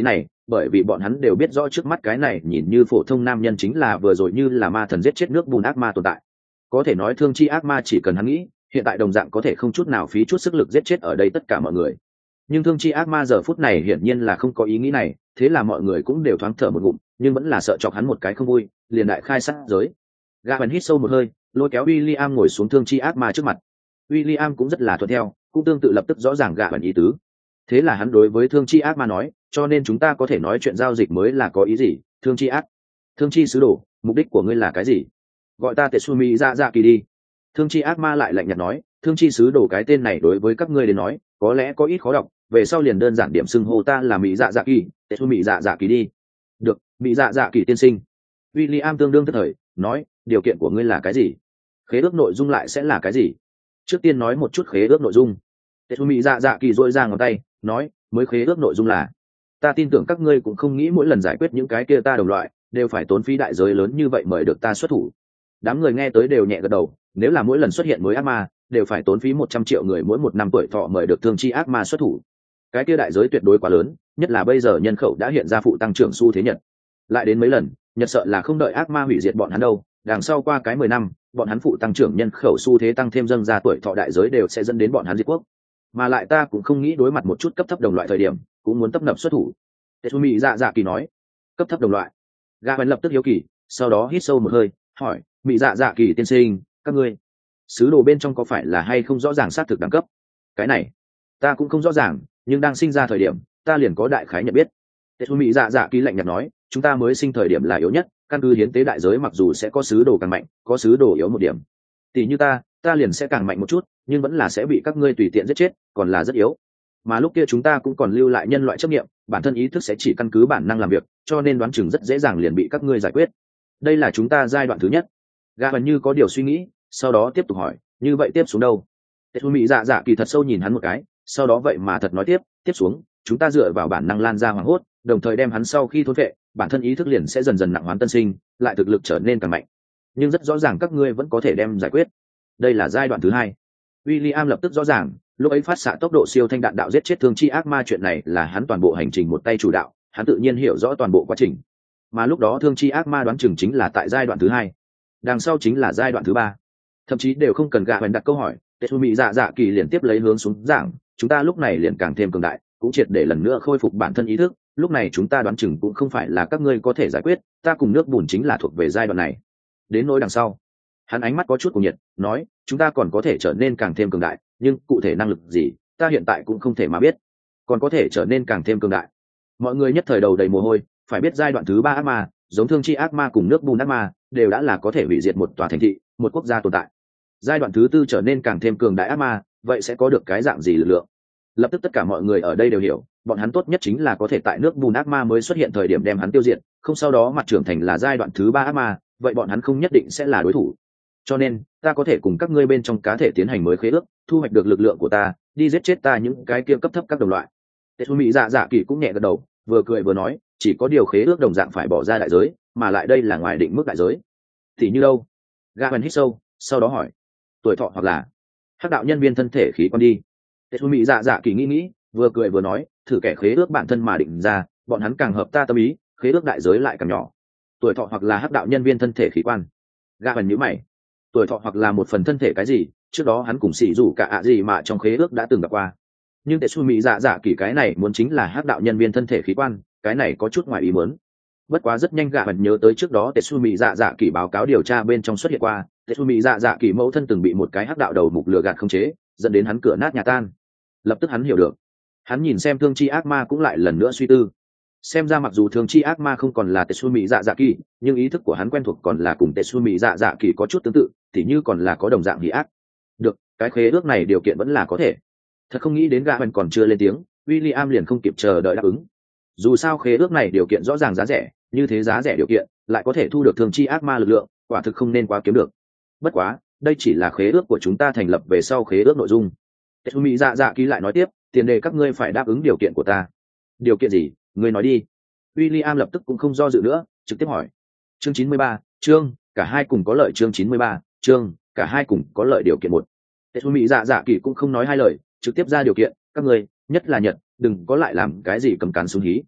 bởi vì bọn hắn đều biết rõ trước mắt cái này nhìn như phổ thông nam nhân chính là vừa rồi như là ma thần giết chết nước bùn ác ma tồn tại. Có thể nói thương chi ác ma chỉ cần hắn nghĩ, hiện tại đồng dạng có thể không chút nào phí chút sức lực giết chết ở đây tất cả mọi người. Nhưng thương chi ác ma giờ phút này hiển nhiên là không có ý nghĩ này, thế là mọi người cũng đều thoáng thở một ngụm, nhưng vẫn là sợ chọc hắn một cái không vui, liền đại khai sát giới. Gavin hít sâu một hơi, lôi kéo William ngồi xuống thương chi ác ma trước mặt. William cũng rất là thuận theo, cũng tương tự lập tức rõ ràng Gavin ý tứ. Thế là hắn đối với thương chi ác ma nói, cho nên chúng ta có thể nói chuyện giao dịch mới là có ý gì, thương chi ác. Thương chi sứ đồ, mục đích của ngươi là cái gì? Gọi ta Tetsumi ra dạ kỳ đi. Thương chi ác ma lại lạnh nhạt nói, thương chi sứ đồ cái tên này đối với các ngươi đến nói, có lẽ có ít khó đọc, về sau liền đơn giản điểm xưng hô ta là mỹ dạ dạ kỳ, Tetsumi dạ dạ kỳ đi. Được, mỹ dạ dạ kỳ tiên sinh. William tương đương tức thời, nói, điều kiện của ngươi là cái gì? Khế ước nội dung lại sẽ là cái gì? Trước tiên nói một chút khế ước nội dung. Tetsumi dạ dạ kỳ dội ra ngón tay, nói, mới khế ước nội dung là, ta tin tưởng các ngươi cũng không nghĩ mỗi lần giải quyết những cái kia ta đồng loại đều phải tốn phí đại giới lớn như vậy mời được ta xuất thủ. Đám người nghe tới đều nhẹ gật đầu, nếu là mỗi lần xuất hiện mới ác ma đều phải tốn phí 100 triệu người mỗi một năm tuổi thọ mời được thương chi ác ma xuất thủ, cái kia đại giới tuyệt đối quá lớn, nhất là bây giờ nhân khẩu đã hiện ra phụ tăng trưởng xu thế Nhật. Lại đến mấy lần, Nhật sợ là không đợi ác ma hủy diệt bọn hắn đâu, đằng sau qua cái 10 năm, bọn hắn phụ tăng trưởng nhân khẩu xu thế tăng thêm dâng ra tuổi thọ đại giới đều sẽ dẫn đến bọn hắn diệt quốc. Mà lại ta cũng không nghĩ đối mặt một chút cấp thấp đồng loại thời điểm, cũng muốn tấp nập xuất thủ. Tetsumi dạ dạ kỳ nói, cấp thấp đồng loại. Gavin lập tức hiếu kỳ, sau đó hít sâu một hơi, hỏi, mỹ dạ dạ kỳ tiên sinh, các ngươi sứ đồ bên trong có phải là hay không rõ ràng xác thực đẳng cấp? Cái này ta cũng không rõ ràng, nhưng đang sinh ra thời điểm ta liền có đại khái nhận biết. Tetsumi dạ dạ kỳ lạnh nhạt nói, chúng ta mới sinh thời điểm là yếu nhất, căn cứ hiến tế đại giới mặc dù sẽ có sứ đồ càng mạnh, có sứ đồ yếu một điểm. Tỷ như ta liền sẽ càng mạnh một chút, nhưng vẫn là sẽ bị các ngươi tùy tiện giết chết, còn là rất yếu. Mà lúc kia chúng ta cũng còn lưu lại nhân loại chấp nghiệm, bản thân ý thức sẽ chỉ căn cứ bản năng làm việc, cho nên đoán chừng rất dễ dàng liền bị các ngươi giải quyết. Đây là chúng ta giai đoạn thứ nhất. Gavin như có điều suy nghĩ, sau đó tiếp tục hỏi, như vậy tiếp xuống đâu? Tetsumi dạ dạ kỳ thật sâu nhìn hắn một cái, sau đó vậy mà thật nói tiếp xuống chúng ta dựa vào bản năng lan ra hoảng hốt, đồng thời đem hắn sau khi thôn vệ, bản thân ý thức liền sẽ dần dần nặng hoán tân sinh, lại thực lực trở nên càng mạnh. Nhưng rất rõ ràng các ngươi vẫn có thể đem giải quyết. Đây là giai đoạn thứ hai. William lập tức rõ ràng, lúc ấy phát xạ tốc độ siêu thanh đạn đạo giết chết thương chi ác ma chuyện này là hắn toàn bộ hành trình một tay chủ đạo, hắn tự nhiên hiểu rõ toàn bộ quá trình. Mà lúc đó thương chi ác ma đoán chừng chính là tại giai đoạn thứ hai, đằng sau chính là giai đoạn thứ ba. Thậm chí đều không cần Gavin đặt câu hỏi, Tetsumi dạ dạ kỳ liền tiếp lấy hướng xuống giảng, chúng ta lúc này liền càng thêm cường đại, cũng triệt để lần nữa khôi phục bản thân ý thức, lúc này chúng ta đoán chừng cũng không phải là các ngươi có thể giải quyết, ta cùng nước bùn chính là thuộc về giai đoạn này. Đến nỗi đằng sau, hắn ánh mắt có chút cuồng nhiệt, nói, chúng ta còn có thể trở nên càng thêm cường đại, nhưng cụ thể năng lực gì, ta hiện tại cũng không thể mà biết. Còn có thể trở nên càng thêm cường đại. Mọi người nhất thời đầu đầy mồ hôi, phải biết giai đoạn thứ ba ác ma, giống thương chi ác ma cùng nước bùn ác ma, đều đã là có thể hủy diệt một tòa thành thị, một quốc gia tồn tại. Giai đoạn thứ tư trở nên càng thêm cường đại ác ma, vậy sẽ có được cái dạng gì lực lượng? Lập tức tất cả mọi người ở đây đều hiểu, bọn hắn tốt nhất chính là có thể tại nước bùn ác ma mới xuất hiện thời điểm đem hắn tiêu diệt, không sau đó mặt trưởng thành là giai đoạn thứ ba ác ma, vậy bọn hắn không nhất định sẽ là đối thủ. Cho nên ta có thể cùng các ngươi bên trong cá thể tiến hành mới khế ước, thu hoạch được lực lượng của ta, đi giết chết ta những cái kia cấp thấp các đồng loại. Tetsumi dạ dạ kỳ cũng nhẹ gật đầu, vừa cười vừa nói, chỉ có điều khế ước đồng dạng phải bỏ ra đại giới, mà lại đây là ngoài định mức đại giới. Thì như đâu? Gavin hít sâu, sau đó hỏi, tuổi thọ hoặc là hắc đạo nhân viên thân thể khí quan đi. Tetsumi dạ dạ kỳ nghĩ, vừa cười vừa nói, thử kẻ khế ước bản thân mà định ra, bọn hắn càng hợp ta tâm ý, khế ước đại giới lại càng nhỏ. Tuổi thọ hoặc là hắc đạo nhân viên thân thể khí quan. Gavin nhíu mày, tuổi thọ hoặc là một phần thân thể cái gì, trước đó hắn cùng xỉ rủ cả ạ gì mà trong khế ước đã từng gặp qua. Nhưng Tetsumi dạ dạ kỳ cái này muốn chính là hắc đạo nhân viên thân thể khí quan, cái này có chút ngoài ý muốn. Bất quá rất nhanh Gavin nhớ tới trước đó Tetsumi dạ dạ kỳ báo cáo điều tra bên trong xuất hiện qua, Tetsumi dạ dạ kỳ mẫu thân từng bị một cái hắc đạo đầu mục lừa gạt khống chế, dẫn đến hắn cửa nát nhà tan. Lập tức hắn hiểu được. Hắn nhìn xem thương chi ác ma cũng lại lần nữa suy tư. Xem ra mặc dù thương chi ác ma không còn là Tetsumi dạ dạ kỳ, nhưng ý thức của hắn quen thuộc còn là cùng Tetsumi dạ dạ kỳ có chút tương tự, tỉ như còn là có đồng dạng hỉ ác. Được, cái khế ước này điều kiện vẫn là có thể. Thật không nghĩ đến Gavin còn chưa lên tiếng, William liền không kịp chờ đợi đáp ứng. Dù sao khế ước này điều kiện rõ ràng giá rẻ, như thế giá rẻ điều kiện lại có thể thu được thương chi ác ma lực lượng, quả thực không nên quá kiếm được. Bất quá, đây chỉ là khế ước của chúng ta thành lập về sau khế ước nội dung. Tetsumi dạ dạ kỳ lại nói tiếp, tiền đề các ngươi phải đáp ứng điều kiện của ta. Điều kiện gì? Ngươi nói đi. William lập tức cũng không do dự nữa, trực tiếp hỏi. Chương 93, chương, cả hai cùng có lợi. Chương 93, chương, cả hai cùng có lợi. Điều kiện một. Tetsumi dạ dạ kỳ cũng không nói hai lời, trực tiếp ra điều kiện, các ngươi, nhất là Nhật, đừng có lại làm cái gì cầm cán xuống hí.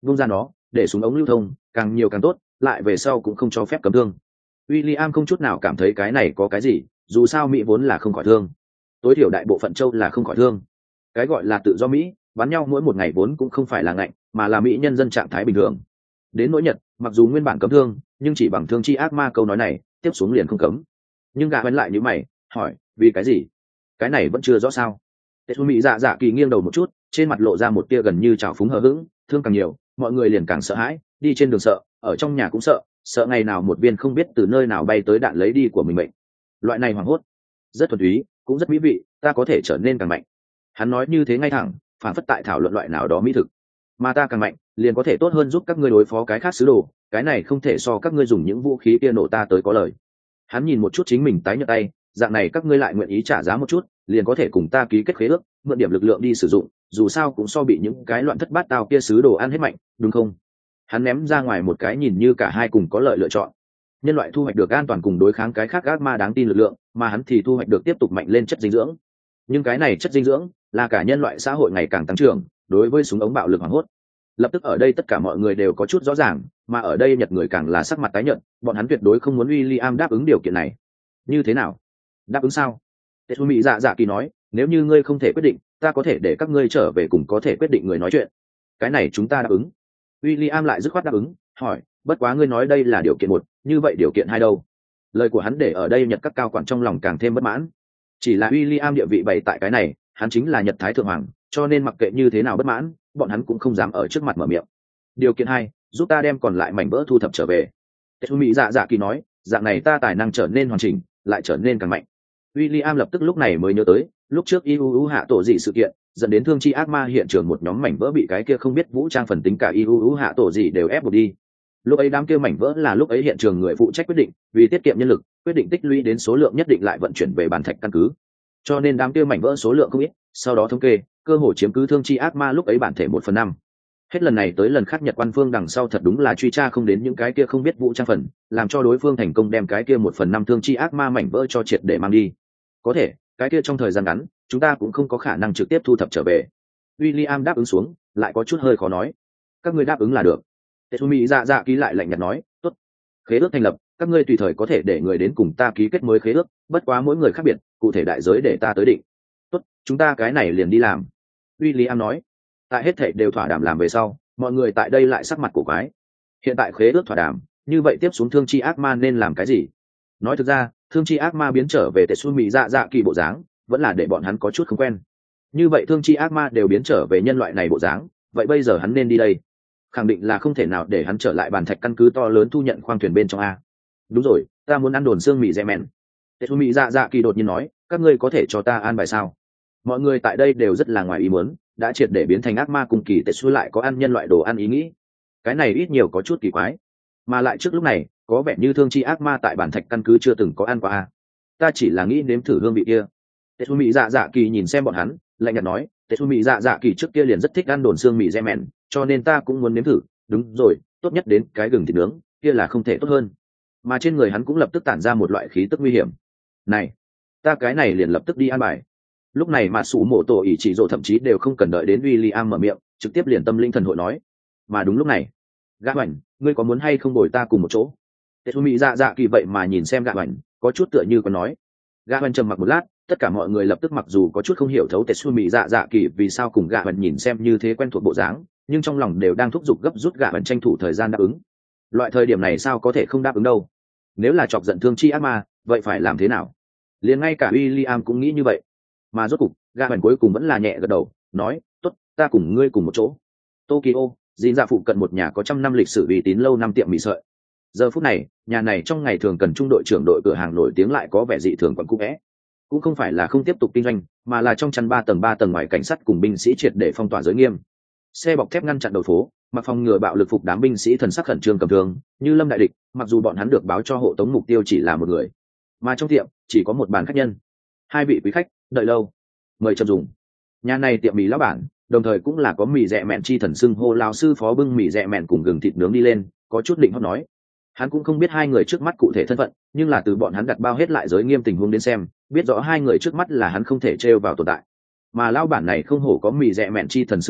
vung ra nó để súng ống lưu thông, càng nhiều càng tốt, lại về sau cũng không cho phép cấm thương. William không chút nào cảm thấy cái này có cái gì, dù sao Mỹ vốn là không khỏi thương, tối thiểu đại bộ phận châu là không khỏi thương. Cái gọi là tự do Mỹ, bắn nhau mỗi một ngày vốn cũng không phải là ngạnh, mà là Mỹ nhân dân trạng thái bình thường. Đến nỗi Nhật, mặc dù nguyên bản cấm thương, nhưng chỉ bằng thương chi ác ma câu nói này, tiếp xuống liền không cấm. Nhưng gã vẫn lại như mày, hỏi, vì cái gì? Cái này vẫn chưa rõ sao? Tetsumi dạ dạ kỳ nghiêng đầu một chút, trên mặt lộ ra một tia gần như trào phúng hờ hững, thương càng nhiều, mọi người liền càng sợ hãi, đi trên đường sợ, ở trong nhà cũng sợ ngày nào một viên không biết từ nơi nào bay tới đạn lấy đi của mình mệnh. Loại này hoảng hốt, rất thuần túy, cũng rất mỹ vị, ta có thể trở nên càng mạnh. Hắn nói như thế ngay thẳng, phản phất tại thảo luận loại nào đó mỹ thực. Mà ta càng mạnh, liền có thể tốt hơn giúp các ngươi đối phó cái khác sứ đồ, cái này không thể so các ngươi dùng những vũ khí kia nổ ta tới có lời. Hắn nhìn một chút chính mình tái nhợt tay, dạng này các ngươi lại nguyện ý trả giá một chút, liền có thể cùng ta ký kết khế ước, mượn điểm lực lượng đi sử dụng, dù sao cũng so bị những cái loạn thất bát tao kia sứ đồ ăn hết mạnh, đúng không? Hắn ném ra ngoài một cái nhìn như cả hai cùng có lợi lựa chọn. Nhân loại thu hoạch được an toàn cùng đối kháng cái khác ác ma đáng tin lực lượng, mà hắn thì thu hoạch được tiếp tục mạnh lên chất dinh dưỡng. Nhưng cái này chất dinh dưỡng là cả nhân loại xã hội ngày càng tăng trưởng, đối với súng ống bạo lực hoảng hốt. Lập tức ở đây tất cả mọi người đều có chút rõ ràng, mà ở đây Nhật người càng là sắc mặt tái nhợt, bọn hắn tuyệt đối không muốn William đáp ứng điều kiện này. Như thế nào? Đáp ứng sao? Tetsumi dạ dạ kỳ nói, nếu như ngươi không thể quyết định, ta có thể để các ngươi trở về cùng có thể quyết định người nói chuyện. Cái này chúng ta đáp ứng. William lại dứt khoát đáp ứng, hỏi, bất quá ngươi nói đây là điều kiện một, như vậy điều kiện hai đâu? Lời của hắn để ở đây Nhật các cao quản trong lòng càng thêm bất mãn. Chỉ là William địa vị bày tại cái này, hắn chính là Nhật Thái Thượng Hoàng, cho nên mặc kệ như thế nào bất mãn, bọn hắn cũng không dám ở trước mặt mở miệng. Điều kiện hai, giúp ta đem còn lại mảnh vỡ thu thập trở về. Tetsumi dạ dạ kỳ nói, dạng này ta tài năng trở nên hoàn chỉnh, lại trở nên càng mạnh. William lập tức lúc này mới nhớ tới, lúc trước IUU hạ tổ dị sự kiện, dẫn đến thương chi ác ma hiện trường một nhóm mảnh vỡ bị cái kia không biết vũ trang phần tính cả IUU hạ tổ dị đều ép buộc đi. Lúc ấy đám kia mảnh vỡ là lúc ấy hiện trường người phụ trách quyết định, vì tiết kiệm nhân lực, quyết định tích lũy đến số lượng nhất định lại vận chuyển về bản thạch căn cứ. Cho nên đám kia mảnh vỡ số lượng không ít, sau đó thống kê, cơ hội chiếm cứ thương chi ác ma lúc ấy bản thể 1/5. Hết lần này tới lần khác Nhật quan phương đằng sau thật đúng là truy tra không đến những cái kia không biết vũ trang phần, làm cho đối phương thành công đem cái kia 1/5 thương chi ác ma mảnh vỡ cho triệt để mang đi. Có thể, cái kia trong thời gian ngắn, chúng ta cũng không có khả năng trực tiếp thu thập trở về. William đáp ứng xuống, lại có chút hơi khó nói. Các ngươi đáp ứng là được. Tetsumi dạ dạ ký lại lạnh nhạt nói, tốt. Khế ước thành lập, các ngươi tùy thời có thể để người đến cùng ta ký kết mới khế ước, bất quá mỗi người khác biệt, cụ thể đại giới để ta tới định. Tốt, chúng ta cái này liền đi làm. William nói. Tại hết thảy đều thỏa đàm làm về sau, mọi người tại đây lại sắc mặt cổ quái. Hiện tại khế ước thỏa đàm, như vậy tiếp xuống thương chi ác ma nên làm cái gì? Nói thực ra, thương chi ác ma biến trở về Tetsumi dạ dạ kỳ bộ dáng, vẫn là để bọn hắn có chút không quen. Như vậy thương chi ác ma đều biến trở về nhân loại này bộ dáng, vậy bây giờ hắn nên đi đây? Khẳng định là không thể nào để hắn trở lại bàn thạch căn cứ to lớn thu nhận khoang thuyền bên trong a. Đúng rồi, ta muốn ăn đồn xương mì dẹ mèn. Tetsumi dạ dạ kỳ đột nhiên nói, các ngươi có thể cho ta an bài sao? Mọi người tại đây đều rất là ngoài ý muốn, đã triệt để biến thành ác ma cùng kỳ Tetsu lại có ăn nhân loại đồ ăn ý nghĩ. Cái này ít nhiều có chút kỳ quái, mà lại trước lúc này có vẻ như thương chi ác ma tại bản thạch căn cứ chưa từng có ăn qua a. Ta chỉ là nghĩ nếm thử hương vị kia. Tetsumi dạ dạ kỳ nhìn xem bọn hắn, lạnh nhạt nói, Tetsumi dạ dạ kỳ trước kia liền rất thích ăn đồn xương mì dẹ mèn, cho nên ta cũng muốn nếm thử. Đúng rồi, tốt nhất đến cái gừng thịt nướng kia là không thể tốt hơn. Mà trên người hắn cũng lập tức tản ra một loại khí tức nguy hiểm. Này, ta cái này liền lập tức đi ăn bài. Lúc này mà sủ mổ tổ ỷ chỉ rồ thậm chí đều không cần đợi đến William mở miệng, trực tiếp liền tâm linh thần hội nói. Mà đúng lúc này, Gã Hoành, ngươi có muốn hay không bồi ta cùng một chỗ? Tetsumi dạ dạ kỳ vậy mà nhìn xem Gã Hoành, có chút tựa như có nói. Gã Hoành trầm mặc một lát, tất cả mọi người lập tức mặc dù có chút không hiểu thấu Tetsumi dạ dạ kỳ vì sao cùng Gã Hoành nhìn xem như thế quen thuộc bộ dáng, nhưng trong lòng đều đang thúc giục gấp rút Gã Hoành tranh thủ thời gian đáp ứng. Loại thời điểm này sao có thể không đáp ứng đâu? Nếu là chọc giận thương chi ác ma, vậy phải làm thế nào? Liền ngay cả William cũng nghĩ như vậy. Mà rốt cục, Gã Hoành cuối cùng vẫn là nhẹ gật đầu, nói, tốt, ta cùng ngươi cùng một chỗ. Tokyo, Dĩn Dạ phụ cận một nhà có 100 năm lịch sử uy tín lâu năm tiệm mì sợi. Giờ phút này, nhà này trong ngày thường cần trung đội trưởng đội cửa hàng nổi tiếng lại có vẻ dị thường quẩn cũ vẽ. Cũng không phải là không tiếp tục kinh doanh, mà là trong chăn 3 tầng ngoài cảnh sát cùng binh sĩ triệt để phong tỏa giới nghiêm. Xe bọc thép ngăn chặn đầu phố, mặc phòng ngừa bạo lực phục đám binh sĩ thần sắc khẩn trương cầm thương, như lâm đại địch, mặc dù bọn hắn được báo cho hộ tống mục tiêu chỉ là một người. Mà trong tiệm chỉ có một bàn khách nhân. 2 vị quý khách, đợi lâu. Mời chậm dùng. Nhà này tiệm mì lão bản, đồng thời cũng là có mì dẹ mẹn chi thần xưng hô lão sư phó bưng mì dẹ mẹn cùng gừng thịt nướng đi lên, có chút định hót nói. Hắn cũng không biết hai người trước mắt cụ thể thân phận, nhưng là từ bọn hắn đặt bao hết lại giới nghiêm tình huống đến xem, biết rõ hai người trước mắt là hắn không thể trêu vào tồn tại. Mà lão bản này không hổ có mì dẹ mẹn chi thần xưng hô,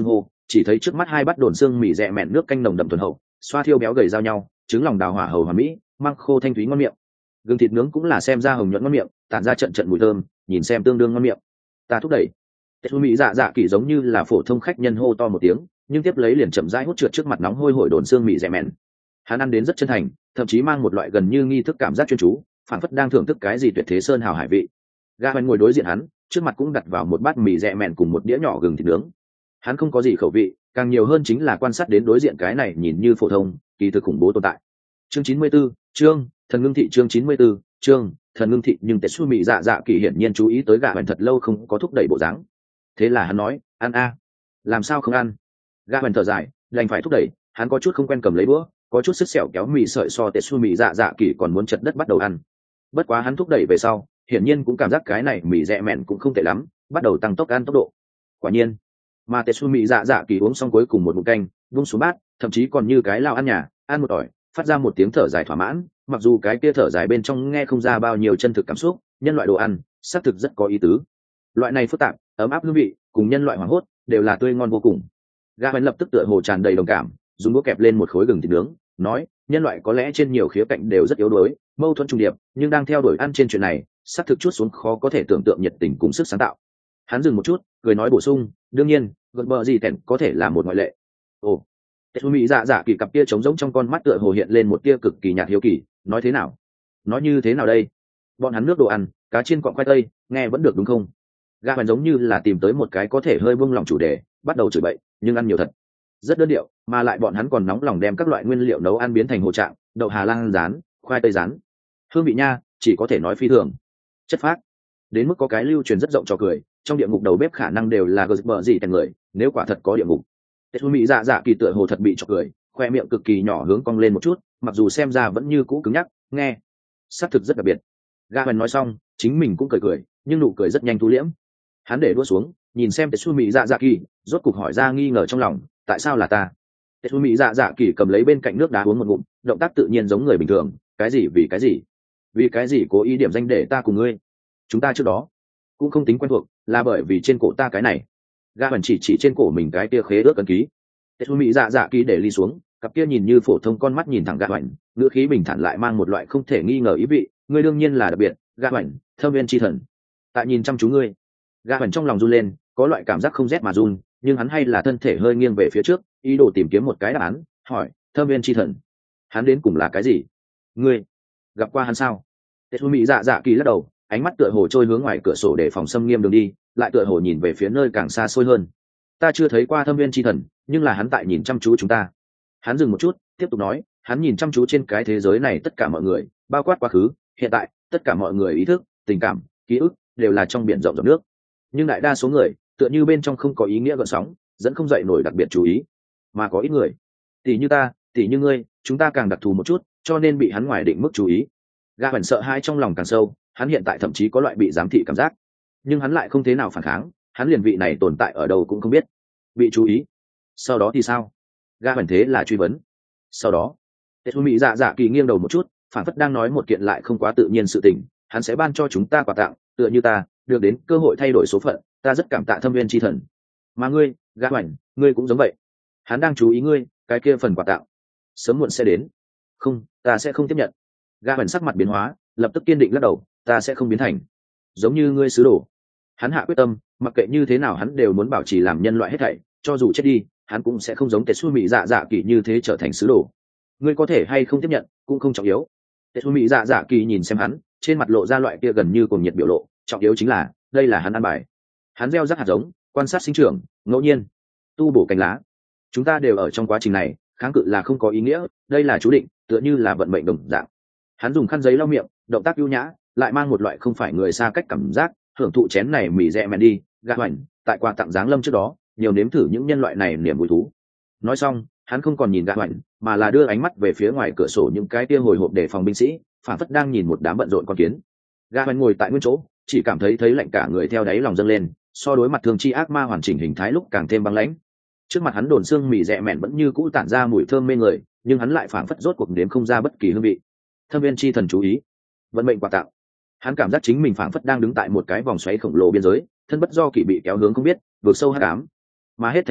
chỉ thấy trước mắt hai bát đồn xương mì rẹ mẹn nước canh nồng đậm thuần hậu, xoa thiêu béo gầy giao nhau, trứng lòng đào hỏa hầu hòa mỹ, măng khô thanh thúy ngon miệng. Gừng thịt nướng cũng là xem ra hồng nhuận ngon miệng, tản ra trận trận mùi thơm, nhìn xem tương đương ngon miệng. Ta thúc đẩy. Tetsu mỹ dạ dạ kỳ giống như là phổ thông khách nhân hô to một tiếng, nhưng tiếp lấy liền chậm rãi hút trượt trước mặt nóng hôi hổi đồn xương mì rẹ mẹn. Hắn ăn đến rất chân thành, thậm chí mang một loại gần như nghi thức cảm giác chuyên chú, phản phất đang thưởng thức cái gì tuyệt thế sơn hào hải vị. Gã hoành ngồi đối diện hắn, trước mặt cũng đặt vào một bát mì rẹ mẹn cùng một đĩa nhỏ gừng thịt nướng. Hắn không có gì khẩu vị, càng nhiều hơn chính là quan sát đến đối diện cái này nhìn như phổ thông, kỳ thực khủng bố tồn tại. Chương 94, chương thần ngưng thị. Chương 94, chương thần ngưng thị. Nhưng Tetsu mỹ dạ dạ kỳ hiển nhiên chú ý tới gã hoành thật lâu không có thúc đẩy bộ dáng. Thế là hắn nói, ăn a. Làm sao không ăn? Gã hoành thở dài, đành phải thúc đẩy. Hắn có chút không quen cầm lấy đũa, có chút sức sẹo kéo mì sợi so Tetsu mỹ dạ dạ kỳ còn muốn chật đất bắt đầu ăn. Bất quá hắn thúc đẩy về sau, hiển nhiên cũng cảm giác cái này mì rẹ mẹn cũng không tệ lắm, bắt đầu tăng tốc ăn tốc độ. Quả nhiên, mà Tetsu mỹ dạ dạ kỳ uống xong cuối cùng một ngụm canh, vung xuống bát, thậm chí còn như cái lao ăn nhà, ăn một ỏi, phát ra một tiếng thở dài thỏa mãn. Mặc dù cái kia thở dài bên trong nghe không ra bao nhiêu chân thực cảm xúc, nhân loại đồ ăn xác thực rất có ý tứ. Loại này phức tạp, ấm áp hương vị, cùng nhân loại hoảng hốt, đều là tươi ngon vô cùng. Gã hoành lập tức tựa hồ tràn đầy đồng cảm, dùng đũa kẹp lên một khối gừng thịt nướng, nói, nhân loại có lẽ trên nhiều khía cạnh đều rất yếu đuối, mâu thuẫn trùng điệp, nhưng đang theo đuổi ăn trên chuyện này, xác thực chút xuống khó có thể tưởng tượng nhiệt tình cùng sức sáng tạo. Hắn dừng một chút, cười nói bổ sung, đương nhiên, gần bờ gì tẹn có thể là một ngoại lệ. Ồ, Tetsu mỹ dạ dạ kỳ cặp kia trống rỗng trong con mắt tựa hồ hiện lên một tia cực kỳ nhạt hiếu kỳ, nói thế nào? Nói như thế nào đây? Bọn hắn nước đồ ăn, cá chiên cọng khoai tây, nghe vẫn được đúng không? Gã hoành giống như là tìm tới một cái có thể hơi buông lòng chủ đề, bắt đầu chửi bậy, nhưng ăn nhiều thật. Rất đơn điệu, mà lại bọn hắn còn nóng lòng đem các loại nguyên liệu nấu ăn biến thành hồ trạng, đậu Hà Lan rán, khoai tây rán. Hương vị nha, chỉ có thể nói phi thường. Chất phác, đến mức có cái lưu truyền rất rộng cho cười, trong địa ngục đầu bếp khả năng đều là gờ bờ gì thành người, nếu quả thật có địa ngục. Tetsu mỹ dạ dạ kỳ tựa hồ thật bị cho cười, khoe miệng cực kỳ nhỏ hướng cong lên một chút, mặc dù xem ra vẫn như cũ cứng nhắc, nghe xác thực rất đặc biệt. Gã hoành nói xong, chính mình cũng cười cười, nhưng nụ cười rất nhanh thu liễm. Hắn để đũa xuống, nhìn xem Tetsu mỹ dạ dạ kỳ, rốt cục hỏi ra nghi ngờ trong lòng, tại sao là ta? Tetsu mỹ dạ dạ kỳ cầm lấy bên cạnh nước đá uống một ngụm, động tác tự nhiên giống người bình thường. Cái gì vì cái gì? Vì cái gì cố ý điểm danh để ta cùng ngươi? Chúng ta trước đó cũng không tính quen thuộc, là bởi vì trên cổ ta cái này. Gã hoành chỉ trên cổ mình cái kia khế ước ấn ký. Tetsu mỹ dạ dạ kỳ để ly xuống, cặp kia nhìn như phổ thông con mắt nhìn thẳng gã hoành, ngữ khí bình thản lại mang một loại không thể nghi ngờ ý vị. Ngươi đương nhiên là đặc biệt, gã hoành, thâm viên chi thần. Tại nhìn chăm chú ngươi, gã hoành trong lòng run lên, có loại cảm giác không rét mà run, nhưng hắn hay là thân thể hơi nghiêng về phía trước, ý đồ tìm kiếm một cái đáp án. Hỏi, thâm viên chi thần, hắn đến cùng là cái gì? Ngươi gặp qua hắn sao? Tetsu mỹ dạ dạ kỳ lắc đầu, ánh mắt tựa hồ trôi hướng ngoài cửa sổ để phòng xâm nghiêm đường đi, lại tựa hồ nhìn về phía nơi càng xa xôi hơn. Ta chưa thấy qua thâm viên chi thần, nhưng là hắn tại nhìn chăm chú chúng ta. Hắn dừng một chút, tiếp tục nói, hắn nhìn chăm chú trên cái thế giới này tất cả mọi người, bao quát quá khứ, hiện tại, tất cả mọi người ý thức, tình cảm, ký ức đều là trong biển rộng rộng nước. Nhưng đại đa số người, tựa như bên trong không có ý nghĩa gợn sóng, dẫn không dậy nổi đặc biệt chú ý, mà có ít người, tỷ như ta, tỷ như ngươi, chúng ta càng đặc thù một chút, cho nên bị hắn ngoài định mức chú ý. Gã hoành sợ hãi trong lòng càng sâu, hắn hiện tại thậm chí có loại bị giám thị cảm giác, nhưng hắn lại không thế nào phản kháng, hắn liền vị này tồn tại ở đâu cũng không biết. Bị chú ý, sau đó thì sao? Gã hoành thế là truy vấn. Sau đó, Tetsu mỹ dạ dạ kỳ nghiêng đầu một chút, phản phất đang nói một kiện lại không quá tự nhiên sự tình, hắn sẽ ban cho chúng ta quà tặng, tựa như ta được đến cơ hội thay đổi số phận, ta rất cảm tạ thâm viên chi thần. Mà ngươi, gã hoành, ngươi cũng giống vậy. Hắn đang chú ý ngươi, cái kia phần quà tặng sớm muộn sẽ đến. Không, ta sẽ không tiếp nhận. Gã hoành sắc mặt biến hóa, lập tức kiên định lắc đầu, ta sẽ không biến thành giống như ngươi sứ đồ. Hắn hạ quyết tâm, mặc kệ như thế nào hắn đều muốn bảo trì làm nhân loại hết thảy, cho dù chết đi, hắn cũng sẽ không giống Tetsu mỹ dạ dạ kỳ như thế trở thành sứ đồ. Ngươi có thể hay không tiếp nhận, cũng không trọng yếu. Tetsu mỹ dạ dạ kỳ nhìn xem hắn, trên mặt lộ ra loại kia gần như cuồng nhiệt biểu lộ, trọng yếu chính là, đây là hắn ăn bài. Hắn gieo rắc hạt giống, quan sát sinh trưởng, ngẫu nhiên tu bổ cành lá. Chúng ta đều ở trong quá trình này, kháng cự là không có ý nghĩa, đây là chú định, tựa như là vận mệnh đồng dạng. Hắn dùng khăn giấy lau miệng, động tác ưu nhã, lại mang một loại không phải người xa cách cảm giác, hưởng thụ chén này mì rẹ mẹn đi, gã hoành, tại quà tặng giáng lâm trước đó, nhiều nếm thử những nhân loại này niềm vui thú. Nói xong, hắn không còn nhìn gã hoành, mà là đưa ánh mắt về phía ngoài cửa sổ những cái tia hồi hộp để phòng binh sĩ, phản phất đang nhìn một đám bận rộn con kiến. Gã hoành ngồi tại nguyên chỗ, chỉ cảm thấy lạnh cả người theo đáy lòng dâng lên, so đối mặt thường chi ác ma hoàn chỉnh hình thái lúc càng thêm băng lãnh. Trước mặt hắn đồn xương mì rẹ mẹn vẫn như cũ tản ra mùi thơm mê người, nhưng hắn lại phản phất rốt cuộc đếm không ra bất kỳ hương vị. Thâm viên chi thần chú ý, vận mệnh quà tặng. Hắn cảm giác chính mình phản phất đang đứng tại một cái vòng xoáy khổng lồ biên giới, thân bất do kỷ bị kéo hướng không biết, vượt sâu hắc ám. Mà hết thảy này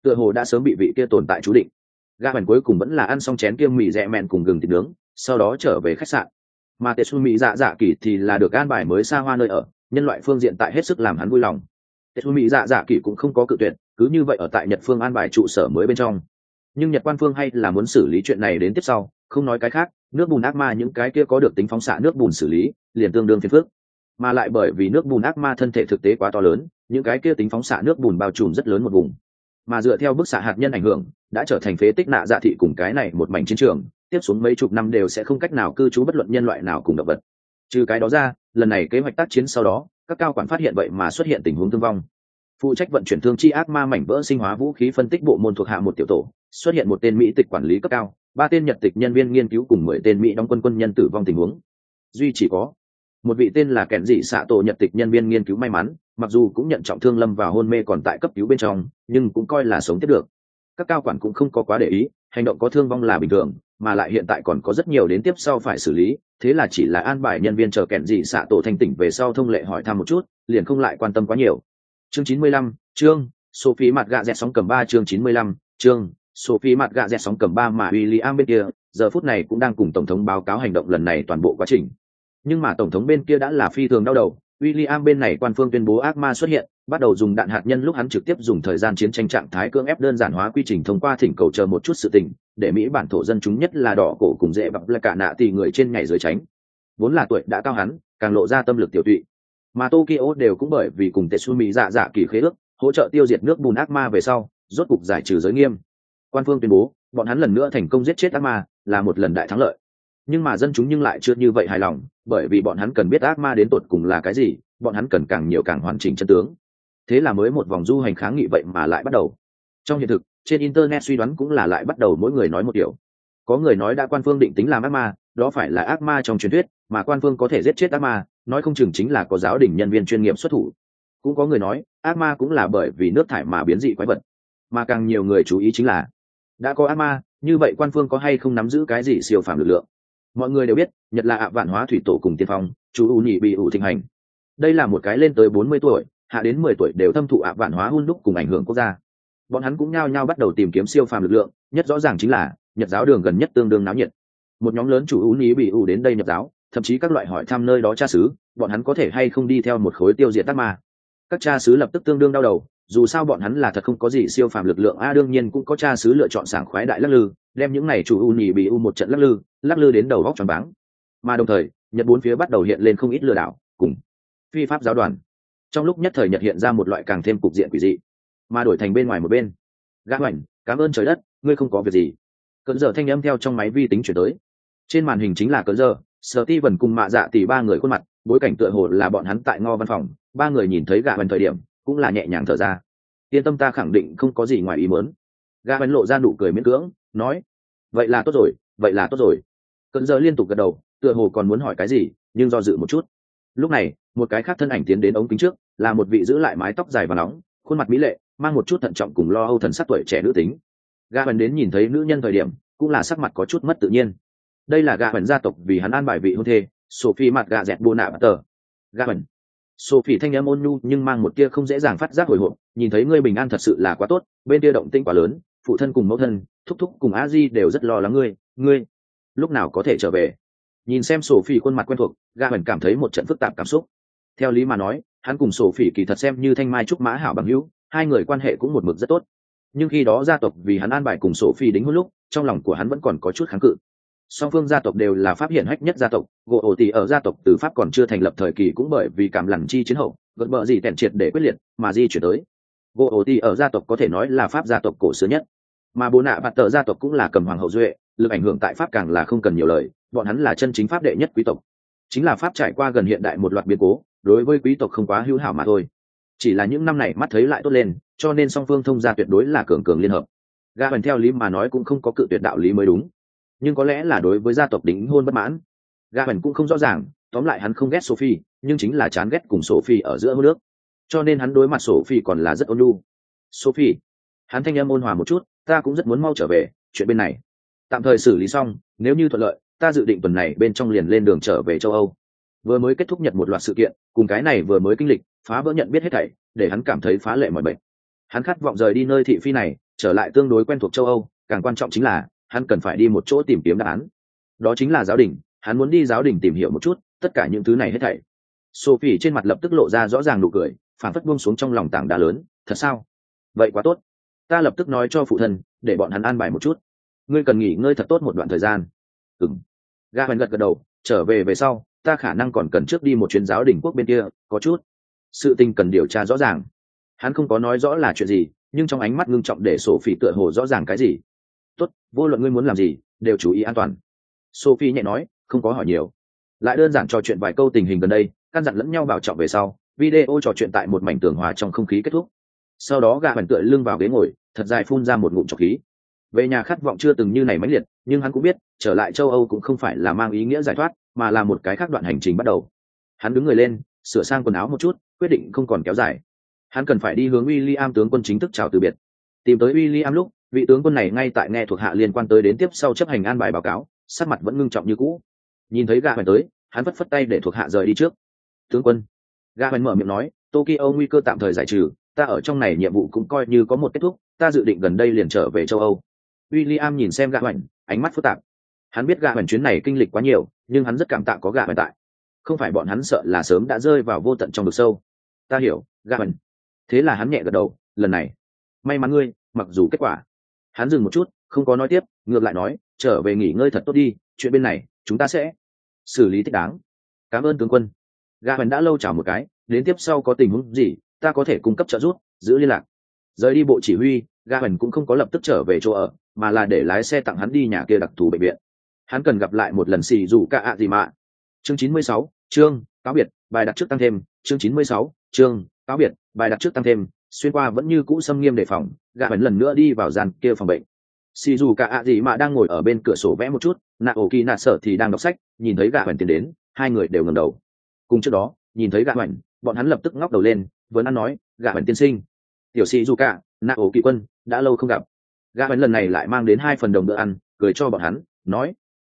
tựa hồ đã sớm bị vị kia tồn tại chú định. Gã bèn cuối cùng vẫn là ăn xong chén kiêng mì rẽ mẹn cùng gừng thịt nướng, sau đó trở về khách sạn. Mà Tetsumi dạ dạ kỳ thì là được an bài mới xa hoa nơi ở, nhân loại phương diện tại hết sức làm hắn vui lòng. Tetsumi dạ dạ kỳ cũng không có cự tuyệt, cứ như vậy ở tại Nhật phương an bài trụ sở mới bên trong. Nhưng Nhật quan phương hay là muốn xử lý chuyện này đến tiếp sau, không nói cái khác, nước bùn ác ma những cái kia có được tính phóng xạ nước bùn xử lý, liền tương đương phiền phức. Mà lại bởi vì nước bùn ác ma thân thể thực tế quá to lớn, những cái kia tính phóng xạ nước bùn bao trùm rất lớn một vùng. Mà dựa theo bức xạ hạt nhân ảnh hưởng, đã trở thành phế tích nạ dạ thị cùng cái này một mảnh chiến trường, tiếp xuống mấy chục năm đều sẽ không cách nào cư trú bất luận nhân loại nào cùng động vật. Trừ cái đó ra, lần này kế hoạch tác chiến sau đó, các cao quản phát hiện vậy mà xuất hiện tình huống thương vong. Phụ trách vận chuyển thương chi ác ma mảnh vỡ sinh hóa vũ khí phân tích bộ môn thuộc hạ một tiểu tổ, xuất hiện một tên mỹ tịch quản lý cấp cao, 3 tên nhật tịch nhân viên nghiên cứu cùng 10 tên mỹ đóng quân quân nhân tử vong tình huống. Duy chỉ có một vị tên là kẻn dị xạ tổ nhật tịch nhân viên nghiên cứu may mắn, mặc dù cũng nhận trọng thương lâm vào hôn mê còn tại cấp cứu bên trong, nhưng cũng coi là sống tiếp được. Các cao quản cũng không có quá để ý, hành động có thương vong là bình thường, mà lại hiện tại còn có rất nhiều đến tiếp sau phải xử lý, thế là chỉ là an bài nhân viên chờ kẻn dị xạ tổ thanh tỉnh về sau thông lệ hỏi thăm một chút, liền không lại quan tâm quá nhiều. Chương 95, chương Sophie mặt gạ dẹt sóng cầm 3 chương 95, chương Sophie mặt gạ dẹt sóng cầm 3 mà William bên kia, giờ phút này cũng đang cùng tổng thống báo cáo hành động lần này toàn bộ quá trình. Nhưng mà tổng thống bên kia đã là phi thường đau đầu, William bên này quan phương tuyên bố ác ma xuất hiện, bắt đầu dùng đạn hạt nhân lúc hắn trực tiếp dùng thời gian chiến tranh trạng thái cưỡng ép đơn giản hóa quy trình thông qua thỉnh cầu chờ một chút sự tình, để Mỹ bản thổ dân chúng nhất là đỏ cổ cùng dễ bập là cả nạ thì người trên ngày dưới tránh. Vốn là tuổi đã cao hắn, càng lộ ra tâm lực tiểu tụy. Mà Tokyo đều cũng bởi vì cùng Tetsumi dạ dạ kỳ khế ước, hỗ trợ tiêu diệt nước bùn ác ma về sau, rốt cục giải trừ giới nghiêm. Quan phương tuyên bố, bọn hắn lần nữa thành công giết chết ác ma, là một lần đại thắng lợi. Nhưng mà dân chúng nhưng lại chưa như vậy hài lòng, bởi vì bọn hắn cần biết ác ma đến tột cùng là cái gì, bọn hắn cần càng nhiều càng hoàn chỉnh chân tướng. Thế là mới một vòng du hành kháng nghị vậy mà lại bắt đầu. Trong hiện thực, trên internet suy đoán cũng là lại bắt đầu mỗi người nói một kiểu. Có người nói đã quan phương định tính làm ác ma, đó phải là ác ma trong truyền thuyết, mà quan phương có thể giết chết ác ma, nói không chừng chính là có giáo đình nhân viên chuyên nghiệp xuất thủ. Cũng có người nói, ác ma cũng là bởi vì nước thải mà biến dị quái vật. Mà càng nhiều người chú ý chính là, đã có ác ma, như vậy quan phương có hay không nắm giữ cái gì siêu phàm lực lượng? Mọi người đều biết, Nhật là ạ vạn hóa thủy tổ cùng tiên phong, chú u nhị bị ủ thịnh hành. Đây là một cái lên tới 40 tuổi, hạ đến 10 tuổi đều thâm thụ ạ vạn hóa hun đúc cùng ảnh hưởng quốc gia. Bọn hắn cũng nhao nhao bắt đầu tìm kiếm siêu phàm lực lượng, nhất rõ ràng chính là Nhật giáo đường gần nhất tương đương náo nhiệt. Một nhóm lớn chủ u nhị bị ủ đến đây nhập giáo, thậm chí các loại hỏi thăm nơi đó cha xứ, bọn hắn có thể hay không đi theo một khối tiêu diệt ác ma. Các cha xứ lập tức tương đương đau đầu, dù sao bọn hắn là thật không có gì siêu phàm lực lượng đương nhiên cũng có cha xứ lựa chọn sảng khoái đại lắc lư, đem những này chủ u nhị bị u một trận lắc lư đến đầu góc tròn váng. Mà đồng thời, Nhật bốn phía bắt đầu hiện lên không ít lừa đảo cùng phi pháp giáo đoàn. Trong lúc nhất thời Nhật hiện ra một loại càng thêm cục diện quỷ dị, mà đổi thành bên ngoài một bên. Gã hoành, cảm ơn trời đất, ngươi không có việc gì. Cơn giờ thanh âm theo trong máy vi tính chuyển tới. Trên màn hình chính là cơn giờ, Steven cùng mạ dạ tỷ ba người khuôn mặt, bối cảnh tựa hồ là bọn hắn tại ngo văn phòng, ba người nhìn thấy gã hoành thời điểm, cũng là nhẹ nhàng thở ra. Yên tâm, ta khẳng định không có gì ngoài ý muốn. Gã hoành lộ ra nụ cười miễn cưỡng, nói: vậy là tốt rồi, vậy là tốt rồi. Cơn giờ liên tục gật đầu, tựa hồ còn muốn hỏi cái gì, nhưng do dự một chút. Lúc này, một cái khác thân ảnh tiến đến ống kính trước, là một vị giữ lại mái tóc dài và nóng, khuôn mặt mỹ lệ, mang một chút thận trọng cùng lo âu thần sắc tuổi trẻ nữ tính. Gã hoành đến nhìn thấy nữ nhân thời điểm, cũng là sắc mặt có chút mất tự nhiên. Đây là gã hoành gia tộc vì hắn an bài vị hôn thê, Sophie mặt gạ dẹt bô nạ bắt tờ. Gã hoành. Sophie thanh âm ôn nhu nhưng mang một tia không dễ dàng phát giác hồi hộp, nhìn thấy ngươi bình an thật sự là quá tốt, bên kia động tĩnh quá lớn, phụ thân cùng mẫu thân, thúc thúc cùng a di đều rất lo lắng ngươi lúc nào có thể trở về. Nhìn xem Sophie khuôn mặt quen thuộc, gã hoành cảm thấy một trận phức tạp cảm xúc. Theo lý mà nói, hắn cùng Sophie kỳ thật xem như thanh mai trúc mã hảo bằng hữu, hai người quan hệ cũng một mực rất tốt. Nhưng khi đó gia tộc vì hắn an bài cùng Sophie đính hôn lúc, trong lòng của hắn vẫn còn có chút kháng cự. Song phương gia tộc đều là pháp hiển hách nhất gia tộc, gỗ ổ tỷ ở gia tộc từ pháp còn chưa thành lập thời kỳ cũng bởi vì cảm lằn chi chiến hậu, gợn bợ gì tèn triệt để quyết liệt, mà di chuyển tới. Gỗ ổ tỷ ở gia tộc có thể nói là pháp gia tộc cổ xưa nhất, mà bố nạ bạt tờ gia tộc cũng là cầm hoàng hậu duệ, lực ảnh hưởng tại pháp càng là không cần nhiều lời, bọn hắn là chân chính pháp đệ nhất quý tộc. Chính là pháp trải qua gần hiện đại một loạt biến cố, đối với quý tộc không quá hữu hảo mà thôi. Chỉ là những năm này mắt thấy lại tốt lên, cho nên song phương thông gia tuyệt đối là cường cường liên hợp. Gã hoành theo lý mà nói cũng không có cự tuyệt đạo lý mới đúng, nhưng có lẽ là đối với gia tộc đính hôn bất mãn. Gã hoành cũng không rõ ràng, tóm lại hắn không ghét Sophie, nhưng chính là chán ghét cùng Sophie ở giữa hôn nước, cho nên hắn đối mặt Sophie còn là rất ôn nhu. Sophie, hắn thanh âm ôn hòa một chút, ta cũng rất muốn mau trở về, chuyện bên này tạm thời xử lý xong, nếu như thuận lợi, ta dự định tuần này bên trong liền lên đường trở về châu Âu. Vừa mới kết thúc Nhật một loạt sự kiện, cùng cái này vừa mới kinh lịch, phá vỡ nhận biết hết thảy, để hắn cảm thấy phá lệ mọi bệnh. Hắn khát vọng rời đi nơi thị phi này, trở lại tương đối quen thuộc châu Âu, càng quan trọng chính là hắn cần phải đi một chỗ tìm kiếm đáp án. Đó chính là giáo đình, hắn muốn đi giáo đình tìm hiểu một chút tất cả những thứ này hết thảy. Sophie trên mặt lập tức lộ ra rõ ràng nụ cười, phản phất buông xuống trong lòng tảng đá lớn. Thật sao? Vậy quá tốt. Ta lập tức nói cho phụ thân, để bọn hắn an bài một chút. Ngươi cần nghỉ ngơi thật tốt một đoạn thời gian. Ừm. Gawain gật gật đầu, trở về sau, ta khả năng còn cần trước đi một chuyến giáo đình quốc bên kia, có chút sự tình cần điều tra rõ ràng. Hắn không có nói rõ là chuyện gì, nhưng trong ánh mắt ngưng trọng để Sophie tựa hồ rõ ràng cái gì. Tốt, vô luận ngươi muốn làm gì, đều chú ý an toàn. Sophie nhẹ nói, không có hỏi nhiều, lại đơn giản trò chuyện vài câu tình hình gần đây, căn dặn lẫn nhau bảo trọng về sau. Video trò chuyện tại một mảnh tường hòa trong không khí kết thúc. Sau đó Gawain tựa lưng vào ghế ngồi, thật dài phun ra một ngụm trọc khí. Về nhà khát vọng chưa từng như này mãnh liệt, nhưng hắn cũng biết trở lại châu Âu cũng không phải là mang ý nghĩa giải thoát, mà là một cái khác đoạn hành trình bắt đầu. Hắn đứng người lên, sửa sang quần áo một chút, quyết định không còn kéo dài. Hắn cần phải đi hướng William tướng quân chính thức chào từ biệt. Tìm tới William lúc, vị tướng quân này ngay tại nghe thuộc hạ liên quan tới đến tiếp sau chấp hành an bài báo cáo, sắc mặt vẫn ngưng trọng như cũ. Nhìn thấy Gawain tới, hắn phất phất tay để thuộc hạ rời đi trước. Tướng quân. Gawain mở miệng nói, Tokyo nguy cơ tạm thời giải trừ, ta ở trong này nhiệm vụ cũng coi như có một kết thúc, ta dự định gần đây liền trở về châu Âu. William nhìn xem Gawain, ánh mắt phức tạp. Hắn biết Gawain chuyến này kinh lịch quá nhiều, nhưng hắn rất cảm tạ có Gawain tại. Không phải bọn hắn sợ là sớm đã rơi vào vô tận trong vực sâu. Ta hiểu, Gawain. Thế là hắn nhẹ gật đầu, lần này, may mắn ngươi, mặc dù kết quả. Hắn dừng một chút, không có nói tiếp, ngược lại nói, trở về nghỉ ngơi thật tốt đi, chuyện bên này, chúng ta sẽ xử lý thích đáng. Cảm ơn tướng quân. Gawain đã lâu chào một cái, đến tiếp sau có tình huống gì, ta có thể cung cấp trợ giúp, giữ liên lạc. Rời đi bộ chỉ huy, Gawain cũng không có lập tức trở về chỗ ở, mà là để lái xe tặng hắn đi nhà kia đặc thù bệnh viện. Hắn cần gặp lại một lần xì dù cả ạ gì mà. Chương 96, chương cáo biệt, bài đặt trước tăng thêm. Chương 96, chương cáo biệt, bài đặt trước tăng thêm. Xuyên qua vẫn như cũ xâm nghiêm đề phòng, Gawain lần nữa đi vào gian kia phòng bệnh. Xì dù cả ạ gì mà đang ngồi ở bên cửa sổ vẽ một chút, Naoki nạt sở thì đang đọc sách, nhìn thấy Gawain tiến đến, hai người đều ngẩng đầu. Cùng trước đó, nhìn thấy Gawain, bọn hắn lập tức ngóc đầu lên, vẫn ăn nói, Gawain tiên sinh. Tiểu sĩ dù cả, Naoki quân, đã lâu không gặp. Gawain lần này lại mang đến 2 phần đồng bữa ăn, cười cho bọn hắn, nói,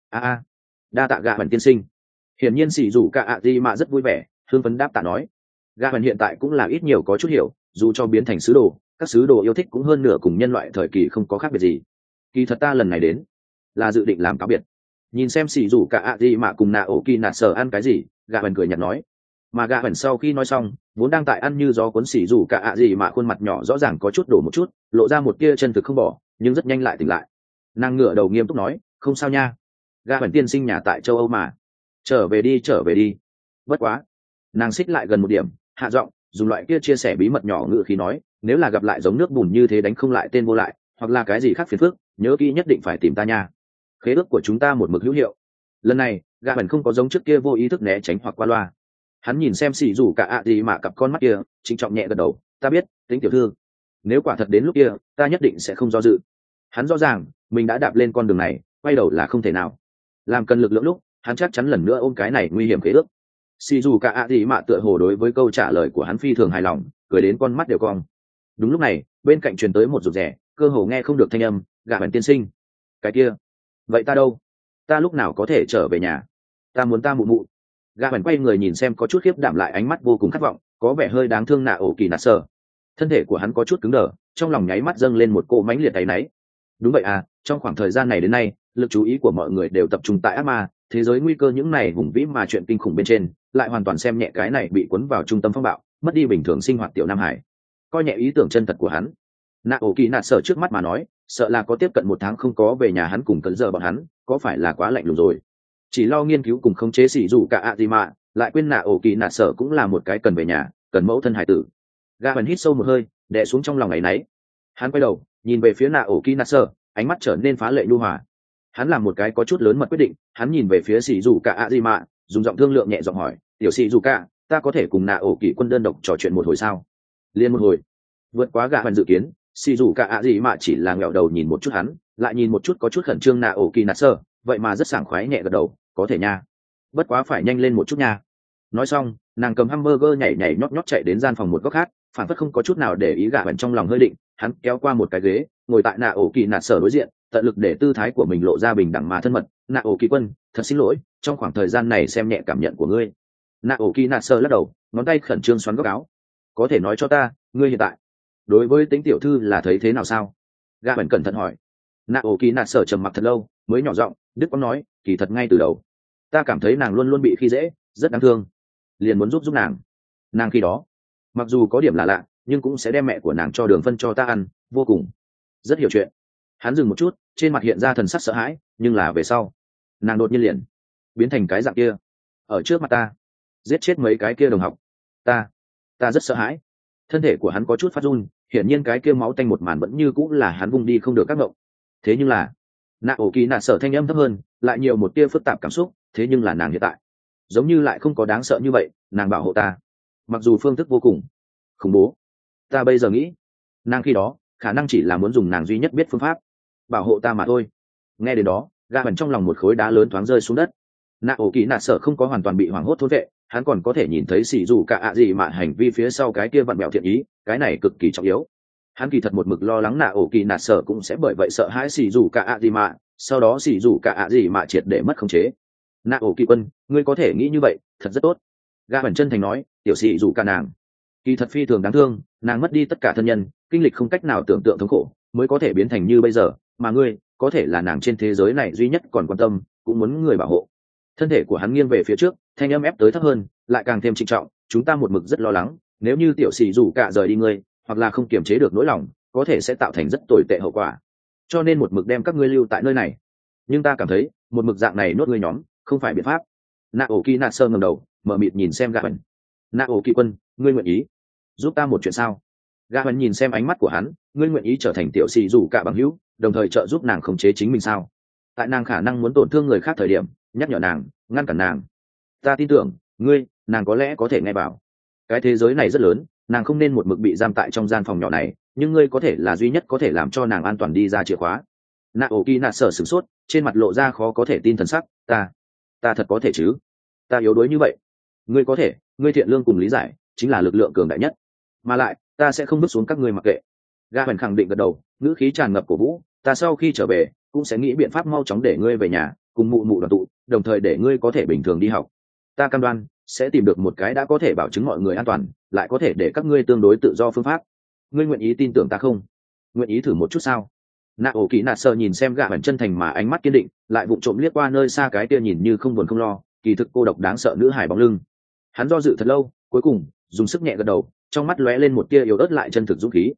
đa tạ Gawain tiên sinh. Hiển nhiên sĩ dù cả ạ gì mà rất vui vẻ, hưng phấn đáp tạ nói. Gawain hiện tại cũng là ít nhiều có chút hiểu, dù cho biến thành sứ đồ, các sứ đồ yêu thích cũng hơn nửa cùng nhân loại thời kỳ không có khác biệt gì. Kỳ thật ta lần này đến là dự định làm cáo biệt. Nhìn xem sĩ dù cả ạ gì mà cùng Naoki nạt sở ăn cái gì, Gawain cười nhạt nói. Mà Gawain sau khi nói xong, vốn đang tại ăn như gió cuốn xỉ dù cả ạ gì mà khuôn mặt nhỏ rõ ràng có chút đổ một chút, lộ ra một tia chân thực không bỏ, nhưng rất nhanh lại tỉnh lại. Nàng ngửa đầu nghiêm túc nói, không sao nha, Gawain tiên sinh nhà tại châu Âu mà, trở về đi. Bất quá, nàng xích lại gần một điểm, hạ giọng, dùng loại kia chia sẻ bí mật nhỏ ngự khí nói, nếu là gặp lại giống nước bùn như thế đánh không lại tên vô lại, hoặc là cái gì khác phiền phức, nhớ kỹ nhất định phải tìm ta nha. Khế ước của chúng ta một mực hữu hiệu. Lần này, Gawain không có giống trước kia vô ý thức né tránh hoặc qua loa. Hắn nhìn xem xì dù cả ạ gì mà cặp con mắt kia, trịnh trọng nhẹ gật đầu, ta biết, tính tiểu thư, nếu quả thật đến lúc kia, ta nhất định sẽ không do dự. Hắn rõ ràng mình đã đạp lên con đường này, quay đầu là không thể nào. Làm cần lực lượng lúc, hắn chắc chắn lần nữa ôm cái này nguy hiểm khế ước. Xì dù cả ạ gì mà tựa hồ đối với câu trả lời của hắn phi thường hài lòng, cười đến con mắt đều cong. Đúng lúc này, bên cạnh truyền tới một rụt rè, cơ hồ nghe không được thanh âm, Gawain tiên sinh. Cái kia, vậy ta đâu? Ta lúc nào có thể trở về nhà? Ta muốn ta mụ mụ. Gawain quay người nhìn xem có chút khiếp đảm lại ánh mắt vô cùng khát vọng, có vẻ hơi đáng thương Naoki nạt sở. Thân thể của hắn có chút cứng đờ, trong lòng nháy mắt dâng lên một cỗ mãnh liệt áy náy. Đúng vậy à, trong khoảng thời gian này đến nay, lực chú ý của mọi người đều tập trung tại ác ma, thế giới nguy cơ những này hùng vĩ mà chuyện kinh khủng bên trên, lại hoàn toàn xem nhẹ cái này bị cuốn vào trung tâm phong bạo, mất đi bình thường sinh hoạt tiểu Nam Hải. Coi nhẹ ý tưởng chân thật của hắn. Naoki nạt sở trước mắt mà nói, sợ là có tiếp cận 1 tháng không có về nhà hắn cùng cấn giờ bọn hắn, có phải là quá lạnh lùng rồi. Chỉ lo nghiên cứu cùng khống chế xỉ dù cả ạ gì mà, lại quên Naoki nạt sở cũng là một cái cần về nhà, cần mẫu thân hải tử. Gawain hít sâu một hơi, đè xuống trong lòng ấy nấy. Hắn quay đầu, nhìn về phía Naoki nạt sở, ánh mắt trở nên phá lệ nhu hòa. Hắn làm một cái có chút lớn mật quyết định, hắn nhìn về phía xỉ dù cả ạ gì mà, dùng giọng thương lượng nhẹ giọng hỏi, tiểu xỉ dù cả, ta có thể cùng Naoki quân đơn độc trò chuyện một hồi sao? Liên một hồi. Vượt quá Gawain dự kiến, xỉ dù cả ạ gì mà chỉ là ngẹo đầu nhìn một chút hắn, lại nhìn một chút có chút khẩn trương Naoki nạt sở, vậy mà rất sảng khoái nhẹ gật đầu, có thể nha, bất quá phải nhanh lên một chút nha. Nói xong, nàng cầm hamburger nhảy nhảy nhót nhót chạy đến gian phòng một góc khác, phản phất không có chút nào để ý. Gawain trong lòng hơi định, hắn kéo qua một cái ghế, ngồi tại Naoki nạt sở đối diện, tận lực để tư thái của mình lộ ra bình đẳng mà thân mật. Naoki quân, thật xin lỗi, trong khoảng thời gian này xem nhẹ cảm nhận của ngươi. Naoki nạt sở lắc đầu, ngón tay khẩn trương xoắn góc áo. Có thể nói cho ta, ngươi hiện tại đối với tính tiểu thư là thấy thế nào sao? Gã bẩn cẩn thận hỏi. Nạ ổ kỳ nạt sở trầm mặc thật lâu mới nhỏ giọng đức quang nói, kỳ thật ngay từ đầu ta cảm thấy nàng luôn luôn bị khi dễ, rất đáng thương, liền muốn giúp nàng khi đó mặc dù có điểm là lạ nhưng cũng sẽ đem mẹ của nàng cho đường phân cho ta ăn, vô cùng rất hiểu chuyện. Hắn dừng một chút, trên mặt hiện ra thần sắc sợ hãi, nhưng là về sau nàng đột nhiên liền biến thành cái dạng kia, ở trước mặt ta giết chết mấy cái kia đồng học. Ta rất sợ hãi. Thân thể của hắn có chút phát run, hiển nhiên cái kia máu tanh một màn vẫn như cũng là hắn vung đi không được các ngộng. Thế nhưng là nạ ổ kỳ nạ sở thanh âm thấp hơn, lại nhiều một tia phức tạp cảm xúc. Thế nhưng là nàng hiện tại giống như lại không có đáng sợ như vậy, nàng bảo hộ ta mặc dù phương thức vô cùng khủng bố. Ta bây giờ nghĩ nàng khi đó khả năng chỉ là muốn dùng nàng duy nhất biết phương pháp bảo hộ ta mà thôi. Nghe đến đó, gã bẩn trong lòng một khối đá lớn thoáng rơi xuống đất. Nạ ổ kỳ nạ sở không có hoàn toàn bị hoảng hốt thôn vệ, hắn còn có thể nhìn thấy xì dù cả ạ gì mà hành vi phía sau cái kia vặn bẹo thiện ý, cái này cực kỳ trọng yếu. Hắn kỳ thật một mực lo lắng nạ ổ kỳ nạ sở cũng sẽ bởi vậy sợ hãi xì dù cả ạ gì mà, sau đó xì dù cả ạ gì mà triệt để mất khống chế. Nạ ổ kỳ quân, ngươi có thể nghĩ như vậy thật rất tốt. Gã bẩn chân thành nói, tiểu xì dù cả nàng kỳ thật phi thường đáng thương, nàng mất đi tất cả thân nhân, kinh lịch không cách nào tưởng tượng thống khổ mới có thể biến thành như bây giờ, mà ngươi có thể là nàng trên thế giới này duy nhất còn quan tâm cũng muốn người bảo hộ. Thân thể của hắn nghiêng về phía trước, thanh âm ép tới thấp hơn, lại càng thêm trịnh trọng, chúng ta một mực rất lo lắng, nếu như tiểu xì dù cả rời đi ngươi, hoặc là không kiềm chế được nỗi lòng, có thể sẽ tạo thành rất tồi tệ hậu quả, cho nên một mực đem các ngươi lưu tại nơi này. Nhưng ta cảm thấy một mực dạng này nốt ngươi nhóm không phải biện pháp. Nạ ổ kỳ nạt sơ ngẩng đầu mở mịt nhìn xem gã bẩn. Nạ ổ kỳ quân, ngươi nguyện ý giúp ta một chuyện sao? Gã bẩn nhìn xem ánh mắt của hắn, ngươi nguyện ý trở thành tiểu xì dù cả bằng hữu, đồng thời trợ giúp nàng khống chế chính mình sao? Tại nàng khả năng muốn tổn thương người khác thời điểm, nhắc nhở nàng, ngăn cản nàng. Ta tin tưởng ngươi, nàng có lẽ có thể nghe bảo. Cái thế giới này rất lớn, nàng không nên một mực bị giam tại trong gian phòng nhỏ này, nhưng ngươi có thể là duy nhất có thể làm cho nàng an toàn đi ra chìa khóa. Naoki nạt sở sửng sốt, trên mặt lộ ra khó có thể tin thần sắc. Ta thật có thể chứ? Ta yếu đuối như vậy? Ngươi có thể, ngươi thiện lương cùng lý giải chính là lực lượng cường đại nhất, mà lại ta sẽ không bước xuống các ngươi mặc kệ. Ga Huyền khẳng định gật đầu, ngữ khí tràn ngập cổ vũ. Ta sau khi trở về cũng sẽ nghĩ biện pháp mau chóng để ngươi về nhà cùng mụ mụ đoàn tụ, đồng thời để ngươi có thể bình thường đi học. Ta cam đoan sẽ tìm được một cái đã có thể bảo chứng mọi người an toàn, lại có thể để các ngươi tương đối tự do phương pháp. Ngươi nguyện ý tin tưởng ta không? Nguyện ý thử một chút sao? Naoki nạt sơ nhìn xem Ga Huyền chân thành mà ánh mắt kiên định, lại vụng trộm liếc qua nơi xa cái kia nhìn như không buồn không lo, kỳ thực cô độc đáng sợ nữ hài bóng lưng. Hắn do dự thật lâu, cuối cùng dùng sức nhẹ gật đầu, trong mắt lóe lên một tia yếu ớt lại chân thực dũng khí.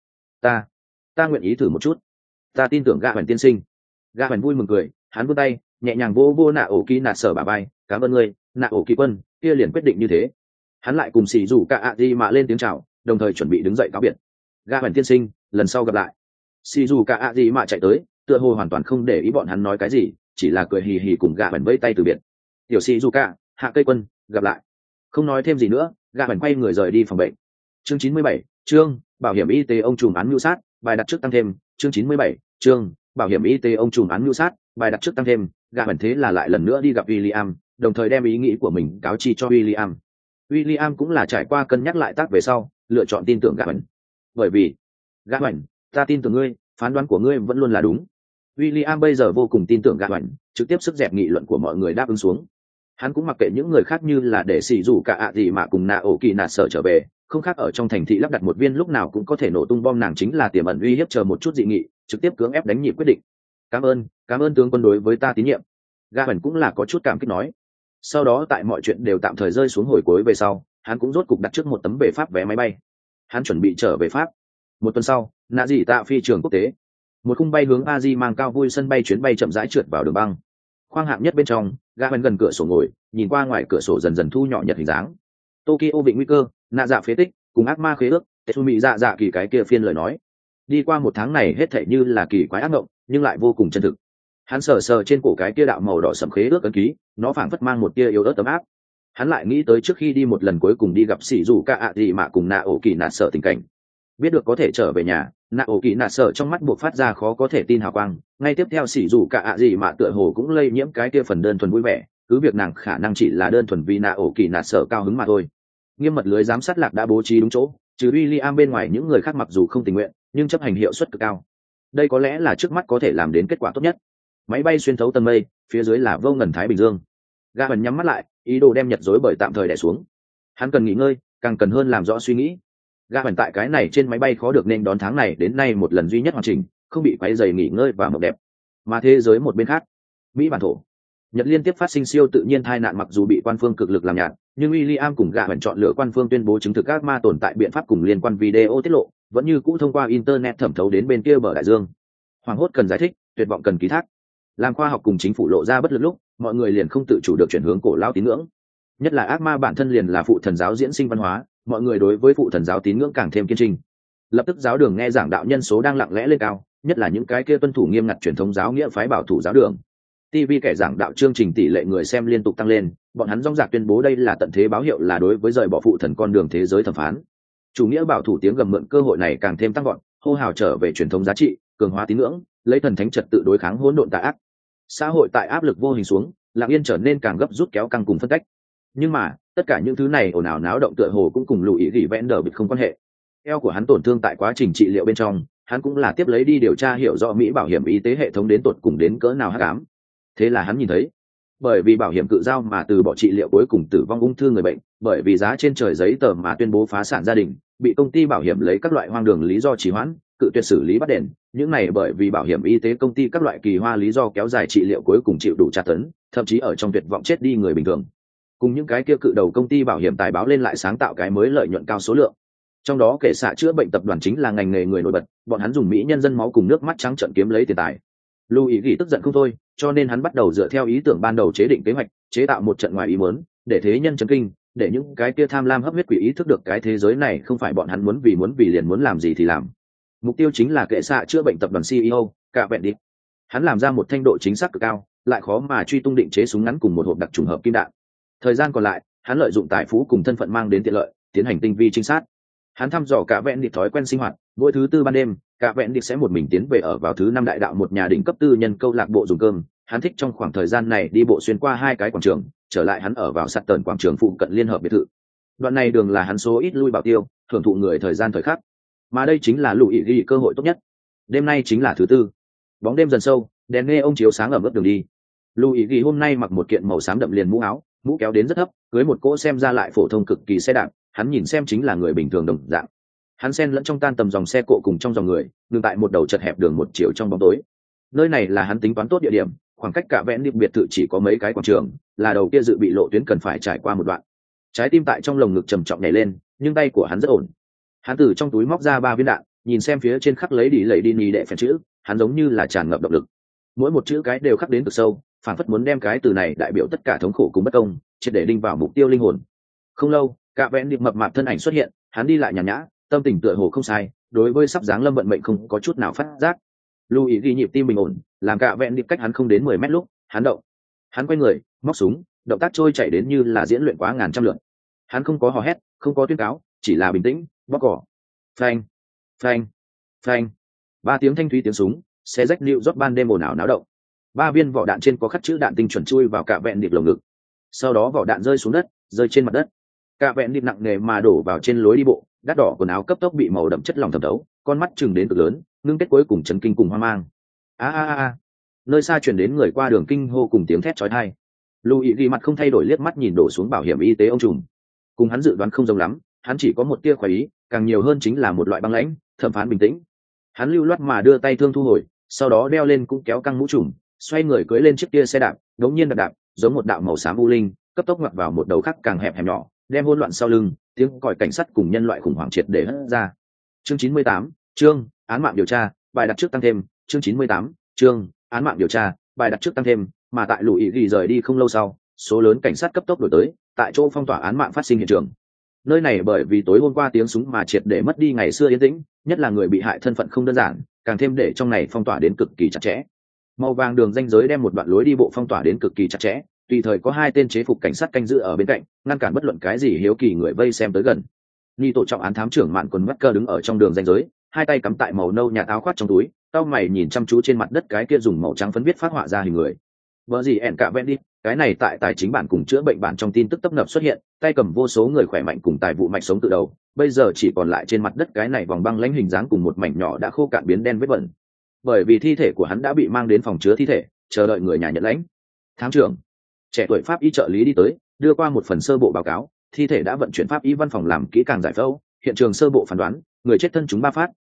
Ta nguyện ý thử một chút. Ta tin tưởng Ga Huyền tiên sinh. Ga Huyền vui mừng cười, hắn vươn tay nhẹ nhàng vô vô Naoki nạt sở bả vai, cảm ơn ngươi Naoki quân, kia liền quyết định như thế. Hắn lại cùng xì rủ cả ạ gì mà lên tiếng chào, đồng thời chuẩn bị đứng dậy cáo biệt. Ga Huyền tiên sinh, lần sau gặp lại. Xì rủ cả ạ gì mà chạy tới, tựa hồ hoàn toàn không để ý bọn hắn nói cái gì, chỉ là cười hì hì cùng Ga Huyền vẫy tay từ biệt. Tiểu xì rủ cả, hạ cây quân, gặp lại. Không nói thêm gì nữa, Ga Huyền quay người rời đi phòng bệnh. Chương 97, chương bảo hiểm y tế ông trùm án mưu sát, bài đặt trước tăng thêm. Chương 97, chương bảo hiểm y tế ông trùm án mưu sát, bài đặt trước tăng thêm. Ga Huyền thế là lại lần nữa đi gặp William, đồng thời đem ý nghĩ của mình cáo chi cho William. William cũng là trải qua cân nhắc lại tác về sau, lựa chọn tin tưởng Ga Huyền. Bởi vì, Ga Huyền, ta tin tưởng ngươi, phán đoán của ngươi vẫn luôn là đúng. William bây giờ vô cùng tin tưởng Ga Huyền, trực tiếp sức dẹp nghị luận của mọi người đáp ứng xuống. Hắn cũng mặc kệ những người khác như là để xì rủ cả ạ gì mà cùng Naoki nạt sở trở về, không khác ở trong thành thị lắp đặt một viên lúc nào cũng có thể nổ tung bom nàng chính là tiềm ẩn uy hiếp, chờ một chút dị nghị, trực tiếp cưỡng ép đánh nhịp quyết định. Cảm ơn tướng quân đối với ta tín nhiệm. Ga Huyền cũng là có chút cảm kích nói. Sau đó tại mọi chuyện đều tạm thời rơi xuống hồi cuối về sau, hắn cũng rốt cục đặt trước một tấm về Pháp vé máy bay. Hắn chuẩn bị trở về Pháp. Một tuần sau, nạ dị tạ phi trường quốc tế, một khung bay hướng Aji mang cao vui sân bay chuyến bay chậm rãi trượt vào đường băng. Khoang hạng nhất bên trong, Ga Huyền gần cửa sổ ngồi, nhìn qua ngoài cửa sổ dần dần thu nhỏ nhật hình dáng. Tokyo vịnh nguy cơ, nạ dạ phế tích, cùng ác ma khế ước, Tetsumi dạ dạ kỳ cái kia phiên lời nói. Đi qua một tháng này hết thảy như là kỳ quái ác mộng, nhưng lại vô cùng chân thực. Hắn sờ sờ trên cổ cái kia đạo màu đỏ sẫm khế ước ấn ký, nó phảng phất mang một tia yếu ớt ấm áp. Hắn lại nghĩ tới trước khi đi một lần cuối cùng đi gặp sĩ dù cả ạ gì mà cùng Naoki nạt sở tình cảnh. Biết được có thể trở về nhà, Naoki nạt sở trong mắt buộc phát ra khó có thể tin hào quang. Ngay tiếp theo sĩ dù cả ạ gì mà tựa hồ cũng lây nhiễm cái kia phần đơn thuần vui vẻ, cứ việc nàng khả năng chỉ là đơn thuần vì Naoki nạt sở cao hứng mà thôi. Nghiêm mật lưới giám sát lạc đã bố trí đúng chỗ, trừ William bên ngoài những người khác mặc dù không tình nguyện, nhưng chấp hành hiệu suất cực cao. Đây có lẽ là trước mắt có thể làm đến kết quả tốt nhất. Máy bay xuyên thấu tầng mây, phía dưới là vô ngần Thái Bình Dương. Ga Huyền nhắm mắt lại, ý đồ đem nhật rối bởi tạm thời đè xuống. Hắn cần nghỉ ngơi, càng cần hơn làm rõ suy nghĩ. Ga Huyền tại cái này trên máy bay khó được nên đón tháng này đến nay một lần duy nhất hoàn chỉnh, không bị quấy rầy nghỉ ngơi và mộng đẹp. Mà thế giới một bên khác, Mỹ bản thổ, Nhật liên tiếp phát sinh siêu tự nhiên tai nạn, mặc dù bị quan phương cực lực làm nhạt, nhưng William cùng gạ vẫn chọn lựa quan phương tuyên bố chứng thực ác ma tồn tại biện pháp cùng liên quan video tiết lộ, vẫn như cũ thông qua internet thẩm thấu đến bên kia bờ đại dương. Hoàng hốt cần giải thích, tuyệt vọng cần ký thác. Làm khoa học cùng chính phủ lộ ra bất lực lúc, mọi người liền không tự chủ được chuyển hướng cổ lão tín ngưỡng. Nhất là ác ma bản thân liền là phụ thần giáo diễn sinh văn hóa, mọi người đối với phụ thần giáo tín ngưỡng càng thêm kiên trì. Lập tức giáo đường nghe giảng đạo nhân số đang lặng lẽ lên cao, nhất là những cái kia tuân thủ nghiêm ngặt truyền thống giáo nghĩa phái bảo thủ giáo đường. TV kẻ giảng đạo chương trình tỷ lệ người xem liên tục tăng lên, bọn hắn rong rạc tuyên bố đây là tận thế báo hiệu, là đối với rời bỏ phụ thần con đường thế giới thẩm phán. Chủ nghĩa bảo thủ tiếng gầm mượn cơ hội này càng thêm tăng vọt, hô hào trở về truyền thống giá trị, cường hóa tín ngưỡng, lấy thần thánh trật tự đối kháng hỗn độn tà ác. Xã hội tại áp lực vô hình xuống, lặng yên trở nên càng gấp rút, kéo căng cùng phân cách. Nhưng mà tất cả những thứ này ồn ào náo động tựa hồ cũng cùng Lùi Gỉ Vẽn Đờ bịt không quan hệ. Eo của hắn tổn thương tại quá trình trị liệu bên trong, hắn cũng là tiếp lấy đi điều tra hiểu rõ Mỹ bảo hiểm y tế hệ thống đến tột cùng đến cỡ nào hắc ám. Thế là hắn nhìn thấy, bởi vì bảo hiểm cự giao mà từ bỏ trị liệu cuối cùng tử vong ung thư người bệnh, bởi vì giá trên trời giấy tờ mà tuyên bố phá sản gia đình, bị công ty bảo hiểm lấy các loại hoang đường lý do trì hoãn, cự tuyệt xử lý bắt đền, những này bởi vì bảo hiểm y tế công ty các loại kỳ hoa lý do kéo dài trị liệu cuối cùng chịu đủ tra tấn, thậm chí ở trong tuyệt vọng chết đi người bình thường. Cùng những cái kia cự đầu công ty bảo hiểm tài báo lên lại sáng tạo cái mới lợi nhuận cao số lượng. Trong đó kể xạ chữa bệnh tập đoàn chính là ngành nghề người nổi bật, bọn hắn dùng Mỹ nhân dân máu cùng nước mắt trắng trợn kiếm lấy tiền tài. Louis Gỉ tức giận không thôi, cho nên hắn bắt đầu dựa theo ý tưởng ban đầu chế định kế hoạch, chế tạo một trận ngoài ý muốn, để thế nhân chấn kinh, để những cái kia tham lam hấp huyết quỷ ý thức được cái thế giới này không phải bọn hắn muốn vì liền muốn làm gì thì làm. Mục tiêu chính là kệ xạ chữa bệnh tập đoàn CEO, cả vẹn đi. Hắn làm ra một thanh độ chính xác cực cao, lại khó mà truy tung định chế súng ngắn cùng một hộp đặc trùng hợp kim đạn. Thời gian còn lại, hắn lợi dụng tài phú cùng thân phận mang đến tiện lợi, tiến hành tinh vi trinh sát. Hắn thăm dò cả vẹn đi thói quen sinh hoạt, mỗi thứ tư ban đêm, cả vẹn đi sẽ một mình tiến về ở vào thứ năm đại đạo một nhà đỉnh cấp tư nhân câu lạc bộ dùng cơm. Hắn thích trong khoảng thời gian này đi bộ xuyên qua hai cái quảng trường, trở lại hắn ở vào sạt tần quảng trường phụ cận liên hợp biệt thự. Đoạn này đường là hắn số ít lui bảo tiêu, thưởng thụ người thời gian thời khắc. Mà đây chính là Lùi Gỉ cơ hội tốt nhất. Đêm nay chính là thứ tư, bóng đêm dần sâu, đèn nghe ông chiếu sáng ở bước đường đi. Lùi Gỉ hôm nay mặc một kiện màu xám đậm liền mũ áo, mũ kéo đến rất thấp, cưới một cỗ xem ra lại phổ thông cực kỳ xe đạp, hắn nhìn xem chính là người bình thường đồng dạng. Hắn xen lẫn trong tan tầm dòng xe cộ cùng trong dòng người, ngừng tại một đầu chật hẹp đường một chiều trong bóng tối. Nơi này là hắn tính toán tốt địa điểm, khoảng cách cả vẹn điệp biệt thự chỉ có mấy cái quảng trường, là đầu kia dự bị lộ tuyến cần phải trải qua một đoạn. Trái tim tại trong lồng ngực trầm trọng nhảy lên, nhưng tay của hắn rất ổn. Hắn từ trong túi móc ra 3 viên đạn, nhìn xem phía trên khắc lấy đi nhì đệ phèn chữ, hắn giống như là tràn ngập động lực. Mỗi một chữ cái đều khắc đến cực sâu, phản phất muốn đem cái từ này đại biểu tất cả thống khổ cùng bất công, triệt để đinh vào mục tiêu linh hồn. Không lâu, cả vẹn điệp mập mạp thân ảnh xuất hiện, hắn đi lại nhàn nhã, tâm tình tựa hồ không sai, đối với sắp giáng lâm vận mệnh không có chút nào phát giác. Louis ghi nhịp tim bình ổn, làm cả vẹn điệp cách hắn không đến 10 mét lúc, hắn động. Hắn quay người, móc súng, động tác trôi chảy đến như là diễn luyện quá ngàn trăm lượt. Hắn không có hò hét, không có tuyên cáo, chỉ là bình tĩnh, bóp cỏ. Phanh, phanh, phanh. 3 tiếng thanh thúy tiếng súng, xe rách New York ban đêm ồn ào náo động. 3 viên vỏ đạn trên có khắc chữ đạn tinh chuẩn chui vào cả vẹn điệp lồng ngực. Sau đó vỏ đạn rơi xuống đất, rơi trên mặt đất. Cả vẹn điệp nặng nề mà đổ vào trên lối đi bộ, đắt đỏ quần áo cấp tốc bị màu đậm chất lỏng thẩm thấu, con mắt chừng đến cực lớn, ngưng kết cuối cùng chấn kinh cùng hoang mang. A. Nơi xa truyền đến người qua đường kinh hô cùng tiếng thét chói tai. Louis ghi mặt không thay đổi liếc mắt nhìn đổ xuống bảo hiểm y tế ông trùm. Cùng hắn dự đoán không giống lắm, hắn chỉ có một tia khoái ý, càng nhiều hơn chính là một loại băng lãnh, thẩm phán bình tĩnh. Hắn lưu loát mà đưa tay thương thu hồi, sau đó đeo lên cũng kéo căng mũ trùm, xoay người cưỡi lên chiếc kia xe đạp, đống nhiên đạp, giống một đạo màu xám u linh, cấp tốc ngoặt vào một đầu khác càng hẹp hẹp nhỏ, đem hỗn loạn sau lưng, tiếng còi cảnh sát cùng nhân loại khủng hoảng triệt để hất ra. Chương 98, chương án mạng điều tra, bài đặt trước tăng thêm, chương 98, chương án mạng điều tra, bài đặt trước tăng thêm, mà tại Lùi ghi rời đi không lâu sau, số lớn cảnh sát cấp tốc đuổi tới, tại chỗ phong tỏa án mạng phát sinh hiện trường. Nơi này bởi vì tối hôm qua tiếng súng mà triệt để mất đi ngày xưa yên tĩnh, nhất là người bị hại thân phận không đơn giản, càng thêm để trong này phong tỏa đến cực kỳ chặt chẽ. Màu vàng đường ranh giới đem một đoạn lối đi bộ phong tỏa đến cực kỳ chặt chẽ, tùy thời có 2 tên chế phục cảnh sát canh giữ ở bên cạnh, ngăn cản bất luận cái gì hiếu kỳ người vây xem tới gần. Ni tổ trọng án thám trưởng Mạn Quần Mắt Cơ đứng ở trong đường ranh giới, 2 tay cắm tại màu nâu nhà áo khoác trong túi, cau mày nhìn chăm chú trên mặt đất cái kia dùng màu trắng phấn viết phát họa ra hình người. Vợ gì ẻn cả vẹn đi, cái này tại tài chính bản cùng chữa bệnh bản trong tin tức tấp nập xuất hiện, tay cầm vô số người khỏe mạnh cùng tài vụ mạch sống từ đầu, bây giờ chỉ còn lại trên mặt đất cái này vòng băng lãnh hình dáng cùng một mảnh nhỏ đã khô cạn biến đen vết bẩn. Bởi vì thi thể của hắn đã bị mang đến phòng chứa thi thể, chờ đợi người nhà nhận lãnh. Thám trưởng trẻ tuổi pháp y trợ lý đi tới, đưa qua một phần sơ bộ báo cáo, thi thể đã vận chuyển pháp y văn phòng làm kỹ càng giải phẫu, hiện trường sơ bộ phán đoán, người chết thân chúng 3 phát,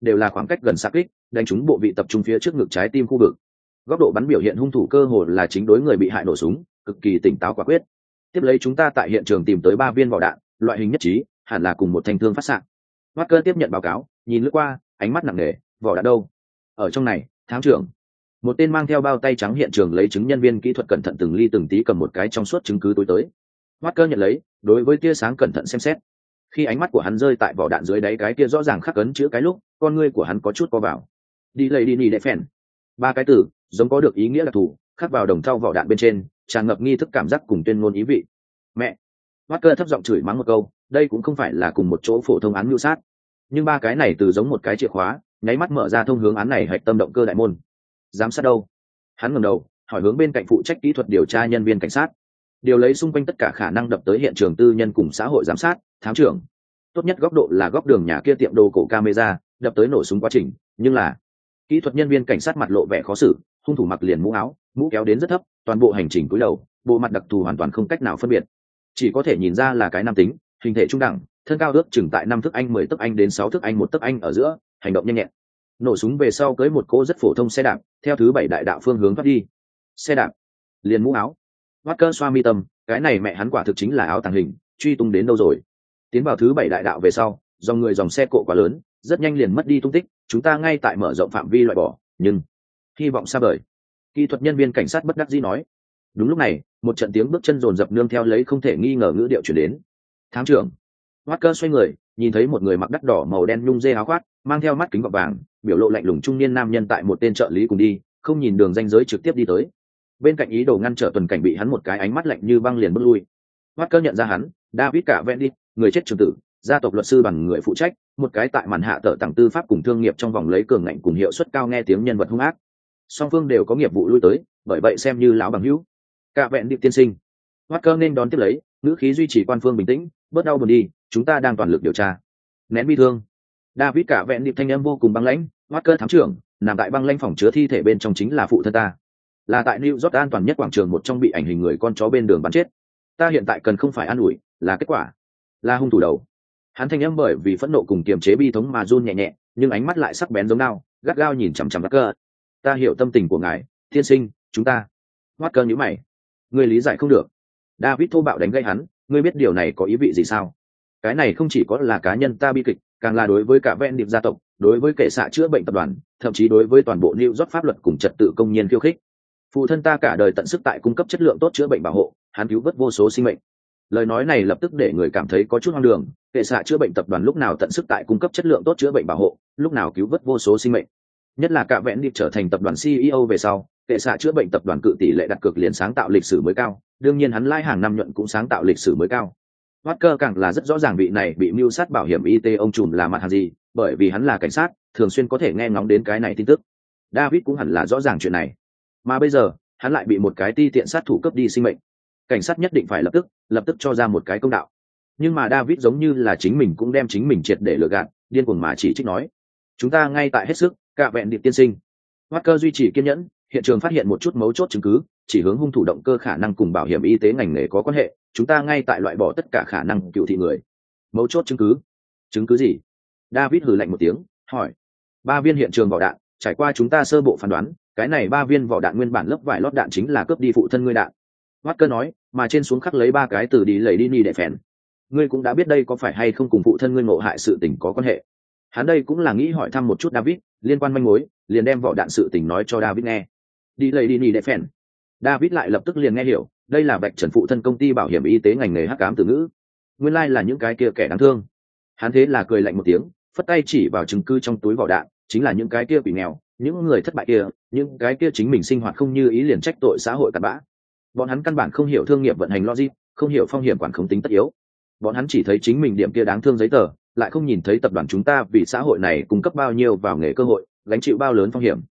đều là khoảng cách gần xạ kích, đánh trúng bộ vị tập trung phía trước ngực trái tim khu vực. Góc độ bắn biểu hiện hung thủ cơ hồ là chính đối người bị hại nổ súng, cực kỳ tỉnh táo quả quyết. Tiếp lấy chúng ta tại hiện trường tìm tới 3 viên vỏ đạn, loại hình nhất trí, hẳn là cùng một thanh thương phát xạ. Walker tiếp nhận báo cáo, nhìn lướt qua, ánh mắt nặng nề, vỏ đạn đâu? Ở trong này, thám trưởng. Một tên mang theo bao tay trắng hiện trường lấy chứng nhân viên kỹ thuật cẩn thận từng ly từng tí cầm một cái trong suốt chứng cứ túi tới. Walker nhận lấy, đối với tia sáng cẩn thận xem xét. Khi ánh mắt của hắn rơi tại vỏ đạn dưới đáy cái kia rõ ràng khắc ấn chữ cái lúc, con ngươi của hắn có chút co vào. Đi lầy đi nỉ đệ phèn. 3 cái từ, giống có được ý nghĩa đặc thù, khắc vào đồng thau vỏ đạn bên trên, tràn ngập nghi thức cảm giác cùng tuyên ngôn ý vị. Mẹ! Walker thấp giọng chửi mắng một câu, đây cũng không phải là cùng một chỗ phổ thông án mưu sát, nhưng 3 cái này từ giống một cái chìa khóa, nháy mắt mở ra thông hướng án này hạch tâm động cơ đại môn. Giám sát đâu? Hắn ngẩng đầu, hỏi hướng bên cạnh phụ trách kỹ thuật điều tra nhân viên cảnh sát. Điều lấy xung quanh tất cả khả năng đập tới hiện trường tư nhân cùng xã hội giám sát, thám trưởng. Tốt nhất góc độ là góc đường nhà kia tiệm đồ cổ camera, đập tới nổ súng quá trình, nhưng là kỹ thuật nhân viên cảnh sát mặt lộ vẻ khó xử, hung thủ mặc liền mũ áo, mũ kéo đến rất thấp, toàn bộ hành trình cúi đầu, bộ mặt đặc thù hoàn toàn không cách nào phân biệt, chỉ có thể nhìn ra là cái nam tính, hình thể trung đẳng, thân cao ước chừng tại 5 thước anh 10 tấc anh đến 6 thước anh 1 tấc anh ở giữa, hành động nhanh nhẹn. Nổ súng về sau cưỡi một cỗ rất phổ thông xe đạp, theo thứ 7 đại đạo phương hướng thoát đi. Xe đạp, liền mũ áo. Walker xoa mi tâm, cái này mẹ hắn quả thực chính là áo tàng hình, truy tung đến đâu rồi? Tiến vào thứ 7 đại đạo về sau, dòng xe cộ quá lớn, rất nhanh liền mất đi tung tích, chúng ta ngay tại mở rộng phạm vi loại bỏ, nhưng hy vọng xa vời. Kỹ thuật nhân viên cảnh sát bất đắc dĩ nói. Đúng lúc này, một trận tiếng bước chân rồn rập nương theo lấy không thể nghi ngờ ngữ điệu chuyển đến. Thám trưởng. Walker xoay người, nhìn thấy một người mặc đắt đỏ màu đen nhung dê áo khoác, mang theo mắt kính gọng vàng, biểu lộ lạnh lùng trung niên nam nhân tại một tên trợ lý cùng đi, không nhìn đường ranh giới trực tiếp đi tới. Bên cạnh ý đồ ngăn trở tuần cảnh bị hắn một cái ánh mắt lạnh như băng liền bước lui. Walker nhận ra hắn, David cả Vendy, người chết trường tử, gia tộc luật sư bằng người phụ trách, một cái tại màn hạ tợ tặng tư pháp cùng thương nghiệp trong vòng lấy cường ngạnh cùng hiệu suất cao nghe tiếng nhân vật hung ác. Song phương đều có nghiệp vụ lui tới, bởi vậy xem như lão bằng hữu. Cả Vendy tiên sinh. Walker nên đón tiếp lấy, ngữ khí duy trì quan phương bình tĩnh, bớt đau buồn đi, chúng ta đang toàn lực điều tra. Nén bi thương. David cả Vendy thanh âm vô cùng băng lãnh, Walker thám trưởng, nằm tại băng lãnh phòng chứa thi thể bên trong chính là phụ thân ta. Là tại New York an toàn nhất quảng trường một trong bị ảnh hình người con chó bên đường bắn chết. Ta hiện tại cần không phải an ủi, là kết quả, là hung thủ đầu. Hắn thanh âm bởi vì phẫn nộ cùng kiềm chế bi thống mà run nhẹ nhẹ, nhưng ánh mắt lại sắc bén giống đao, gắt gao nhìn chằm chằm Walker. Ta hiểu tâm tình của ngài, tiên sinh, chúng ta. Walker nhíu mày. Ngươi lý giải không được. David thô bạo đánh gây hắn, ngươi biết điều này có ý vị gì sao? Cái này không chỉ có là cá nhân ta bi kịch, càng là đối với cả ven điệp gia tộc, đối với kẻ xạ chữa bệnh tập đoàn, thậm chí đối với toàn bộ New York pháp luật cùng trật tự công nhân khiêu khích. Phụ thân ta cả đời tận sức tại cung cấp chất lượng tốt chữa bệnh bảo hộ, hắn cứu vớt vô số sinh mệnh. Lời nói này lập tức để người cảm thấy có chút hoang đường, kệ xạ chữa bệnh tập đoàn lúc nào tận sức tại cung cấp chất lượng tốt chữa bệnh bảo hộ, lúc nào cứu vớt vô số sinh mệnh. Nhất là cả vẹn điệp trở thành tập đoàn CEO về sau, kệ xạ chữa bệnh tập đoàn cự tỷ lệ đặt cược liền sáng tạo lịch sử mới cao, đương nhiên hắn lãi hàng năm nhuận cũng sáng tạo lịch sử mới cao. Walker càng là rất rõ ràng vị này bị mưu sát bảo hiểm y tế ông trùm là mặt hàng gì, bởi vì hắn là cảnh sát, thường xuyên có thể nghe ngóng đến cái này tin tức. David cũng hẳn là rõ ràng chuyện này, mà bây giờ hắn lại bị một cái ti tiện sát thủ cướp đi sinh mệnh. Cảnh sát nhất định phải lập tức cho ra một cái công đạo. Nhưng mà David giống như là chính mình cũng đem chính mình triệt để lừa gạt, điên cuồng mà chỉ trích nói: chúng ta ngay tại hết sức, cả vẹn điệp tiên sinh. Walker duy trì kiên nhẫn, hiện trường phát hiện một chút mấu chốt chứng cứ, chỉ hướng hung thủ động cơ khả năng cùng bảo hiểm y tế ngành nghề có quan hệ, chúng ta ngay tại loại bỏ tất cả khả năng cựu thị người. Mấu chốt chứng cứ gì? David hừ lạnh một tiếng, hỏi. 3 viên hiện trường vỏ đạn, trải qua chúng ta sơ bộ phán đoán, cái này 3 viên vỏ đạn nguyên bản lớp vải lót đạn chính là cướp đi phụ thân ngươi đạn. Walker nói, mà trên xuống khắc lấy 3 cái từ đi lầy đi ni để phèn. Ngươi cũng đã biết đây có phải hay không cùng phụ thân ngươi ngộ hại sự tình có quan hệ. Hắn đây cũng là nghĩ hỏi thăm một chút David, liên quan manh mối, liền đem vỏ đạn sự tình nói cho David nghe. Đi lầy đi ni để phèn. David lại lập tức liền nghe hiểu, đây là vạch trần phụ thân công ty bảo hiểm y tế ngành nghề hắc ám từ ngữ. Nguyên lai là những cái kia kẻ đáng thương. Hắn thế là cười lạnh một tiếng, phất tay chỉ vào chứng cứ trong túi vỏ đạn, chính là những cái kia quỷ nghèo, những người thất bại kia, những cái kia chính mình sinh hoạt không như ý liền trách tội xã hội cặn bã. Bọn hắn căn bản không hiểu thương nghiệp vận hành logic, không hiểu phong hiểm quản khống tính tất yếu. Bọn hắn chỉ thấy chính mình điểm kia đáng thương giấy tờ, lại không nhìn thấy tập đoàn chúng ta vì xã hội này cung cấp bao nhiêu vào nghề cơ hội, gánh chịu bao lớn phong hiểm,